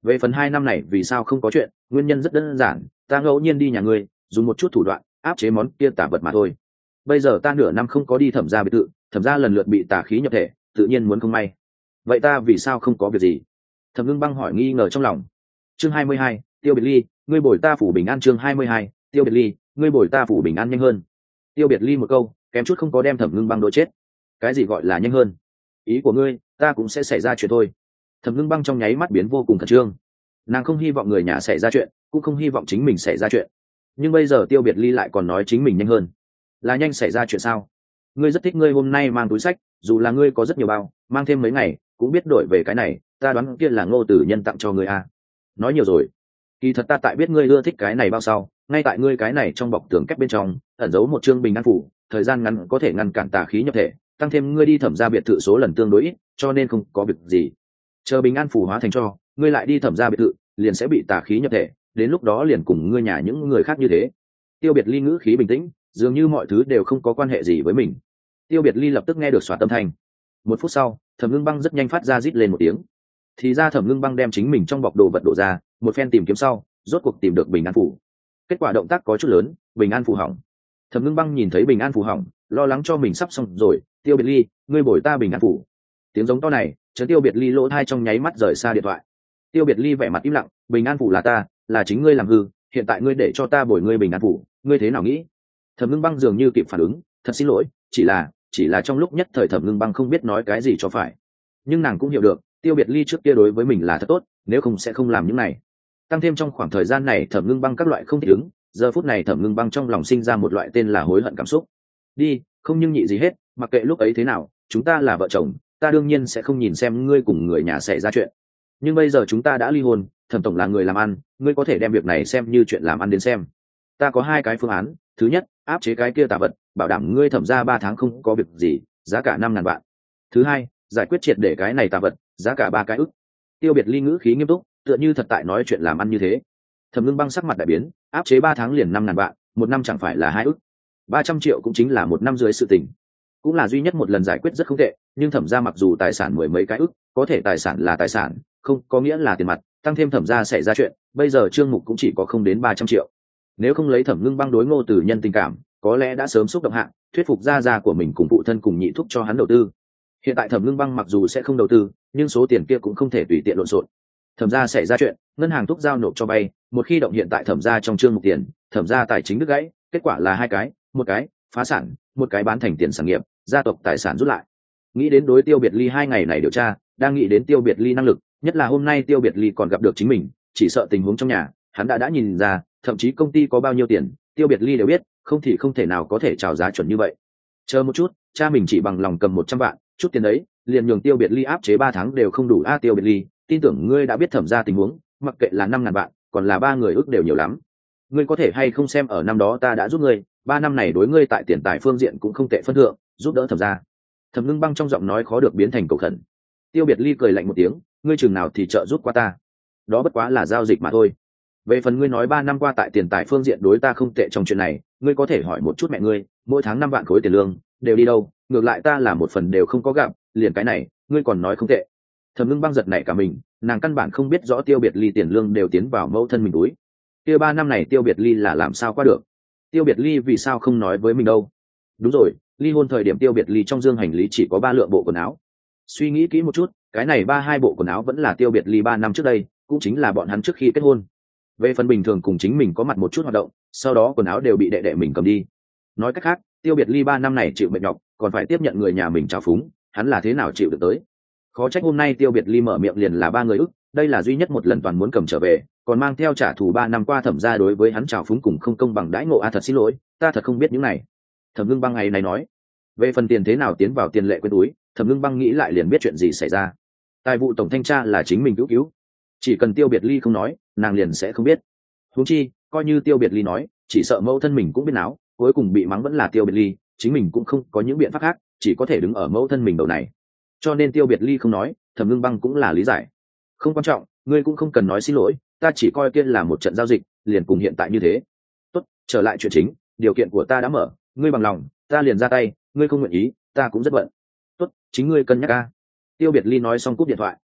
Về phần hai năm này vì sao không có chuyện, nguyên nhân rất đơn giản, ta ngẫu nhiên đi nhà ngươi dùng một chút thủ đoạn áp chế món kia tà vật mà thôi. Bây giờ ta nửa năm không có đi thẩm gia biệt thự, thẩm gia lần lượt bị tà khí nhập thể, tự nhiên muốn không may. Vậy ta vì sao không có việc gì? Thẩm Ngưng Băng hỏi nghi ngờ trong lòng. Chương hai mươi hai, Tiêu Biệt Ly, ngươi bồi ta phủ bình an. Chương hai mươi hai, Tiêu Biệt Ly, ngươi bồi ta phủ bình an. Nhanh hơn. Tiêu Biệt Ly một câu kém chút không có đem Thẩm Ngưng Băng đổ chết. Cái gì gọi là nhanh hơn? Ý của ngươi, ta cũng sẽ xảy ra chuyện thôi. Thẩm Ngưng Băng trong nháy mắt biến vô cùng khẩn trương. Nàng không hy vọng người nhà xảy ra chuyện, cũng không hy vọng chính mình xảy ra chuyện, nhưng bây giờ Tiêu Biệt Ly lại còn nói chính mình nhanh hơn. Là nhanh xảy ra chuyện sao? Ngươi rất thích ngươi hôm nay mang túi sách, dù là ngươi có rất nhiều bao, mang thêm mấy ngày cũng biết đổi về cái này, ta đoán kia là Ngô Tử Nhân tặng cho ngươi à. Nói nhiều rồi. Kỳ thật ta tại biết ngươi ưa thích cái này bao sau, ngay tại ngươi cái này trong bọc tường kép bên trong ẩn giấu một chương bình an phủ, thời gian ngắn có thể ngăn cản tà khí nhập thể, tăng thêm ngươi đi thẩm gia biệt thự số lần tương đối ít, cho nên không có việc gì. Chờ bình an phủ hóa thành cho, ngươi lại đi thẩm gia biệt thự, liền sẽ bị tà khí nhập thể, đến lúc đó liền cùng ngươi nhà những người khác như thế. Tiêu Biệt Ly ngữ khí bình tĩnh, dường như mọi thứ đều không có quan hệ gì với mình. Tiêu Biệt Ly lập tức nghe được xoa tâm thanh. Một phút sau, Thẩm Ngưng Băng rất nhanh phát ra rít lên một tiếng. Thì ra Thẩm Ngưng Băng đem chính mình trong bọc đồ vật đổ ra, một phen tìm kiếm sau, rốt cuộc tìm được bình an phủ. Kết quả động tác có chút lớn, bình an phủ hỏng. Thẩm Ngưng Băng nhìn thấy bình an phủ hỏng, lo lắng cho mình sắp xong rồi. Tiêu Biệt Ly, ngươi bồi ta bình an phủ. Tiếng giống to này, chấn Tiêu Biệt Ly lỗ thai trong nháy mắt rời xa điện thoại. Tiêu Biệt Ly vẻ mặt im lặng, bình an phủ là ta, là chính ngươi làm hư, hiện tại ngươi để cho ta bồi ngươi bình an phủ, ngươi thế nào nghĩ? Thẩm Ngưng Băng dường như kịp phản ứng, thật xin lỗi, chỉ là chỉ là trong lúc nhất thời Thẩm Ngưng Băng không biết nói cái gì cho phải, nhưng nàng cũng hiểu được Tiêu Biệt Ly trước kia đối với mình là thật tốt, nếu không sẽ không làm những này. Tăng thêm trong khoảng thời gian này Thẩm Ngưng Băng các loại không thích ứng, giờ phút này Thẩm Ngưng Băng trong lòng sinh ra một loại tên là hối hận cảm xúc. Đi, không nhưng nhị gì hết, mặc kệ lúc ấy thế nào, chúng ta là vợ chồng, ta đương nhiên sẽ không nhìn xem ngươi cùng người nhà xảy ra chuyện. Nhưng bây giờ chúng ta đã ly hôn, Thẩm tổng là người làm ăn, ngươi có thể đem việc này xem như chuyện làm ăn đến xem. Ta có hai cái phương án, thứ nhất, áp chế cái kia tà vật, bảo đảm ngươi thẩm ra ba tháng không có việc gì, giá cả năm ngàn vạn. Thứ hai, giải quyết triệt để cái này tà vật, giá cả ba cái ức. Tiêu Biệt Ly ngữ khí nghiêm túc, tựa như thật tại nói chuyện làm ăn như thế. Thẩm Ngưng Băng sắc mặt đại biến, áp chế ba tháng liền năm ngàn vạn, một năm chẳng phải là hai ức. Ba trăm triệu cũng chính là một năm dưới sự tình. Cũng là duy nhất một lần giải quyết rất không tệ, nhưng thẩm ra mặc dù tài sản mười mấy cái ức, có thể tài sản là tài sản, không có nghĩa là tiền mặt, tăng thêm thẩm ra xảy ra chuyện, bây giờ trương mục cũng chỉ có không đến ba trăm triệu. Nếu không lấy Thẩm Ngưng Băng đối Ngô Tử Nhân tình cảm, có lẽ đã sớm xúc động hạng, thuyết phục gia gia của mình cùng phụ thân cùng nhị thúc cho hắn đầu tư. Hiện tại Thẩm Ngưng Băng mặc dù sẽ không đầu tư, nhưng số tiền kia cũng không thể tùy tiện lộn xộn. Thẩm gia xảy ra chuyện, ngân hàng thúc giao nộp cho vay, một khi động hiện tại Thẩm gia trong chương mục tiền, Thẩm gia tài chính đứt gãy, kết quả là hai cái, một cái phá sản, một cái bán thành tiền sản nghiệp, gia tộc tài sản rút lại. Nghĩ đến đối Tiêu Biệt Ly hai ngày này điều tra, đang nghĩ đến Tiêu Biệt Ly năng lực, nhất là hôm nay Tiêu Biệt Ly còn gặp được chính mình, chỉ sợ tình huống trong nhà, hắn đã đã nhìn ra, thậm chí công ty có bao nhiêu tiền, Tiêu Biệt Ly đều biết, không thì không thể nào có thể chào giá chuẩn như vậy. Chờ một chút, cha mình chỉ bằng lòng cầm một trăm vạn, chút tiền đấy, liền nhường Tiêu Biệt Ly áp chế ba tháng đều không đủ a. Tiêu Biệt Ly, tin tưởng ngươi đã biết thẩm ra tình huống, mặc kệ là năm ngàn vạn, còn là ba người ước đều nhiều lắm. Ngươi có thể hay không xem ở năm đó ta đã giúp ngươi, ba năm này đối ngươi tại tiền tài phương diện cũng không tệ phân thượng, giúp đỡ thẩm ra. Thẩm Ngưng Băng trong giọng nói khó được biến thành cầu khẩn. Tiêu Biệt Ly cười lạnh một tiếng, ngươi chừng nào thì trợ giúp qua ta, đó bất quá là giao dịch mà thôi. Về phần ngươi nói ba năm qua tại tiền tài phương diện đối ta không tệ trong chuyện này, ngươi có thể hỏi một chút mẹ ngươi, mỗi tháng năm vạn khối tiền lương đều đi đâu, ngược lại ta là một phần đều không có gặp, liền cái này ngươi còn nói không tệ. Thẩm Ngưng Băng giật nảy cả mình, nàng căn bản không biết rõ Tiêu Biệt Ly tiền lương đều tiến vào mẫu thân mình túi. Kia ba năm này Tiêu Biệt Ly là làm sao qua được? Tiêu Biệt Ly vì sao không nói với mình đâu? Đúng rồi, ly hôn thời điểm Tiêu Biệt Ly trong dương hành lý chỉ có ba lượng bộ quần áo. Suy nghĩ kỹ một chút, cái này ba hai bộ quần áo vẫn là Tiêu Biệt Ly ba năm trước đây, cũng chính là bọn hắn trước khi kết hôn. Về phần bình thường cùng chính mình có mặt một chút hoạt động, sau đó quần áo đều bị đệ đệ mình cầm đi. Nói cách khác, Tiêu Biệt Ly ba năm này chịu mệt nhọc, còn phải tiếp nhận người nhà mình trao phúng, hắn là thế nào chịu được tới? Khó trách hôm nay Tiêu Biệt Ly mở miệng liền là ba người ức, đây là duy nhất một lần toàn muốn cầm trở về, còn mang theo trả thù ba năm qua thẩm gia đối với hắn trào phúng cùng không công bằng đãi ngộ a. Thật xin lỗi, ta thật không biết những này. Thẩm Ngưng Băng ngày này nói. Về phần tiền thế nào tiến vào tiền lệ quên túi, Thẩm Ngưng Băng nghĩ lại liền biết chuyện gì xảy ra. Tài vụ tổng thanh tra là chính mình cứu cứu, chỉ cần Tiêu Biệt Ly không nói, nàng liền sẽ không biết. Huống chi, coi như Tiêu Biệt Ly nói, chỉ sợ mẫu thân mình cũng biết náo, cuối cùng bị mắng vẫn là Tiêu Biệt Ly, chính mình cũng không có những biện pháp khác, chỉ có thể đứng ở mẫu thân mình đầu này. Cho nên Tiêu Biệt Ly không nói, Thẩm Ngưng Băng cũng là lý giải. Không quan trọng, ngươi cũng không cần nói xin lỗi, ta chỉ coi kia là một trận giao dịch, liền cùng hiện tại như thế. Tốt, trở lại chuyện chính, điều kiện của ta đã mở, ngươi bằng lòng, ta liền ra tay, ngươi không nguyện ý, ta cũng rất bận. Tốt, chính ngươi cân nhắc a. Tiêu Biệt Ly nói xong cúp điện thoại.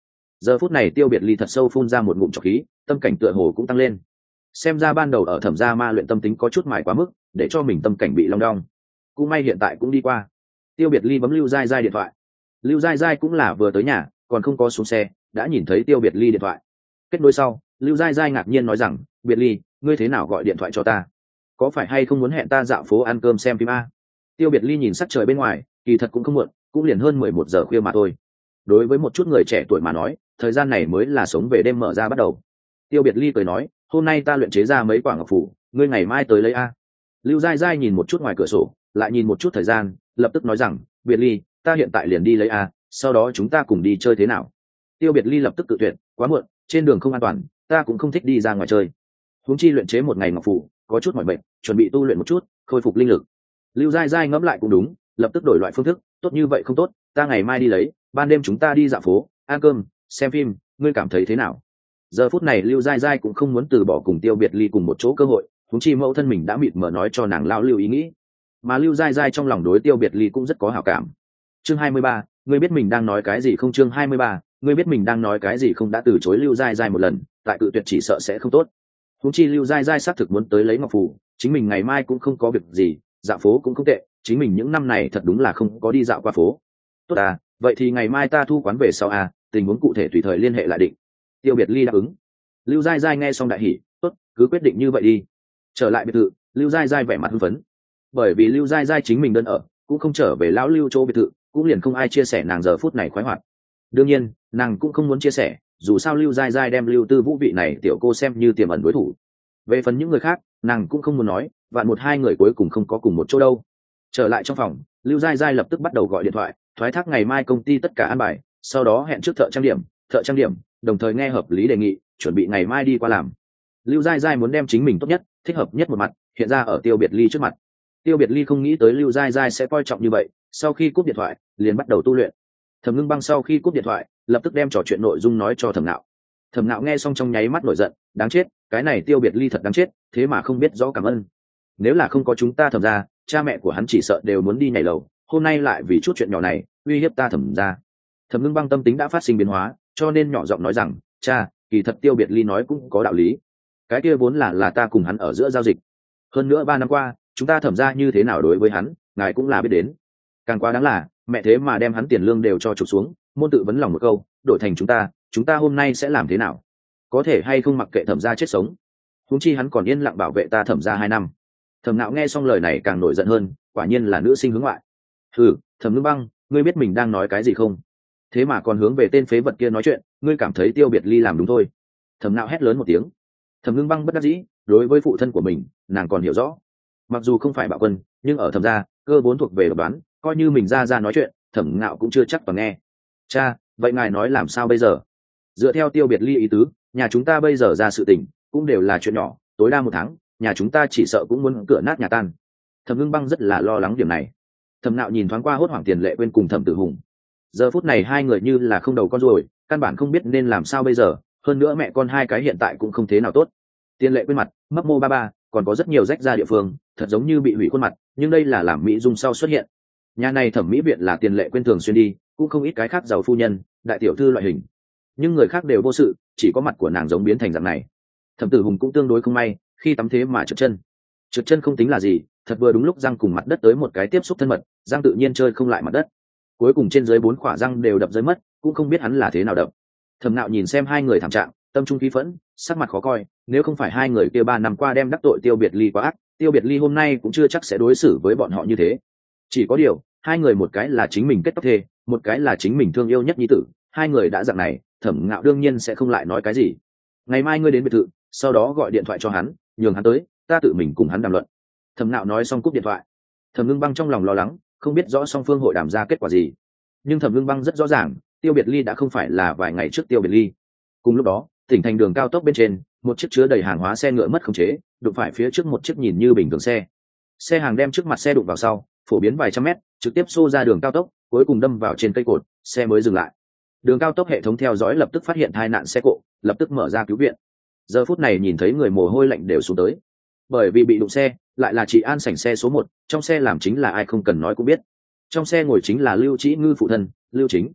Giờ phút này Tiêu Biệt Ly thật sâu phun ra một ngụm trọc khí, tâm cảnh tựa hồ cũng tăng lên. Xem ra ban đầu ở Thẩm gia ma luyện tâm tính có chút mài quá mức, để cho mình tâm cảnh bị long đong. Cũng may hiện tại cũng đi qua. Tiêu Biệt Ly bấm Lưu Giai Giai điện thoại. Lưu Giai Giai cũng là vừa tới nhà, còn không có xuống xe, đã nhìn thấy Tiêu Biệt Ly điện thoại. Kết nối sau, Lưu Giai Giai ngạc nhiên nói rằng, Biệt Ly, ngươi thế nào gọi điện thoại cho ta? Có phải hay không muốn hẹn ta dạo phố ăn cơm xem phim a? Tiêu Biệt Ly nhìn sắc trời bên ngoài, kỳ thật cũng không muộn, cũng liền hơn mười một giờ khuya mà thôi. Đối với một chút người trẻ tuổi mà nói, thời gian này mới là sống về đêm mở ra bắt đầu. Tiêu Biệt Ly cười nói, hôm nay ta luyện chế ra mấy quả ngọc phù, ngươi ngày mai tới lấy a. Lưu Giai Giai nhìn một chút ngoài cửa sổ, lại nhìn một chút thời gian, lập tức nói rằng, Biệt Ly, ta hiện tại liền đi lấy a, sau đó chúng ta cùng đi chơi thế nào? Tiêu Biệt Ly lập tức tự tuyệt, quá muộn, trên đường không an toàn, ta cũng không thích đi ra ngoài chơi. Huống chi luyện chế một ngày ngọc phù, có chút mỏi mệt, chuẩn bị tu luyện một chút, khôi phục linh lực. Lưu Giai Giai ngẫm lại cũng đúng, lập tức đổi loại phương thức, tốt như vậy không tốt, ta ngày mai đi lấy, ban đêm chúng ta đi dạo phố, ăn cơm, xem phim, ngươi cảm thấy thế nào? Giờ phút này Lưu Giai Giai cũng không muốn từ bỏ cùng Tiêu Biệt Ly cùng một chỗ cơ hội, huống chi mẫu thân mình đã mịt mờ nói cho nàng lao lưu ý nghĩ, mà Lưu Giai Giai trong lòng đối Tiêu Biệt Ly cũng rất có hảo cảm. Chương hai mươi ba, ngươi biết mình đang nói cái gì không? Chương hai mươi ba, ngươi biết mình đang nói cái gì không? Đã từ chối Lưu Giai Giai một lần, tại cự tuyệt chỉ sợ sẽ không tốt. Huống chi Lưu Giai Giai xác thực muốn tới lấy ngọc phù, chính mình ngày mai cũng không có việc gì, dạo phố cũng không tệ, chính mình những năm này thật đúng là không có đi dạo qua phố. Tốt à, vậy thì ngày mai ta thu quán về sau à, tình huống cụ thể tùy thời liên hệ lại định. Tiêu Biệt Ly đáp ứng. Lưu Giai Giai nghe xong đại hỉ, tốt, cứ quyết định như vậy đi. Trở lại biệt thự, Lưu Giai Giai vẻ mặt hưng phấn, bởi vì Lưu Giai Giai chính mình đơn ở, cũng không trở về lão Lưu chỗ biệt thự, cũng liền không ai chia sẻ nàng giờ phút này khoái hoạt. Đương nhiên, nàng cũng không muốn chia sẻ, dù sao Lưu Giai Giai đem Lưu Tư Vũ vị này tiểu cô xem như tiềm ẩn đối thủ. Về phần những người khác, nàng cũng không muốn nói, vạn một hai người cuối cùng không có cùng một chỗ đâu. Trở lại trong phòng, Lưu Giai Giai lập tức bắt đầu gọi điện thoại, thoái thác ngày mai công ty tất cả an bài, sau đó hẹn trước thợ trang điểm, thợ trang điểm, đồng thời nghe hợp lý đề nghị, chuẩn bị ngày mai đi qua làm. Lưu Giai Giai muốn đem chính mình tốt nhất, thích hợp nhất một mặt hiện ra ở Tiêu Biệt Ly trước mặt. Tiêu Biệt Ly không nghĩ tới Lưu Giai Giai sẽ coi trọng như vậy, sau khi cúp điện thoại, liền bắt đầu tu luyện. Thẩm Ngưng Băng sau khi cúp điện thoại, lập tức đem trò chuyện nội dung nói cho Thẩm Nạo. Thẩm Nạo nghe xong trong nháy mắt nổi giận, đáng chết, cái này Tiêu Biệt Ly thật đáng chết, thế mà không biết rõ cảm ơn. Nếu là không có chúng ta Thẩm gia, cha mẹ của hắn chỉ sợ đều muốn đi nhảy lầu, hôm nay lại vì chút chuyện nhỏ này uy hiếp ta Thẩm gia. Thẩm Ngưng Băng tâm tính đã phát sinh biến hóa, cho nên nhỏ giọng nói rằng, cha, kỳ thật Tiêu Biệt Ly nói cũng có đạo lý. Cái kia vốn là là ta cùng hắn ở giữa giao dịch. Hơn nữa ba năm qua, chúng ta Thẩm gia như thế nào đối với hắn, ngài cũng là biết đến. Càng quá đáng là, mẹ thế mà đem hắn tiền lương đều cho trục xuống, môn tự vấn lòng một câu, đổi thành chúng ta, chúng ta hôm nay sẽ làm thế nào? Có thể hay không mặc kệ Thẩm gia chết sống? Huống chi hắn còn yên lặng bảo vệ ta Thẩm gia hai năm. Thẩm Nạo nghe xong lời này càng nổi giận hơn, quả nhiên là nữ sinh hướng ngoại. Hừ, Thẩm Ngưng Băng, ngươi biết mình đang nói cái gì không? Thế mà còn hướng về tên phế vật kia nói chuyện, ngươi cảm thấy Tiêu Biệt Ly làm đúng thôi? Thẩm Nạo hét lớn một tiếng. Thẩm Ngưng Băng bất đắc dĩ, đối với phụ thân của mình, nàng còn hiểu rõ. Mặc dù không phải bạo quân, nhưng ở Thẩm gia, cơ vốn thuộc về độc đoán, coi như mình ra ra nói chuyện, Thẩm Nạo cũng chưa chắc toàn nghe. Cha, vậy ngài nói làm sao bây giờ? Dựa theo Tiêu Biệt Ly ý tứ, nhà chúng ta bây giờ ra sự tình, cũng đều là chuyện nhỏ, tối đa một tháng, nhà chúng ta chỉ sợ cũng muốn cửa nát nhà tan. Thẩm Ngưng Băng rất là lo lắng điểm này. Thẩm Nạo nhìn thoáng qua hốt hoảng Tiền Lệ Quyên cùng Thẩm Tử Hùng. Giờ phút này hai người như là không đầu con ruồi, căn bản không biết nên làm sao bây giờ, hơn nữa mẹ con hai cái hiện tại cũng không thế nào tốt. Tiền Lệ Quyên mặt mấp mô ba ba, còn có rất nhiều rách ra địa phương, thật giống như bị hủy khuôn mặt, nhưng đây là làm mỹ dung sau xuất hiện. Nhà này thẩm mỹ viện là Tiền Lệ Quyên thường xuyên đi, cũng không ít cái khác giàu phu nhân, đại tiểu thư loại hình, nhưng người khác đều vô sự, chỉ có mặt của nàng giống biến thành dạng này. Thẩm Tử Hùng cũng tương đối không may, khi tắm thế mà trượt chân. Trượt chân không tính là gì, thật vừa đúng lúc răng cùng mặt đất tới một cái tiếp xúc thân mật, răng tự nhiên chơi không lại mặt đất, cuối cùng trên dưới bốn khỏa răng đều đập rơi mất, cũng không biết hắn là thế nào đập. Thẩm Nạo nhìn xem hai người thảm trạng, tâm trung khí phẫn, sắc mặt khó coi, nếu không phải hai người kia ba năm qua đem đắc tội Tiêu Biệt Ly quá ác, Tiêu Biệt Ly hôm nay cũng chưa chắc sẽ đối xử với bọn họ như thế. Chỉ có điều, hai người một cái là chính mình kết tóc thê, một cái là chính mình thương yêu nhất nhi tử, hai người đã dạng này, Thẩm Nạo đương nhiên sẽ không lại nói cái gì. Ngày mai ngươi đến biệt thự, sau đó gọi điện thoại cho hắn, nhường hắn tới, ta tự mình cùng hắn đàm luận. Thẩm Nạo nói xong cúp điện thoại. Thẩm Ngưng Băng trong lòng lo lắng, không biết rõ song phương hội đàm ra kết quả gì, nhưng Thẩm Ngưng Băng rất rõ ràng, Tiêu Biệt Ly đã không phải là vài ngày trước Tiêu Biệt Ly. Cùng lúc đó, tỉnh thành đường cao tốc bên trên, một chiếc chứa đầy hàng hóa xe ngựa mất khống chế, đụng phải phía trước một chiếc nhìn như bình thường xe. Xe hàng đem trước mặt xe đụng vào sau, phổ biến vài trăm mét, trực tiếp xô ra đường cao tốc, cuối cùng đâm vào trên cây cột, xe mới dừng lại. Đường cao tốc hệ thống theo dõi lập tức phát hiện tai nạn xe cộ, lập tức mở ra cứu viện. Giờ phút này nhìn thấy người mồ hôi lạnh đều xuống tới, bởi vì bị đụng xe, lại là chị An sảnh xe số một, trong xe làm chính là ai không cần nói cũng biết. Trong xe ngồi chính là Lưu Trĩ Ngư phụ thân, Lưu Chính.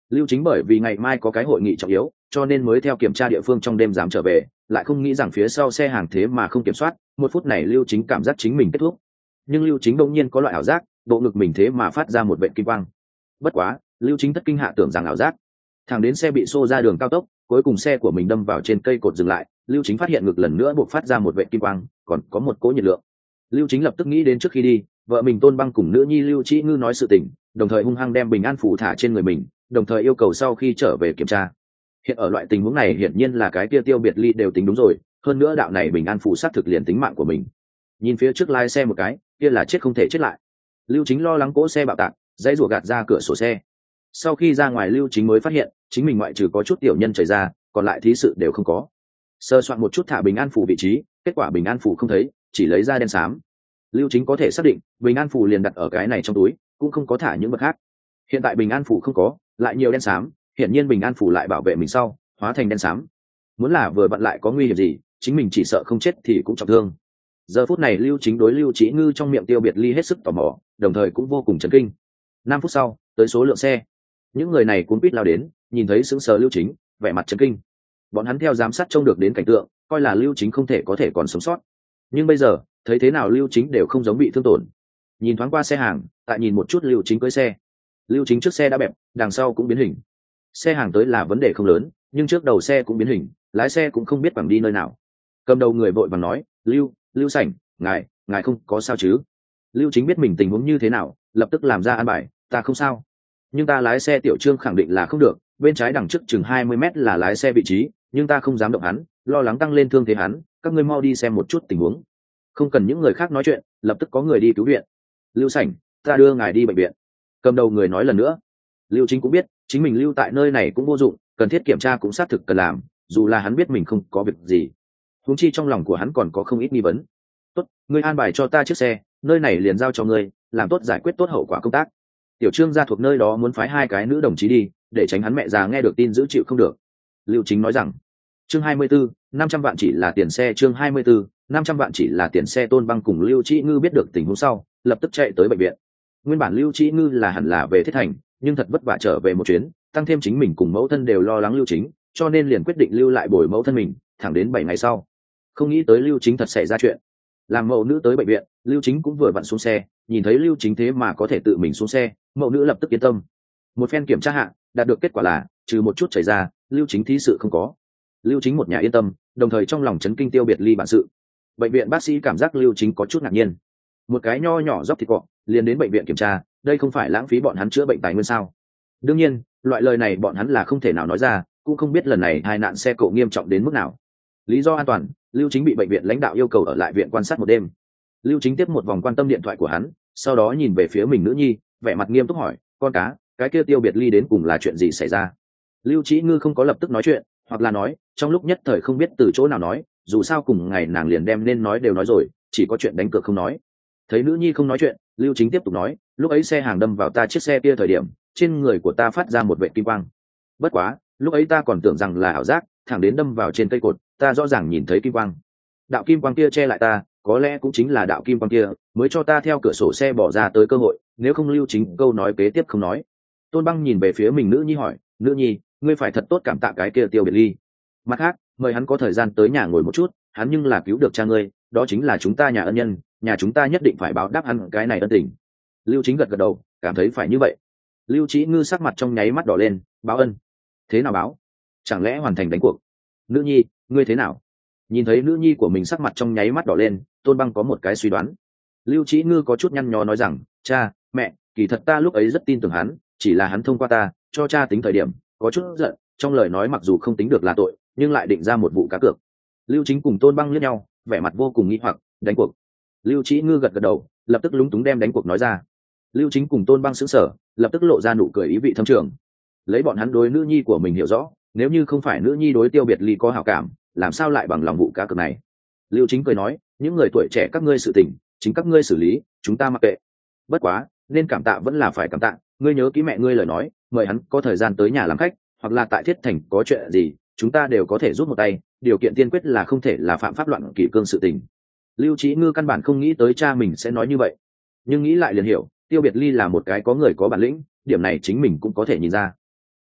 Lưu Chính bởi vì ngày mai có cái hội nghị trọng yếu cho nên mới theo kiểm tra địa phương trong đêm dám trở về, lại không nghĩ rằng phía sau xe hàng thế mà không kiểm soát. Một phút này Lưu Chính cảm giác chính mình kết thúc, nhưng Lưu Chính đông nhiên có loại ảo giác, bộ ngực mình thế mà phát ra một vệt kim quang. Bất quá Lưu Chính thất kinh hạ tưởng rằng ảo giác, thẳng đến xe bị xô ra đường cao tốc, cuối cùng xe của mình đâm vào trên cây cột dừng lại, Lưu Chính phát hiện ngực lần nữa buộc phát ra một vệt kim quang, còn có một cỗ nhiệt lượng. Lưu Chính lập tức nghĩ đến trước khi đi, vợ mình Tôn Băng cùng nữ nhi Lưu Trĩ Ngư nói sự tình, đồng thời hung hăng đem bình an phủ thả trên người mình, đồng thời yêu cầu sau khi trở về kiểm tra. Hiện ở loại tình huống này hiển nhiên là cái kia Tiêu Biệt Ly đều tính đúng rồi, hơn nữa đạo này bình an phủ sát thực liền tính mạng của mình. Nhìn phía trước lái xe một cái, kia là chết không thể chết lại. Lưu Chính lo lắng cỗ xe bạo tạc, dãy rủa gạt ra cửa sổ xe. Sau khi ra ngoài Lưu Chính mới phát hiện chính mình ngoại trừ có chút tiểu nhân chảy ra, còn lại thí sự đều không có. Sơ soạn một chút thả bình an phủ vị trí, kết quả bình an phủ không thấy, chỉ lấy ra đen xám. Lưu Chính có thể xác định bình an phủ liền đặt ở cái này trong túi, cũng không có thả những vật khác. Hiện tại bình an phủ không có, lại nhiều đen xám, hiển nhiên bình an phủ lại bảo vệ mình sau hóa thành đen xám. Muốn là vừa vặn lại có nguy hiểm gì, chính mình chỉ sợ không chết thì cũng trọng thương. Giờ phút này Lưu Chính đối Lưu Trĩ Ngư trong miệng Tiêu Biệt Ly hết sức tò mò, đồng thời cũng vô cùng chấn kinh. Năm phút sau tới số lượng xe, những người này cuốn quýt lao đến, nhìn thấy sững sờ Lưu Chính, vẻ mặt chấn kinh. Bọn hắn theo giám sát trông được đến cảnh tượng, coi là Lưu Chính không thể có thể còn sống sót, nhưng bây giờ thấy thế nào Lưu Chính đều không giống bị thương tổn. Nhìn thoáng qua xe hàng, tại nhìn một chút Lưu Chính cưỡi xe. Lưu Chính trước xe đã bẹp, đằng sau cũng biến hình. Xe hàng tới là vấn đề không lớn, nhưng trước đầu xe cũng biến hình, lái xe cũng không biết bằng đi nơi nào. Cầm đầu người vội vàng nói, lưu lưu sảnh, ngài ngài không có sao chứ? Lưu Chính biết mình tình huống như thế nào, lập tức làm ra an bài, ta không sao, nhưng ta lái xe Tiểu Trương khẳng định là không được, bên trái đằng trước chừng hai mươi mét là lái xe vị trí, nhưng ta không dám động hắn, lo lắng tăng lên thương thế hắn, các ngươi mau đi xem một chút tình huống. Không cần những người khác nói chuyện, lập tức có người đi cứu viện. Lưu sảnh, ta đưa ngài đi bệnh viện. Cầm đầu người nói lần nữa. Lưu Chính cũng biết chính mình lưu tại nơi này cũng vô dụng, cần thiết kiểm tra cũng xác thực cần làm, dù là hắn biết mình không có việc gì, huống chi trong lòng của hắn còn có không ít nghi vấn. Tốt, ngươi an bài cho ta chiếc xe, nơi này liền giao cho ngươi, làm tốt giải quyết tốt hậu quả công tác. Tiểu Trương gia thuộc nơi đó muốn phái hai cái nữ đồng chí đi, để tránh hắn mẹ già nghe được tin giữ chịu không được. Lưu Chính nói rằng, chương hai mươi tư, năm trăm vạn chỉ là tiền xe. Chương hai mươi tư, năm trăm vạn chỉ là tiền xe. Tôn Băng cùng Lưu Trĩ Ngư biết được tình huống sau, lập tức chạy tới bệnh viện. Nguyên bản Lưu Trĩ Ngư là hẳn là về Thiết Thành, nhưng thật vất vả trở về một chuyến, tăng thêm chính mình cùng mẫu thân đều lo lắng Lưu Chính, cho nên liền quyết định lưu lại bồi mẫu thân mình, thẳng đến bảy ngày sau. Không nghĩ tới Lưu Chính thật xảy ra chuyện. Làm mẫu nữ tới bệnh viện, Lưu Chính cũng vừa vặn xuống xe, nhìn thấy Lưu Chính thế mà có thể tự mình xuống xe, mẫu nữ lập tức yên tâm. Một phen kiểm tra hạ, đạt được kết quả là trừ một chút chảy ra, Lưu Chính thí sự không có. Lưu Chính một nhà yên tâm, đồng thời trong lòng chấn kinh Tiêu Biệt Ly bản sự. Bệnh viện bác sĩ cảm giác Lưu Chính có chút ngạc nhiên. Một cái nho nhỏ dốc thịt cọ, liền đến bệnh viện kiểm tra, đây không phải lãng phí bọn hắn chữa bệnh tài nguyên sao? Đương nhiên, loại lời này bọn hắn là không thể nào nói ra, cũng không biết lần này hai nạn xe cộ nghiêm trọng đến mức nào. Lý do an toàn, Lưu Chính bị bệnh viện lãnh đạo yêu cầu ở lại viện quan sát một đêm. Lưu Chính tiếp một vòng quan tâm điện thoại của hắn, sau đó nhìn về phía mình nữ nhi, vẻ mặt nghiêm túc hỏi, con cá, cái kia Tiêu Biệt Ly đến cùng là chuyện gì xảy ra? Lưu Trĩ Ngư không có lập tức nói chuyện, hoặc là nói trong lúc nhất thời không biết từ chỗ nào nói, dù sao cùng ngày nàng liền đem nên nói đều nói rồi, chỉ có chuyện đánh cược không nói. Thấy nữ nhi không nói chuyện, Lưu Chính tiếp tục nói, lúc ấy xe hàng đâm vào ta chiếc xe kia thời điểm, trên người của ta phát ra một vệt kim quang. Bất quá lúc ấy ta còn tưởng rằng là ảo giác, thẳng đến đâm vào trên cây cột, ta rõ ràng nhìn thấy kim quang. Đạo kim quang kia che lại ta, có lẽ cũng chính là đạo kim quang kia mới cho ta theo cửa sổ xe bỏ ra tới cơ hội, nếu không Lưu Chính câu nói kế tiếp không nói. Tôn Băng nhìn về phía mình nữ nhi hỏi, nữ nhi, ngươi phải thật tốt cảm tạ cái kia Tiêu Biệt Ly. Mặt khác, mời hắn có thời gian tới nhà ngồi một chút, hắn nhưng là cứu được cha ngươi, đó chính là chúng ta nhà ân nhân, nhà chúng ta nhất định phải báo đáp hắn cái này ân tình. Lưu Chính gật gật đầu, cảm thấy phải như vậy. Lưu Trĩ Ngư sắc mặt trong nháy mắt đỏ lên, báo ân? Thế nào báo? Chẳng lẽ hoàn thành đánh cuộc? Nữ nhi, ngươi thế nào? Nhìn thấy nữ nhi của mình sắc mặt trong nháy mắt đỏ lên, Tôn Băng có một cái suy đoán. Lưu Trĩ Ngư có chút nhăn nhó nói rằng, cha, mẹ, kỳ thật ta lúc ấy rất tin tưởng hắn, chỉ là hắn thông qua ta cho cha tính thời điểm có chút giận, trong lời nói mặc dù không tính được là tội, nhưng lại định ra một vụ cá cược. Lưu Chính cùng Tôn Băng liếc nhau, vẻ mặt vô cùng nghi hoặc, đánh cuộc? Lưu Trĩ Ngư gật gật đầu, lập tức lúng túng đem đánh cuộc nói ra. Lưu Chính cùng Tôn Băng sững sờ, lập tức lộ ra nụ cười ý vị thâm trường. Lấy bọn hắn đối nữ nhi của mình hiểu rõ, nếu như không phải nữ nhi đối Tiêu Biệt Ly có hảo cảm, làm sao lại bằng lòng vụ cá cược này? Lưu Chính cười nói, những người tuổi trẻ các ngươi sự tình, chính các ngươi xử lý, chúng ta mặc kệ. Bất quá, nên cảm tạ vẫn là phải cảm tạ, ngươi nhớ kỹ mẹ ngươi lời nói, mời hắn có thời gian tới nhà làm khách, hoặc là tại Thiết Thành có chuyện gì, chúng ta đều có thể giúp một tay, điều kiện tiên quyết là không thể là phạm pháp loạn kỷ cương sự tình. Lưu Trĩ Ngư căn bản không nghĩ tới cha mình sẽ nói như vậy, nhưng nghĩ lại liền hiểu, Tiêu Biệt Ly là một cái có người có bản lĩnh, điểm này chính mình cũng có thể nhìn ra.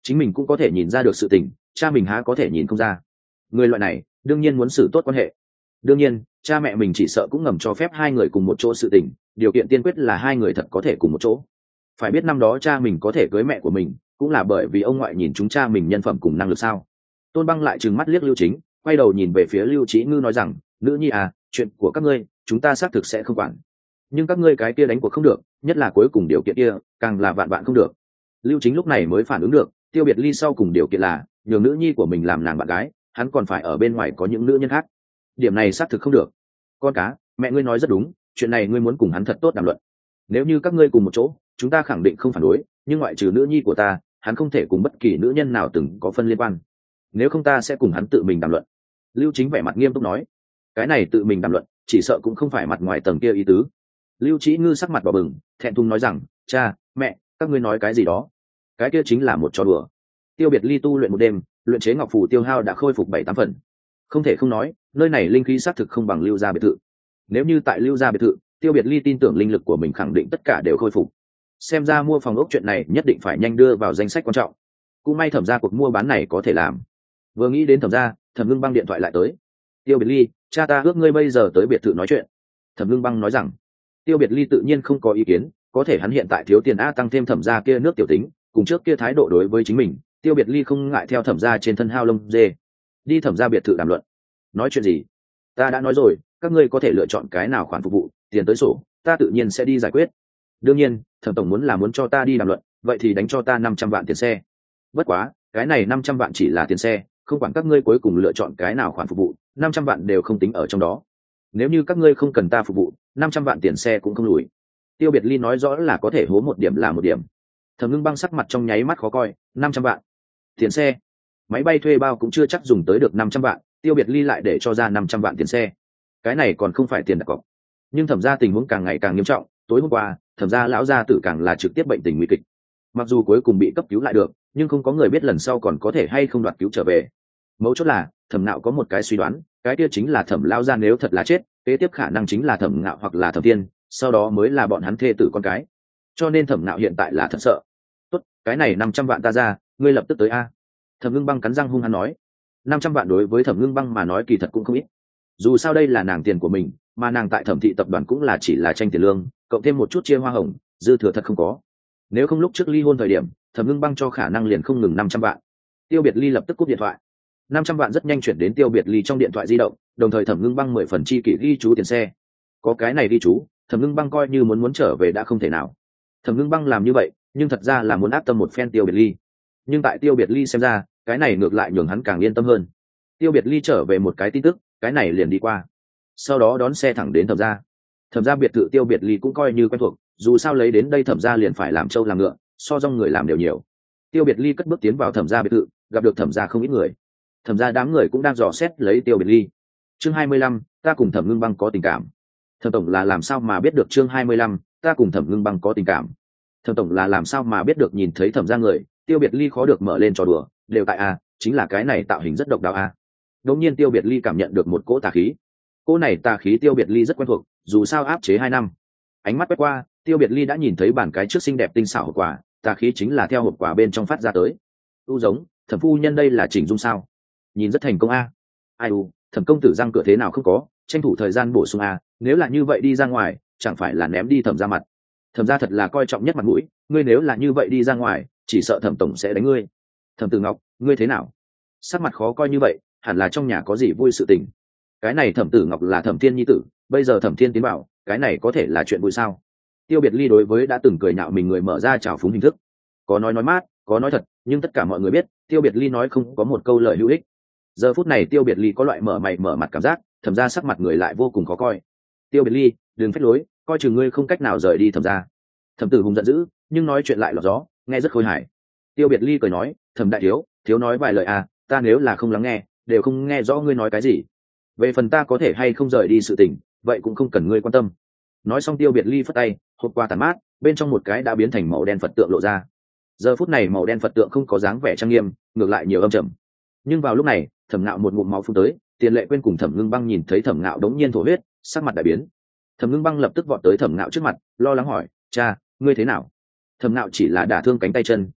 chính mình cũng có thể nhìn ra được sự tình, cha mình há có thể nhìn không ra. Người loại này đương nhiên muốn xử tốt quan hệ. Đương nhiên cha mẹ mình chỉ sợ cũng ngầm cho phép hai người cùng một chỗ sự tình, điều kiện tiên quyết là hai người thật có thể cùng một chỗ. Phải biết năm đó cha mình có thể cưới mẹ của mình cũng là bởi vì ông ngoại nhìn chúng cha mình nhân phẩm cùng năng lực sao. Tôn Băng lại trừng mắt liếc Lưu Chính, quay đầu nhìn về phía Lưu Trí Ngư nói rằng, nữ nhi à, chuyện của các ngươi chúng ta xác thực sẽ không quản, nhưng các ngươi cái kia đánh cuộc không được, nhất là cuối cùng điều kiện kia càng là vạn vạn không được. Lưu Chính lúc này mới phản ứng được, Tiêu Biệt Ly sau cùng điều kiện là nhường nữ nhi của mình làm nàng bạn gái, hắn còn phải ở bên ngoài có những nữ nhân khác, điểm này xác thực không được. Con cá, mẹ ngươi nói rất đúng, chuyện này ngươi muốn cùng hắn thật tốt đàm luận. Nếu như các ngươi cùng một chỗ, chúng ta khẳng định không phản đối, nhưng ngoại trừ nữ nhi của ta, hắn không thể cùng bất kỳ nữ nhân nào từng có phân liên quan. Nếu không ta sẽ cùng hắn tự mình đàm luận. Lưu Chính vẻ mặt nghiêm túc nói, cái này tự mình đàm luận chỉ sợ cũng không phải mặt ngoài tầng kia ý tứ. Lưu Trí Ngư sắc mặt đỏ bừng, thẹn thùng nói rằng, cha mẹ, các ngươi nói cái gì đó, cái kia chính là một trò đùa. Tiêu Biệt Ly tu luyện một đêm, luyện chế ngọc phù tiêu hao đã khôi phục bảy tám phần. Không thể không nói, nơi này linh khí xác thực không bằng Lưu gia biệt thự. Nếu như tại Lưu gia biệt thự, Tiêu Biệt Ly tin tưởng linh lực của mình khẳng định tất cả đều khôi phục. Xem ra mua phòng ốc chuyện này nhất định phải nhanh đưa vào danh sách quan trọng. Cũng may Thẩm gia cuộc mua bán này có thể làm. Vừa nghĩ đến Thẩm gia, Thẩm Ngưng Băng điện thoại lại tới. Tiêu Biệt Ly, cha ta ước ngươi bây giờ tới biệt thự nói chuyện. Thẩm Ngưng Băng nói rằng. Tiêu Biệt Ly tự nhiên không có ý kiến, có thể hắn hiện tại thiếu tiền a, tăng thêm Thẩm gia kia nước tiểu tính, cùng trước kia thái độ đối với chính mình, Tiêu Biệt Ly không ngại theo Thẩm gia trên thân hao lông dê, đi Thẩm gia biệt thự đàm luận. Nói chuyện gì? Ta đã nói rồi, các ngươi có thể lựa chọn cái nào khoản phục vụ, tiền tới sổ, ta tự nhiên sẽ đi giải quyết. Đương nhiên, Thẩm tổng muốn là muốn cho ta đi đàm luận, vậy thì đánh cho ta năm trăm vạn tiền xe. Bất quá, cái này năm trăm vạn chỉ là tiền xe, không quản các ngươi cuối cùng lựa chọn cái nào khoản phục vụ, năm trăm vạn đều không tính ở trong đó. Nếu như các ngươi không cần ta phục vụ, năm trăm vạn tiền xe cũng không lùi. Tiêu Biệt Ly nói rõ là có thể hố một điểm là một điểm. Thẩm Ngưng Băng sắc mặt trong nháy mắt khó coi, năm trăm vạn tiền xe, máy bay thuê bao cũng chưa chắc dùng tới được năm trăm vạn, Tiêu Biệt Ly lại để cho ra năm trăm vạn tiền xe, cái này còn không phải tiền đặt cọc. Nhưng Thẩm gia tình huống càng ngày càng nghiêm trọng, tối hôm qua Thẩm gia lão gia tử càng là trực tiếp bệnh tình nguy kịch. Mặc dù cuối cùng bị cấp cứu lại được, nhưng không có người biết lần sau còn có thể hay không đoạt cứu trở về. Mấu chốt là Thẩm Nạo có một cái suy đoán, cái kia chính là Thẩm lão gia nếu thật là chết, kế tiếp khả năng chính là Thẩm Nạo hoặc là Thẩm Tiên, sau đó mới là bọn hắn thê tử con cái. Cho nên Thẩm Nạo hiện tại là thật sợ. Tốt, cái này năm trăm vạn ta ra, ngươi lập tức tới a. Thẩm Ngưng Băng cắn răng hung hăng nói. Năm trăm vạn đối với Thẩm Ngưng Băng mà nói kỳ thật cũng không ít. Dù sao đây là nàng tiền của mình, mà nàng tại Thẩm thị tập đoàn cũng là chỉ là tranh tiền lương, cộng thêm một chút chia hoa hồng, dư thừa thật không có. Nếu không lúc trước ly hôn thời điểm, Thẩm Ngưng Băng cho khả năng liền không ngừng năm trăm vạn. Tiêu Biệt Ly lập tức cúp điện thoại. Năm trăm vạn rất nhanh chuyển đến Tiêu Biệt Ly trong điện thoại di động, đồng thời Thẩm Ngưng Băng mười phần chi kỷ ghi chú tiền xe. Có cái này ghi chú, Thẩm Ngưng Băng coi như muốn muốn trở về đã không thể nào. Thẩm Ngưng Băng làm như vậy, nhưng thật ra là muốn áp tâm một phen Tiêu Biệt Ly. Nhưng tại Tiêu Biệt Ly xem ra, cái này ngược lại nhường hắn càng yên tâm hơn. Tiêu Biệt Ly trở về một cái tin tức, cái này liền đi qua. Sau đó đón xe thẳng đến Thẩm gia. Thẩm gia biệt thự Tiêu Biệt Ly cũng coi như quen thuộc, dù sao lấy đến đây Thẩm gia liền phải làm trâu làm ngựa, so dong người làm đều nhiều. Tiêu Biệt Ly cất bước tiến vào Thẩm gia biệt thự, gặp được Thẩm gia không ít người. Thẩm gia đám người cũng đang dò xét lấy Tiêu Biệt Ly. Chương hai mươi lăm, ta cùng Thẩm Ngưng Băng có tình cảm. Thẩm tổng là làm sao mà biết được chương hai mươi lăm, ta cùng Thẩm Ngưng Băng có tình cảm. Thẩm tổng là làm sao mà biết được nhìn thấy Thẩm gia người, Tiêu Biệt Ly khó được mở lên trò đùa, đều tại a, chính là cái này tạo hình rất độc đáo a. Đột nhiên Tiêu Biệt Ly cảm nhận được một cỗ tà khí. Cỗ này tà khí Tiêu Biệt Ly rất quen thuộc, dù sao áp chế hai năm. Ánh mắt quét qua, Tiêu Biệt Ly đã nhìn thấy bản cái trước xinh đẹp tinh xảo hộp quà, tà khí chính là theo hộp quà bên trong phát ra tới. U giống, Thẩm phu nhân đây là chỉnh dung sao? Nhìn rất thành công a. Ai u, Thẩm công tử răng cửa thế nào không có, tranh thủ thời gian bổ sung a, nếu là như vậy đi ra ngoài, chẳng phải là ném đi Thẩm gia mặt. Thẩm gia thật là coi trọng nhất mặt mũi, ngươi nếu là như vậy đi ra ngoài, chỉ sợ Thẩm tổng sẽ đánh ngươi. Thẩm Tử Ngọc, ngươi thế nào? Sắc mặt khó coi như vậy, hẳn là trong nhà có gì vui sự tình. Cái này Thẩm Tử Ngọc là Thẩm Thiên nhi tử, bây giờ Thẩm Thiên tiến bảo, cái này có thể là chuyện vui sao? Tiêu Biệt Ly đối với đã từng cười nhạo mình người mở ra trào phúng hình thức, có nói nói mát, có nói thật, nhưng tất cả mọi người biết, Tiêu Biệt Ly nói không có một câu lời hữu ích. Giờ phút này Tiêu Biệt Ly có loại mở mày mở mặt cảm giác, Thẩm gia sắc mặt người lại vô cùng khó coi. Tiêu Biệt Ly, đừng phách lối, coi chừng ngươi không cách nào rời đi Thẩm gia. Thẩm Tử Hùng giận dữ, nhưng nói chuyện lại lọt gió, nghe rất khôi hài. Tiêu Biệt Ly cười nói, Thẩm đại thiếu, thiếu nói vài lời à, ta nếu là không lắng nghe, đều không nghe rõ ngươi nói cái gì. Về phần ta có thể hay không rời đi sự tình, vậy cũng không cần ngươi quan tâm. Nói xong Tiêu Biệt Ly phất tay, hộp quà tàn mát, bên trong một cái đã biến thành màu đen Phật tượng lộ ra. Giờ phút này màu đen Phật tượng không có dáng vẻ trang nghiêm, ngược lại nhiều âm trầm. Nhưng vào lúc này, Thẩm Ngạo một ngụm máu phun tới, Tiền Lệ Quyên cùng Thẩm Ngưng Băng nhìn thấy Thẩm Ngạo đống nhiên thổ huyết, sắc mặt đại biến. Thẩm Ngưng Băng lập tức vọt tới Thẩm Ngạo trước mặt, lo lắng hỏi, cha, ngươi thế nào? Thẩm Ngạo chỉ là đả thương cánh tay chân,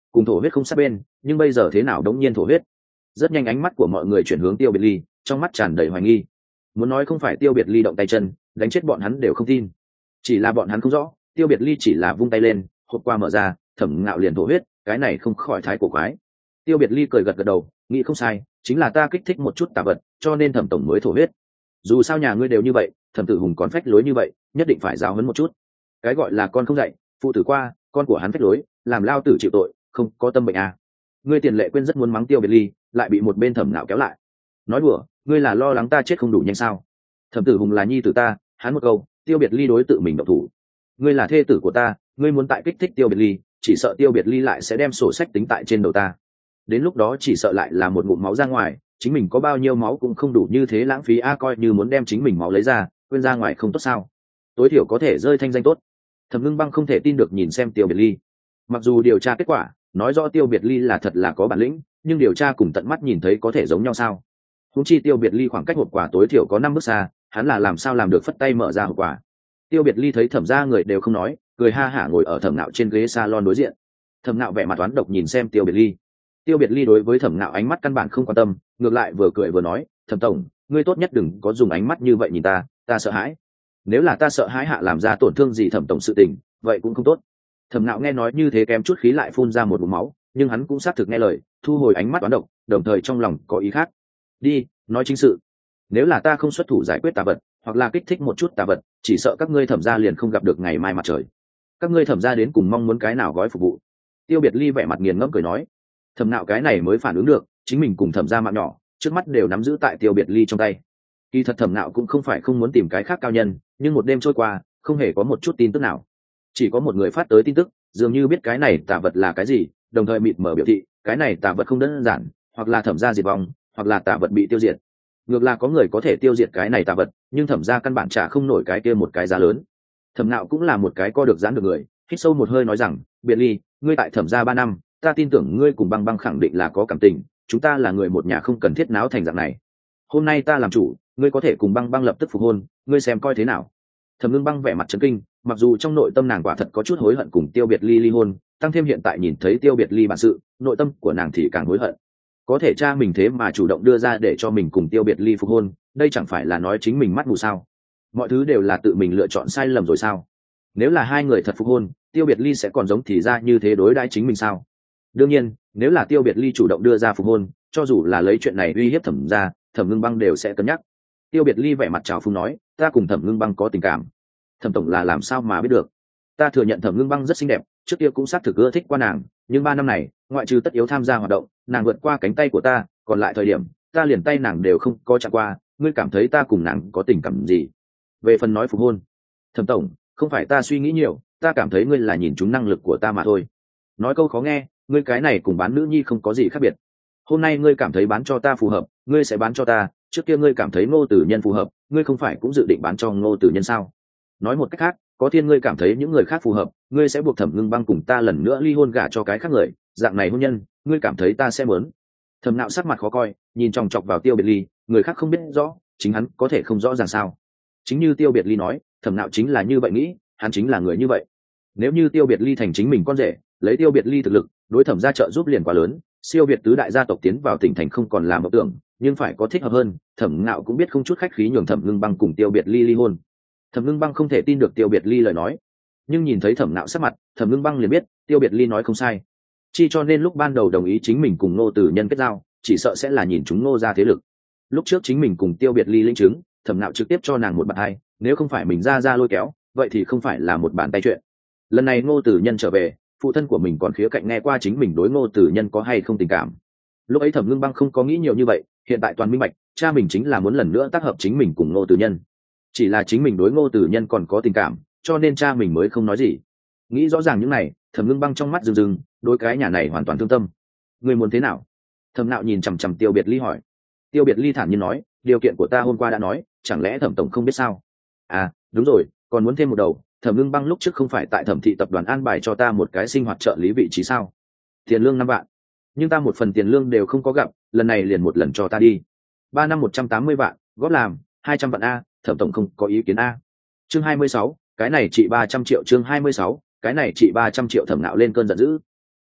cùng thổ huyết không sát bên, nhưng bây giờ thế nào đống nhiên thổ huyết? Rất nhanh ánh mắt của mọi người chuyển hướng Tiêu Biệt Ly, trong mắt tràn đầy hoài nghi. Muốn nói không phải Tiêu Biệt Ly động tay chân đánh chết bọn hắn đều không tin, chỉ là bọn hắn không rõ Tiêu Biệt Ly chỉ là vung tay lên, hộp qua mở ra, Thẩm Ngạo liền thổ huyết, cái này không khỏi thái cổ quái. Tiêu Biệt Ly cười gật gật đầu, nghĩ không sai, chính là ta kích thích một chút tà vật, cho nên Thẩm tổng mới thổ huyết. Dù sao nhà ngươi đều như vậy, Thẩm Tử Hùng còn phách lối như vậy, nhất định phải giáo huấn một chút. Cái gọi là con không dạy, phụ tử qua, con của hắn phách lối, làm lao tử chịu tội, không có tâm bệnh à. Ngươi Tiền Lệ Quyên rất muốn mắng Tiêu Biệt Ly, lại bị một bên Thẩm Ngạo kéo lại. Nói đùa, ngươi là lo lắng ta chết không đủ nhanh sao? Thẩm Tử Hùng là nhi tử ta, hắn một câu, Tiêu Biệt Ly đối tự mình động thủ. Ngươi là thê tử của ta, ngươi muốn tại kích thích Tiêu Biệt Ly, chỉ sợ Tiêu Biệt Ly lại sẽ đem sổ sách tính tại trên đầu ta. Đến lúc đó chỉ sợ lại là một ngụm máu ra ngoài, chính mình có bao nhiêu máu cũng không đủ như thế lãng phí a, coi như muốn đem chính mình máu lấy ra, quên ra ngoài không tốt sao? Tối thiểu có thể rơi thanh danh tốt. Thẩm Ngưng Băng không thể tin được nhìn xem Tiêu Biệt Ly. Mặc dù điều tra kết quả nói rõ Tiêu Biệt Ly là thật là có bản lĩnh, nhưng điều tra cùng tận mắt nhìn thấy có thể giống nhau sao? Húng chi Tiêu Biệt Ly khoảng cách hộp quả tối thiểu có năm bước xa, hắn là làm sao làm được phất tay mở ra hộp quả? Tiêu Biệt Ly thấy Thẩm gia người đều không nói, cười ha hả ngồi ở Thẩm Nạo trên ghế salon đối diện. Thẩm Nạo vẻ mặt toán độc nhìn xem Tiêu Biệt Ly. Tiêu Biệt Ly đối với Thẩm Nạo ánh mắt căn bản không quan tâm, ngược lại vừa cười vừa nói, "Thẩm tổng, ngươi tốt nhất đừng có dùng ánh mắt như vậy nhìn ta, ta sợ hãi. Nếu là ta sợ hãi hạ làm ra tổn thương gì Thẩm tổng sự tình, vậy cũng không tốt." Thẩm Nạo nghe nói như thế kém chút khí lại phun ra một ngụm máu, nhưng hắn cũng xác thực nghe lời, thu hồi ánh mắt toán độc, đồng thời trong lòng có ý khác. "Đi, nói chính sự. Nếu là ta không xuất thủ giải quyết tà vật, hoặc là kích thích một chút tà vật, chỉ sợ các ngươi Thẩm gia liền không gặp được ngày mai mặt trời. Các ngươi Thẩm gia đến cùng mong muốn cái nào gói phục vụ?" Tiêu Biệt Ly vẻ mặt nghiền ngẫm cười nói. Thẩm Nạo cái này mới phản ứng được, chính mình cùng Thẩm gia mạng nhỏ, trước mắt đều nắm giữ tại Tiêu Biệt Ly trong tay. Kỳ thật Thẩm Nạo cũng không phải không muốn tìm cái khác cao nhân, nhưng một đêm trôi qua, không hề có một chút tin tức nào. Chỉ có một người phát tới tin tức, dường như biết cái này tà vật là cái gì, đồng thời mịt mở biểu thị, cái này tà vật không đơn giản, hoặc là Thẩm gia diệt vong, hoặc là tà vật bị tiêu diệt. Ngược là có người có thể tiêu diệt cái này tà vật, nhưng Thẩm gia căn bản trả không nổi cái kia một cái giá lớn. Thẩm Nạo cũng là một cái co được giãn được người, hít sâu một hơi nói rằng, "Biệt Ly, ngươi tại Thẩm gia ba năm, ta tin tưởng ngươi cùng Băng Băng khẳng định là có cảm tình, chúng ta là người một nhà không cần thiết náo thành dạng này. Hôm nay ta làm chủ, ngươi có thể cùng Băng Băng lập tức phục hôn, ngươi xem coi thế nào?" Thẩm Ngưng Băng vẻ mặt chấn kinh, mặc dù trong nội tâm nàng quả thật có chút hối hận cùng Tiêu Biệt Ly ly hôn, tăng thêm hiện tại nhìn thấy Tiêu Biệt Ly bản sự, nội tâm của nàng thì càng hối hận. Có thể cha mình thế mà chủ động đưa ra để cho mình cùng Tiêu Biệt Ly phục hôn, đây chẳng phải là nói chính mình mắt mù sao? Mọi thứ đều là tự mình lựa chọn sai lầm rồi sao? Nếu là hai người thật phục hôn, Tiêu Biệt Ly sẽ còn giống thì ra như thế đối đãi chính mình sao? Đương nhiên, nếu là Tiêu Biệt Ly chủ động đưa ra phục hôn, cho dù là lấy chuyện này uy hiếp Thẩm gia, Thẩm Ngưng Băng đều sẽ cân nhắc. Tiêu Biệt Ly vẻ mặt trào phúng nói, "Ta cùng Thẩm Ngưng Băng có tình cảm." Thẩm tổng là làm sao mà biết được? Ta thừa nhận Thẩm Ngưng Băng rất xinh đẹp, trước kia cũng xác thực ưa thích qua nàng, nhưng ba năm này, ngoại trừ tất yếu tham gia hoạt động, nàng vượt qua cánh tay của ta, còn lại thời điểm, ta liền tay nàng đều không có chạm qua, ngươi cảm thấy ta cùng nàng có tình cảm gì? Về phần nói phục hôn, Thẩm tổng, không phải ta suy nghĩ nhiều, ta cảm thấy ngươi là nhìn trúng năng lực của ta mà thôi. Nói câu khó nghe, ngươi cái này cùng bán nữ nhi không có gì khác biệt. Hôm nay ngươi cảm thấy bán cho ta phù hợp, ngươi sẽ bán cho ta, trước kia ngươi cảm thấy Ngô Tử Nhân phù hợp, ngươi không phải cũng dự định bán cho Ngô Tử Nhân sao? Nói một cách khác, có thiên ngươi cảm thấy những người khác phù hợp, ngươi sẽ buộc Thẩm Ngưng Băng cùng ta lần nữa ly hôn gả cho cái khác người, dạng này hôn nhân, ngươi cảm thấy ta sẽ muốn? Thẩm Nạo sắc mặt khó coi, nhìn chòng chọc vào Tiêu Biệt Ly, người khác không biết rõ, chính hắn có thể không rõ ràng sao? Chính như Tiêu Biệt Ly nói, Thẩm Nạo chính là như vậy nghĩ, hắn chính là người như vậy. Nếu như Tiêu Biệt Ly thành chính mình con rể, lấy Tiêu Biệt Ly thực lực, đối Thẩm gia trợ giúp liền quá lớn, siêu việt tứ đại gia tộc tiến vào tỉnh thành không còn là mộng tưởng, nhưng phải có thích hợp hơn. Thẩm Nạo cũng biết không chút khách khí nhường Thẩm Ngưng Băng cùng Tiêu Biệt Ly ly hôn. Thẩm Ngưng Băng không thể tin được Tiêu Biệt Ly lời nói, nhưng nhìn thấy Thẩm Nạo sắc mặt, Thẩm Ngưng Băng liền biết Tiêu Biệt Ly nói không sai. Chi cho nên lúc ban đầu đồng ý chính mình cùng Ngô Tử Nhân kết giao, chỉ sợ sẽ là nhìn chúng Ngô gia thế lực. Lúc trước chính mình cùng Tiêu Biệt Ly lĩnh chứng, Thẩm Nạo trực tiếp cho nàng một bàn tay, nếu không phải mình ra ra lôi kéo, vậy thì không phải là một bàn tay chuyện. Lần này Ngô Tử Nhân trở về, phụ thân của mình còn khía cạnh nghe qua chính mình đối Ngô Tử Nhân có hay không tình cảm. Lúc ấy Thẩm Ngưng Băng không có nghĩ nhiều như vậy, hiện tại toàn minh bạch, cha mình chính là muốn lần nữa tác hợp chính mình cùng Ngô Tử Nhân. Chỉ là chính mình đối Ngô Tử Nhân còn có tình cảm, cho nên cha mình mới không nói gì. Nghĩ rõ ràng những này, Thẩm Ngưng Băng trong mắt rừng rừng, đối cái nhà này hoàn toàn thương tâm. Người muốn thế nào? Thẩm Nạo nhìn chằm chằm Tiêu Biệt Ly hỏi. Tiêu Biệt Ly thản nhiên nói, điều kiện của ta hôm qua đã nói, chẳng lẽ Thẩm tổng không biết sao? À, đúng rồi, còn muốn thêm một đầu. Thẩm Ngưng Băng lúc trước không phải tại Thẩm thị tập đoàn an bài cho ta một cái sinh hoạt trợ lý vị trí sao? Tiền lương năm vạn, nhưng ta một phần tiền lương đều không có gặp, lần này liền một lần cho ta đi. Ba năm một trăm tám mươi vạn, góp làm hai trăm vạn a, Thẩm tổng không có ý kiến a. Chương hai mươi sáu, cái này trị ba trăm triệu. Chương hai mươi sáu, cái này trị ba trăm triệu. Thẩm Nạo lên cơn giận dữ.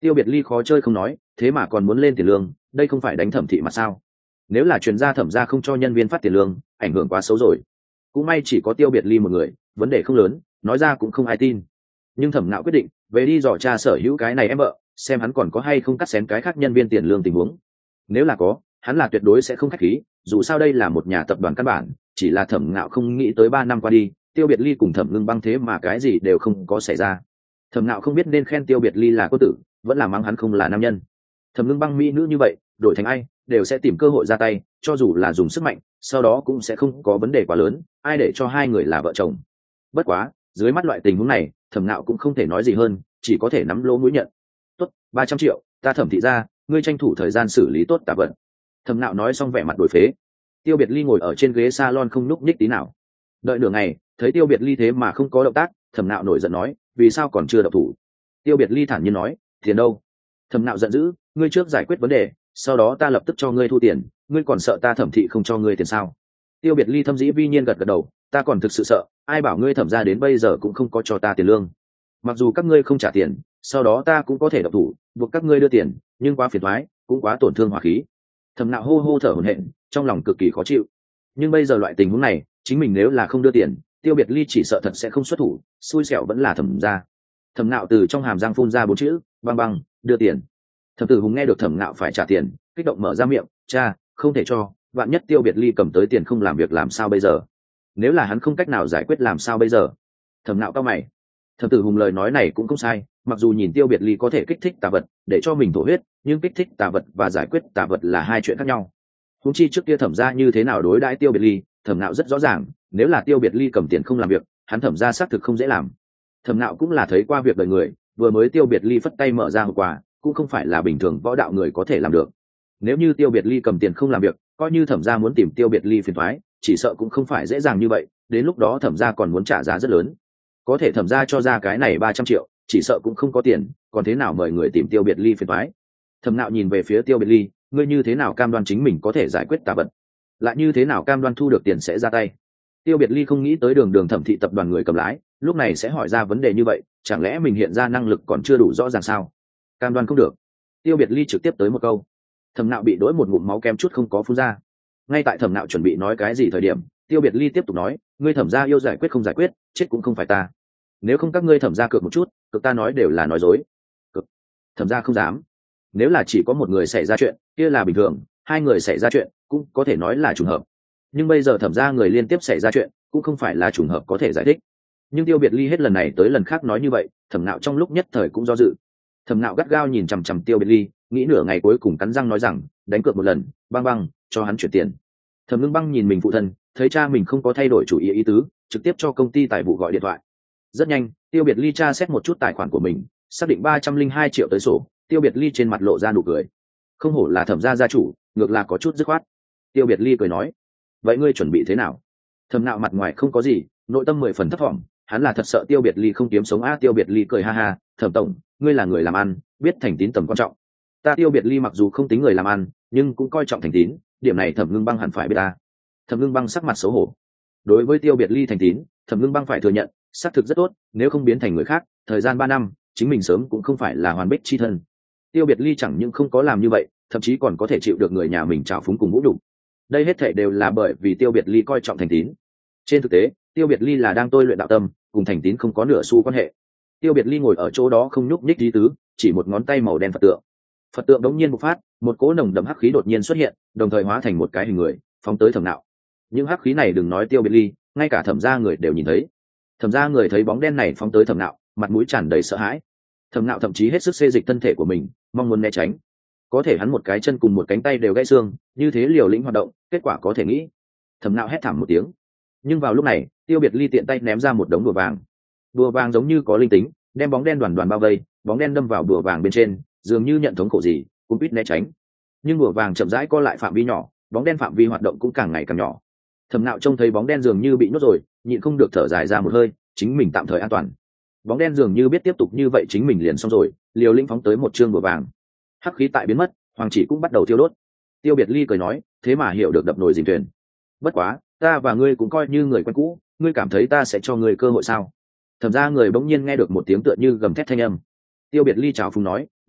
Tiêu Biệt Ly khó chơi không nói, thế mà còn muốn lên tiền lương, đây không phải đánh Thẩm thị mà sao? Nếu là chuyên gia Thẩm gia không cho nhân viên phát tiền lương, ảnh hưởng quá xấu rồi. Cũng may chỉ có Tiêu Biệt Ly một người, vấn đề không lớn, nói ra cũng không ai tin. Nhưng Thẩm Nạo quyết định về đi dò tra sở hữu cái này em vợ, xem hắn còn có hay không cắt xén cái khác nhân viên tiền lương tình huống. Nếu là có, hắn là tuyệt đối sẽ không khách khí, dù sao đây là một nhà tập đoàn căn bản, chỉ là Thẩm Nạo không nghĩ tới ba năm qua đi, Tiêu Biệt Ly cùng Thẩm Ngưng Băng thế mà cái gì đều không có xảy ra. Thẩm Nạo không biết nên khen Tiêu Biệt Ly là cô tử, vẫn là mắng hắn không là nam nhân. Thẩm Ngưng Băng mỹ nữ như vậy, đổi thành ai đều sẽ tìm cơ hội ra tay, cho dù là dùng sức mạnh, sau đó cũng sẽ không có vấn đề quá lớn, ai để cho hai người là vợ chồng. Bất quá, dưới mắt loại tình huống này, Thẩm Nạo cũng không thể nói gì hơn, chỉ có thể nắm lỗ mũi nhận. "Tốt, ba trăm triệu, ta Thẩm thị ra, ngươi tranh thủ thời gian xử lý tốt tạp vật." Thẩm Nạo nói xong vẻ mặt đổi phế. Tiêu Biệt Ly ngồi ở trên ghế salon không nhúc nhích tí nào. Đợi nửa ngày, thấy Tiêu Biệt Ly thế mà không có động tác, Thẩm Nạo nổi giận nói, "Vì sao còn chưa động thủ?" Tiêu Biệt Ly thản nhiên nói, "Tiền đâu?" Thẩm Nạo giận dữ, "Ngươi trước giải quyết vấn đề, sau đó ta lập tức cho ngươi thu tiền, ngươi còn sợ ta Thẩm thị không cho ngươi tiền sao?" Tiêu Biệt Ly thâm dĩ vi nhiên gật gật đầu, "Ta còn thực sự sợ, ai bảo ngươi Thẩm gia đến bây giờ cũng không có cho ta tiền lương. Mặc dù các ngươi không trả tiền, sau đó ta cũng có thể động thủ, buộc các ngươi đưa tiền, nhưng quá phiền toái, cũng quá tổn thương hòa khí." Thẩm Nạo hô hô thở hổn hển, trong lòng cực kỳ khó chịu. Nhưng bây giờ loại tình huống này, chính mình nếu là không đưa tiền, Tiêu Biệt Ly chỉ sợ thật sẽ không xuất thủ, xui xẻo vẫn là Thẩm gia. Thẩm Nạo từ trong hàm răng phun ra bốn chữ, "Băng băng, đưa tiền." Thẩm Tử Hùng nghe được Thẩm Nạo phải trả tiền, kích động mở ra miệng, "Cha, không thể cho, vạn nhất Tiêu Biệt Ly cầm tới tiền không làm việc làm sao bây giờ? Nếu là hắn không cách nào giải quyết làm sao bây giờ?" Thẩm Nạo cau mày. Thẩm Tử Hùng lời nói này cũng không sai, mặc dù nhìn Tiêu Biệt Ly có thể kích thích tà vật để cho mình thổ huyết, nhưng kích thích tà vật và giải quyết tà vật là hai chuyện khác nhau. Huống chi trước kia Thẩm gia như thế nào đối đãi Tiêu Biệt Ly, Thẩm Nạo rất rõ ràng, nếu là Tiêu Biệt Ly cầm tiền không làm việc, hắn Thẩm gia xác thực không dễ làm. Thẩm Nạo cũng là thấy qua việc đời người, vừa mới Tiêu Biệt Ly phất tay mở ra hộp quà, cũng không phải là bình thường võ đạo người có thể làm được. Nếu như Tiêu Biệt Ly cầm tiền không làm việc, coi như Thẩm gia muốn tìm Tiêu Biệt Ly phiền toái, chỉ sợ cũng không phải dễ dàng như vậy, đến lúc đó Thẩm gia còn muốn trả giá rất lớn. Có thể Thẩm gia cho ra cái này ba trăm triệu, chỉ sợ cũng không có tiền, còn thế nào mời người tìm Tiêu Biệt Ly phiền toái. Thẩm Nạo nhìn về phía Tiêu Biệt Ly, ngươi như thế nào cam đoan chính mình có thể giải quyết tà vật, lại như thế nào cam đoan thu được tiền sẽ ra tay? Tiêu Biệt Ly không nghĩ tới đường đường Thẩm thị tập đoàn người cầm lái, lúc này sẽ hỏi ra vấn đề như vậy, chẳng lẽ mình hiện ra năng lực còn chưa đủ rõ ràng sao? Cam đoan không được. Tiêu Biệt Ly trực tiếp tới một câu. Thẩm Nạo bị đỗi một ngụm máu kem chút không có phun ra. Ngay tại Thẩm Nạo chuẩn bị nói cái gì thời điểm, Tiêu Biệt Ly tiếp tục nói, ngươi Thẩm gia yêu giải quyết không giải quyết, chết cũng không phải ta. Nếu không các ngươi Thẩm gia cược một chút, cực ta nói đều là nói dối. Cực. Thẩm gia không dám. Nếu là chỉ có một người xảy ra chuyện, kia là bình thường, hai người xảy ra chuyện, cũng có thể nói là trùng hợp. Nhưng bây giờ Thẩm gia người liên tiếp xảy ra chuyện, cũng không phải là trùng hợp có thể giải thích. Nhưng Tiêu Biệt Ly hết lần này tới lần khác nói như vậy, Thẩm Nạo trong lúc nhất thời cũng do dự. Thẩm Nạo gắt gao nhìn chằm chằm Tiêu Biệt Ly, nghĩ nửa ngày cuối cùng cắn răng nói rằng, đánh cược một lần, băng băng, cho hắn chuyển tiền. Thẩm Ngưng Băng nhìn mình phụ thân, thấy cha mình không có thay đổi chủ ý ý tứ, trực tiếp cho công ty tài vụ gọi điện thoại. Rất nhanh, Tiêu Biệt Ly tra xét một chút tài khoản của mình, xác định ba trăm linh hai triệu tới sổ, Tiêu Biệt Ly trên mặt lộ ra nụ cười. Không hổ là Thẩm gia gia chủ, ngược là có chút dứt khoát. Tiêu Biệt Ly cười nói, vậy ngươi chuẩn bị thế nào? Thẩm Nạo mặt ngoài không có gì, nội tâm mười phần thấp thỏm, hắn là thật sợ Tiêu Biệt Ly không kiếm sống a. Tiêu Biệt Ly cười ha ha, Thẩm tổng, ngươi là người làm ăn, biết thành tín tầm quan trọng. Ta Tiêu Biệt Ly mặc dù không tính người làm ăn, nhưng cũng coi trọng thành tín, điểm này Thẩm Ngưng Băng hẳn phải biết ta. Thẩm Ngưng Băng sắc mặt xấu hổ. Đối với Tiêu Biệt Ly thành tín, Thẩm Ngưng Băng phải thừa nhận, xác thực rất tốt, nếu không biến thành người khác, thời gian ba năm, chính mình sớm cũng không phải là hoàn bích chi thân. Tiêu Biệt Ly chẳng những không có làm như vậy, thậm chí còn có thể chịu được người nhà mình trào phúng cùng vũ nhục. Đây hết thảy đều là bởi vì Tiêu Biệt Ly coi trọng thành tín. Trên thực tế, Tiêu Biệt Ly là đang tôi luyện đạo tâm, cùng thành tín không có nửa xu quan hệ. Tiêu Biệt Ly ngồi ở chỗ đó không nhúc nhích tí tứ, chỉ một ngón tay màu đen Phật tượng. Phật tượng đống nhiên bộc phát, một cỗ nồng đậm hắc khí đột nhiên xuất hiện, đồng thời hóa thành một cái hình người, phóng tới Thẩm Nạo. Những hắc khí này đừng nói Tiêu Biệt Ly, ngay cả Thẩm gia người đều nhìn thấy. Thẩm gia người thấy bóng đen này phóng tới Thẩm Nạo, mặt mũi tràn đầy sợ hãi. Thẩm Nạo thậm chí hết sức xê dịch thân thể của mình, mong muốn né tránh. Có thể hắn một cái chân cùng một cánh tay đều gãy xương, như thế liều lĩnh hoạt động, kết quả có thể nghĩ. Thẩm Nạo hét thảm một tiếng. Nhưng vào lúc này, Tiêu Biệt Ly tiện tay ném ra một đống đùa vàng. Đùa vàng giống như có linh tính, đem bóng đen đoàn đoàn bao vây, bóng đen đâm vào đùa vàng bên trên, dường như nhận thống khổ gì, cũng biết né tránh. Nhưng đùa vàng chậm rãi co lại phạm vi nhỏ, bóng đen phạm vi hoạt động cũng càng ngày càng nhỏ. Thẩm Nạo trông thấy bóng đen dường như bị nhốt rồi, nhịn không được thở dài ra một hơi, chính mình tạm thời an toàn. Bóng đen dường như biết tiếp tục như vậy chính mình liền xong rồi, liều lĩnh phóng tới một chương đùa vàng. Hắc khí tại biến mất, hoàng chỉ cũng bắt đầu thiêu đốt. Tiêu Biệt Ly cười nói, thế mà hiểu được đập nồi dìm thuyền. Bất quá, ta và ngươi cũng coi như người quen cũ, ngươi cảm thấy ta sẽ cho ngươi cơ hội sao? Thẩm gia người bỗng nhiên nghe được một tiếng tựa như gầm thét thanh âm. Tiêu Biệt Ly chào phúng nói,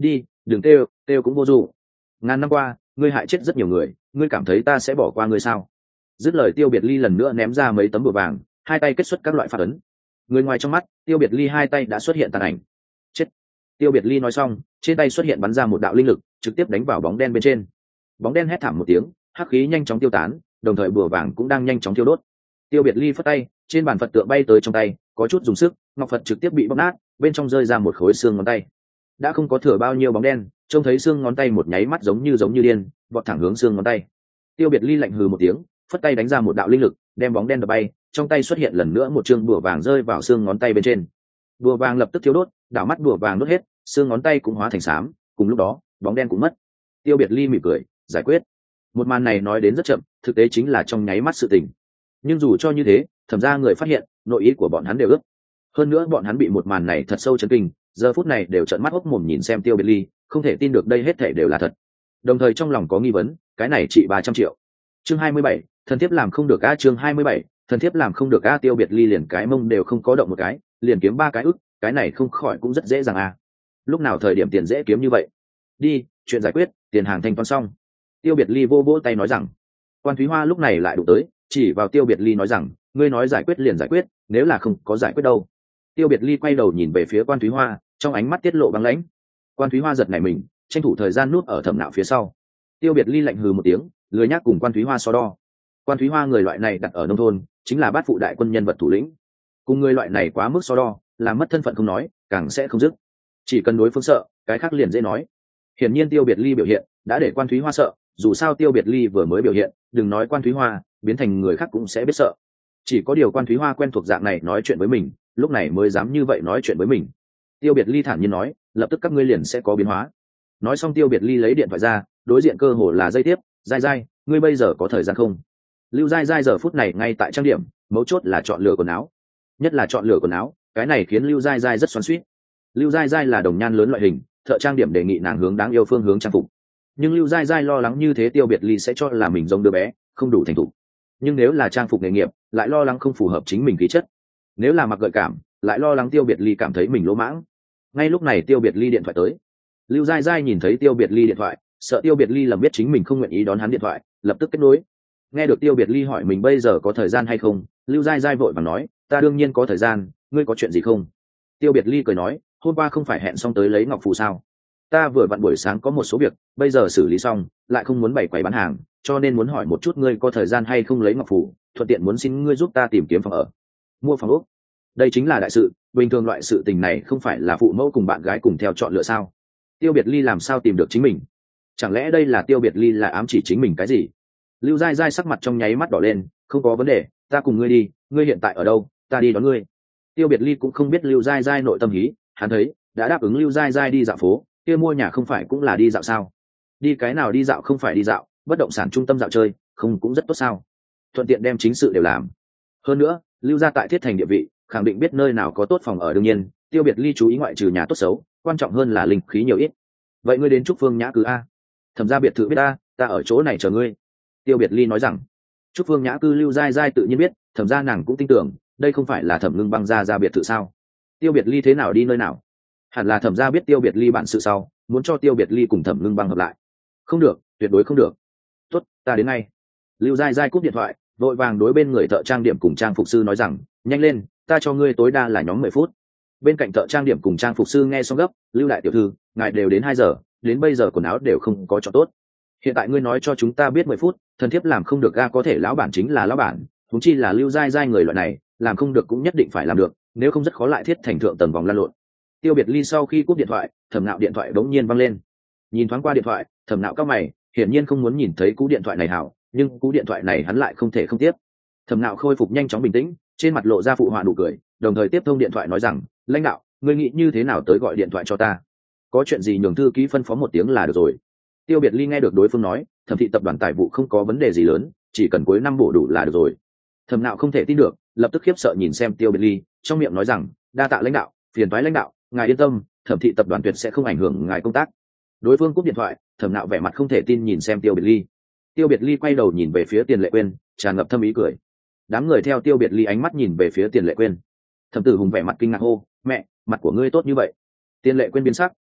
đi, đừng kêu, kêu cũng vô dụng. Ngàn năm qua ngươi hại chết rất nhiều người, ngươi cảm thấy ta sẽ bỏ qua ngươi sao? Dứt lời Tiêu Biệt Ly lần nữa ném ra mấy tấm bùa vàng, hai tay kết xuất các loại phạt ấn. Người ngoài trong mắt, Tiêu Biệt Ly hai tay đã xuất hiện tàn ảnh. Chết. Tiêu Biệt Ly nói xong, trên tay xuất hiện bắn ra một đạo linh lực, trực tiếp đánh vào bóng đen bên trên. Bóng đen hét thảm một tiếng, hắc khí nhanh chóng tiêu tán, đồng thời bùa vàng cũng đang nhanh chóng tiêu đốt. Tiêu Biệt Ly phất tay, trên bàn Phật tượng bay tới trong tay, có chút dùng sức, ngọc Phật trực tiếp bị bóp nát, bên trong rơi ra một khối xương ngón tay. Đã không có thừa bao nhiêu bóng đen, trông thấy xương ngón tay một nháy mắt giống như giống như điên, vọt thẳng hướng xương ngón tay. Tiêu Biệt Ly lạnh hừ một tiếng, phất tay đánh ra một đạo linh lực, đem bóng đen đập bay, trong tay xuất hiện lần nữa một chương bùa vàng rơi vào xương ngón tay bên trên. Bùa vàng lập tức thiêu đốt, đảo mắt bùa vàng đốt hết, xương ngón tay cũng hóa thành xám, cùng lúc đó, bóng đen cũng mất. Tiêu Biệt Ly mỉm cười, giải quyết. Một màn này nói đến rất chậm, thực tế chính là trong nháy mắt sự tình. Nhưng dù cho như thế, thẩm ra người phát hiện, nội ý của bọn hắn đều ướt. Hơn nữa bọn hắn bị một màn này thật sâu chấn kinh, giờ phút này đều trợn mắt hốc mồm nhìn xem Tiêu Biệt Ly, không thể tin được đây hết thảy đều là thật. Đồng thời trong lòng có nghi vấn, cái này trị ba trăm triệu. Chương hai mươi bảy, thần thiếp làm không được a, chương hai mươi bảy, thần thiếp làm không được a. Tiêu Biệt Ly liền cái mông đều không có động một cái, liền kiếm ba cái ức, cái này không khỏi cũng rất dễ dàng a. Lúc nào thời điểm tiền dễ kiếm như vậy? Đi, chuyện giải quyết, tiền hàng thanh toán xong. Tiêu Biệt Ly vô vỗ tay nói rằng. Quan Thúy Hoa lúc này lại đụng tới, chỉ vào Tiêu Biệt Ly nói rằng, ngươi nói giải quyết liền giải quyết, nếu là không có giải quyết đâu. Tiêu Biệt Ly quay đầu nhìn về phía Quan Thúy Hoa, trong ánh mắt tiết lộ băng lãnh. Quan Thúy Hoa giật nảy mình, tranh thủ thời gian núp ở thẩm nạo phía sau. Tiêu Biệt Ly lạnh hừ một tiếng, lười nhác cùng Quan Thúy Hoa so đo. Quan Thúy Hoa người loại này đặt ở nông thôn, chính là bát phụ đại quân nhân vật thủ lĩnh. Cùng người loại này quá mức so đo, làm mất thân phận không nói, càng sẽ không dứt. Chỉ cần đối phương sợ, cái khác liền dễ nói. Hiển nhiên Tiêu Biệt Ly biểu hiện đã để Quan Thúy Hoa sợ, dù sao Tiêu Biệt Ly vừa mới biểu hiện, đừng nói Quan Thúy Hoa, biến thành người khác cũng sẽ biết sợ. Chỉ có điều Quan Thúy Hoa quen thuộc dạng này nói chuyện với mình, lúc này mới dám như vậy nói chuyện với mình. Tiêu Biệt Ly thản nhiên nói, lập tức các ngươi liền sẽ có biến hóa. Nói xong Tiêu Biệt Ly lấy điện thoại ra, đối diện cơ hồ là dây tiếp, dai dai, ngươi bây giờ có thời gian không? Lưu dai dai giờ phút này ngay tại trang điểm, mấu chốt là chọn lựa quần áo, nhất là chọn lựa quần áo, cái này khiến Lưu dai dai rất xoắn xuýt. Lưu dai dai là đồng nhan lớn loại hình, thợ trang điểm đề nghị nàng hướng đáng yêu phương hướng trang phục, nhưng Lưu dai dai lo lắng như thế Tiêu Biệt Ly sẽ cho là mình giống đứa bé, không đủ thành thục. Nhưng nếu là trang phục nghề nghiệp, lại lo lắng không phù hợp chính mình khí chất. Nếu là mặc gợi cảm, lại lo lắng Tiêu Biệt Ly cảm thấy mình lỗ mãng. Ngay lúc này Tiêu Biệt Ly điện thoại tới. Lưu dai dai nhìn thấy Tiêu Biệt Ly điện thoại, sợ Tiêu Biệt Ly lầm biết chính mình không nguyện ý đón hắn điện thoại, lập tức kết nối. Nghe được Tiêu Biệt Ly hỏi mình bây giờ có thời gian hay không, Lưu dai dai vội vàng nói, ta đương nhiên có thời gian, ngươi có chuyện gì không? Tiêu Biệt Ly cười nói, hôm qua không phải hẹn xong tới lấy ngọc phù sao? Ta vừa vặn buổi sáng có một số việc, bây giờ xử lý xong, lại không muốn bày quầy bán hàng, cho nên muốn hỏi một chút ngươi có thời gian hay không lấy ngọc phù, thuận tiện muốn xin ngươi giúp ta tìm kiếm phòng ở, mua phòng ốc. Đây chính là đại sự, bình thường loại sự tình này không phải là phụ mẫu cùng bạn gái cùng theo chọn lựa sao? Tiêu Biệt Ly làm sao tìm được chính mình? Chẳng lẽ đây là Tiêu Biệt Ly là ám chỉ chính mình cái gì? Lưu dai dai sắc mặt trong nháy mắt đỏ lên, không có vấn đề, ta cùng ngươi đi, ngươi hiện tại ở đâu, ta đi đón ngươi. Tiêu Biệt Ly cũng không biết Lưu dai dai nội tâm hí, hắn thấy đã đáp ứng Lưu dai dai đi dạo phố, kia mua nhà không phải cũng là đi dạo sao? Đi cái nào đi dạo không phải đi dạo, bất động sản trung tâm dạo chơi, không cũng rất tốt sao? Thuận tiện đem chính sự đều làm. Hơn nữa, Lưu gia tại Thiết Thành địa vị, khẳng định biết nơi nào có tốt phòng ở, đương nhiên, Tiêu Biệt Ly chú ý ngoại trừ nhà tốt xấu, quan trọng hơn là linh khí nhiều ít. Vậy ngươi đến Trúc Phương Nhã cư a? Thẩm gia biệt thự biết ta, ta ở chỗ này chờ ngươi. Tiêu Biệt Ly nói rằng. Trúc Phương Nhã cư Lưu dai dai tự nhiên biết, thẩm gia nàng cũng tin tưởng, đây không phải là Thẩm Ngưng Băng gia gia biệt thự sao? Tiêu Biệt Ly thế nào đi nơi nào? Hẳn là thẩm gia biết Tiêu Biệt Ly bản sự sau, muốn cho Tiêu Biệt Ly cùng Thẩm Ngưng Băng hợp lại. Không được, tuyệt đối không được. Tốt, ta đến ngay. Lưu dai dai cúp điện thoại, vội vàng đối bên người thợ trang điểm cùng trang phục sư nói rằng, nhanh lên, ta cho ngươi tối đa là nhóm mười phút. Bên cạnh thợ trang điểm cùng trang phục sư nghe xong gấp, Lưu đại tiểu thư, ngài đều đến hai giờ, đến bây giờ quần áo đều không có chọn tốt. Hiện tại ngươi nói cho chúng ta biết mười phút, thần thiếp làm không được ga, có thể lão bản chính là lão bản, huống chi là Lưu dai dai người loại này, làm không được cũng nhất định phải làm được, nếu không rất khó lại Thiết Thành thượng tầng vòng lăn lộn. Tiêu Biệt Ly sau khi cúp điện thoại, Thẩm Nạo điện thoại đống nhiên văng lên. Nhìn thoáng qua điện thoại, Thẩm Nạo cao mày, hiển nhiên không muốn nhìn thấy cú điện thoại này hảo, nhưng cú điện thoại này hắn lại không thể không tiếp. Thẩm Nạo khôi phục nhanh chóng bình tĩnh, trên mặt lộ ra phụ họa nụ cười, đồng thời tiếp thông điện thoại nói rằng, lãnh đạo, ngươi nghĩ như thế nào tới gọi điện thoại cho ta? Có chuyện gì nhường thư ký phân phó một tiếng là được rồi. Tiêu Biệt Ly nghe được đối phương nói, Thẩm thị tập đoàn tài vụ không có vấn đề gì lớn, chỉ cần cuối năm bổ đủ là được rồi. Thẩm Nạo không thể tin được, lập tức khiếp sợ nhìn xem Tiêu Biệt Ly, trong miệng nói rằng, đa tạ lãnh đạo, phiền toái lãnh đạo, ngài yên tâm, Thẩm thị tập đoàn tuyệt sẽ không ảnh hưởng ngài công tác. Đối phương cúp điện thoại, Thẩm Nạo vẻ mặt không thể tin nhìn xem Tiêu Biệt Ly. Tiêu Biệt Ly quay đầu nhìn về phía Tiền Lệ Quyên, tràn ngập thâm ý cười. Đám người theo Tiêu Biệt Ly ánh mắt nhìn về phía Tiền Lệ Quyên. Thẩm Tử Hùng vẻ mặt kinh ngạc hô, mẹ, mặt của ngươi tốt như vậy? Tiền Lệ Quyên biến sắc,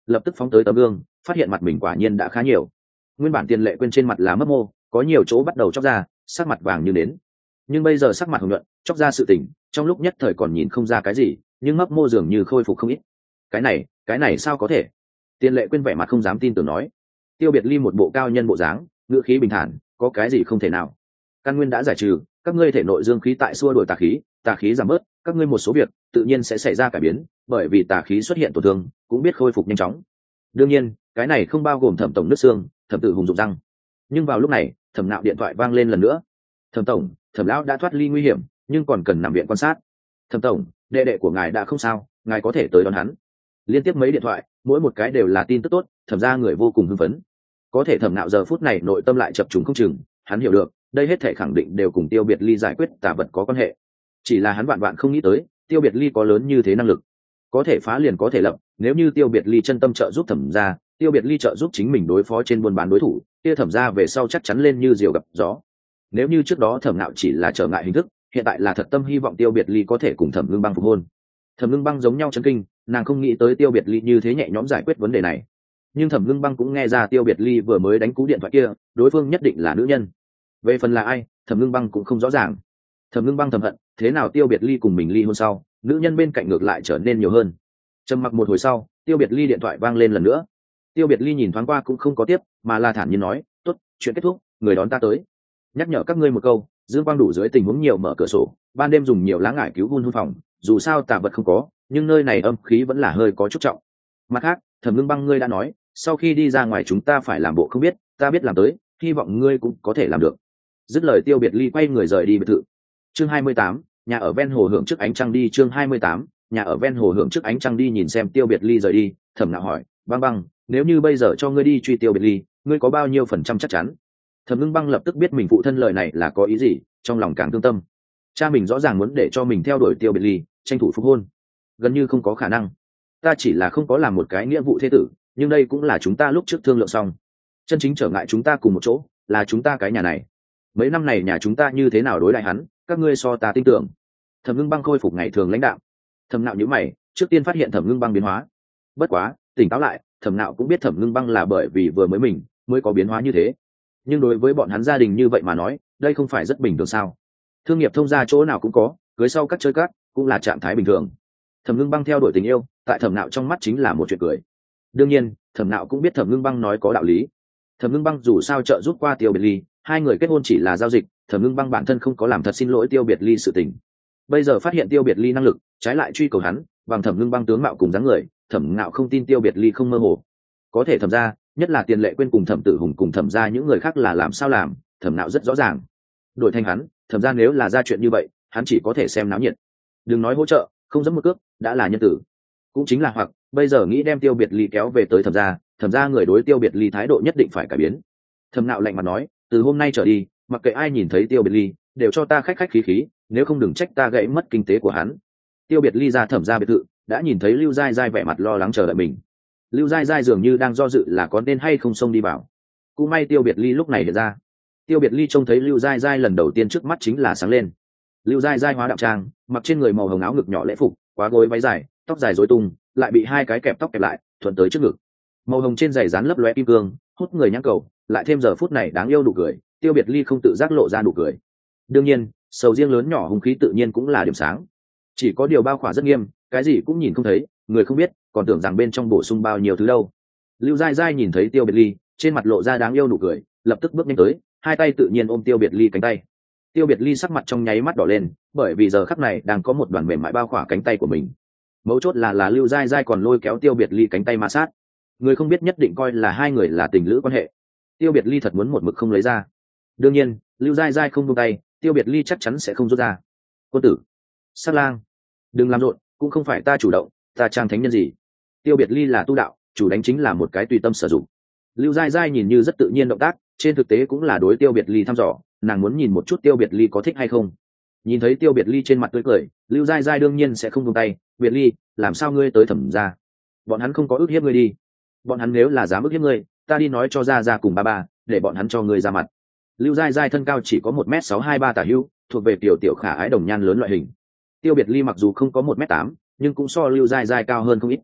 lập tức phóng tới tấm gương, phát hiện mặt mình quả nhiên đã khá nhiều. Nguyên bản tiền lệ quên trên mặt là mấp mô, có nhiều chỗ bắt đầu chóc ra, sắc mặt vàng như nến. Nhưng bây giờ sắc mặt hồng nhuận, chóc ra sự tỉnh, trong lúc nhất thời còn nhìn không ra cái gì, nhưng mấp mô dường như khôi phục không ít. Cái này, cái này sao có thể? Tiền lệ quên vẻ mặt không dám tin tưởng nói. Tiêu Biệt Ly một bộ cao nhân bộ dáng, ngữ khí bình thản, có cái gì không thể nào? Căn nguyên đã giải trừ, các ngươi thể nội dương khí tại xua đuổi tà khí, tà khí giảm bớt, các ngươi một số việc tự nhiên sẽ xảy ra cải biến, bởi vì tà khí xuất hiện tổn thương, cũng biết khôi phục nhanh chóng. Đương nhiên, cái này không bao gồm Thẩm tổng nước xương, Thẩm Tử Hùng dụng răng. Nhưng vào lúc này, Thẩm Nạo điện thoại vang lên lần nữa. Thẩm tổng, Thẩm lão đã thoát ly nguy hiểm, nhưng còn cần nằm viện quan sát. Thẩm tổng, đệ đệ của ngài đã không sao, ngài có thể tới đón hắn. Liên tiếp mấy điện thoại, mỗi một cái đều là tin tức tốt, Thẩm ra người vô cùng hưng phấn. Có thể Thẩm Nạo giờ phút này nội tâm lại chập trùng không chừng, hắn hiểu được, đây hết thể khẳng định đều cùng Tiêu Biệt Ly giải quyết tà vật có quan hệ. Chỉ là hắn vạn vạn không nghĩ tới, Tiêu Biệt Ly có lớn như thế năng lực, có thể phá liền có thể lập. Nếu như Tiêu Biệt Ly chân tâm trợ giúp Thẩm ra, Tiêu Biệt Ly trợ giúp chính mình đối phó trên buôn bán đối thủ, kia Thẩm ra về sau chắc chắn lên như diều gặp gió. Nếu như trước đó Thẩm Nạo chỉ là trở ngại hình thức, hiện tại là thật tâm hy vọng Tiêu Biệt Ly có thể cùng Thẩm Ngưng Băng phục hôn. Thẩm Ngưng Băng giống nhau chấn kinh, nàng không nghĩ tới Tiêu Biệt Ly như thế nhẹ nhõm giải quyết vấn đề này. Nhưng Thẩm Ngưng Băng cũng nghe ra Tiêu Biệt Ly vừa mới đánh cú điện thoại kia, đối phương nhất định là nữ nhân. Về phần là ai, Thẩm Ngưng Băng cũng không rõ ràng. Thẩm Ngưng Băng thầm hận, thế nào Tiêu Biệt Ly cùng mình ly hôn sau, nữ nhân bên cạnh ngược lại trở nên nhiều hơn. Trầm mặc một hồi sau, Tiêu Biệt Ly điện thoại vang lên lần nữa. Tiêu Biệt Ly nhìn thoáng qua cũng không có tiếp, mà là thản nhiên nói, "Tốt, chuyện kết thúc, người đón ta tới. Nhắc nhở các ngươi một câu, dương quang đủ dưới tình huống nhiều mở cửa sổ, ban đêm dùng nhiều lá ngải cứu hun hun phòng, dù sao tà vật không có, nhưng nơi này âm khí vẫn là hơi có chút trọng. Mặt khác, Thẩm Ngưng Băng ngươi đã nói, sau khi đi ra ngoài chúng ta phải làm bộ không biết, ta biết làm tới, hy vọng ngươi cũng có thể làm được." Dứt lời Tiêu Biệt Ly quay người rời đi biệt thự. Chương hai mươi tám, nhà ở ven hồ hưởng trước ánh trăng đi. Chương hai mươi tám, nhà ở ven hồ hưởng trước ánh trăng đi. Nhìn xem Tiêu Biệt Ly rời đi, Thẩm Nạo hỏi, "Băng Băng, nếu như bây giờ cho ngươi đi truy Tiêu Biệt Ly, ngươi có bao nhiêu phần trăm chắc chắn?" Thẩm Ngưng Băng lập tức biết mình phụ thân lời này là có ý gì, trong lòng càng thương tâm. Cha mình rõ ràng muốn để cho mình theo đuổi Tiêu Biệt Ly, tranh thủ phục hôn, gần như không có khả năng. Ta chỉ là không có làm một cái nghĩa vụ thế tử, nhưng đây cũng là chúng ta lúc trước thương lượng xong. Chân chính trở ngại chúng ta cùng một chỗ là chúng ta cái nhà này. Mấy năm này nhà chúng ta như thế nào đối lại hắn, các ngươi so ta tin tưởng. Thẩm Ngưng Băng khôi phục ngày thường lãnh đạo. Thẩm Nạo nhíu mày, trước tiên phát hiện Thẩm Ngưng Băng biến hóa. Bất quá, tỉnh táo lại, Thẩm Nạo cũng biết Thẩm Ngưng Băng là bởi vì vừa mới mình mới có biến hóa như thế. Nhưng đối với bọn hắn gia đình như vậy mà nói, đây không phải rất bình thường sao? Thương nghiệp thông gia chỗ nào cũng có, cưới sau các chơi cát cũng là trạng thái bình thường. Thẩm Ngưng Băng theo đuổi tình yêu, tại Thẩm Nạo trong mắt chính là một chuyện cười. Đương nhiên, Thẩm Nạo cũng biết Thẩm Ngưng Băng nói có đạo lý. Thẩm Ngưng Băng dù sao trợ giúp qua Tiêu Biệt Ly, hai người kết hôn chỉ là giao dịch, Thẩm Ngưng Băng bản thân không có làm thật xin lỗi Tiêu Biệt Ly sự tình. Bây giờ phát hiện Tiêu Biệt Ly năng lực, trái lại truy cầu hắn, bằng Thẩm Ngưng Băng tướng mạo cùng dáng người, Thẩm Nạo không tin Tiêu Biệt Ly không mơ hồ. Có thể Thẩm ra, nhất là Tiền Lệ Quên cùng Thẩm Tử Hùng cùng Thẩm ra những người khác là làm sao làm, Thẩm Nạo rất rõ ràng. Đổi thành hắn, Thẩm ra nếu là ra chuyện như vậy, hắn chỉ có thể xem náo nhiệt. Đừng nói hỗ trợ, không dẫm một cước, đã là nhân tử. Cũng chính là hoặc bây giờ nghĩ đem Tiêu Biệt Ly kéo về tới Thẩm ra, Thẩm ra người đối Tiêu Biệt Ly thái độ nhất định phải cải biến. Thẩm Nạo lạnh mặt nói, từ hôm nay trở đi, mặc kệ ai nhìn thấy Tiêu Biệt Ly, đều cho ta khách khách khí khí, nếu không đừng trách ta gãy mất kinh tế của hắn. Tiêu Biệt Ly ra Thẩm ra biệt thự, đã nhìn thấy Lưu Gai Gai vẻ mặt lo lắng chờ đợi mình. Lưu Gai Gai dường như đang do dự là có nên hay không xông đi vào. Cũng may Tiêu Biệt Ly lúc này hiện ra. Tiêu Biệt Ly trông thấy Lưu Gai Gai lần đầu tiên trước mắt chính là sáng lên. Lưu Gai Gai hóa đạo trang, mặc trên người màu hồng áo ngực nhỏ lễ phục, quá gối váy dài, tóc dài rối tung, lại bị hai cái kẹp tóc kẹp lại, thuận tới trước ngực. Màu hồng trên giày dán lấp lóe kim cương, hút người nhãn cầu, lại thêm giờ phút này đáng yêu nụ cười, Tiêu Biệt Ly không tự giác lộ ra nụ cười. Đương nhiên, sầu riêng lớn nhỏ hung khí tự nhiên cũng là điểm sáng. Chỉ có điều bao khỏa rất nghiêm, cái gì cũng nhìn không thấy, người không biết, còn tưởng rằng bên trong bổ sung bao nhiêu thứ đâu. Lưu Gai Gai nhìn thấy Tiêu Biệt Ly, trên mặt lộ ra đáng yêu nụ cười, lập tức bước nhanh tới, hai tay tự nhiên ôm Tiêu Biệt Ly cánh tay. Tiêu Biệt Ly sắc mặt trong nháy mắt đỏ lên, bởi vì giờ khắc này đang có một đoàn mềm mại bao khỏa cánh tay của mình. Mấu chốt là là Lưu Gai Gai còn lôi kéo Tiêu Biệt Ly cánh tay ma sát. Người không biết nhất định coi là hai người là tình lữ quan hệ. Tiêu Biệt Ly thật muốn một mực không lấy ra. Đương nhiên, Lưu Gai Gai không buông tay, Tiêu Biệt Ly chắc chắn sẽ không rút ra. Quân tử, Sát Lang, đừng làm rộn, cũng không phải ta chủ động, ta trang thánh nhân gì. Tiêu Biệt Ly là tu đạo, chủ đánh chính là một cái tùy tâm sử dụng. Lưu Gai Gai nhìn như rất tự nhiên động tác, trên thực tế cũng là đối Tiêu Biệt Ly thăm dò, nàng muốn nhìn một chút Tiêu Biệt Ly có thích hay không. Nhìn thấy Tiêu Biệt Ly trên mặt tươi cười, Lưu Gai Gai đương nhiên sẽ không buông tay. Biệt Ly, làm sao ngươi tới Thẩm ra? Bọn hắn không có ức hiếp ngươi đi. Bọn hắn nếu là dám ức hiếp ngươi, ta đi nói cho ra ra cùng ba ba, để bọn hắn cho ngươi ra mặt. Lưu Gai Gai thân cao chỉ có một m sáu hai ba tả hữu, thuộc về tiểu tiểu khả ái đồng nhan lớn loại hình. Tiêu Biệt Ly mặc dù không có một m tám, nhưng cũng so Lưu Gai Gai cao hơn không ít.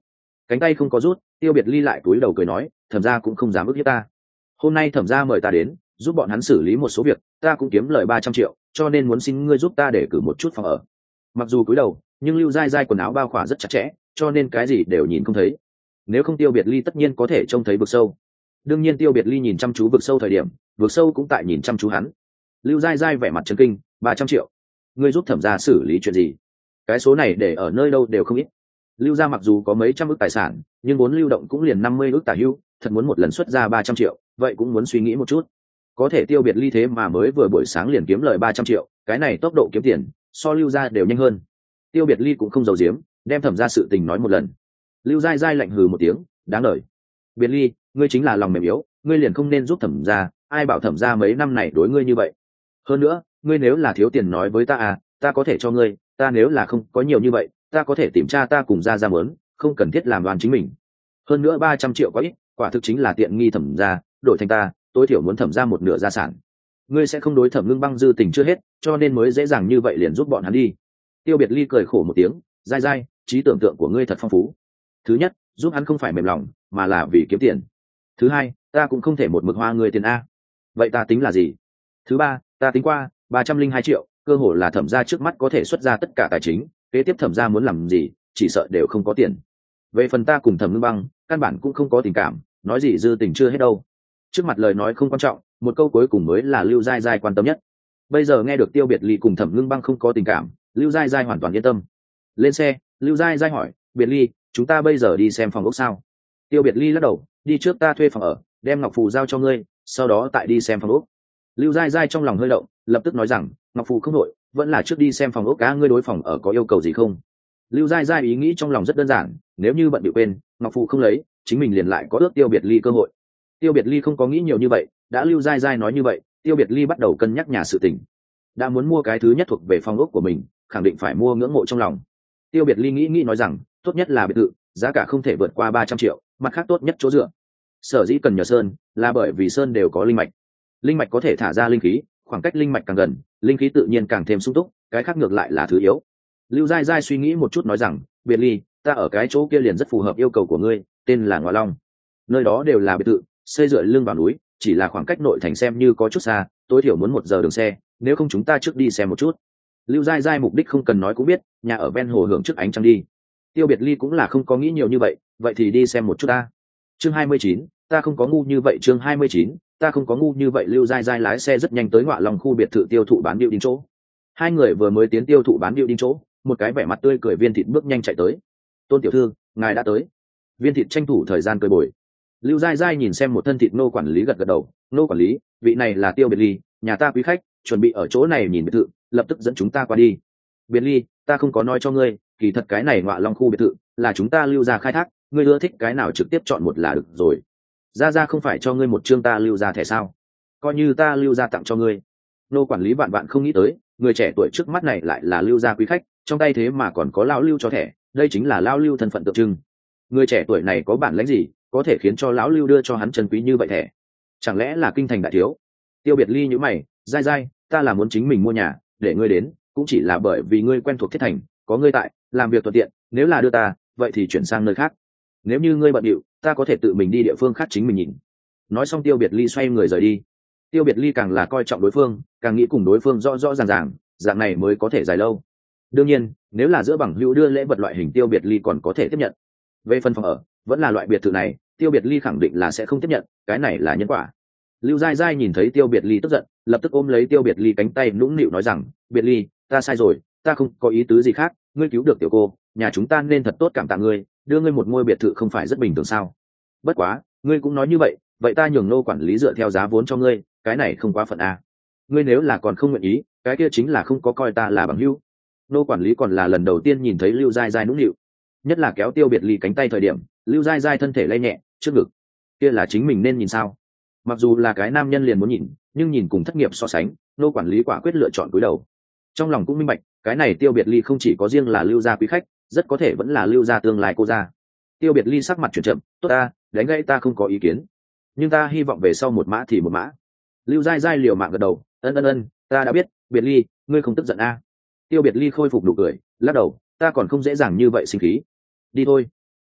Cánh tay không có rút, Tiêu Biệt Ly lại cúi đầu cười nói, thẩm gia cũng không dám ức hiếp ta. Hôm nay thẩm gia mời ta đến, giúp bọn hắn xử lý một số việc, ta cũng kiếm lời ba trăm triệu, cho nên muốn xin ngươi giúp ta để cử một chút phòng ở. Mặc dù cúi đầu, nhưng Lưu Gai Gai quần áo bao khỏa rất chặt chẽ, cho nên cái gì đều nhìn không thấy. Nếu không Tiêu Biệt Ly tất nhiên có thể trông thấy vực sâu. Đương nhiên Tiêu Biệt Ly nhìn chăm chú vực sâu thời điểm, vực sâu cũng tại nhìn chăm chú hắn. Lưu Gai Gai vẻ mặt chấn kinh, ba trăm triệu, ngươi giúp thẩm gia xử lý chuyện gì? Cái số này để ở nơi đâu đều không ít. Lưu gia mặc dù có mấy trăm ức tài sản, nhưng vốn lưu động cũng liền năm mươi ức tả hữu, thật muốn một lần xuất ra ba trăm triệu, vậy cũng muốn suy nghĩ một chút. Có thể Tiêu Biệt Ly thế mà mới vừa buổi sáng liền kiếm lời ba trăm triệu, cái này tốc độ kiếm tiền so Lưu gia đều nhanh hơn. Tiêu Biệt Ly cũng không giấu giếm, đem thẩm gia sự tình nói một lần. Lưu Gai Gai lạnh hừ một tiếng, đáng lời. Biệt Ly, ngươi chính là lòng mềm yếu, ngươi liền không nên giúp thẩm gia, ai bảo thẩm gia mấy năm này đối ngươi như vậy. Hơn nữa, ngươi nếu là thiếu tiền nói với ta à, ta có thể cho ngươi, ta nếu là không có nhiều như vậy, ta có thể tìm cha ta cùng ra ra mớn, không cần thiết làm đoàn chính mình. Hơn nữa ba trăm triệu quá ít, quả thực chính là tiện nghi thẩm gia, đổi thành ta, tối thiểu muốn thẩm ra một nửa gia sản. Ngươi sẽ không đối thẩm ngưng băng dư tình chưa hết, cho nên mới dễ dàng như vậy liền giúp bọn hắn đi. Tiêu Biệt Ly cười khổ một tiếng, dai dai, trí tưởng tượng của ngươi thật phong phú. Thứ nhất, giúp hắn không phải mềm lòng, mà là vì kiếm tiền. Thứ hai, ta cũng không thể một mực hoa người tiền a. Vậy ta tính là gì? Thứ ba, ta tính qua, ba trăm linh hai triệu, cơ hồ là thẩm gia trước mắt có thể xuất ra tất cả tài chính, kế tiếp thẩm gia muốn làm gì, chỉ sợ đều không có tiền. Về phần ta cùng thẩm ngưng băng, căn bản cũng không có tình cảm, nói gì dư tình chưa hết đâu. Trước mặt lời nói không quan trọng, một câu cuối cùng mới là Lưu Gai Gai quan tâm nhất. Bây giờ nghe được Tiêu Biệt Ly cùng thẩm ngưng băng không có tình cảm, Lưu Gai Gai hoàn toàn yên tâm. Lên xe, Lưu Gai Gai hỏi, Biệt Ly, chúng ta bây giờ đi xem phòng ốc sao? Tiêu Biệt Ly lắc đầu, đi trước ta thuê phòng ở, đem ngọc phù giao cho ngươi, sau đó tại đi xem phòng ốc. Lưu Gai Gai trong lòng hơi động, lập tức nói rằng, ngọc phù không đội, vẫn là trước đi xem phòng ốc cá, ngươi đối phòng ở có yêu cầu gì không? Lưu Gai Gai ý nghĩ trong lòng rất đơn giản, nếu như bận bị quên, ngọc phù không lấy, chính mình liền lại có ước Tiêu Biệt Ly cơ hội. Tiêu Biệt Ly không có nghĩ nhiều như vậy, đã Lưu Gai Gai nói như vậy, Tiêu Biệt Ly bắt đầu cân nhắc nhà sự tình. Đã muốn mua cái thứ nhất thuộc về phòng ốc của mình, khẳng định phải mua ngưỡng mộ trong lòng. Tiêu Biệt Ly nghĩ nghĩ nói rằng, tốt nhất là biệt thự, giá cả không thể vượt qua ba trăm triệu, mặt khác tốt nhất chỗ dựa. Sở dĩ cần nhờ sơn, là bởi vì sơn đều có linh mạch. Linh mạch có thể thả ra linh khí, khoảng cách linh mạch càng gần, linh khí tự nhiên càng thêm sung túc, cái khác ngược lại là thứ yếu. Lưu Gai Gai suy nghĩ một chút nói rằng, Biệt Ly, ta ở cái chỗ kia liền rất phù hợp yêu cầu của ngươi, tên là Ngọa Long. Nơi đó đều là biệt thự, xây dựa lưng vào núi, chỉ là khoảng cách nội thành xem như có chút xa, tối thiểu muốn một giờ đường xe, nếu không chúng ta trước đi xem một chút. Lưu Gai Gai mục đích không cần nói cũng biết, nhà ở ven hồ hưởng trước ánh trăng đi. Tiêu Biệt Ly cũng là không có nghĩ nhiều như vậy, vậy thì đi xem một chút ta. Chương hai mươi chín, ta không có ngu như vậy. Chương hai mươi chín, ta không có ngu như vậy. Lưu Gai Gai lái xe rất nhanh tới Ngọa Long khu biệt thự tiêu thụ bán điệu đinh chỗ. Hai người vừa mới tiến tiêu thụ bán điệu đinh chỗ, một cái vẻ mặt tươi cười Viên Thịt bước nhanh chạy tới. Tôn tiểu thư, ngài đã tới. Viên Thịt tranh thủ thời gian cười bồi. Lưu Gai Gai nhìn xem một thân thịt nô quản lý gật gật đầu, nô quản lý, vị này là Tiêu Biệt Ly, nhà ta quý khách, chuẩn bị ở chỗ này nhìn biệt thự, lập tức dẫn chúng ta qua đi. Biệt Ly, ta không có nói cho ngươi, kỳ thật cái này Ngọa Long khu biệt thự là chúng ta Lưu gia khai thác, ngươi ưa thích cái nào trực tiếp chọn một là được rồi. Ra ra không phải cho ngươi một chương ta Lưu gia thẻ sao? Coi như ta Lưu gia tặng cho ngươi. Nô quản lý vạn vạn không nghĩ tới, người trẻ tuổi trước mắt này lại là Lưu gia quý khách, trong tay thế mà còn có lão Lưu cho thẻ, đây chính là lão Lưu thân phận tượng trưng. Người trẻ tuổi này có bản lĩnh gì, có thể khiến cho lão Lưu đưa cho hắn chân quý như vậy thẻ? Chẳng lẽ là kinh thành đại thiếu? Tiêu Biệt Ly nhíu mày, dai dai, ta là muốn chính mình mua nhà, để ngươi đến, cũng chỉ là bởi vì ngươi quen thuộc thiết thành, có ngươi tại, làm việc thuận tiện, nếu là đưa ta, vậy thì chuyển sang nơi khác. Nếu như ngươi bận điệu, ta có thể tự mình đi địa phương khác chính mình nhìn. Nói xong Tiêu Biệt Ly xoay người rời đi. Tiêu Biệt Ly càng là coi trọng đối phương, càng nghĩ cùng đối phương rõ rõ ràng ràng, dạng này mới có thể dài lâu. Đương nhiên, nếu là giữa bằng hữu đưa lễ vật loại hình Tiêu Biệt Ly còn có thể tiếp nhận. Về phần phòng ở, vẫn là loại biệt thự này, Tiêu Biệt Ly khẳng định là sẽ không tiếp nhận, cái này là nhân quả. Lưu Gai Gai nhìn thấy Tiêu Biệt Ly tức giận, lập tức ôm lấy Tiêu Biệt Ly cánh tay nũng nịu nói rằng, Biệt Ly, ta sai rồi, ta không có ý tứ gì khác, ngươi cứu được tiểu cô, nhà chúng ta nên thật tốt cảm tạ ngươi, đưa ngươi một ngôi biệt thự không phải rất bình thường sao? Bất quá, ngươi cũng nói như vậy, vậy ta nhường nô quản lý dựa theo giá vốn cho ngươi, cái này không quá phận à? Ngươi nếu là còn không nguyện ý, cái kia chính là không có coi ta là bằng hữu. Nô quản lý còn là lần đầu tiên nhìn thấy Lưu Gai Gai nũng nịu, nhất là kéo Tiêu Biệt Ly cánh tay thời điểm, Lưu Gai Gai thân thể lay nhẹ, trước ngực, kia là chính mình nên nhìn sao? Mặc dù là cái nam nhân liền muốn nhìn, nhưng nhìn cùng thất nghiệp so sánh, nô quản lý quả quyết lựa chọn cúi đầu. Trong lòng cũng minh bạch, cái này Tiêu Biệt Ly không chỉ có riêng là Lưu gia quý khách, rất có thể vẫn là Lưu gia tương lai cô gia. Tiêu Biệt Ly sắc mặt chuyển chậm, tốt ta, đánh gãy ta không có ý kiến, nhưng ta hy vọng về sau một mã thì một mã. Lưu Gai Gai liều mạng gật đầu, ân ân ân, ta đã biết, Biệt Ly, ngươi không tức giận a? À? Tiêu Biệt Ly khôi phục nụ cười, lắc đầu, ta còn không dễ dàng như vậy sinh khí. Đi thôi.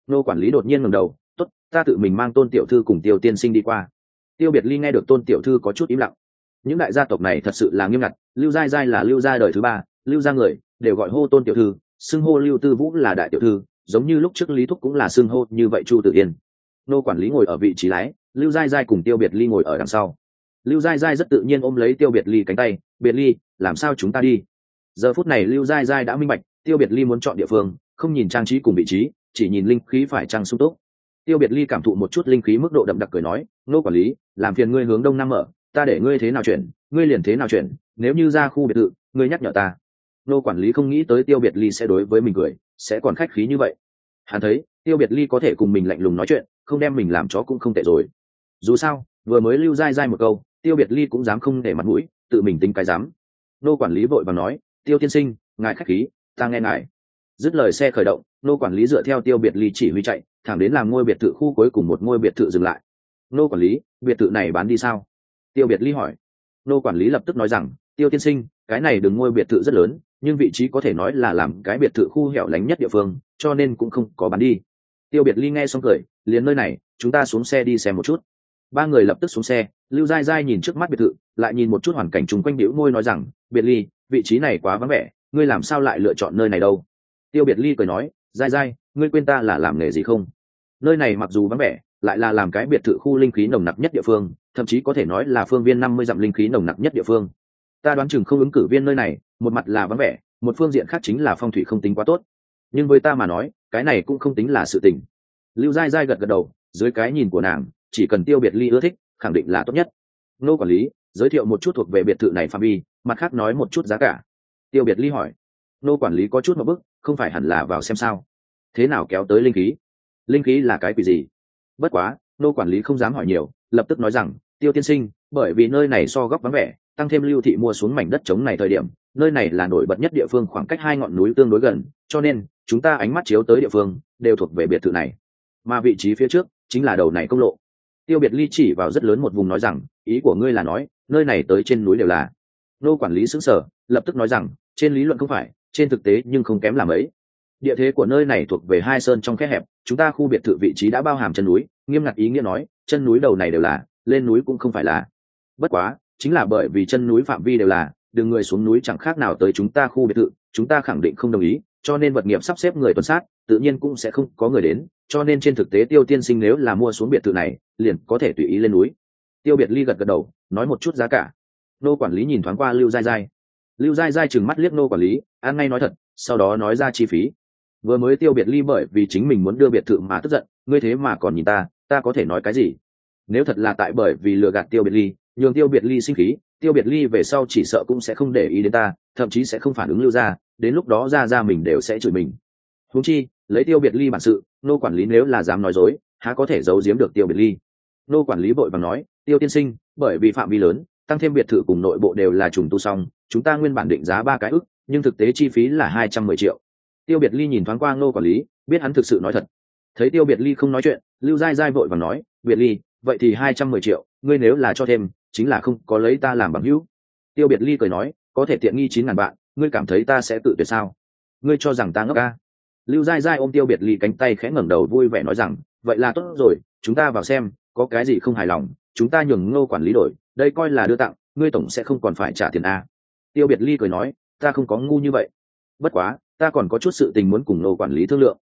Nô quản lý đột nhiên ngẩng đầu, tốt, ta tự mình mang Tôn tiểu thư cùng Tiêu tiên sinh đi qua. Tiêu Biệt Ly nghe được Tôn tiểu thư có chút im lặng. Những đại gia tộc này thật sự là nghiêm ngặt, Lưu Giai Giai là Lưu gia đời thứ ba, Lưu gia người đều gọi hô Tôn tiểu thư, xưng hô Lưu Tư Vũ là đại tiểu thư, giống như lúc trước Lý Thúc cũng là xưng hô như vậy Chu Tử Yên. Nô quản lý ngồi ở vị trí lái, Lưu Giai Giai cùng Tiêu Biệt Ly ngồi ở đằng sau. Lưu Giai Giai rất tự nhiên ôm lấy Tiêu Biệt Ly cánh tay, "Biệt Ly, làm sao chúng ta đi?" Giờ phút này Lưu Giai Giai đã minh bạch, Tiêu Biệt Ly muốn chọn địa phương, không nhìn trang trí cùng vị trí, chỉ nhìn linh khí phải chăng sung túc. Tiêu Biệt Ly cảm thụ một chút linh khí mức độ đậm đặc cười nói, "Nô quản lý, làm phiền ngươi hướng đông nam mở, ta để ngươi thế nào chuyển, ngươi liền thế nào chuyển, nếu như ra khu biệt thự, ngươi nhắc nhở ta." Nô quản lý không nghĩ tới Tiêu Biệt Ly sẽ đối với mình cười, sẽ còn khách khí như vậy. Hắn thấy, Tiêu Biệt Ly có thể cùng mình lạnh lùng nói chuyện, không đem mình làm chó cũng không tệ rồi. Dù sao, vừa mới Lưu Giai Giai một câu, Tiêu Biệt Ly cũng dám không để mặt mũi, tự mình tính cái dám. Nô quản lý vội vàng nói, "Tiêu tiên sinh, ngài khách khí, ta nghe ngài." Dứt lời xe khởi động, nô quản lý dựa theo Tiêu Biệt Ly chỉ huy chạy, thẳng đến làm ngôi biệt thự khu cuối cùng một ngôi biệt thự dừng lại. "Nô quản lý, biệt thự này bán đi sao?" Tiêu Biệt Ly hỏi. Nô quản lý lập tức nói rằng, "Tiêu tiên sinh, cái này đừng ngôi biệt thự rất lớn, nhưng vị trí có thể nói là làm cái biệt thự khu hẻo lánh nhất địa phương, cho nên cũng không có bán đi." Tiêu Biệt Ly nghe xong cười, liền nơi này, chúng ta xuống xe đi xem một chút. Ba người lập tức xuống xe, Lưu Giai Giai nhìn trước mắt biệt thự, lại nhìn một chút hoàn cảnh chung quanh bĩu môi nói rằng, "Biệt Ly, vị trí này quá vắng vẻ, ngươi làm sao lại lựa chọn nơi này đâu?" Tiêu Biệt Ly cười nói, "Giai Giai, ngươi quên ta là làm nghề gì không? Nơi này mặc dù vắng vẻ, lại là làm cái biệt thự khu linh khí nồng nặc nhất địa phương, thậm chí có thể nói là phương viên năm mươi dặm linh khí nồng nặc nhất địa phương. Ta đoán chừng không ứng cử viên nơi này, một mặt là vắng vẻ, một phương diện khác chính là phong thủy không tính quá tốt. Nhưng với ta mà nói, cái này cũng không tính là sự tình." Lưu Giai Giai gật gật đầu, dưới cái nhìn của nàng, chỉ cần Tiêu Biệt Ly ưa thích, khẳng định là tốt nhất. Nô quản lý, giới thiệu một chút thuộc về biệt thự này phạm vi, mặt khác nói một chút giá cả. Tiêu Biệt Ly hỏi. Nô quản lý có chút một bức, không phải hẳn là vào xem sao? Thế nào kéo tới linh khí? Linh khí là cái quỷ gì? Bất quá, nô quản lý không dám hỏi nhiều, lập tức nói rằng, Tiêu tiên sinh, bởi vì nơi này so góc vắng vẻ, tăng thêm Lưu thị mua xuống mảnh đất trống này thời điểm, nơi này là nổi bật nhất địa phương, khoảng cách hai ngọn núi tương đối gần, cho nên chúng ta ánh mắt chiếu tới địa phương đều thuộc về biệt thự này. Mà vị trí phía trước chính là đầu này công lộ. Tiêu Biệt Ly chỉ vào rất lớn một vùng nói rằng, ý của ngươi là nói, nơi này tới trên núi đều là. Nô quản lý sững sờ, lập tức nói rằng, trên lý luận không phải, trên thực tế nhưng không kém là mấy. Địa thế của nơi này thuộc về hai sơn trong khe hẹp, chúng ta khu biệt thự vị trí đã bao hàm chân núi, nghiêm ngặt ý nghĩa nói, chân núi đầu này đều là, lên núi cũng không phải là. Bất quá, chính là bởi vì chân núi phạm vi đều là, đường người xuống núi chẳng khác nào tới chúng ta khu biệt thự, chúng ta khẳng định không đồng ý, cho nên vật nghiệp sắp xếp người tuần sát, tự nhiên cũng sẽ không có người đến, cho nên trên thực tế Tiêu tiên sinh nếu là mua xuống biệt thự này, liền có thể tùy ý lên núi. Tiêu Biệt Ly gật gật đầu, nói một chút giá cả. Nô quản lý nhìn thoáng qua Lưu Giai Giai. Lưu Giai Giai trừng mắt liếc nô quản lý, ăn ngay nói thật, sau đó nói ra chi phí. Vừa mới Tiêu Biệt Ly bởi vì chính mình muốn đưa biệt thự mà tức giận, ngươi thế mà còn nhìn ta, ta có thể nói cái gì? Nếu thật là tại bởi vì lừa gạt Tiêu Biệt Ly, nhường Tiêu Biệt Ly sinh khí, Tiêu Biệt Ly về sau chỉ sợ cũng sẽ không để ý đến ta, thậm chí sẽ không phản ứng Lưu gia, đến lúc đó ra ra mình đều sẽ chửi mình. Huống chi, lấy Tiêu Biệt Ly bản sự, nô quản lý nếu là dám nói dối, há có thể giấu giếm được Tiêu Biệt Ly. Nô quản lý vội vàng nói, Tiêu tiên sinh, bởi vì phạm vi lớn, tăng thêm biệt thự cùng nội bộ đều là trùng tu xong, chúng ta nguyên bản định giá ba cái ức, nhưng thực tế chi phí là hai trăm mười triệu. Tiêu Biệt Ly nhìn thoáng qua nô quản lý, biết hắn thực sự nói thật. Thấy Tiêu Biệt Ly không nói chuyện, Lưu Giai Giai vội vàng nói, Biệt Ly, vậy thì hai trăm mười triệu, ngươi nếu là cho thêm, chính là không có lấy ta làm bằng hữu. Tiêu Biệt Ly cười nói, có thể tiện nghi chín ngàn bạn, ngươi cảm thấy ta sẽ tự tuyệt sao? Ngươi cho rằng ta ngốc à? Lưu Giai Giai ôm Tiêu Biệt Ly cánh tay khẽ ngẩng đầu vui vẻ nói rằng, vậy là tốt rồi, chúng ta vào xem, có cái gì không hài lòng, chúng ta nhường Ngô quản lý đổi, đây coi là đưa tặng, ngươi tổng sẽ không còn phải trả tiền a. Tiêu Biệt Ly cười nói, ta không có ngu như vậy. Bất quá, ta còn có chút sự tình muốn cùng Ngô quản lý thương lượng.